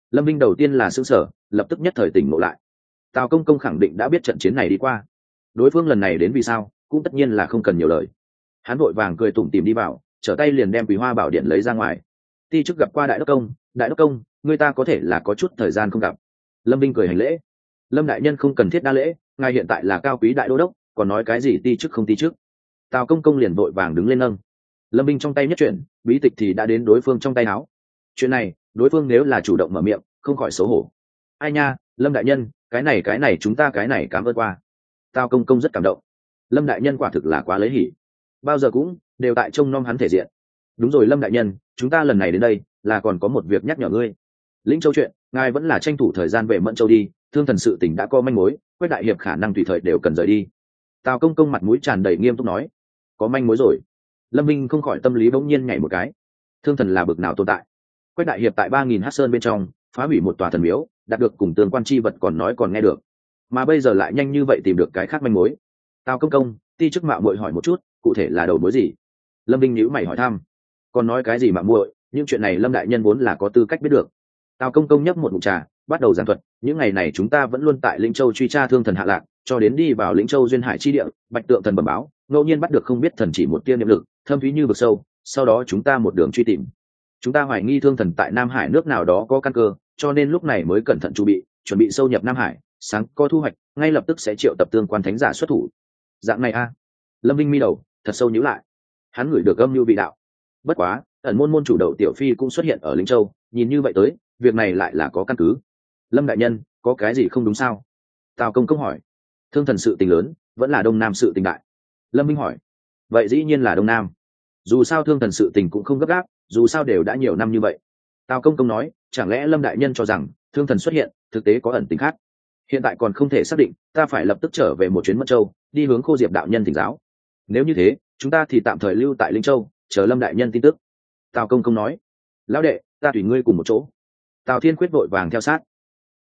Lâm Vinh đầu tiên là sững sờ, lập tức nhất thời tỉnh ngộ lại. Tào công công khẳng định đã biết trận chiến này đi qua, đối phương lần này đến vì sao cũng tất nhiên là không cần nhiều lời. Hắn vội vàng cười tủm tỉm đi vào, trở tay liền đem Quý Hoa Bảo Điện lấy ra ngoài. Ti chức gặp qua đại đốc công. Đại đốc công, người ta có thể là có chút thời gian không gặp. Lâm Vinh cười hành lễ. Lâm đại nhân không cần thiết đa lễ, ngài hiện tại là cao quý đại đô đốc, còn nói cái gì ti chức không ti chức. Tào công công liền vội vàng đứng lên nâng. Lâm Vinh trong tay nhất chuyện, bí tịch thì đã đến đối phương trong tay áo. Chuyện này đối phương nếu là chủ động mở miệng không khỏi xấu hổ. Ai nha, Lâm đại nhân, cái này cái này chúng ta cái này cảm ơn qua. Tào công công rất cảm động. Lâm đại nhân quả thực là quá lấy hỉ, bao giờ cũng đều tại trông nom hắn thể diện. Đúng rồi Lâm đại nhân, chúng ta lần này đến đây là còn có một việc nhắc nhở ngươi. Lĩnh Châu chuyện ngài vẫn là tranh thủ thời gian về Mẫn Châu đi, thương thần sự tình đã có manh mối, Quách đại hiệp khả năng tùy thời đều cần rời đi. Tào công công mặt mũi tràn đầy nghiêm túc nói. Có manh mối rồi. Lâm Minh không khỏi tâm lý bỗng nhiên nhảy một cái. Thương thần là bực nào tồn tại? Quách đại hiệp tại ba nghìn Hắc Sơn bên trong phá hủy một tòa thần miếu, đạt được cùng tương quan chi vật còn nói còn nghe được, mà bây giờ lại nhanh như vậy tìm được cái khác manh mối. Tào công công, ti chức mạo muội hỏi một chút, cụ thể là đầu mối gì? Lâm Vinh nhíu mày hỏi thăm. Còn nói cái gì mà muội, những chuyện này Lâm đại nhân vốn là có tư cách biết được. Tào công công nhấp một ngụm trà, bắt đầu giảng thuật. Những ngày này chúng ta vẫn luôn tại Lĩnh Châu truy tra thương thần hạ lạc, cho đến đi vào Lĩnh Châu duyên hải chi địa, Bạch Tượng thần bẩm báo, ngẫu nhiên bắt được không biết thần chỉ một tia niệm lực, thâm thúy như vực sâu. Sau đó chúng ta một đường truy tìm. Chúng ta hoài nghi thương thần tại Nam Hải nước nào đó có căn cơ, cho nên lúc này mới cẩn thận chuẩn bị, chuẩn bị sâu nhập Nam Hải, sáng có thu hoạch, ngay lập tức sẽ triệu tập tương quan thánh giả xuất thủ. Dạng này a. Lâm Vinh mi đầu thật sâu nhíu lại. Hắn ngửi được âm mưu vị đạo. Bất quá, ẩn môn môn chủ đầu tiểu phi cũng xuất hiện ở Lĩnh Châu, nhìn như vậy tới, việc này lại là có căn cứ. Lâm đại nhân, có cái gì không đúng sao? Tào công công hỏi. Thương thần sự tình lớn, vẫn là Đông Nam sự tình đại. Lâm Vinh hỏi. Vậy dĩ nhiên là Đông Nam. Dù sao thương thần sự tình cũng không gấp gáp, dù sao đều đã nhiều năm như vậy. Tào công công nói, chẳng lẽ Lâm đại nhân cho rằng thương thần xuất hiện thực tế có ẩn tình khác? Hiện tại còn không thể xác định, ta phải lập tức trở về một chuyến Mẫn Châu, đi hướng Khô Diệp đạo nhân thỉnh giáo. Nếu như thế, chúng ta thì tạm thời lưu tại Linh Châu, chờ Lâm đại nhân tin tức. Tào công công nói. Lão đệ, ta tùy ngươi cùng một chỗ. Tào Thiên Quyết vội vàng theo sát.